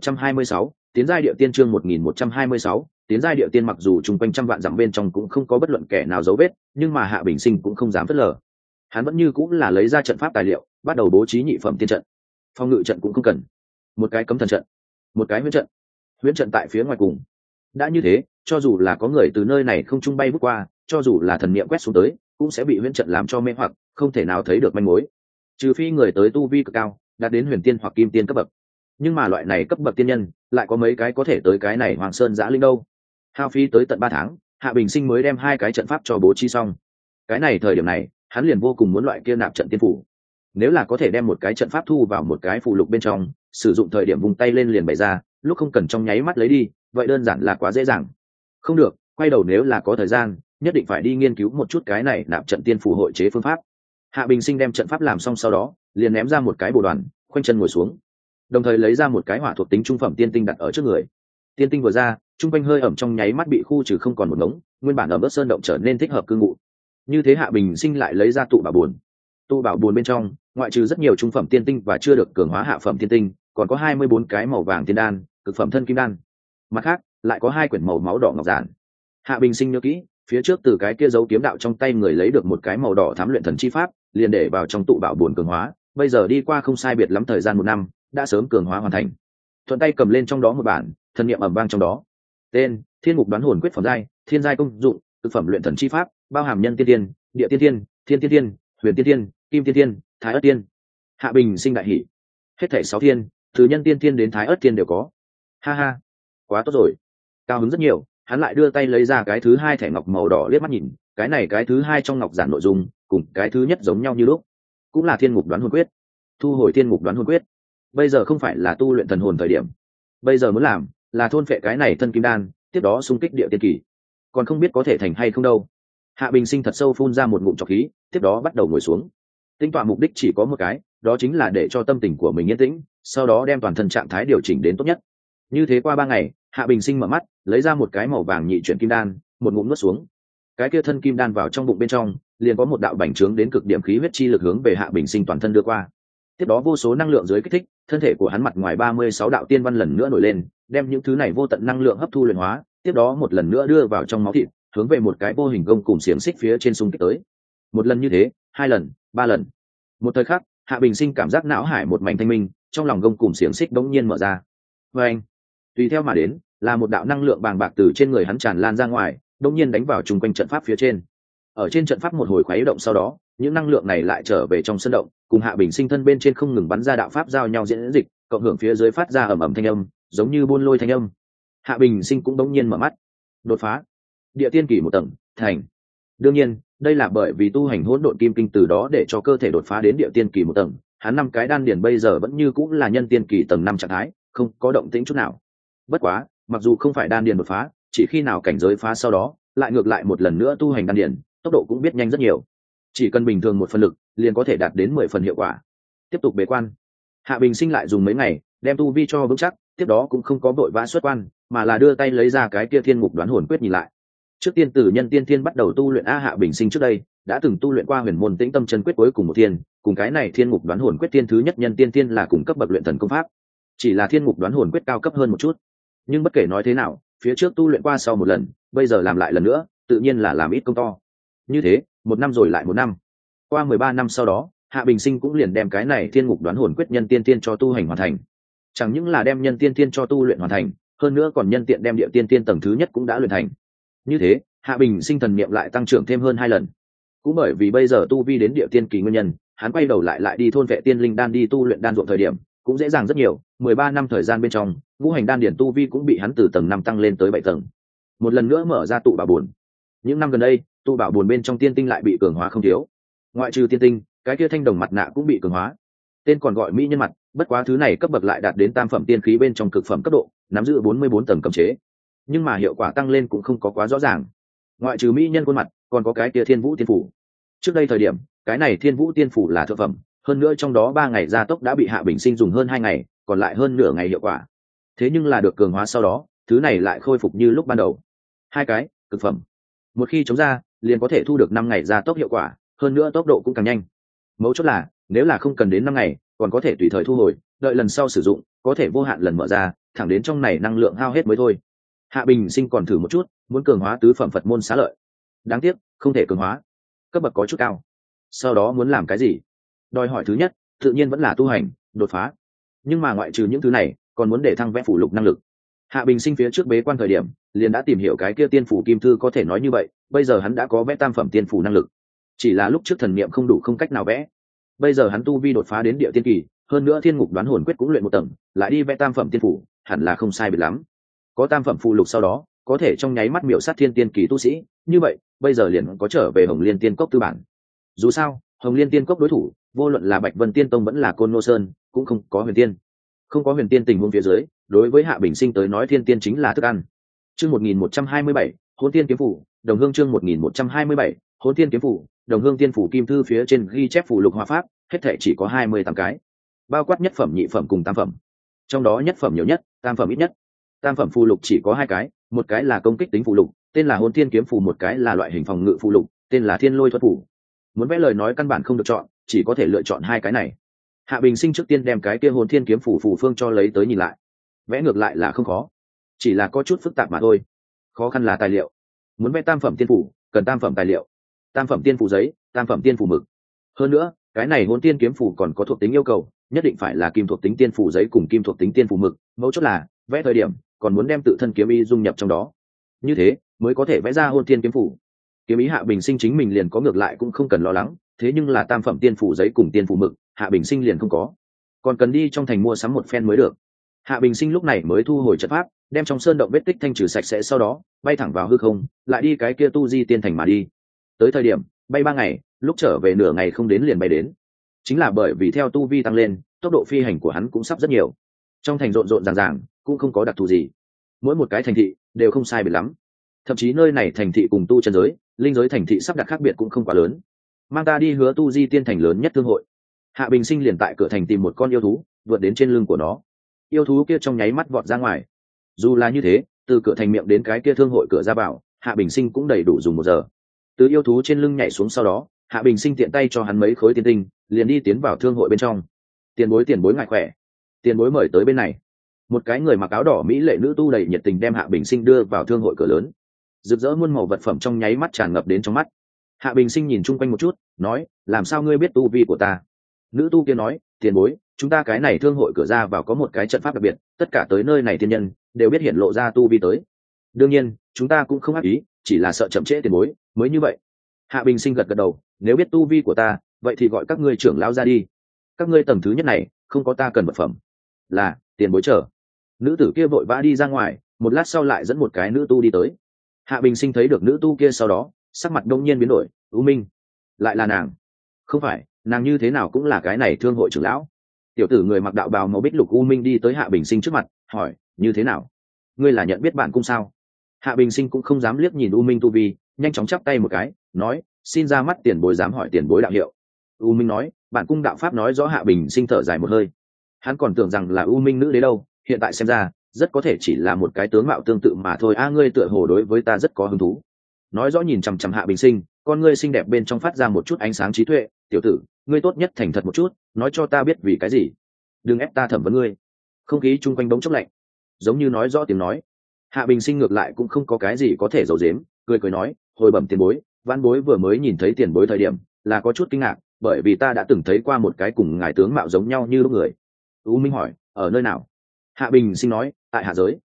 1126, tiến giai địa tiên chương 1126, tiến giai địa tiên mặc dù chung quanh trăm vạn dặm bên trong cũng không có bất luận kẻ nào dấu vết, nhưng mà Hạ Bình Sinh cũng không dám phớt lờ. Hắn vẫn như cũng là lấy ra trận pháp tài liệu, bắt đầu bố trí nhị phẩm tiên trận. Phòng ngự trận cũng không cần, một cái cấm thần trận, một cái huyễn trận. Huyễn trận tại phía ngoài cùng. Đã như thế, cho dù là có người từ nơi này không trung bay vút qua, cho dù là thần niệm quét xuống tới, cũng sẽ bị huyễn trận làm cho mê hoặc, không thể nào thấy được manh mối. Trừ phi người tới tu vi cực cao, đạt đến huyền tiên hoặc kim tiên cấp bậc. Nhưng mà loại này cấp bậc tiên nhân, lại có mấy cái có thể tới cái này Hoàng Sơn Giã Linh đâu? Hao phí tới tận 3 tháng, Hạ Bình Sinh mới đem 2 cái trận pháp cho bố trí xong. Cái này thời điểm này, hắn liền vô cùng muốn loại kia nạp trận tiên phủ. Nếu là có thể đem một cái trận pháp thu vào một cái phù lục bên trong, sử dụng thời điểm vung tay lên liền bày ra, lúc không cần trong nháy mắt lấy đi, vậy đơn giản là quá dễ dàng. Không được, quay đầu nếu là có thời gian, nhất định phải đi nghiên cứu một chút cái này nạp trận tiên phủ hội chế phương pháp. Hạ Bình Sinh đem trận pháp làm xong sau đó, liền ném ra một cái bồ đoàn, khoanh chân ngồi xuống, đồng thời lấy ra một cái hỏa thuộc tính trung phẩm tiên tinh đặt ở trước người. Tiên tinh vừa ra, trung quanh hơi ẩm trong nháy mắt bị khu trừ không còn một ngống, nguyên bản ẩm ướt sơn động trở nên thích hợp cư ngụ. Như thế Hạ Bình Sinh lại lấy ra tụ bảo buồn. Tụ bảo buồn bên trong, ngoại trừ rất nhiều trung phẩm tiên tinh và chưa được cường hóa hạ phẩm tiên tinh, còn có 24 cái màu vàng tiên đan, cực phẩm thân kim đan. Mặt khác, lại có 2 quyển màu máu đỏ ngọc giản. Hạ Bình Sinh nhớ kỹ, phía trước từ cái kia dấu kiếm đạo trong tay người lấy được một cái màu đỏ thám luyện thần chi pháp, liền để vào trong tụ bảo buồn cường hóa, bây giờ đi qua không sai biệt lắm thời gian 1 năm, đã sớm cường hóa hoàn thành. Thuận tay cầm lên trong đó một bản, thần niệm ầm vang trong đó. Tên: Thiên Ngục Đoán Hồn Quyết phẩm giai, thiên giai công dụng, thực phẩm luyện thần chi pháp, bao hàm nhân tiên tiên, địa tiên tiên, thiên tiên tiên, huyền tiên tiên, kim tiên tiên, thái ất tiên. Hạ Bình sinh đại hỉ. Hết thảy 6 thiên, từ nhân tiên tiên đến thái ất tiên đều có. Ha ha, quá tốt rồi. Cao hứng rất nhiều, hắn lại đưa tay lấy ra cái thứ 2 thẻ ngọc màu đỏ liếc mắt nhìn, cái này cái thứ 2 trong ngọc giản nội dung cùng cái thứ nhất giống nhau như lúc, cũng là Thiên Ngục Đoán Hồn Quyết. Thu hồi Thiên Ngục Đoán Hồn Quyết, bây giờ không phải là tu luyện thần hồn thời điểm, bây giờ muốn làm là thôn phệ cái này thân kim đan, tiếp đó xung kích địa tiên kỳ, còn không biết có thể thành hay không đâu. Hạ Bình sinh thật sâu phun ra một ngụm trọc khí, tiếp đó bắt đầu ngồi xuống. Tính toán mục đích chỉ có một cái, đó chính là để cho tâm tình của mình yên tĩnh, sau đó đem toàn thân trạng thái điều chỉnh đến tốt nhất. Như thế qua 3 ngày, Hạ Bình sinh mở mắt, lấy ra một cái màu vàng nhị chuyển kim đan, một ngụm nuốt xuống. Cái kia thân kim đan vào trong bụng bên trong, liền có một đạo bành trướng đến cực điểm khí huyết chi lực hướng về Hạ Bình sinh toàn thân đưa qua. Tiếp đó vô số năng lượng dưới kích thích, thân thể của hắn mặt ngoài 36 đạo tiên văn lần nữa nổi lên, đem những thứ này vô tận năng lượng hấp thu luyện hóa, tiếp đó một lần nữa đưa vào trong máu thịt, hướng về một cái vô hình gông cùm xiềng xích phía trên xung kích tới. Một lần như thế, 2 lần, 3 lần. Một thời khắc, Hạ Bình sinh cảm giác não hải một mảnh thanh minh, trong lòng gông cùm xiềng xích bỗng nhiên mở ra. Và anh, tùy theo mà đến, là một đạo năng lượng bàng bạc từ trên người hắn tràn lan ra ngoài, bỗng nhiên đánh vào trung quanh trận pháp phía trên. Ở trên trận pháp một hồi khuấy động sau đó, những năng lượng này lại trở về trong sân động, cùng Hạ Bình sinh thân bên trên không ngừng bắn ra đạo pháp giao nhau diễn dịch, cộng hưởng phía dưới phát ra ầm ầm thanh âm, giống như buôn lôi thanh âm. Hạ Bình sinh cũng bỗng nhiên mở mắt. Đột phá địa tiên kỳ 1 tầng, thành. Đương nhiên, đây là bởi vì tu hành hỗn độn kim kinh từ đó để cho cơ thể đột phá đến địa tiên kỳ 1 tầng, hắn 5 cái đan điển bây giờ vẫn như cũng là nhân tiên kỳ tầng 5 trạng thái, không có động tĩnh chút nào. Bất quá, mặc dù không phải đan điển đột phá, chỉ khi nào cảnh giới phá sau đó, lại ngược lại một lần nữa tu hành đan điển, tốc độ cũng biết nhanh rất nhiều. Chỉ cần bình thường 1 phần lực, liền có thể đạt đến 10 phần hiệu quả. Tiếp tục bế quan. Hạ Bình sinh lại dùng mấy ngày, đem tu vi cho vững chắc, tiếp đó cũng không có vội vã xuất quan, mà là đưa tay lấy ra cái kia Thiên Ngục Đoán Hồn Quyết nhìn lại. Trước tiên từ nhân tiên thiên bắt đầu tu luyện. Hạ Bình sinh trước đây đã từng tu luyện qua Huyền Môn Tĩnh Tâm Chân Quyết cuối cùng một thiên, cùng cái này Thiên Ngục Đoán Hồn Quyết thiên thứ nhất nhân tiên thiên là cùng cấp bậc luyện thần công pháp, chỉ là Thiên Ngục Đoán Hồn Quyết cao cấp hơn một chút. Nhưng bất kể nói thế nào, phía trước tu luyện qua sau một lần, bây giờ làm lại lần nữa, tự nhiên là làm ít công to. Như thế, 1 năm rồi lại 1 năm. Qua 13 năm sau đó, Hạ Bình sinh cũng liền đem cái này Thiên Ngục Đoán Hồn Quyết nhân tiên thiên cho tu hành hoàn thành. Chẳng những là đem nhân tiên thiên cho tu luyện hoàn thành, hơn nữa còn nhân tiện đem địa tiên thiên tầng thứ nhất cũng đã luyện thành. Như thế, Hạ Bình sinh thần niệm lại tăng trưởng thêm hơn 2 lần. Cũng bởi vì bây giờ tu vi đến địa tiên kỳ nguyên nhân, hắn quay đầu lại đi thôn vệ tiên linh đan đi tu luyện đan ruộng thời điểm, cũng dễ dàng rất nhiều. 13 năm thời gian bên trong, ngũ hành đan điển tu vi cũng bị hắn từ tầng 5 tăng lên tới 7 tầng. Một lần nữa mở ra tụ bảo bồn. Những năm gần đây, tụ bảo bồn bên trong tiên tinh lại bị cường hóa không thiếu. Ngoại trừ tiên tinh, cái kia thanh đồng mặt nạ cũng bị cường hóa. Tên còn gọi mỹ nhân mặt, bất quá thứ này cấp bậc lại đạt đến tam phẩm tiên khí bên trong cực phẩm cấp độ, nắm giữ 44 tầng cấm chế. Nhưng mà hiệu quả tăng lên cũng không có quá rõ ràng. Ngoại trừ mỹ nhân khuôn mặt, còn có cái kia Thiên Vũ Tiên Phủ. Trước đây thời điểm, cái này Thiên Vũ Tiên Phủ là thượng phẩm, hơn nữa trong đó 3 ngày gia tốc đã bị Hạ Bình sinh dùng hơn 2 ngày, còn lại hơn nửa ngày hiệu quả. Thế nhưng là được cường hóa sau đó, thứ này lại khôi phục như lúc ban đầu. 2 cái cực phẩm, một khi chống ra, liền có thể thu được 5 ngày gia tốc hiệu quả, hơn nữa tốc độ cũng càng nhanh. Mấu chốt là, nếu là không cần đến 5 ngày, còn có thể tùy thời thu hồi, đợi lần sau sử dụng, có thể vô hạn lần mở ra, thẳng đến trong này năng lượng hao hết mới thôi. Hạ Bình sinh còn thử một chút, muốn cường hóa tứ phẩm Phật môn xá lợi. Đáng tiếc, không thể cường hóa, cấp bậc có chút cao. Sau đó muốn làm cái gì? Đòi hỏi thứ nhất, tự nhiên vẫn là tu hành, đột phá. Nhưng mà ngoại trừ những thứ này, còn muốn để thăng vẽ phủ lục năng lực. Hạ Bình sinh phía trước bế quan thời điểm, liền đã tìm hiểu cái kia tiên phủ kim thư có thể nói như vậy, bây giờ hắn đã có vẽ tam phẩm tiên phủ năng lực. Chỉ là lúc trước thần niệm không đủ không cách nào vẽ. Bây giờ hắn tu vi đột phá đến địa tiên kỳ, hơn nữa Thiên Ngục Đoán Hồn Quyết cũng luyện 1 tầng, lại đi vẽ tam phẩm tiên phủ, hẳn là không sai biệt lắm. Có tam phẩm phụ lục sau đó, có thể trong nháy mắt miểu sát thiên tiên kỳ tu sĩ, như vậy, bây giờ liền có trở về Hồng Liên Tiên Cốc tư bản. Dù sao, Hồng Liên Tiên Cốc đối thủ, vô luận là Bạch Vân Tiên Tông vẫn là Côn Lô Sơn, cũng không có huyền tiên. Không có huyền tiên tình huống phía dưới, đối với Hạ Bình sinh tới nói thiên tiên chính là thức ăn. Chương 1127, Hỗn Tiên Kiếm Phủ, Đồng Hương chương 1127, Hỗn Tiên Kiếm Phủ, Đồng Hương Tiên Phủ kim thư phía trên ghi chép phụ lục hòa pháp, hết thảy chỉ có 28 cái. Bao quát nhất phẩm, nhị phẩm cùng tam phẩm. Trong đó nhất phẩm nhiều nhất, tam phẩm ít nhất. Tam phẩm phù lục chỉ có 2 cái, một cái là công kích tính phù lục, tên là Hỗn Tiên Kiếm Phù, một cái là loại hình phòng ngự phù lục, tên là Thiên Lôi Thuật Phù. Muốn vẽ lời nói căn bản không được chọn, chỉ có thể lựa chọn 2 cái này. Hạ Bình sinh trước tiên đem cái kia Hỗn Thiên Kiếm Phù phù phương cho lấy tới nhìn lại. Vẽ ngược lại là không khó, chỉ là có chút phức tạp mà thôi. Khó khăn là tài liệu. Muốn vẽ tam phẩm tiên phủ, cần tam phẩm tài liệu. Tam phẩm tiên phủ giấy, tam phẩm tiên phủ mực. Hơn nữa, cái này hôn tiên kiếm phủ còn có thuộc tính yêu cầu, nhất định phải là kim thuộc tính tiên phủ giấy cùng kim thuộc tính tiên phủ mực, mấu chốt là vẽ thời điểm còn muốn đem tự thân kiếm ý dung nhập trong đó, như thế mới có thể vẽ ra hôn tiên kiếm phủ. Kiếm ý Hạ Bình Sinh chính mình liền có, ngược lại cũng không cần lo lắng, thế nhưng là tam phẩm tiên phủ giấy cùng tiên phủ mực Hạ Bình Sinh liền không có, còn cần đi trong thành mua sắm một phen mới được. Hạ Bình Sinh lúc này mới thu hồi trận pháp, đem trong sơn động vết tích thanh trừ sạch sẽ, sau đó bay thẳng vào hư không, lại đi cái kia tu di tiên thành mà đi. Tới thời điểm bay 3 ngày, lúc trở về nửa ngày không đến liền bay đến. Chính là bởi vì theo tu vi tăng lên, tốc độ phi hành của hắn cũng sắp rất nhiều. Trong thành rộn rộn ràng ràng, cũng không có đặc thù gì, mỗi một cái thành thị đều không sai biệt lắm, thậm chí nơi này thành thị cùng tu chân giới, linh giới thành thị sắp đặt khác biệt cũng không quá lớn. Mang ta đi Hứa tu di tiên thành lớn nhất thương hội. Hạ Bình Sinh liền tại cửa thành tìm một con yêu thú, vượt đến trên lưng của nó. Yêu thú kia trong nháy mắt vọt ra ngoài. Dù là như thế, từ cửa thành miệng đến cái kia thương hội cửa ra vào, Hạ Bình Sinh cũng đầy đủ dùng 1 giờ. Từ yêu thú trên lưng nhảy xuống sau đó, Hạ Bình Sinh tiện tay cho hắn mấy khối tiên tinh, liền đi tiến vào thương hội bên trong. Tiền bối ngài khỏe, tiền bối mời tới bên này. Một cái người mặc áo đỏ mỹ lệ nữ tu đầy nhiệt tình đem Hạ Bình Sinh đưa vào thương hội cửa lớn. Rực rỡ muôn màu vật phẩm trong nháy mắt tràn ngập đến trong mắt. Hạ Bình Sinh nhìn chung quanh một chút, nói: làm sao ngươi biết tu vi của ta? Nữ tu kia nói: tiền bối, chúng ta cái này thương hội cửa ra vào có một cái trận pháp đặc biệt, tất cả tới nơi này tiên nhân đều biết hiện lộ ra tu vi tới. Đương nhiên chúng ta cũng không ác ý, chỉ là sợ chậm trễ tiền bối mới như vậy. Hạ Bình Sinh gật gật đầu, nếu biết tu vi của ta, vậy thì gọi các ngươi trưởng lão ra đi. Các ngươi tầng thứ nhất này không có ta cần vật phẩm. Là, tiền bối chờ. Nữ tử kia vội vã đi ra ngoài, một lát sau lại dẫn một cái nữ tu đi tới. Hạ Bình Sinh thấy được nữ tu kia sau đó, sắc mặt đông nhiên biến đổi. U Minh, lại là nàng? Không phải, nàng như thế nào cũng là cái này thương hội trưởng lão. Tiểu tử người mặc đạo bào màu bích lục U Minh đi tới Hạ Bình Sinh trước mặt, hỏi: như thế nào, ngươi là nhận biết bản cung sao? Hạ Bình Sinh cũng không dám liếc nhìn U Minh tu vi, nhanh chóng chắp tay một cái, nói: xin ra mắt tiền bối dám hỏi tiền bối đạo hiệu. U Minh nói: bản cung đạo pháp. Nói rõ. Hạ Bình Sinh thở dài một hơi, hắn còn tưởng rằng là U Minh nữ đế đâu, hiện tại xem ra rất có thể chỉ là một cái tướng mạo tương tự mà thôi. Ngươi tựa hồ đối với ta rất có hứng thú. Nói rõ nhìn chằm chằm Hạ Bình Sinh, con ngươi xinh đẹp bên trong phát ra một chút ánh sáng trí tuệ. Tiểu tử, ngươi tốt nhất thành thật một chút, nói cho ta biết vì cái gì, đừng ép ta thẩm vấn ngươi. Không khí chung quanh bỗng chốc lạnh, giống như nói rõ tiếng nói. Hạ Bình Sinh ngược lại cũng không có cái gì có thể giấu giếm, cười nói: hồi bẩm tiền bối, vãn bối vừa mới nhìn thấy tiền bối thời điểm là có chút kinh ngạc, bởi vì ta đã từng thấy qua một cái cùng ngài tướng mạo giống nhau như lúc người. U Minh hỏi: ở nơi nào? Hạ Bình Sinh nói: tại hạ giới.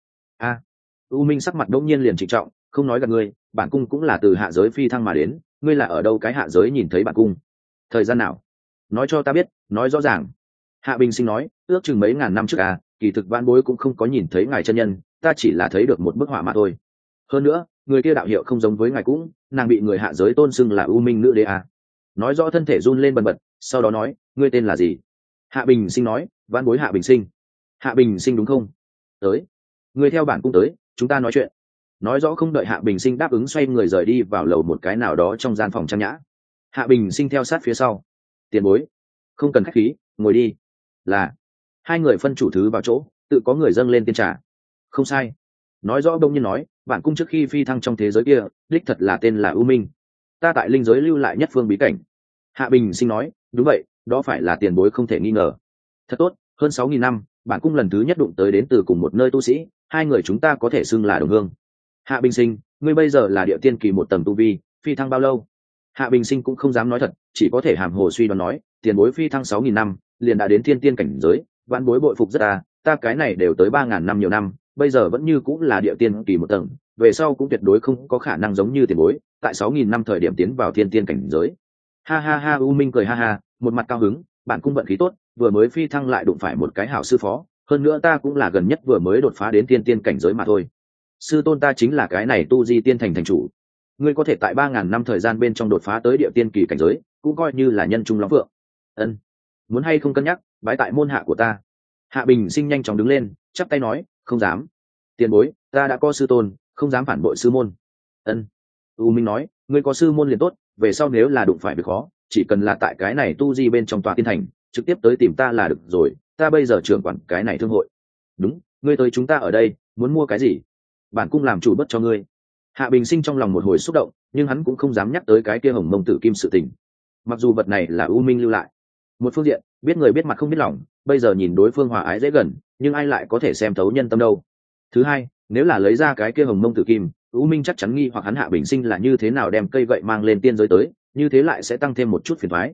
U Minh sắc mặt đông nhiên liền trịnh trọng, không nói gạt ngươi, bản cung cũng là từ hạ giới phi thăng mà đến. Ngươi là ở đâu cái hạ giới nhìn thấy bản cung? Thời gian nào? Nói cho ta biết, nói rõ ràng. Hạ Bình Sinh nói: ước chừng mấy ngàn năm trước. Kỳ thực vãn bối cũng không có nhìn thấy ngài chân nhân, ta chỉ là thấy được một bức họa mà thôi. Hơn nữa người kia đạo hiệu không giống với ngài, cũng nàng bị người hạ giới tôn xưng là U Minh nữ đế. Nói rõ thân thể run lên bần bật, sau đó nói: ngươi tên là gì? Hạ Bình Sinh nói: vãn bối Hạ Bình Sinh. Hạ Bình Sinh đúng không? Tới, người theo bản cung tới, chúng ta nói chuyện. Nói rõ không đợi Hạ Bình Sinh đáp ứng, xoay người rời đi vào lầu một cái nào đó trong gian phòng trang nhã. Hạ Bình Sinh theo sát phía sau. Tiền bối, không cần khách khí, ngồi đi. Là. Hai người phân chủ thứ vào chỗ, tự có người dâng lên tiên trà. Không sai. Nói rõ đông nhiên nói: bản cung trước khi phi thăng trong thế giới kia, đích thật là tên là U Minh. Ta tại linh giới lưu lại nhất phương bí cảnh. Hạ Bình Sinh nói: đúng vậy, đó phải là tiền bối không thể nghi ngờ. Thật tốt, hơn 6.000 năm, bản cung lần thứ nhất đụng tới đến từ cùng một nơi tu sĩ, hai người chúng ta có thể xưng là đồng hương. Hạ Bình Sinh, ngươi bây giờ là địa tiên kỳ 1 tầng tu vi, phi thăng bao lâu? Hạ Bình Sinh cũng không dám nói thật, chỉ có thể hàm hồ suy đoán nói: tiền bối phi thăng 6.000 năm, liền đã đến thiên tiên cảnh giới, vãn bối bội phục rất. Ta cái này đều tới 3.000 năm nhiều năm, bây giờ vẫn như cũng là địa tiên kỳ 1 tầng, về sau cũng tuyệt đối không có khả năng giống như tiền bối tại 6.000 năm thời điểm tiến vào thiên tiên cảnh giới. Ha ha ha. U Minh cười ha ha, một mặt cao hứng: bản cung vận khí tốt, vừa mới phi thăng lại đụng phải một cái hảo sư phó, hơn nữa ta cũng là gần nhất vừa mới đột phá đến thiên tiên cảnh giới mà thôi. Sư tôn ta chính là cái này tu di tiên thành thành chủ. Ngươi có thể tại 3.000 năm thời gian bên trong đột phá tới địa tiên kỳ cảnh giới, cũng coi như là nhân trung lắm vượng. Ân, muốn hay không cân nhắc bái tại môn hạ của ta? Hạ Bình Sinh nhanh chóng đứng lên, chắp tay nói: không dám. Tiền bối, ta đã có sư tôn, không dám phản bội sư môn. Ân. U Minh nói: ngươi có sư môn liền tốt, về sau nếu là đụng phải việc khó, chỉ cần là tại cái này tu di bên trong tòa tiên thành, trực tiếp tới tìm ta là được rồi, ta bây giờ trưởng quản cái này thương hội. Đúng, ngươi tới chúng ta ở đây, muốn mua cái gì? Bản cung làm chủ bất cho ngươi. Hạ Bình Sinh trong lòng một hồi xúc động, nhưng hắn cũng không dám nhắc tới cái kia hồng mông tử kim sự tình. Mặc dù vật này là U Minh lưu lại, một phương diện biết người biết mặt không biết lòng, bây giờ nhìn đối phương hòa ái dễ gần, nhưng ai lại có thể xem thấu nhân tâm đâu. Thứ hai, nếu là lấy ra cái kia hồng mông tử kim, U Minh chắc chắn nghi hoặc hắn Hạ Bình Sinh là như thế nào đem cây gậy mang lên tiên giới tới, như thế lại sẽ tăng thêm một chút phiền toái.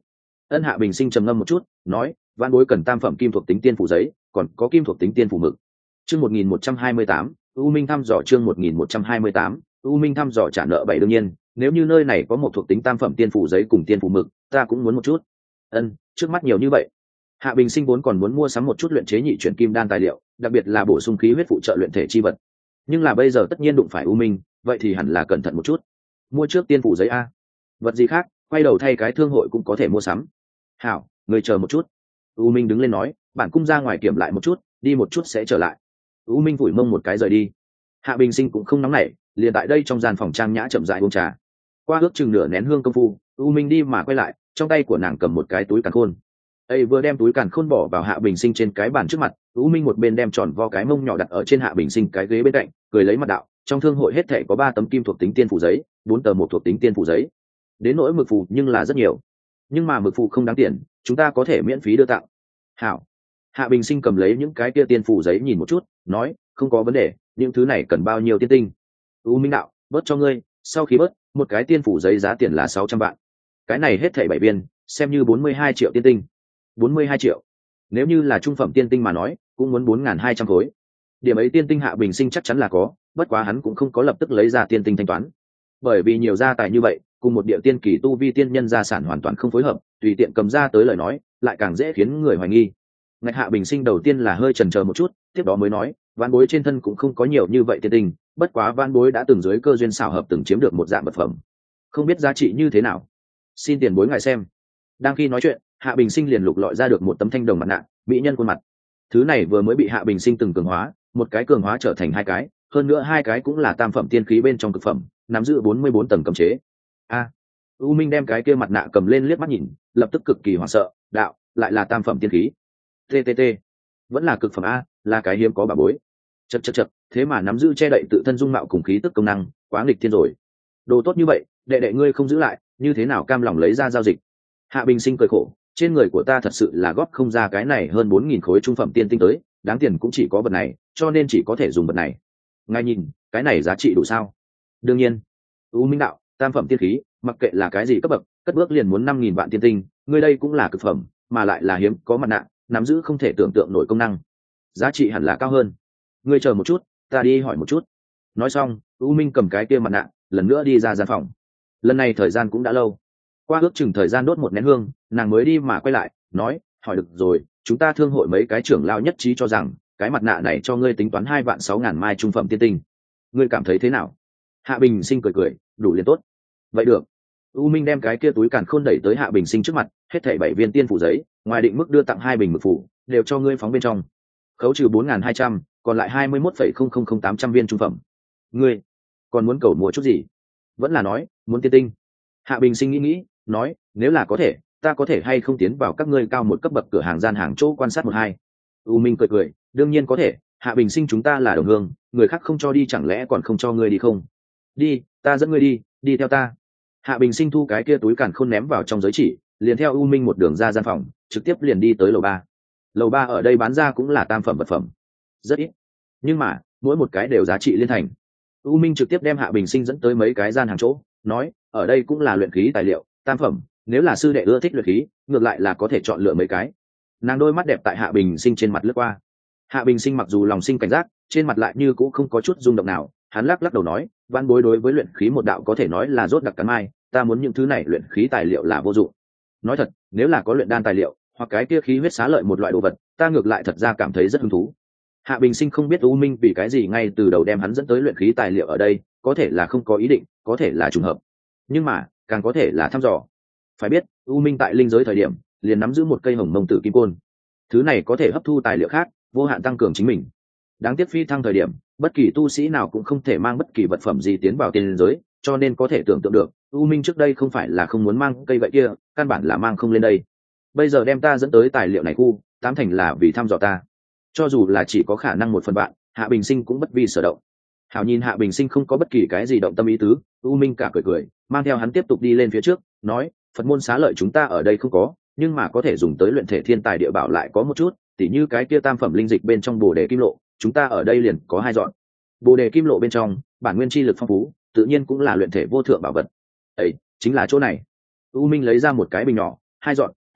Ân Hạ Bình Sinh trầm ngâm một chút, nói, vãn bối cần tam phẩm kim thuộc tính tiên phủ giấy, còn có kim thuộc tính tiên phủ mực. Chương 1128, U Minh thăm dò chương 1128, U Minh thăm dò trả nợ 7 đương nhiên, nếu như nơi này có một thuộc tính tam phẩm tiên phủ giấy cùng tiên phủ mực, ta cũng muốn một chút. Ân, trước mắt nhiều như vậy. Hạ Bình Sinh vốn còn muốn mua sắm một chút luyện chế nhị chuyển kim đan tài liệu, đặc biệt là bổ sung khí huyết phụ trợ luyện thể chi vật. Nhưng là bây giờ tất nhiên đụng phải U Minh, vậy thì hẳn là cẩn thận một chút. Mua trước tiên phủ giấy a. Vật gì khác, quay đầu thay cái thương hội cũng có thể mua sắm. Hảo, người chờ một chút. U Minh đứng lên nói, bản cung ra ngoài kiểm lại một chút, đi một chút sẽ trở lại. U Minh vùi mông một cái rời đi. Hạ Bình Sinh cũng không nóng nảy, liền tại đây trong gian phòng trang nhã chậm rãi uống trà. Qua ước chừng nửa nén hương công phu, U Minh đi mà quay lại, trong tay của nàng cầm một cái túi càn khôn. Ấy vừa đem túi càn khôn bỏ vào Hạ Bình Sinh trên cái bàn trước mặt, U Minh một bên đem tròn vo cái mông nhỏ đặt ở trên Hạ Bình Sinh cái ghế bên cạnh, cười lấy mặt đạo, trong thương hội hết thảy có 3 tấm kim thuộc tính tiên phủ giấy, 4 tờ một thuộc tính tiên phủ giấy. Đến nỗi mực phù nhưng là rất nhiều. Nhưng mà mực phù không đáng tiền, chúng ta có thể miễn phí đưa tặng. Hảo. Hạ Bình Sinh cầm lấy những cái kia tiên phủ giấy nhìn một chút, nói, không có vấn đề, những thứ này cần bao nhiêu tiên tinh? U Minh đạo, bớt cho ngươi, sau khi bớt, một cái tiên phủ giấy giá tiền là 600 vạn. Cái này hết thảy 7 viên, xem như 42 triệu tiên tinh. 42 triệu. Nếu như là trung phẩm tiên tinh mà nói, cũng muốn 4.200 khối. Điểm ấy tiên tinh Hạ Bình Sinh chắc chắn là có, bất quá hắn cũng không có lập tức lấy ra tiên tinh thanh toán. Bởi vì nhiều gia tài như vậy, cùng một địa tiên kỳ tu vi tiên nhân gia sản hoàn toàn không phối hợp, tùy tiện cầm ra tới lời nói, lại càng dễ khiến người hoài nghi. Ngạch Hạ Bình Sinh đầu tiên là hơi chần chờ một chút, tiếp đó mới nói, vãn bối trên thân cũng không có nhiều như vậy tiên tinh, bất quá vãn bối đã từng dưới cơ duyên xảo hợp từng chiếm được một dạng vật phẩm, không biết giá trị như thế nào, xin tiền bối ngài xem. Đang khi nói chuyện, Hạ Bình Sinh liền lục lọi ra được một tấm thanh đồng mặt nạ, mỹ nhân khuôn mặt. Thứ này vừa mới bị Hạ Bình Sinh từng cường hóa, một cái cường hóa trở thành 2 cái, hơn nữa 2 cái cũng là tam phẩm tiên khí bên trong cực phẩm, nắm giữ 44 tầng cấm chế. U Minh đem cái kia mặt nạ cầm lên liếc mắt nhìn, lập tức cực kỳ hoảng sợ, đạo, lại là tam phẩm tiên khí. TTT, vẫn là cực phẩm a, là cái hiếm có bà bối. Chậc, thế mà nắm giữ che đậy tự thân dung mạo cùng khí tức công năng, quá nghịch thiên rồi. Đồ tốt như vậy, đệ ngươi không giữ lại, như thế nào cam lòng lấy ra giao dịch? Hạ Bình Sinh cười khổ, trên người của ta thật sự là góp không ra cái này hơn 4.000 khối trung phẩm tiên tinh tới, đáng tiền cũng chỉ có vật này, cho nên chỉ có thể dùng vật này. Ngài nhìn, cái này giá trị đủ sao? Đương nhiên. U Minh đạo, tam phẩm tiên khí, mặc kệ là cái gì cấp bậc, cất bước liền muốn 5.000 vạn tiên tinh, ngươi đây cũng là cực phẩm, mà lại là hiếm có mặt nạ, nắm giữ không thể tưởng tượng nổi công năng, giá trị hẳn là cao hơn. Ngươi chờ một chút, ta đi hỏi một chút. Nói xong, U Minh cầm cái kia mặt nạ, lần nữa đi ra gian phòng. Lần này thời gian cũng đã lâu, qua ước chừng thời gian đốt một nén hương, nàng mới đi mà quay lại, nói, hỏi được rồi, chúng ta thương hội mấy cái trưởng lao nhất trí cho rằng cái mặt nạ này cho ngươi tính toán 2.600.000 mai trung phẩm tiên tinh, ngươi cảm thấy thế nào? Hạ Bình Sinh cười, đủ liền tốt. Vậy được. U Minh đem cái kia túi càn khôn đẩy tới Hạ Bình Sinh trước mặt, hết thảy 7 viên tiên phủ giấy, ngoài định mức đưa tặng 2 bình mực phủ, đều cho ngươi phóng bên trong. Khấu trừ 4.200, còn lại 21,000800 viên trung phẩm. Ngươi còn muốn cầu mua chút gì? Vẫn là nói muốn tiên tinh? Hạ Bình Sinh nghĩ, nói, nếu là có thể, ta có thể hay không tiến vào các ngươi cao một cấp bậc cửa hàng gian hàng chỗ quan sát 1-2. U Minh cười, đương nhiên có thể, Hạ Bình Sinh chúng ta là đồng hương, người khác không cho đi chẳng lẽ còn không cho ngươi đi không? Đi, ta dẫn ngươi đi theo ta. Hạ Bình Sinh thu cái kia túi càn khôn ném vào trong giới chỉ, liền theo U Minh một đường ra gian phòng, trực tiếp liền đi tới lầu 3. Lầu 3 ở đây bán ra cũng là tam phẩm vật phẩm, rất ít, nhưng mà mỗi một cái đều giá trị liên thành. U Minh trực tiếp đem Hạ Bình Sinh dẫn tới mấy cái gian hàng chỗ, nói, ở đây cũng là luyện khí tài liệu, tam phẩm, nếu là sư đệ ưa thích luyện khí, ngược lại là có thể chọn lựa mấy cái. Nàng đôi mắt đẹp tại Hạ Bình Sinh trên mặt lướt qua. Hạ Bình Sinh mặc dù lòng sinh cảnh giác, trên mặt lại như cũng không có chút rung động nào, hắn lắc đầu nói, văn bối đối với luyện khí một đạo có thể nói là rốt đặc cắn mai, ta muốn những thứ này luyện khí tài liệu là vô dụng. Nói thật, nếu là có luyện đan tài liệu hoặc cái kia khí huyết xá lợi một loại đồ vật, ta ngược lại thật ra cảm thấy rất hứng thú. Hạ Bình Sinh không biết U Minh vì cái gì ngay từ đầu đem hắn dẫn tới luyện khí tài liệu ở đây, có thể là không có ý định, có thể là trùng hợp, nhưng mà càng có thể là thăm dò. Phải biết, U Minh tại linh giới thời điểm liền nắm giữ một cây hồng mông tử kim côn, thứ này có thể hấp thu tài liệu khác, vô hạn tăng cường chính mình. Đáng tiếc phi thăng thời điểm, bất kỳ tu sĩ nào cũng không thể mang bất kỳ vật phẩm gì tiến vào tiên giới, cho nên có thể tưởng tượng được, U Minh trước đây không phải là không muốn mang cây vậy kia, căn bản là mang không lên đây. Bây giờ đem ta dẫn tới tài liệu này khu, tám thành là vì thăm dò ta. Cho dù là chỉ có khả năng 1/1000, Hạ Bình Sinh cũng bất vi sở động. Hảo nhìn Hạ Bình Sinh không có bất kỳ cái gì động tâm ý tứ, U Minh cả cười, mang theo hắn tiếp tục đi lên phía trước, nói, Phật môn xá lợi chúng ta ở đây không có, nhưng mà có thể dùng tới luyện thể thiên tài địa bảo lại có một chút, tỉ như cái kia tam phẩm linh dịch bên trong Bồ Đề Kim Lộ, chúng ta ở đây liền có 2 dọn. Bồ Đề Kim Lộ bên trong, bản nguyên chi lực phong phú, tự nhiên cũng là luyện thể vô thượng bảo vật. Ấy, chính là chỗ này. U Minh lấy ra một cái bình nhỏ, 2 dọn,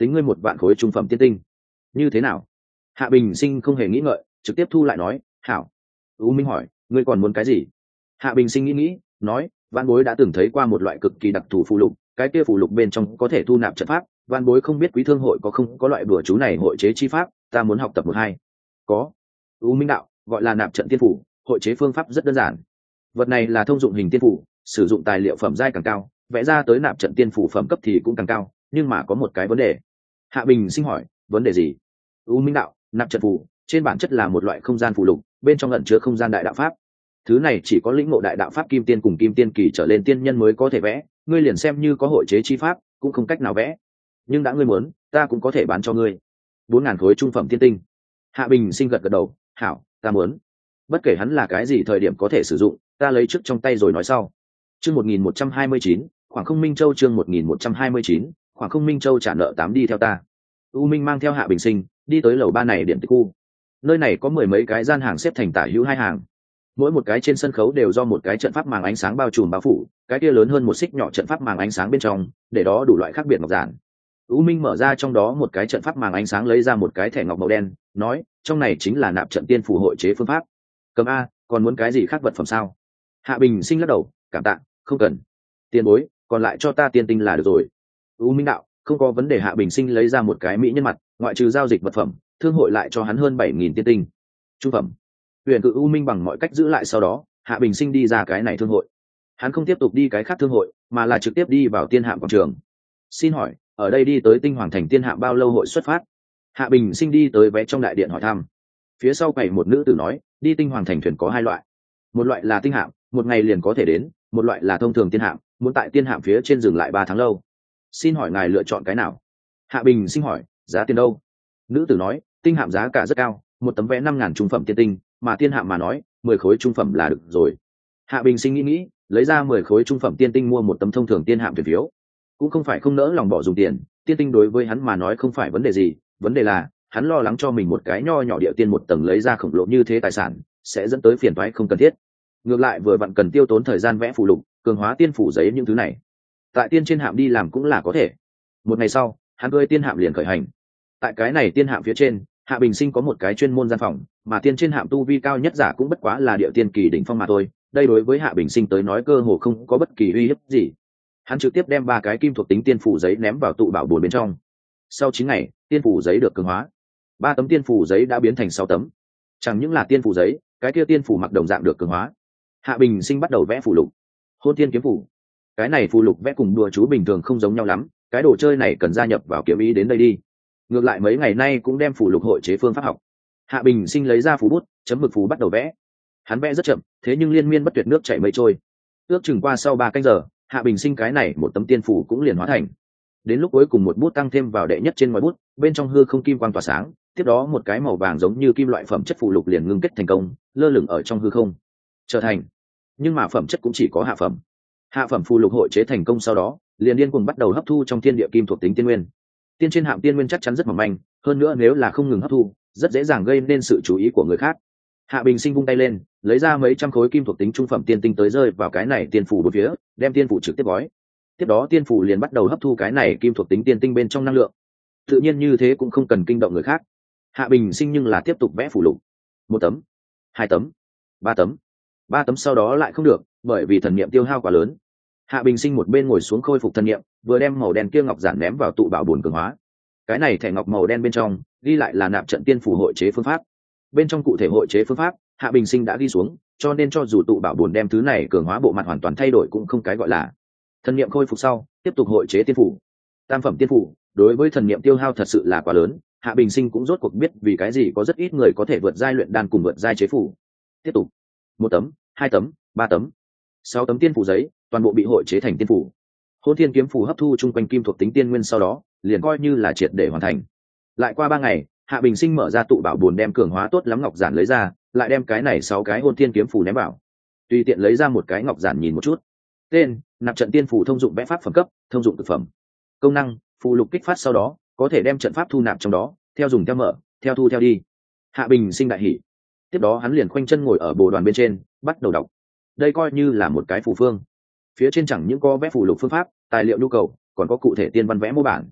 tính ngươi 1 vạn khối trung phẩm tiên tinh. Như thế nào? Hạ Bình Sinh không hề nghĩ ngợi, trực tiếp thu lại nói, hảo. U Minh hỏi, ngươi còn muốn cái gì? Hạ Bình Sinh nghĩ, nói, Vạn Bối đã từng thấy qua một loại cực kỳ đặc thù phù lục, cái kia phù lục bên trong có thể thu nạp trận pháp, Vạn Bối không biết Quý Thương hội có không có loại đùa chú này hội chế chi pháp, ta muốn học tập một hai. Có. U Minh đạo, gọi là nạp trận tiên phủ, hội chế phương pháp rất đơn giản. Vật này là thông dụng hình tiên phủ, sử dụng tài liệu phẩm giai càng cao, vẽ ra tới nạp trận tiên phủ phẩm cấp thì cũng càng cao, nhưng mà có một cái vấn đề. Hạ Bình Sinh hỏi, vấn đề gì? U Minh đạo, nạp trận phủ trên bản chất là một loại không gian phù lục, bên trong ẩn chứa không gian đại đạo pháp. Thứ này chỉ có lĩnh ngộ đại đạo pháp kim tiên cùng kim tiên kỳ trở lên tiên nhân mới có thể vẽ, ngươi liền xem như có hội chế chi pháp cũng không cách nào vẽ. Nhưng đã ngươi muốn, ta cũng có thể bán cho ngươi 4.000 khối trung phẩm tiên tinh. Hạ Bình Sinh gật gật đầu, hảo, ta muốn. Bất kể hắn là cái gì thời điểm có thể sử dụng, ta lấy trước trong tay rồi nói sau. Chương 1129, khoảng không Minh Châu. Chương 1129, khoảng không Minh Châu trả nợ 8 đi theo ta. U Minh mang theo Hạ Bình Sinh đi tới lầu 3 này điện tịch khu. Nơi này có 10 mấy cái gian hàng xếp thành tả hữu 2 hàng, mỗi một cái trên sân khấu đều do một cái trận pháp màng ánh sáng bao trùm bao phủ, cái kia lớn hơn một xích nhỏ trận pháp màng ánh sáng bên trong để đó đủ loại khác biệt ngọc giản. U Minh mở ra trong đó một cái trận pháp màng ánh sáng, lấy ra một cái thẻ ngọc màu đen, nói, trong này chính là nạp trận tiên phù hội chế phương pháp. Cầm a, còn muốn cái gì khác vật phẩm sao? Hạ Bình Sinh lắc đầu, cảm tạ, không cần. Tiền bối, còn lại cho ta tiên tinh là được rồi. U Minh đạo, không có vấn đề. Hạ Bình Sinh lấy ra một cái mỹ nhân mặt, ngoại trừ giao dịch vật phẩm, thương hội lại cho hắn hơn 7.000 tiên tinh. Trung phẩm. Huyền Cự U Minh bằng mọi cách giữ lại, sau đó Hạ Bình Sinh đi ra cái này thương hội. Hắn không tiếp tục đi cái khác thương hội, mà là trực tiếp đi vào Tiên Hạm quảng trường. Xin hỏi, ở đây đi tới Tinh Hoàng thành Tiên Hạm bao lâu hội xuất phát? Hạ Bình Sinh đi tới vé trong đại điện hỏi thăm. Phía sau quầy một nữ tử nói, đi Tinh Hoàng thành thuyền có 2 loại, một loại là tinh hạm, 1 ngày liền có thể đến, một loại là thông thường tiên hạm, muốn tại tiên hạm phía trên dừng lại 3 tháng lâu. Xin hỏi ngài lựa chọn cái nào? Hạ Bình Sinh hỏi, giá tiền đâu? Nữ tử nói, tinh hạm giá cả rất cao, 1 tấm vé 5.000 trung phẩm tiên tinh, mà tiên hạm mà nói 10 khối trung phẩm là được rồi. Hạ Bình Sinh nghĩ, lấy ra 10 khối trung phẩm tiên tinh mua 1 tấm thông thường tiên hạm thuyền phiếu. Cũng không phải không nỡ lòng bỏ dùng tiền, tiên tinh đối với hắn mà nói không phải vấn đề gì, vấn đề là hắn lo lắng cho mình một cái nho nhỏ địa tiên 1 tầng lấy ra khổng lồ như thế tài sản sẽ dẫn tới phiền toái không cần thiết. Ngược lại vừa vặn cần tiêu tốn thời gian vẽ phù lục, cường hóa tiên phủ giấy những thứ này, tại tiên trên hạm đi làm cũng là có thể. 1 ngày sau, hắn cưỡi tiên hạm liền khởi hành. Tại cái này tiên hạm phía trên, Hạ Bình Sinh có một cái chuyên môn gian phòng, mà tiên trên hạm tu vi cao nhất giả cũng bất quá là địa tiên kỳ đỉnh phong mà thôi. Đây đối với Hạ Bình Sinh tới nói cơ hồ không có bất kỳ uy hiếp gì. Hắn trực tiếp đem 3 cái kim thuộc tính tiên phủ giấy ném vào tụ bảo bồn bên trong. Sau 9 ngày, tiên phủ giấy được cường hóa, 3 tấm tiên phủ giấy đã biến thành 6 tấm. Chẳng những là tiên phủ giấy, cái kia tiên phủ mặc đồng dạng được cường hóa. Hạ Bình Sinh bắt đầu vẽ phù lục. Hôn tiên kiếm phủ. Cái này phù lục vẽ cùng đùa chú bình thường không giống nhau lắm, cái đồ chơi này cần gia nhập vào kiếm ý đến đây đi. Ngược lại mấy ngày nay cũng đem phù lục hội chế phương pháp học. Hạ Bình Sinh lấy ra phù bút, chấm mực phù bắt đầu vẽ. Hắn vẽ rất chậm, thế nhưng liên miên bất tuyệt, nước chảy mây trôi. Ước chừng qua sau 3 canh giờ, Hạ Bình Sinh cái này 1 tấm tiên phủ cũng liền hóa thành. Đến lúc cuối cùng một bút tăng thêm vào đệ nhất trên ngoài bút, bên trong hư không kim quang tỏa sáng, tiếp đó một cái màu vàng giống như kim loại phẩm chất phù lục liền ngưng kết thành công, lơ lửng ở trong hư không, trở thành. Nhưng mà phẩm chất cũng chỉ có hạ phẩm. Hạ phẩm phù lục hội chế thành công sau đó, liền điên cuồng bắt đầu hấp thu trong thiên địa kim thuộc tính tiên nguyên. Tiên trên hạm tiên nguyên chắc chắn rất mỏng manh, hơn nữa nếu là không ngừng hấp thu, rất dễ dàng gây nên sự chú ý của người khác. Hạ Bình Sinh vung tay lên, lấy ra mấy trăm khối kim thuộc tính trung phẩm tiên tinh tới rơi vào cái này tiên phủ bốn phía, đem tiên phủ trực tiếp gói. Tiếp đó tiên phủ liền bắt đầu hấp thu cái này kim thuộc tính tiên tinh bên trong năng lượng. Tự nhiên như thế cũng không cần kinh động người khác. Hạ Bình Sinh nhưng là tiếp tục vẽ phủ lục. 1 tấm, 2 tấm, 3 tấm. 3 tấm sau đó lại không được, bởi vì thần niệm tiêu hao quá lớn. Hạ Bình Sinh một bên ngồi xuống khôi phục thần niệm, vừa đem màu đen kia ngọc giản ném vào tụ bảo bồn cường hóa. Cái này thẻ ngọc màu đen bên trong ghi lại là nạp trận tiên phủ hội chế phương pháp. Bên trong cụ thể hội chế phương pháp, Hạ Bình Sinh đã ghi xuống, cho nên cho dù tụ bảo bồn đem thứ này cường hóa bộ mặt hoàn toàn thay đổi cũng không cái gọi là. Thần niệm khôi phục sau, tiếp tục hội chế tiên phủ. Tam phẩm tiên phủ, đối với thần niệm tiêu hao thật sự là quá lớn, Hạ Bình Sinh cũng rốt cuộc biết vì cái gì có rất ít người có thể vượt giai luyện đan cùng vượt giai chế phủ. Tiếp tục, 1 tấm, 2 tấm, 3 tấm, 6 tấm tiên phủ giấy, toàn bộ bị hội chế thành tiên phủ. Hôn Thiên kiếm phủ hấp thu chung quanh kim thuộc tính tiên nguyên sau đó, liền coi như là triệt để hoàn thành. Lại qua 3 ngày, Hạ Bình Sinh mở ra tụ bảo bồn đem cường hóa tốt lắm ngọc giản lấy ra, lại đem cái này 6 cái Hôn Thiên kiếm phủ ném vào. Tùy tiện lấy ra một cái ngọc giản nhìn một chút. Tên: nạp trận tiên phủ thông dụng vẽ pháp phẩm cấp, thông dụng thực phẩm. Công năng: phù lục kích phát sau đó, có thể đem trận pháp thu nạp trong đó, theo dùng theo mở, theo thu theo đi. Hạ Bình Sinh đại hỉ. Tiếp đó hắn liền khoanh chân ngồi ở bồ đoàn bên trên, bắt đầu đọc. Đây coi như là một cái phù phương. Phía trên chẳng những có vẽ phù lục phương pháp, tài liệu nhu cầu, còn có cụ thể tiên văn vẽ mô bản.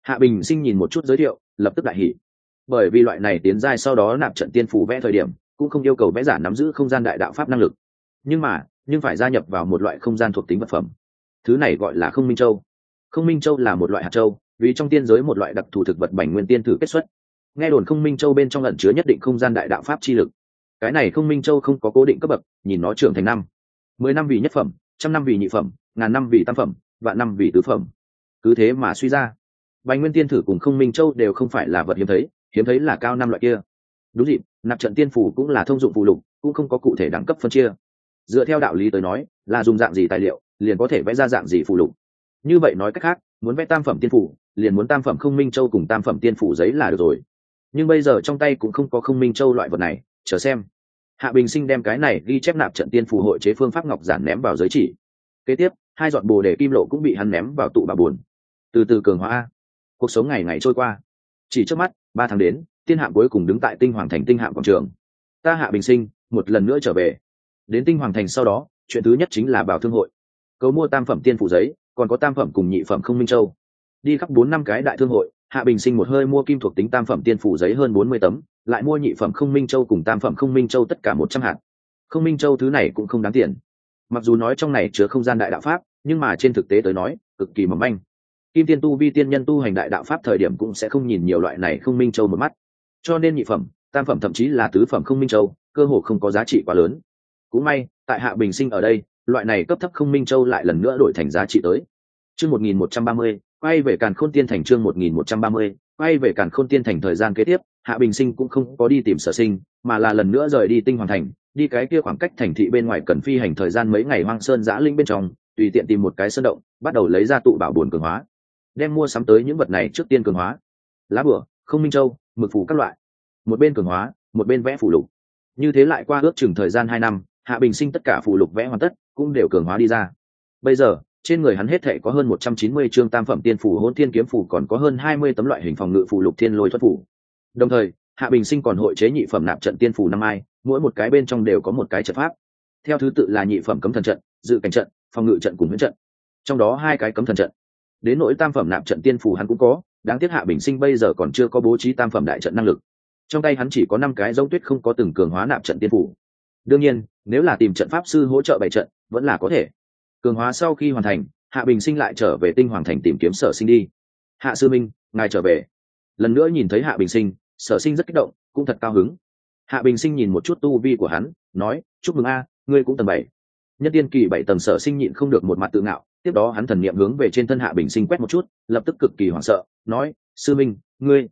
Hạ Bình Sinh nhìn một chút giới thiệu, lập tức đại hỉ. Bởi vì loại này tiến giai sau đó nạp trận tiên phủ vẽ thời điểm cũng không yêu cầu vẽ giả nắm giữ không gian đại đạo pháp năng lực, nhưng phải gia nhập vào một loại không gian thuộc tính vật phẩm. Thứ này gọi là không minh châu. Không minh châu là một loại hạt châu, vì trong tiên giới một loại đặc thù thực vật bành nguyên tiên thử kết xuất. Nghe đồn không minh châu bên trong ẩn chứa nhất định không gian đại đạo pháp chi lực. Cái này không minh châu không có cố định cấp bậc, nhìn nó trưởng thành 10 năm vì nhất phẩm, 100 năm vì nhị phẩm, 1000 năm vì tam phẩm, vạn năm vì tứ phẩm. Cứ thế mà suy ra, bành nguyên tiên thử cùng không minh châu đều không phải là vật hiếm thấy là cao năm loại kia. Đúng dịp, nạp trận tiên phủ cũng là thông dụng phụ lục, cũng không có cụ thể đẳng cấp phân chia. Dựa theo đạo lý tới nói, là dùng dạng gì tài liệu liền có thể vẽ ra dạng gì phụ lục. Như vậy nói cách khác, muốn vẽ tam phẩm tiên phủ liền muốn tam phẩm không minh châu cùng tam phẩm tiên phủ giấy là được rồi. Nhưng bây giờ trong tay cũng không có không minh châu loại vật này, chờ xem. Hạ Bình Sinh đem cái này ghi chép nạp trận tiên phủ hội chế phương pháp ngọc giản ném vào giới chỉ. Kế tiếp, 2 giọt bồ đề kim lộ cũng bị hắn ném vào tụ bà buồn. Từ từ cường hóa. Cuộc sống ngày ngày trôi qua. Chỉ trước mắt, 3 tháng đến, tiên hạm cuối cùng đứng tại tinh hoàng thành tinh hạm quảng trường. Ta Hạ Bình Sinh một lần nữa trở về. Đến tinh hoàng thành sau đó, chuyện thứ nhất chính là bảo thương hội, cầu mua tam phẩm tiên phủ giấy, còn có tam phẩm cùng nhị phẩm không minh châu. Đi khắp 4-5 cái đại thương hội, Hạ Bình Sinh một hơi mua kim thuộc tính tam phẩm tiên phủ giấy hơn 40 tấm, lại mua nhị phẩm không minh châu cùng tam phẩm không minh châu tất cả 100 hạt. Không minh châu thứ này cũng không đáng tiền. Mặc dù nói trong này chứa không gian đại đạo pháp, nhưng mà trên thực tế tới nói, cực kỳ mỏng manh. Kim tiên tu vi tiên nhân tu hành đại đạo pháp thời điểm cũng sẽ không nhìn nhiều loại này không minh châu một mắt. Cho nên nhị phẩm, tam phẩm thậm chí là tứ phẩm không minh châu, cơ hồ không có giá trị quá lớn. Cũng may, tại Hạ Bình Sinh ở đây, loại này cấp thấp không minh châu lại lần nữa đổi thành giá trị tới. Chương 1130, quay về Càn Khôn Tiên Thành. Chương 1130, quay về Càn Khôn Tiên Thành. Thời gian kế tiếp, Hạ Bình Sinh cũng không có đi tìm Sở Sinh, mà là lần nữa rời đi tinh hoàng thành, đi cái kia khoảng cách thành thị bên ngoài cần phi hành thời gian mấy ngày hoang sơn giã linh bên trong, tùy tiện tìm một cái sơn động, bắt đầu lấy ra tụ bảo buồn cường hóa, đem mua sắm tới những vật này trước tiên cường hóa. Lá bùa, không minh châu, mực phù các loại, một bên cường hóa, một bên vẽ phù lục. Như thế lại qua ước chừng thời gian 2 năm, Hạ Bình Sinh tất cả phù lục vẽ hoàn tất, cũng đều cường hóa đi ra. Bây giờ, trên người hắn hết thảy có hơn 190 chương tam phẩm tiên phù Hỗn Thiên kiếm phù, còn có hơn 20 tấm loại hình phòng ngự phù lục Thiên Lôi Thuật phù. Đồng thời, Hạ Bình Sinh còn hội chế nhị phẩm nạp trận tiên phù 5 ai, mỗi một cái bên trong đều có một cái trận pháp. Theo thứ tự là nhị phẩm cấm thần trận, dự cảnh trận, phòng ngự trận cùng huyễn trận. Trong đó 2 cái cấm thần trận. Đến nỗi tam phẩm nạp trận tiên phù hắn cũng có, đáng tiếc Hạ Bình Sinh bây giờ còn chưa có bố trí tam phẩm đại trận năng lực. Trong tay hắn chỉ có 5 cái giống tuyết không có từng cường hóa nạp trận tiên phù. Đương nhiên, nếu là tìm trận pháp sư hỗ trợ bày trận, vẫn là có thể. Cường hóa sau khi hoàn thành, Hạ Bình Sinh lại trở về tinh hoàng thành tìm kiếm Sở Sinh đi. Hạ sư minh, ngài trở về. Lần nữa nhìn thấy Hạ Bình Sinh, Sở Sinh rất kích động, cũng thật cao hứng. Hạ Bình Sinh nhìn một chút tu vi của hắn, nói: chúc mừng a, ngươi cũng tầng 7. Nhân tiên kỳ 7 tầng. Sở Sinh nhịn không được một mặt tự ngạo, tiếp đó hắn thần niệm hướng về trên thân Hạ Bình Sinh quét một chút, lập tức cực kỳ hoảng sợ, nói: sư minh, ngươi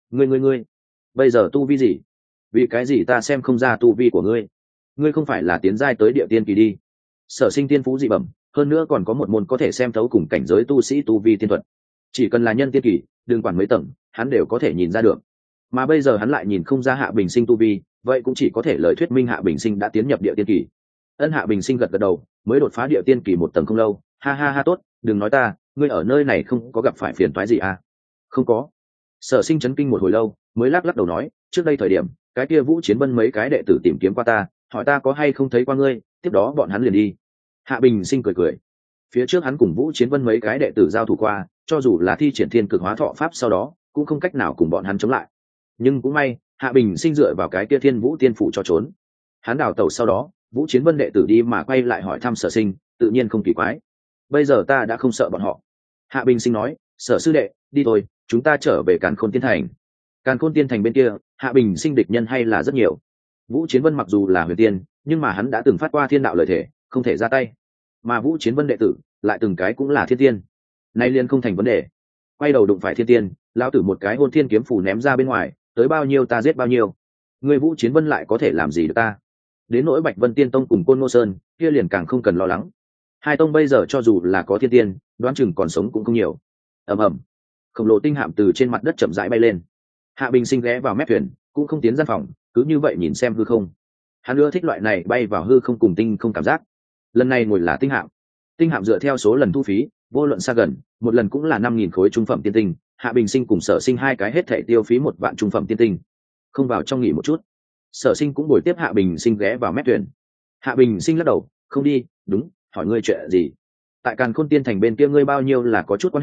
bây giờ tu vi gì? Vì cái gì ta xem không ra tu vi của ngươi? Ngươi không phải là tiến giai tới địa tiên kỳ đi? Sở Sinh tiên phú dị bẩm, hơn nữa còn có một môn có thể xem thấu cùng cảnh giới tu sĩ tu vi tiên thuật. Chỉ cần là nhân tiên kỳ, đừng quản mấy tầng, hắn đều có thể nhìn ra được. Mà bây giờ hắn lại nhìn không ra Hạ Bình Sinh tu vi, vậy cũng chỉ có thể lời thuyết minh Hạ Bình Sinh đã tiến nhập địa tiên kỳ. Hạ Bình Sinh gật gật đầu, mới đột phá địa tiên kỳ 1 tầng không lâu. Ha ha ha, tốt, đừng nói ta, ngươi ở nơi này không có gặp phải phiền toái gì à? Không có. Sở Sinh chấn kinh một hồi lâu, mới lắc đầu nói: trước đây thời điểm, cái kia Vũ Chiến Vân mấy cái đệ tử tìm kiếm qua ta, hỏi ta có hay không thấy qua ngươi, tiếp đó bọn hắn liền đi. Hạ Bình Sinh cười. Phía trước hắn cùng Vũ Chiến Vân mấy cái đệ tử giao thủ qua, cho dù là thi triển thiên cực hóa thọ pháp sau đó, cũng không cách nào cùng bọn hắn chống lại. Nhưng cũng may, Hạ Bình Sinh dựa vào cái kia Thiên Vũ Tiên phủ cho trốn. Hắn đào tẩu sau đó, Vũ Chiến Vân đệ tử đi mà quay lại hỏi thăm Sở Sinh, tự nhiên không kỳ quái. Bây giờ ta đã không sợ bọn họ. Hạ Bình Sinh nói: Sở sư đệ, đi thôi, chúng ta trở về Càn Khôn Tiên Thành. Càn Khôn Tiên Thành bên kia, Hạ Bình Sinh địch nhân hay là rất nhiều. Vũ Chiến Vân mặc dù là huyền tiên, nhưng mà hắn đã từng phát qua thiên đạo lời thể, không thể ra tay. Mà Vũ Chiến Vân đệ tử lại từng cái cũng là thiên tiên, nay liền không thành vấn đề. Quay đầu đụng phải thiên tiên, lão tử một cái Hôn Thiên kiếm phủ ném ra bên ngoài, tới bao nhiêu ta giết bao nhiêu. Người Vũ Chiến Vân lại có thể làm gì được ta? Đến nỗi Bạch Vân Tiên Tông cùng Côn Ngô Sơn, kia liền càng không cần lo lắng. Hai tông bây giờ cho dù là có thiên tiên, đoán chừng còn sống cũng không nhiều. Ầm ầm, khổng lồ tinh hạm từ trên mặt đất chậm rãi bay lên. Hạ Bình Sinh ghé vào mép thuyền, cũng không tiến gian phòng, cứ như vậy nhìn xem hư không. Hắn ưa thích loại này bay vào hư không cùng tinh không cảm giác. Lần này ngồi là tinh hạm. Tinh hạm dựa theo số lần thu phí, vô luận xa gần, một lần cũng là 5.000 khối trung phẩm tiên tinh. Hạ Bình Sinh cùng Sở Sinh 2 cái hết thảy tiêu phí 1 vạn trung phẩm tiên tinh. Không vào trong nghỉ một chút. Sở Sinh cũng bồi tiếp Hạ Bình Sinh ghé vào mép thuyền. Hạ Bình Sinh lắc đầu: không đi. Đúng, hỏi ngươi chuyện gì? Tại Càn Khôn Tiên Thành bên kia ngươi bao nhiêu là có chút quan hệ,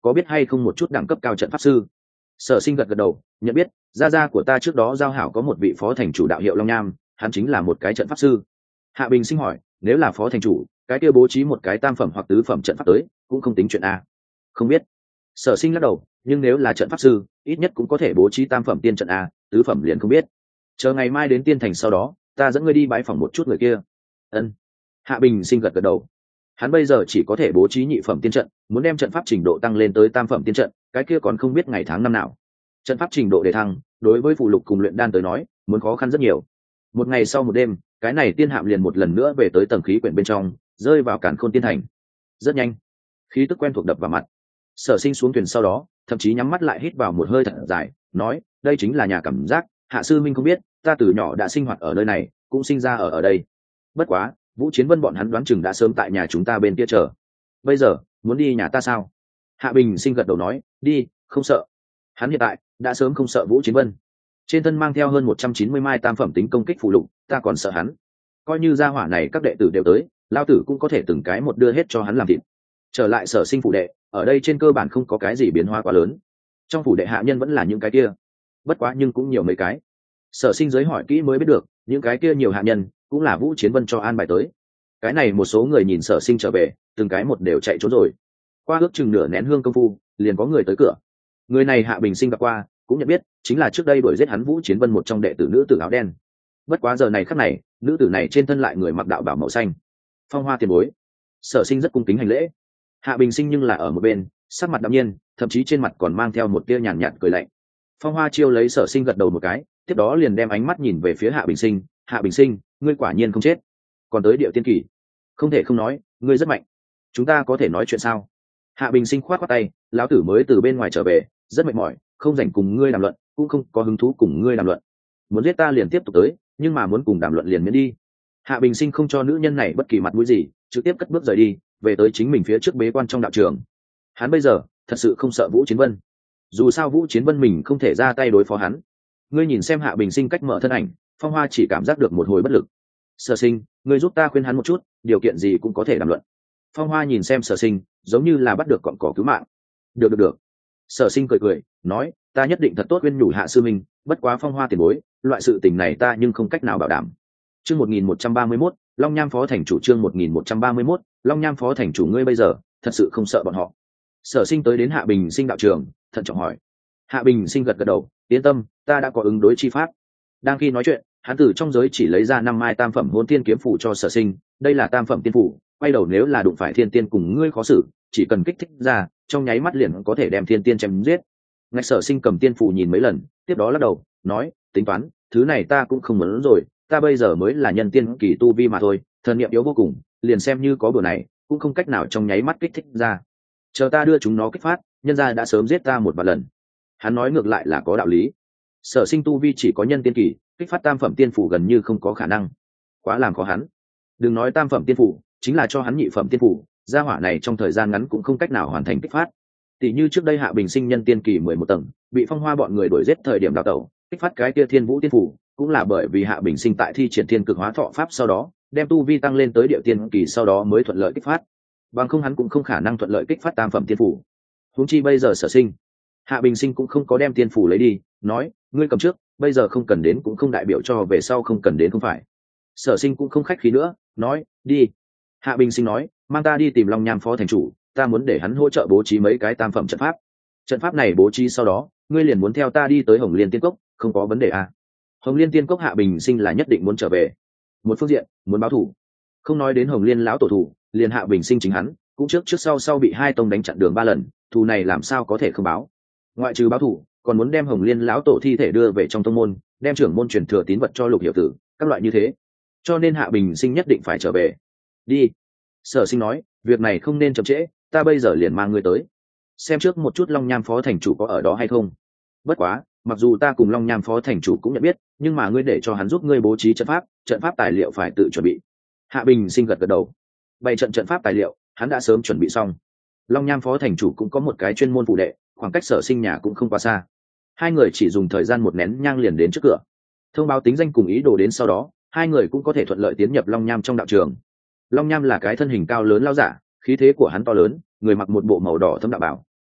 có biết hay không một chút đẳng cấp cao trận pháp sư? Sở Sinh gật gật đầu, nhận biết, gia gia của ta trước đó giao hảo có một vị phó thành chủ đạo hiệu Long Nham, hắn chính là một cái trận pháp sư. Hạ Bình Sinh hỏi, nếu là phó thành chủ, cái kia bố trí một cái tam phẩm hoặc tứ phẩm trận pháp tới, cũng không tính chuyện a. Không biết. Sở Sinh lắc đầu, nhưng nếu là trận pháp sư, ít nhất cũng có thể bố trí tam phẩm tiên trận a, tứ phẩm liền không biết. Chờ ngày mai đến tiên thành sau đó, ta dẫn ngươi đi bái phỏng một chút người kia. Ân. Hạ Bình Sinh gật gật đầu. Hắn bây giờ chỉ có thể bố trí nhị phẩm tiên trận, muốn đem trận pháp trình độ tăng lên tới tam phẩm tiên trận, cái kia còn không biết ngày tháng năm nào. Trận pháp trình độ để thăng, đối với phụ lục cùng luyện đan tới nói, muốn khó khăn rất nhiều. Một ngày sau một đêm, cái này tiên hạm liền một lần nữa về tới tầng khí quyển bên trong, rơi vào Càn Khôn tiên thành. Rất nhanh, khí tức quen thuộc đập vào mặt. Sở Sinh xuống thuyền sau đó, thậm chí nhắm mắt lại hít vào một hơi thật dài, nói, đây chính là nhà cảm giác, Hạ sư minh không biết, ta từ nhỏ đã sinh hoạt ở nơi này, cũng sinh ra ở đây. Bất quá, Vũ Chiến Vân bọn hắn đoán chừng đã sớm tại nhà chúng ta bên kia chờ. Bây giờ, muốn đi nhà ta sao? Hạ Bình Sinh gật đầu nói, đi, không sợ. Hắn hiện tại đã sớm không sợ Vũ Chiến Vân. Trên thân mang theo hơn 190 mai tam phẩm tính công kích phù lục, ta còn sợ hắn. Coi như gia hỏa này các đệ tử đều tới, lao tử cũng có thể từng cái một đưa hết cho hắn làm thịt. Trở lại Sở Sinh phủ đệ, ở đây trên cơ bản không có cái gì biến hóa quá lớn. Trong phủ đệ hạ nhân vẫn là những cái kia, bất quá nhưng cũng nhiều mấy cái. Sở Sinh giới hỏi kỹ mới biết được, những cái kia nhiều hạ nhân cũng là Vũ Chiến Vân cho an bài tới. Cái này một số người nhìn Sở Sinh trở về, từng cái một đều chạy trốn rồi. Qua ước chừng nửa nén hương công phu, liền có người tới cửa. Người này Hạ Bình Sinh gặp qua, cũng nhận biết, chính là trước đây đuổi giết hắn Vũ Chiến Vân một trong đệ tử nữ tử áo đen. Bất quá giờ này khắc này, nữ tử này trên thân lại người mặc đạo bào màu xanh. Phong Hoa tiền bối. Sở Sinh rất cung kính hành lễ. Hạ Bình Sinh nhưng là ở một bên, sắc mặt đạm nhiên, thậm chí trên mặt còn mang theo một tia nhàn nhạt cười lạnh. Phong Hoa chiêu lấy Sở Sinh gật đầu một cái, tiếp đó liền đem ánh mắt nhìn về phía Hạ Bình Sinh. Hạ Bình Sinh, ngươi quả nhiên không chết. Còn tới Điệu Tiên Kỳ, không thể không nói, ngươi rất mạnh. Chúng ta có thể nói chuyện sao? Hạ Bình Sinh khoát khoát tay, lão tử mới từ bên ngoài trở về, rất mệt mỏi, không rảnh cùng ngươi đàm luận, cũng không có hứng thú cùng ngươi đàm luận. Muốn giết ta liền tiếp tục tới, nhưng mà muốn cùng đàm luận liền miễn đi. Hạ Bình Sinh không cho nữ nhân này bất kỳ mặt mũi gì, trực tiếp cất bước rời đi, về tới chính mình phía trước bế quan trong đạo trường. Hắn bây giờ thật sự không sợ Vũ Chiến Vân, dù sao Vũ Chiến Vân mình không thể ra tay đối phó hắn. Ngươi nhìn xem Hạ Bình Sinh cách mở thân ảnh, Phong Hoa chỉ cảm giác được một hồi bất lực. Sở Sinh, ngươi giúp ta khuyên hắn một chút, điều kiện gì cũng có thể đàm luận. Phong Hoa nhìn xem Sở Sinh, giống như là bắt được cọn cỏ cứu mạng. Được. Sở Sinh cười cười, nói, ta nhất định thật tốt khuyên nhủ Hạ sư minh, bất quá Phong Hoa tiền bối, loại sự tình này ta nhưng không cách nào bảo đảm. Chương 1131, Long Nham phó thành chủ. Chương 1131, Long Nham phó thành chủ. Ngươi bây giờ thật sự không sợ bọn họ? Sở Sinh tới đến Hạ Bình Sinh đạo trường, thận trọng hỏi. Hạ Bình Sinh gật gật đầu, yên tâm, ta đã có ứng đối chi pháp. Đang khi nói chuyện, hắn từ trong giới chỉ lấy ra 5 mai tam phẩm hôn tiên kiếm phủ cho Sở Sinh. Đây là tam phẩm tiên phủ, quay đầu nếu là đụng phải thiên tiên cùng ngươi khó xử, chỉ cần kích thích ra, trong nháy mắt liền có thể đem thiên tiên chém giết. Ngạch Sở Sinh cầm tiên phủ nhìn mấy lần, tiếp đó lắc đầu, nói, tính toán, thứ này ta cũng không muốn rồi, ta bây giờ mới là nhân tiên kỳ tu vi mà thôi, thần niệm yếu vô cùng, liền xem như có bữa này, cũng không cách nào trong nháy mắt kích thích ra. Chờ ta đưa chúng nó kích phát, nhân gia đã sớm giết ta một vài lần. Hắn nói ngược lại là có đạo lý. Sở Sinh tu vi chỉ có nhân tiên kỳ, kích phát tam phẩm tiên phủ gần như không có khả năng, quá làm khó hắn. Đừng nói tam phẩm tiên phủ, chính là cho hắn nhị phẩm tiên phủ, gia hỏa này trong thời gian ngắn cũng không cách nào hoàn thành kích phát. Tỷ như trước đây Hạ Bình Sinh nhân tiên kỳ 11 tầng, bị Phong Hoa bọn người đuổi giết thời điểm đào tẩu, kích phát cái kia Thiên Vũ tiên phủ, cũng là bởi vì Hạ Bình Sinh tại thi triển Thiên Cực Hóa Thọ pháp sau đó, đem tu vi tăng lên tới Điệu Tiên kỳ sau đó mới thuận lợi kích phát. Bằng không hắn cũng không khả năng thuận lợi kích phát tam phẩm tiên phủ. Huống chi bây giờ Sở Sinh, Hạ Bình Sinh cũng không có đem tiên phủ lấy đi, nói, ngươi cầm trước, bây giờ không cần đến cũng không đại biểu cho về sau không cần đến không phải. Sở Sinh cũng không khách khí nữa, nói, đi. Hạ Bình Sinh nói, mang ta đi tìm Long Nham phó thành chủ, ta muốn để hắn hỗ trợ bố trí mấy cái tam phẩm trận pháp. Trận pháp này bố trí sau đó, ngươi liền muốn theo ta đi tới Hồng Liên Tiên Cốc, không có vấn đề à? Hồng Liên Tiên Cốc Hạ Bình Sinh là nhất định muốn trở về. Một phương diện, muốn báo thù. Không nói đến Hồng Liên lão tổ thù, liền Hạ Bình Sinh chính hắn, cũng trước sau bị hai tông đánh chặn đường 3 lần, thù này làm sao có thể không báo. Ngoại trừ báo thù, còn muốn đem Hồng Liên lão tổ thi thể đưa về trong tông môn, đem trưởng môn truyền thừa tín vật cho Lục Hiểu Tử, các loại như thế. Cho nên Hạ Bình Sinh nhất định phải trở về. Đi. Sở Sinh nói, việc này không nên chậm trễ, ta bây giờ liền mang ngươi tới. Xem trước một chút Long Nham phó thành chủ có ở đó hay không. Bất quá, mặc dù ta cùng Long Nham phó thành chủ cũng nhận biết, nhưng mà ngươi để cho hắn giúp ngươi bố trí trận pháp tài liệu phải tự chuẩn bị. Hạ Bình Sinh gật gật đầu. Bày trận pháp tài liệu, hắn đã sớm chuẩn bị xong. Long Nham phó thành chủ cũng có một cái chuyên môn phụ đệ, khoảng cách Sở Sinh nhà cũng không quá xa. Hai người chỉ dùng thời gian một nén nhang liền đến trước cửa. Thông báo tính danh cùng ý đồ đến sau đó, hai người cũng có thể thuận lợi tiến nhập Long Nham trong đạo trường. Long Nham là cái thân hình cao lớn lao giả, khí thế của hắn to lớn, người mặc một bộ màu đỏ thâm đạo bảo.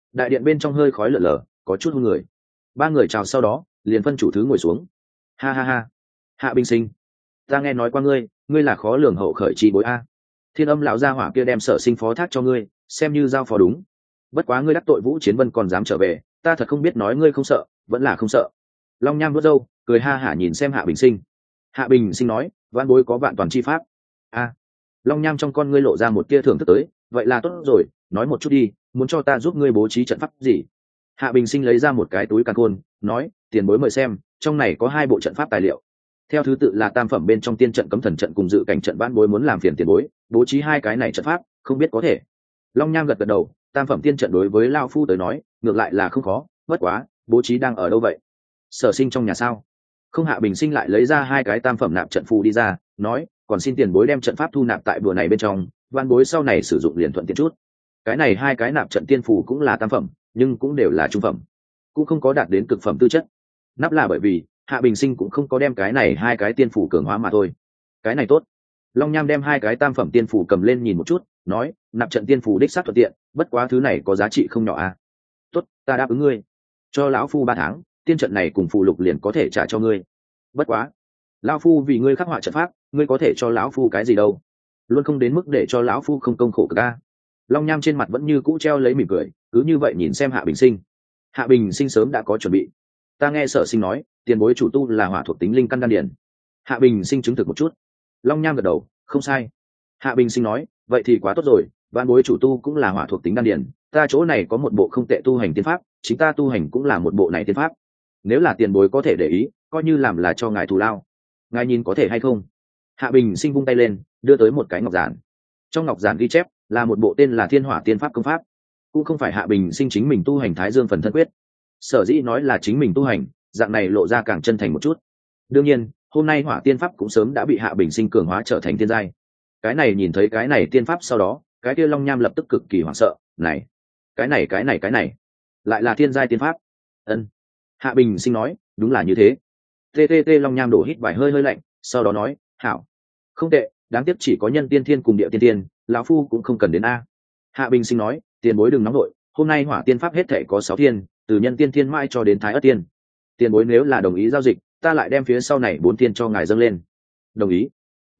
đại điện bên trong hơi khói lở lở, có chút hung người. Ba người chào sau đó liền phân chủ thứ ngồi xuống. Ha ha ha, Hạ Bình Sinh, ta nghe nói qua ngươi, ngươi là khó lường hậu khởi chi bối a. Thiên Âm lão gia hỏa kia đem Sở Sinh phó thác cho ngươi, xem như giao phó đúng. Bất quá ngươi đắc tội Vũ Chiến Vân còn dám trở về, ta thật không biết nói ngươi không sợ vẫn là không sợ. Long Nham vuốt râu cười ha hả nhìn xem Hạ Bình Sinh. Hạ Bình Sinh nói, vạn bối có vạn toàn chi pháp. A. Long Nham trong con ngươi lộ ra một tia thưởng thức tới, vậy là tốt rồi, nói một chút đi, muốn cho ta giúp ngươi bố trí trận pháp gì? Hạ Bình Sinh lấy ra một cái túi càn khôn, nói, tiền bối mời xem, trong này có 2 bộ trận pháp tài liệu. Theo thứ tự là tam phẩm bên trong tiên trận, cấm thần trận cùng dự cảnh trận. Vãn bối muốn làm phiền tiền bối bố trí 2 cái này trận pháp, không biết có thể. Long Nham gật gật đầu, tam phẩm tiên trận đối với lao phu tới nói ngược lại là không khó, bất quá bố trí đang ở đâu vậy? Sở Sinh trong nhà sao? Không. Hạ Bình Sinh lại lấy ra 2 cái tam phẩm nạp trận phù đi ra, nói, còn xin tiền bối đem trận pháp thu nạp tại bùa này bên trong, vãn bối sau này sử dụng liền thuận tiện chút. Cái này 2 cái nạp trận tiên phù cũng là tam phẩm, nhưng cũng đều là trung phẩm, cũng không có đạt đến cực phẩm tư chất. Nắp là bởi vì Hạ Bình Sinh cũng không có đem cái này 2 cái tiên phù cường hóa mà thôi. Cái này tốt. Long Nham đem 2 cái tam phẩm tiên phù cầm lên nhìn một chút, nói, nạp trận tiên phù đích xác thuận tiện, bất quá thứ này có giá trị không nhỏ à. Tốt, ta đáp ứng ngươi, cho lão phu 3 tháng, tiên trận này cùng phù lục liền có thể trả cho ngươi. Bất quá lão phu vì ngươi khắc họa trận pháp, ngươi có thể cho lão phu cái gì đâu, luôn không đến mức để cho lão phu không công khổ cực a. Long Nham trên mặt vẫn như cũ treo lấy mỉm cười, cứ như vậy nhìn xem Hạ Bình Sinh. Hạ Bình Sinh sớm đã có chuẩn bị. Ta nghe Sở Sinh nói, tiền bối chủ tu là hỏa thuộc tính linh căn đan điển. Hạ Bình Sinh chứng thực một chút. Long Nham gật đầu, không sai. Hạ Bình Sinh nói, vậy thì quá tốt rồi, vạn bối chủ tu cũng là hỏa thuộc tính đan điển, ta chỗ này có một bộ không tệ tu hành tiên pháp, chính ta tu hành cũng là một bộ này tiên pháp. Nếu là tiền bối có thể để ý, coi như làm là cho ngài thù lao. Ngài nhìn có thể hay không? Hạ Bình Sinh vung tay lên, đưa tới một cái ngọc giản. Trong ngọc giản ghi chép là một bộ tên là Thiên Hỏa Tiên Pháp công pháp, cũng không phải Hạ Bình Sinh chính mình tu hành Thái Dương phần thân quyết. Sở dĩ nói là chính mình tu hành, dạng này lộ ra càng chân thành một chút. Đương nhiên, hôm nay Hỏa Tiên Pháp cũng sớm đã bị Hạ Bình Sinh cường hóa trở thành tiên giai. Cái này nhìn thấy cái này tiên pháp sau đó, cái kia Long Nham lập tức cực kỳ hoảng sợ, này, cái này, lại là thiên giai tiên pháp. Ân. Hạ Bình Sinh nói, đúng là như thế. TTT. Long Nham đổ hít vài hơi lạnh, sau đó nói, hảo, không tệ, đáng tiếc chỉ có nhân tiên thiên cùng địa tiên tiên, lão phu cũng không cần đến a. Hạ Bình Sinh nói, tiền bối đừng nóng nội, hôm nay Hỏa Tiên Pháp hết thể có 6 thiên, từ nhân tiên thiên mãi cho đến thái ất tiên. Tiền bối nếu là đồng ý giao dịch, ta lại đem phía sau này 4 thiên cho ngài dâng lên. Đồng ý.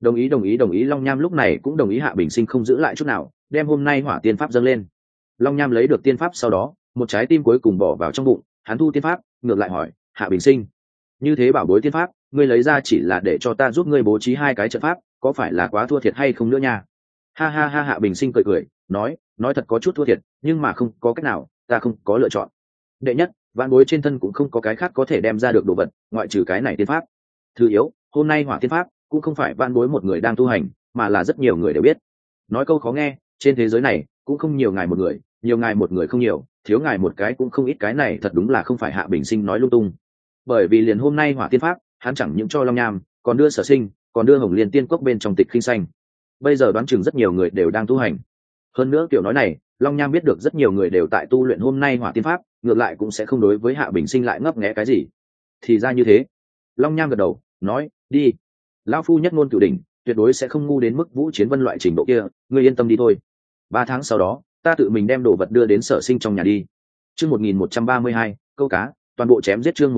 Long Nham lúc này cũng đồng ý. Hạ Bình Sinh không giữ lại chút nào, đem hôm nay Hỏa Tiên Pháp dâng lên. Long Nham lấy được tiên pháp sau đó, một trái tim cuối cùng bỏ vào trong bụng, hắn thu tiên pháp, ngược lại hỏi, Hạ Bình Sinh, như thế bảo bối tiên pháp, ngươi lấy ra chỉ là để cho ta giúp ngươi bố trí 2 cái trận pháp, có phải là quá thua thiệt hay không nữa nha? Ha ha ha. Hạ Bình Sinh cười, nói thật có chút thua thiệt, nhưng mà không có cách nào, ta không có lựa chọn. Đệ nhất, vạn bối trên thân cũng không có cái khác có thể đem ra được đồ vật, ngoại trừ cái này tiên pháp. Thứ yếu, hôm nay Hỏa Tiên Pháp cũng không phải vạn bối một người đang tu hành, mà là rất nhiều người đều biết. Nói câu khó nghe, trên thế giới này cũng không nhiều ngài một người, nhiều ngài một người không nhiều, thiếu ngài một cái cũng không ít. Cái này thật đúng là không phải Hạ Bình Sinh nói lung tung, bởi vì liền hôm nay Hỏa Tiên Pháp hắn chẳng những cho Long Nham, còn đưa Sở Sinh, còn đưa Hồng Liên Tiên Cốc bên trong Tịch Khinh Xanh. Bây giờ đoán chừng rất nhiều người đều đang tu hành. Hơn nữa kiểu nói này, Long Nham biết được rất nhiều người đều tại tu luyện hôm nay Hỏa Tiên Pháp, ngược lại cũng sẽ không đối với Hạ Bình Sinh lại ngấp nghé cái gì. Thì ra như thế. Long Nham gật đầu, nói, đi, lão phu nhất ngôn cửu đỉnh, tuyệt đối sẽ không ngu đến mức Vũ Chiến Vân loại trình độ kia, ngươi yên tâm đi thôi. 3 tháng sau đó, ta tự mình đem đồ vật đưa đến Sở Sinh trong nhà đi. Chương 1132, câu cá, toàn bộ chém giết. Chương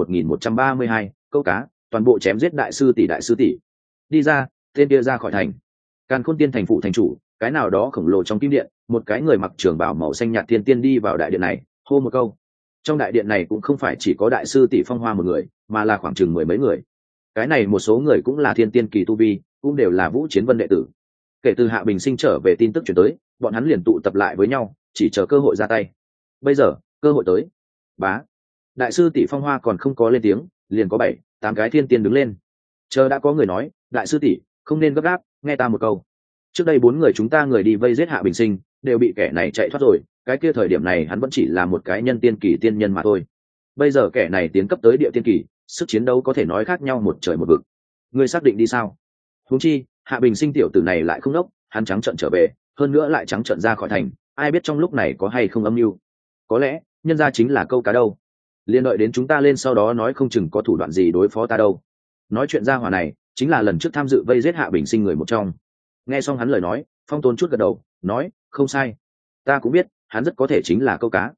1132, câu cá, toàn bộ chém giết. Đại sư tỷ. Đi ra, tên kia ra khỏi thành. Càn Khôn Tiên thành phụ thành chủ, cái nào đó khổng lồ trong kim điện, một cái người mặc trường bào màu xanh nhạt tiên tiên đi vào đại điện này, hô một câu. Trong đại điện này cũng không phải chỉ có đại sư tỷ Phong Hoa một người, mà là khoảng chừng 10 mấy người. Cái này một số người cũng là thiên tiên kỳ tu vi, cũng đều là Vũ Chiến Vân đệ tử. Kể từ Hạ Bình Sinh trở về tin tức chuyển tới, bọn hắn liền tụ tập lại với nhau, chỉ chờ cơ hội ra tay. Bây giờ cơ hội tới. Bá. Đại sư tỷ Phong Hoa còn không có lên tiếng, liền có 7-8 cái thiên tiên đứng lên. Chờ đã có người nói, đại sư tỷ không nên gấp gáp, nghe ta một câu. Trước đây 4 người chúng ta người đi vây giết Hạ Bình Sinh, đều bị kẻ này chạy thoát rồi. Cái kia thời điểm này hắn vẫn chỉ là một cái nhân tiên kỳ tiên nhân mà thôi. Bây giờ kẻ này tiến cấp tới địa tiên kỳ, sức chiến đấu có thể nói khác nhau một trời một vực. Ngươi xác định đi sao? Huống chi Hạ Bình Sinh tiểu tử này lại không đốc, hắn trắng trợn trở về, hơn nữa lại trắng trợn ra khỏi thành, ai biết trong lúc này có hay không âm mưu. Có lẽ nhân ra chính là câu cá đâu. Liên đợi đến chúng ta lên sau đó nói không chừng có thủ đoạn gì đối phó ta đâu. Nói chuyện ra hỏa này chính là lần trước tham dự vây giết Hạ Bình Sinh người một trong. Nghe xong hắn lời nói, Phong Tôn chút gật đầu, nói, không sai, ta cũng biết hắn rất có thể chính là câu cá.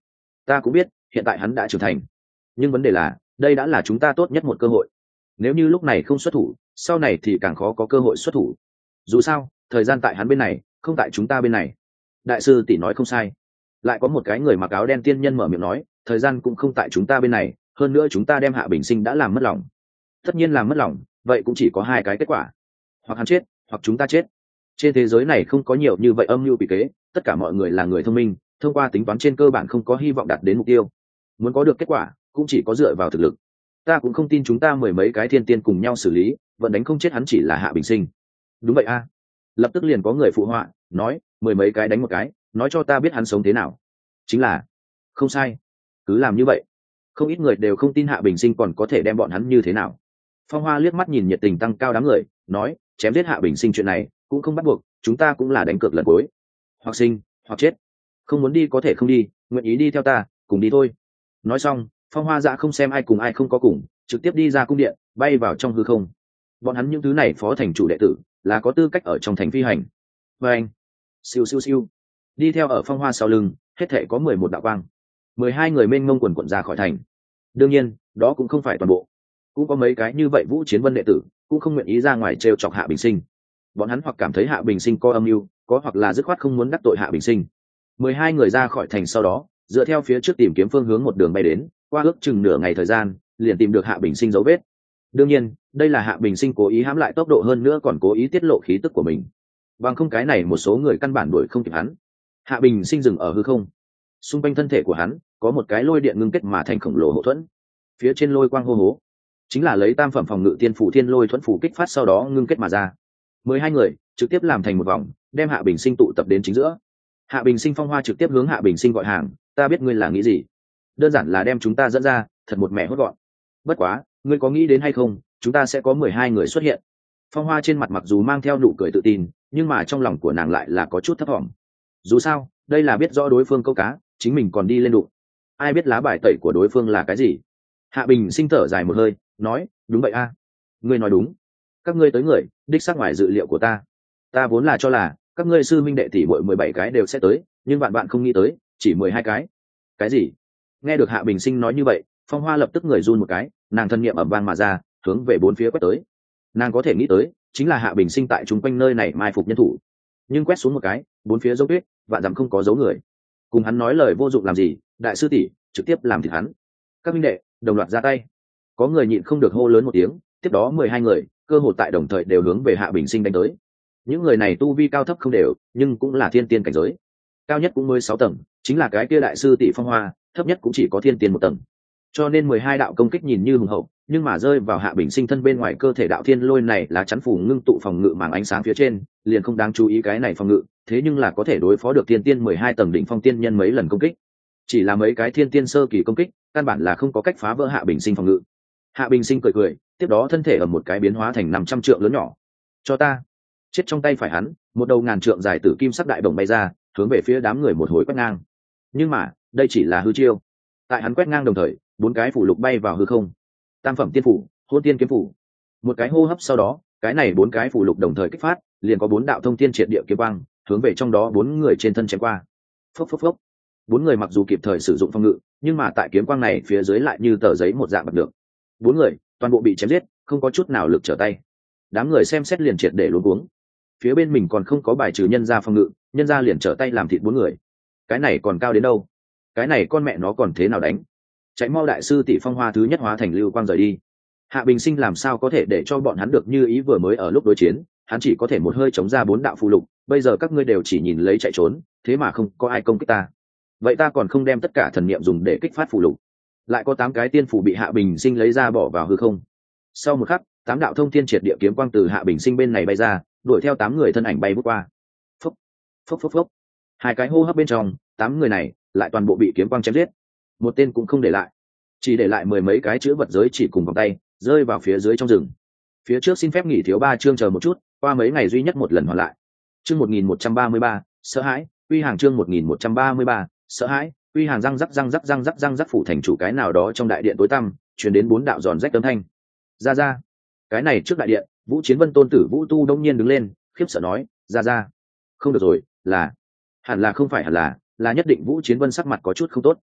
Ta cũng biết hiện tại hắn đã trưởng thành, nhưng vấn đề là đây đã là chúng ta tốt nhất một cơ hội. Nếu như lúc này không xuất thủ, sau này thì càng khó có cơ hội xuất thủ. Dù sao thời gian tại hắn bên này, không tại chúng ta bên này. Đại sư tỷ nói không sai. Lại có một cái người mặc áo đen tiên nhân mở miệng nói, thời gian cũng không tại chúng ta bên này, hơn nữa chúng ta đem Hạ Bình Sinh đã làm mất lòng. Tất nhiên làm mất lòng, vậy cũng chỉ có hai cái kết quả: hoặc hắn chết, hoặc chúng ta chết. Trên thế giới này không có nhiều như vậy âm mưu quỷ kế, tất cả mọi người là người thông minh, thông qua tính toán trên cơ bản không có hy vọng đạt đến mục tiêu. Muốn có được kết quả, cũng chỉ có dựa vào thực lực. Ta cũng không tin chúng ta mười mấy cái thiên tiên cùng nhau xử lý, vẫn đánh không chết hắn chỉ là Hạ Bình Sinh. Đúng vậy a. Lập tức liền có người phụ họa, nói, mười mấy cái đánh một cái, nói cho ta biết hắn sống thế nào. Chính là, không sai, cứ làm như vậy. Không ít người đều không tin Hạ Bình Sinh còn có thể đem bọn hắn như thế nào. Phong Hoa liếc mắt nhìn nhiệt tình tăng cao đám người, nói, chém giết Hạ Bình Sinh chuyện này cũng không bắt buộc, chúng ta cũng là đánh cược lần cuối, hoặc sinh hoặc chết. Không muốn đi có thể không đi, nguyện ý đi theo ta, cùng đi thôi. Nói xong, Phong Hoa dạ không xem ai cùng ai không có cùng, trực tiếp đi ra cung điện, bay vào trong hư không. Bọn hắn những thứ này phó thành chủ đệ tử là có tư cách ở trong thành phi hành. Và anh, siêu siêu siêu, đi theo ở Phong Hoa sau lưng, hết thể có 11 đạo quang, 12 người mênh mông quần quần ra khỏi thành. Đương nhiên, đó cũng không phải toàn bộ, cũng có mấy cái như vậy Vũ Chiến Vân đệ tử cũng không nguyện ý ra ngoài trêu chọc Hạ Bình Sinh. Bọn hắn hoặc cảm thấy Hạ Bình Sinh có âm mưu, có hoặc là dứt khoát không muốn đắc tội Hạ Bình Sinh. 12 người ra khỏi thành sau đó, dựa theo phía trước tìm kiếm phương hướng một đường bay đến, qua ước chừng nửa ngày thời gian, liền tìm được Hạ Bình Sinh dấu vết. Đương nhiên, đây là Hạ Bình Sinh cố ý hãm lại tốc độ, hơn nữa còn cố ý tiết lộ khí tức của mình. Bằng không cái này một số người căn bản đuổi không kịp hắn. Hạ Bình Sinh dừng ở hư không. Xung quanh thân thể của hắn có một cái lôi điện ngưng kết mà thành khổng lồ hộ thuẫn. Phía trên lôi quang hô hố, chính là lấy tam phẩm phòng ngự tiên phủ thiên lôi thuẫn phủ kích phát sau đó ngưng kết mà ra. 12 người trực tiếp làm thành một vòng, đem Hạ Bình Sinh tụ tập đến chính giữa. Hạ Bình Sinh Phong Hoa trực tiếp hướng Hạ Bình Sinh gọi hàng, ta biết ngươi là nghĩ gì, đơn giản là đem chúng ta dẫn ra, thật một mẹ hốt gọn. Bất quá, ngươi có nghĩ đến hay không, chúng ta sẽ có 12 người xuất hiện. Phong Hoa trên mặt mặc dù mang theo nụ cười tự tin, nhưng mà trong lòng của nàng lại là có chút thấp thỏm. Dù sao, đây là biết rõ đối phương câu cá, chính mình còn đi lên đụng. Ai biết lá bài tẩy của đối phương là cái gì. Hạ Bình Sinh thở dài một hơi, nói, đúng vậy a, ngươi nói đúng. Các ngươi tới người, đích xác ngoài dự liệu của ta. Ta vốn là cho là các ngươi sư minh đệ tỷ muội 17 cái đều sẽ tới, nhưng bạn bạn không nghĩ tới, chỉ 12 cái. Cái gì? Nghe được Hạ Bình Sinh nói như vậy, Phong Hoa lập tức người run một cái, nàng thân niệm ầm vang mà ra, hướng về bốn phía quét tới. Nàng có thể nghĩ tới, chính là Hạ Bình Sinh tại chúng quanh nơi này mai phục nhân thủ. Nhưng quét xuống một cái, bốn phía dấu tuyết, vạn dặm không có dấu người. Cùng hắn nói lời vô dụng làm gì, đại sư tỷ, trực tiếp làm thịt hắn. Các minh đệ đồng loạt ra tay. Có người nhịn không được hô lớn một tiếng, tiếp đó 12 người cơ hội tại đồng thời đều hướng về Hạ Bình Sinh đánh tới. Những người này tu vi cao thấp không đều, nhưng cũng là thiên tiên cảnh giới. Cao nhất cũng mới 6 tầng, chính là cái kia đại sư tỷ Phong Hoa, thấp nhất cũng chỉ có thiên tiên 1 tầng. Cho nên 12 đạo công kích nhìn như hùng hậu, nhưng mà rơi vào Hạ Bình Sinh thân bên ngoài cơ thể đạo thiên lôi này là chắn phủ ngưng tụ phòng ngự màng ánh sáng phía trên, liền không đáng chú ý cái này phòng ngự, thế nhưng là có thể đối phó được thiên tiên 12 tầng đỉnh phong tiên nhân mấy lần công kích. Chỉ là mấy cái thiên tiên sơ kỳ công kích, căn bản là không có cách phá vỡ Hạ Bình Sinh phòng ngự. Hạ Bình Sinh cười cười, tiếp đó thân thể ở một cái biến hóa thành 500 trượng lớn nhỏ. Cho ta. Chết trong tay phải hắn, một đầu ngàn trượng dài tử kim sắc đại bổng bay ra, hướng về phía đám người một hồi quét ngang. Nhưng mà, đây chỉ là hư chiêu. Tại hắn quét ngang đồng thời, 4 cái phủ lục bay vào hư không. Tam phẩm tiên phủ, Hôn Tiên kiếm phủ. Một cái hô hấp sau đó, cái này 4 cái phủ lục đồng thời kích phát, liền có 4 đạo thông thiên triệt địa kiếm quang, hướng về trong đó 4 người trên thân chém qua. Phốc phốc phốc. 4 người mặc dù kịp thời sử dụng phong ngự, nhưng mà tại kiếm quang này phía dưới lại như tờ giấy một dạng bật được. 4 người toàn bộ bị chém giết, không có chút nào lực trở tay. Đám người xem xét liền triệt để luống cuống. Phía bên mình còn không có bài trừ nhân gia phong ngự, nhân gia liền trở tay làm thịt 4 người. Cái này còn cao đến đâu? Cái này con mẹ nó còn thế nào đánh? Chạy mau, đại sư tỷ Phong Hoa thứ nhất hóa thành lưu quang rời đi. Hạ Bình Sinh làm sao có thể để cho bọn hắn được như ý, vừa mới ở lúc đối chiến, hắn chỉ có thể một hơi chống ra 4 đạo phù lục, bây giờ các ngươi đều chỉ nhìn lấy chạy trốn, thế mà không có ai công kích ta. Vậy ta còn không đem tất cả thần niệm dùng để kích phát phù lục. Lại có 8 cái tiên phù bị Hạ Bình Sinh lấy ra bỏ vào hư không. Sau một khắc, 8 đạo thông thiên triệt địa kiếm quang từ Hạ Bình Sinh bên này bay ra, đuổi theo 8 người thân ảnh bay vút qua. Phốc, phốc phốc phốc. 2 cái hô hấp bên trong, 8 người này lại toàn bộ bị kiếm quang chém giết. Một tên cũng không để lại, chỉ để lại 10 mấy cái chữ vật giới chỉ cùng vòng tay rơi vào phía dưới trong rừng. Phía trước xin phép nghỉ thiếu 3 chương, chờ một chút, qua mấy ngày duy nhất một lần hoàn lại. Chương 1133, sợ hãi. Uy hàng chương 1133, sợ hãi. Uy hàng răng rắc phủ thành chủ cái nào đó trong đại điện tối tăm, truyền đến 4 đạo giòn rách âm thanh. Ra. Cái này trước đại điện, Vũ Chiến Vân tôn tử Vũ Tu đông nhiên đứng lên, khiếp sợ nói, ra. Không được rồi, hẳn là không phải hẳn là nhất định. Vũ Chiến Vân sắc mặt có chút không tốt.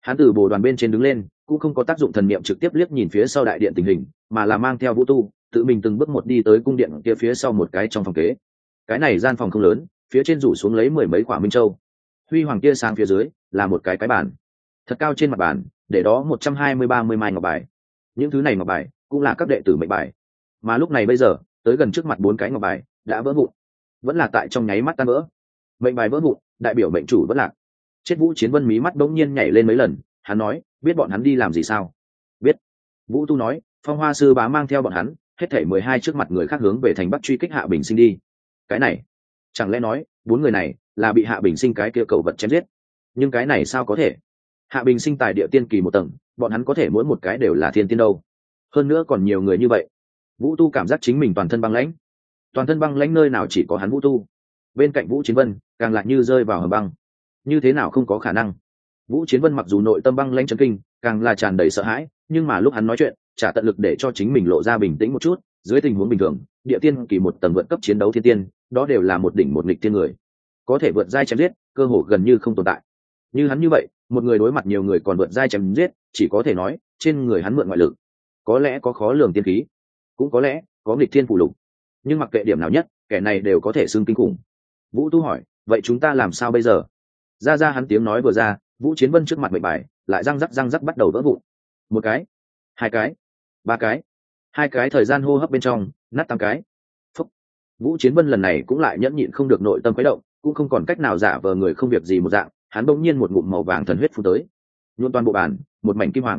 Hắn từ bồ đoàn bên trên đứng lên, cũng không có tác dụng thần niệm trực tiếp liếc nhìn phía sau đại điện tình hình, mà là mang theo Vũ Tu tự mình từng bước một đi tới cung điện kia phía sau một cái trong phòng kế. Cái này gian phòng không lớn, phía trên rủ xuống lấy mười mấy quả minh châu, huy hoàng kia sang phía dưới là một cái bàn thật cao, trên mặt bàn để đó 120-30 mai ngọc bài. Những thứ này ngọc bài cũng là các đệ tử mệnh bài, mà lúc này bây giờ tới gần trước mặt 4 cái ngọc bài đã vỡ vụn, vẫn là tại trong nháy mắt tan vỡ. Mệnh bài vỡ vụn đại biểu mệnh chủ vẫn lạc. Chết. Vũ Chiến Vân mí mắt bỗng nhiên nhảy lên mấy lần, hắn nói, biết bọn hắn đi làm gì sao? Biết. Vũ Tu nói, Phong Hoa sư bá mang theo bọn hắn hết thảy 12 trước mặt người khác hướng về thành Bắc truy kích Hạ Bình Sinh đi. Cái này chẳng lẽ nói 4 người này là bị Hạ Bình Sinh cái kia cẩu vật chém giết? Nhưng cái này sao có thể? Hạ Bình Sinh tài địa tiên kỳ một tầng, bọn hắn có thể mỗi một cái đều là thiên tiên đâu, hơn nữa còn nhiều người như vậy. Vũ Tu cảm giác chính mình toàn thân băng lãnh. Toàn thân băng lãnh nơi nào chỉ có hắn Vũ Tu, bên cạnh Vũ Chiến Vân càng lại như rơi vào hầm băng. Như thế nào không có khả năng? Vũ Chiến Vân mặc dù nội tâm băng lãnh chấn kinh, càng là tràn đầy sợ hãi, nhưng mà lúc hắn nói chuyện trả tận lực để cho chính mình lộ ra bình tĩnh một chút. Dưới tình huống bình thường, địa tiên kỳ một tầng vượt cấp chiến đấu thiên tiên, đó đều là một đỉnh một nghịch tiên người, có thể vượt giai chém giết, cơ hồ gần như không tồn tại. Như hắn như vậy, một người đối mặt nhiều người còn vượt giai chém giết, chỉ có thể nói trên người hắn mượn ngoại lực, có lẽ có khó lường tiên khí, cũng có lẽ có nghịch thiên phù lục, nhưng mặc kệ điểm nào nhất, kẻ này đều có thể xưng kinh khủng. Vũ Tu hỏi, vậy chúng ta làm sao bây giờ? Ra hắn tiếng nói vừa ra, Vũ Chiến Vân trước mặt mệnh bài lại răng rắc bắt đầu vỡ vụn. 1 cái, 2 cái, 3 cái, 2 cái, thời gian hô hấp bên trong nát 8 cái. Phúc. Vũ Chiến Vân lần này cũng lại nhẫn nhịn không được nội tâm khuấy động, cũng không còn cách nào giả vờ người không việc gì một dạng, hắn bỗng nhiên một ngụm màu vàng thần huyết phun tới, nhuộm toàn bộ bàn một mảnh kim hoàng.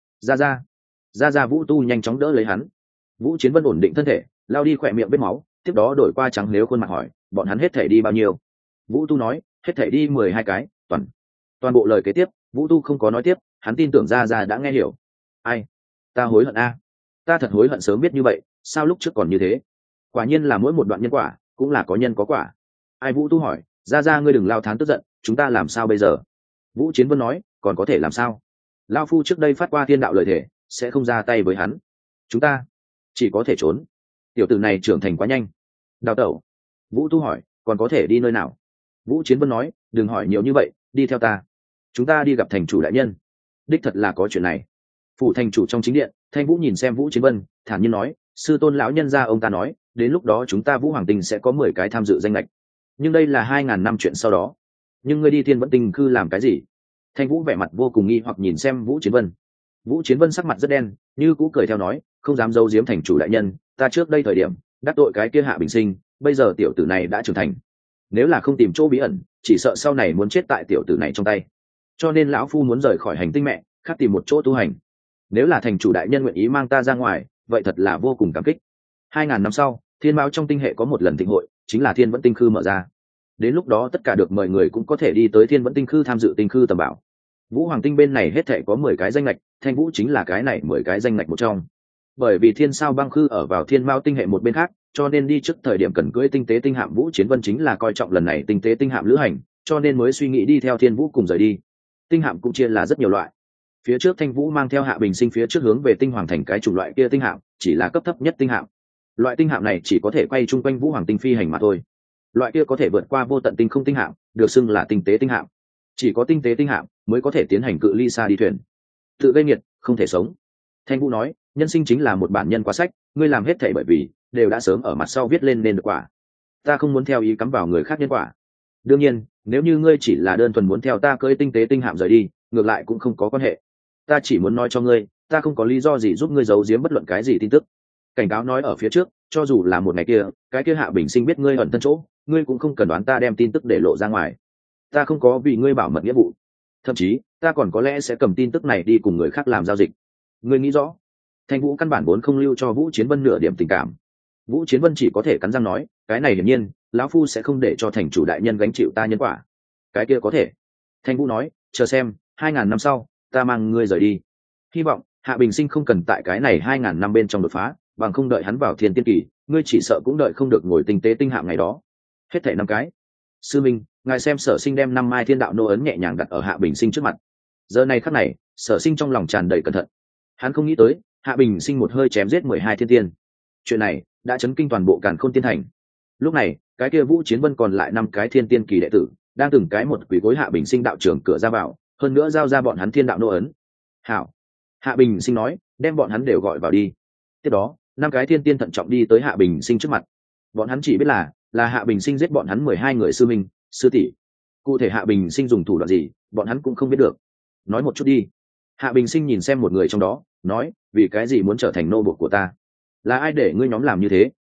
Ra Vũ Tu nhanh chóng đỡ lấy hắn. Vũ Chiến Vân ổn định thân thể, lao đi khỏe miệng vết máu, tiếp đó đổi qua trắng nếu khuôn mặt hỏi, bọn hắn hết thể đi bao nhiêu? Vũ Tu nói, hết thể đi 12 cái. Toàn bộ lời kế tiếp Vũ Tu không có nói tiếp, hắn tin tưởng ra đã nghe hiểu. Ai? Ta hối hận a, ta thật hối hận sớm biết như vậy, sao lúc trước còn như thế? Quả nhiên là mỗi một đoạn nhân quả cũng là có nhân có quả. Ai? Vũ Tu hỏi, ra ngươi đừng lao thán tức giận, chúng ta làm sao bây giờ? Vũ Chiến Vân nói, còn có thể làm sao? Lao phu trước đây phát qua thiên đạo lời thể, sẽ không ra tay với hắn, chúng ta chỉ có thể trốn. Tiểu tử này trưởng thành quá nhanh. Đào tẩu. Vũ Tu hỏi, còn có thể đi nơi nào? Vũ Chiến Vân nói, đừng hỏi nhiều như vậy, đi theo ta, chúng ta đi gặp thành chủ đại nhân. Đích thật là có chuyện này. Phủ thành chủ trong chính điện, Thanh Vũ nhìn xem Vũ Chiến Vân, thản nhiên nói, sư tôn lão nhân gia ông ta nói, đến lúc đó chúng ta Vũ Hoàng Tinh sẽ có 10 cái tham dự danh lệch, nhưng đây là 2000 năm chuyện sau đó. Nhưng ngươi đi Thiên Vẫn Tinh Khư làm cái gì? Thanh Vũ vẻ mặt vô cùng nghi hoặc nhìn xem Vũ Chiến Vân. Vũ Chiến Vân sắc mặt rất đen, như cũ cười theo nói, không dám giấu giếm thành chủ đại nhân, ta trước đây thời điểm đắc tội cái kia Hạ Bình Sinh, bây giờ tiểu tử này đã trưởng thành, nếu là không tìm chỗ bí ẩn, chỉ sợ sau này muốn chết tại tiểu tử này trong tay, cho nên lão phu muốn rời khỏi hành tinh mẹ, khác tìm một chỗ tu hành. Nếu là thành chủ đại nhân nguyện ý mang ta ra ngoài, vậy thật là vô cùng cảm kích. 2000 năm sau, thiên báo trong tinh hệ có một lần thịnh hội, chính là Thiên Vẫn Tinh Khư mở ra. Đến lúc đó tất cả được mời người cũng có thể đi tới Thiên Vẫn Tinh Khư tham dự tinh khư tầm bảo. Vũ Hoàng Tinh bên này hết thể có 10 cái danh lệch, Thanh Vũ chính là cái này 10 cái danh lệch một trong. Bởi vì Thiên Sao Băng Khư ở vào Thiên Mao tinh hệ một bên khác, cho nên đi trước thời điểm cần cưỡi tinh tế tinh hạm. Vũ Chiến Vân chính là coi trọng lần này tinh tế tinh hạm lữ hành, cho nên mới suy nghĩ đi theo Thiên Vũ cùng rời đi. Tinh hạm cũng chia là rất nhiều loại. Phía trước Thanh Vũ mang theo Hạ Bình Sinh phía trước hướng về tinh hoàng thành cái chủng loại kia tinh hạm, chỉ là cấp thấp nhất tinh hạm. Loại tinh hạm này chỉ có thể quay chung quanh Vũ Hoàng Tinh phi hành mà thôi. Loại kia có thể vượt qua vô tận tinh không tinh hạm, được xưng là tinh tế tinh hạm. Chỉ có tinh tế tinh hạm mới có thể tiến hành cự ly xa đi thuyền. Tự gây nghiệt, không thể sống. Thanh Vũ nói, nhân sinh chính là một bản nhân quá sách, ngươi làm hết thảy bởi vì đều đã sớm ở mặt sau viết lên nên được quả. Ta không muốn theo ý cắm vào người khác nhân quả. Đương nhiên, nếu như ngươi chỉ là đơn thuần muốn theo ta cưỡi tinh tế tinh hạm rời đi, ngược lại cũng không có quan hệ. Ta chỉ muốn nói cho ngươi, ta không có lý do gì giúp ngươi giấu giếm bất luận cái gì tin tức. Cảnh cáo nói ở phía trước, cho dù là một ngày kia, cái kia Hạ Bình Sinh biết ngươi ẩn thân chỗ, ngươi cũng không cần đoán ta đem tin tức để lộ ra ngoài. Ta không có vì ngươi bảo mật nghĩa vụ, thậm chí ta còn có lẽ sẽ cầm tin tức này đi cùng người khác làm giao dịch. Ngươi nghĩ rõ? Thanh Vũ căn bản vốn không lưu cho Vũ Chiến Vân nửa điểm tình cảm. Vũ Chiến Vân chỉ có thể cắn răng nói, cái này hiển nhiên lão phu sẽ không để cho thành chủ đại nhân gánh chịu ta nhân quả. Cái kia có thể. Thanh Vũ nói, chờ xem, 2000 năm sau ta mang ngươi rời đi. Hy vọng Hạ Bình Sinh không cần tại cái này 2000 năm bên trong đột phá, bằng không đợi hắn vào thiên tiên kỳ, ngươi chỉ sợ cũng đợi không được ngồi tinh tế tinh hạm ngày đó. Hết thảy 5 cái. Sư minh, ngài xem. Sở Sinh đem 5 mai thiên đạo nô ấn nhẹ nhàng đặt ở Hạ Bình Sinh trước mặt. Giờ này khắc này, Sở Sinh trong lòng tràn đầy cẩn thận. Hắn không nghĩ tới Hạ Bình Sinh một hơi chém giết 12 thiên tiên. Chuyện này đã chấn kinh toàn bộ Càn Khôn Tiên Thành. Lúc này, cái kia Vũ Chiến Vân còn lại 5 cái thiên tiên kỳ đệ tử đang từng cái một quỳ gối Hạ Bình Sinh đạo trường cửa ra vào, hơn nữa giao ra bọn hắn thiên đạo nô ấn. Hảo. Hạ Bình Sinh nói, đem bọn hắn đều gọi vào đi. Tiếp đó, 5 cái thiên tiên thận trọng đi tới Hạ Bình Sinh trước mặt. Bọn hắn chỉ biết là Hạ Bình Sinh giết bọn hắn 12 người sư minh, sư tỷ. Cụ thể Hạ Bình Sinh dùng thủ đoạn gì, bọn hắn cũng không biết được. Nói một chút đi. Hạ Bình Sinh nhìn xem một người trong đó, nói, vì cái gì muốn trở thành nô bộc của ta? Là ai để ngươi nhóm làm như thế?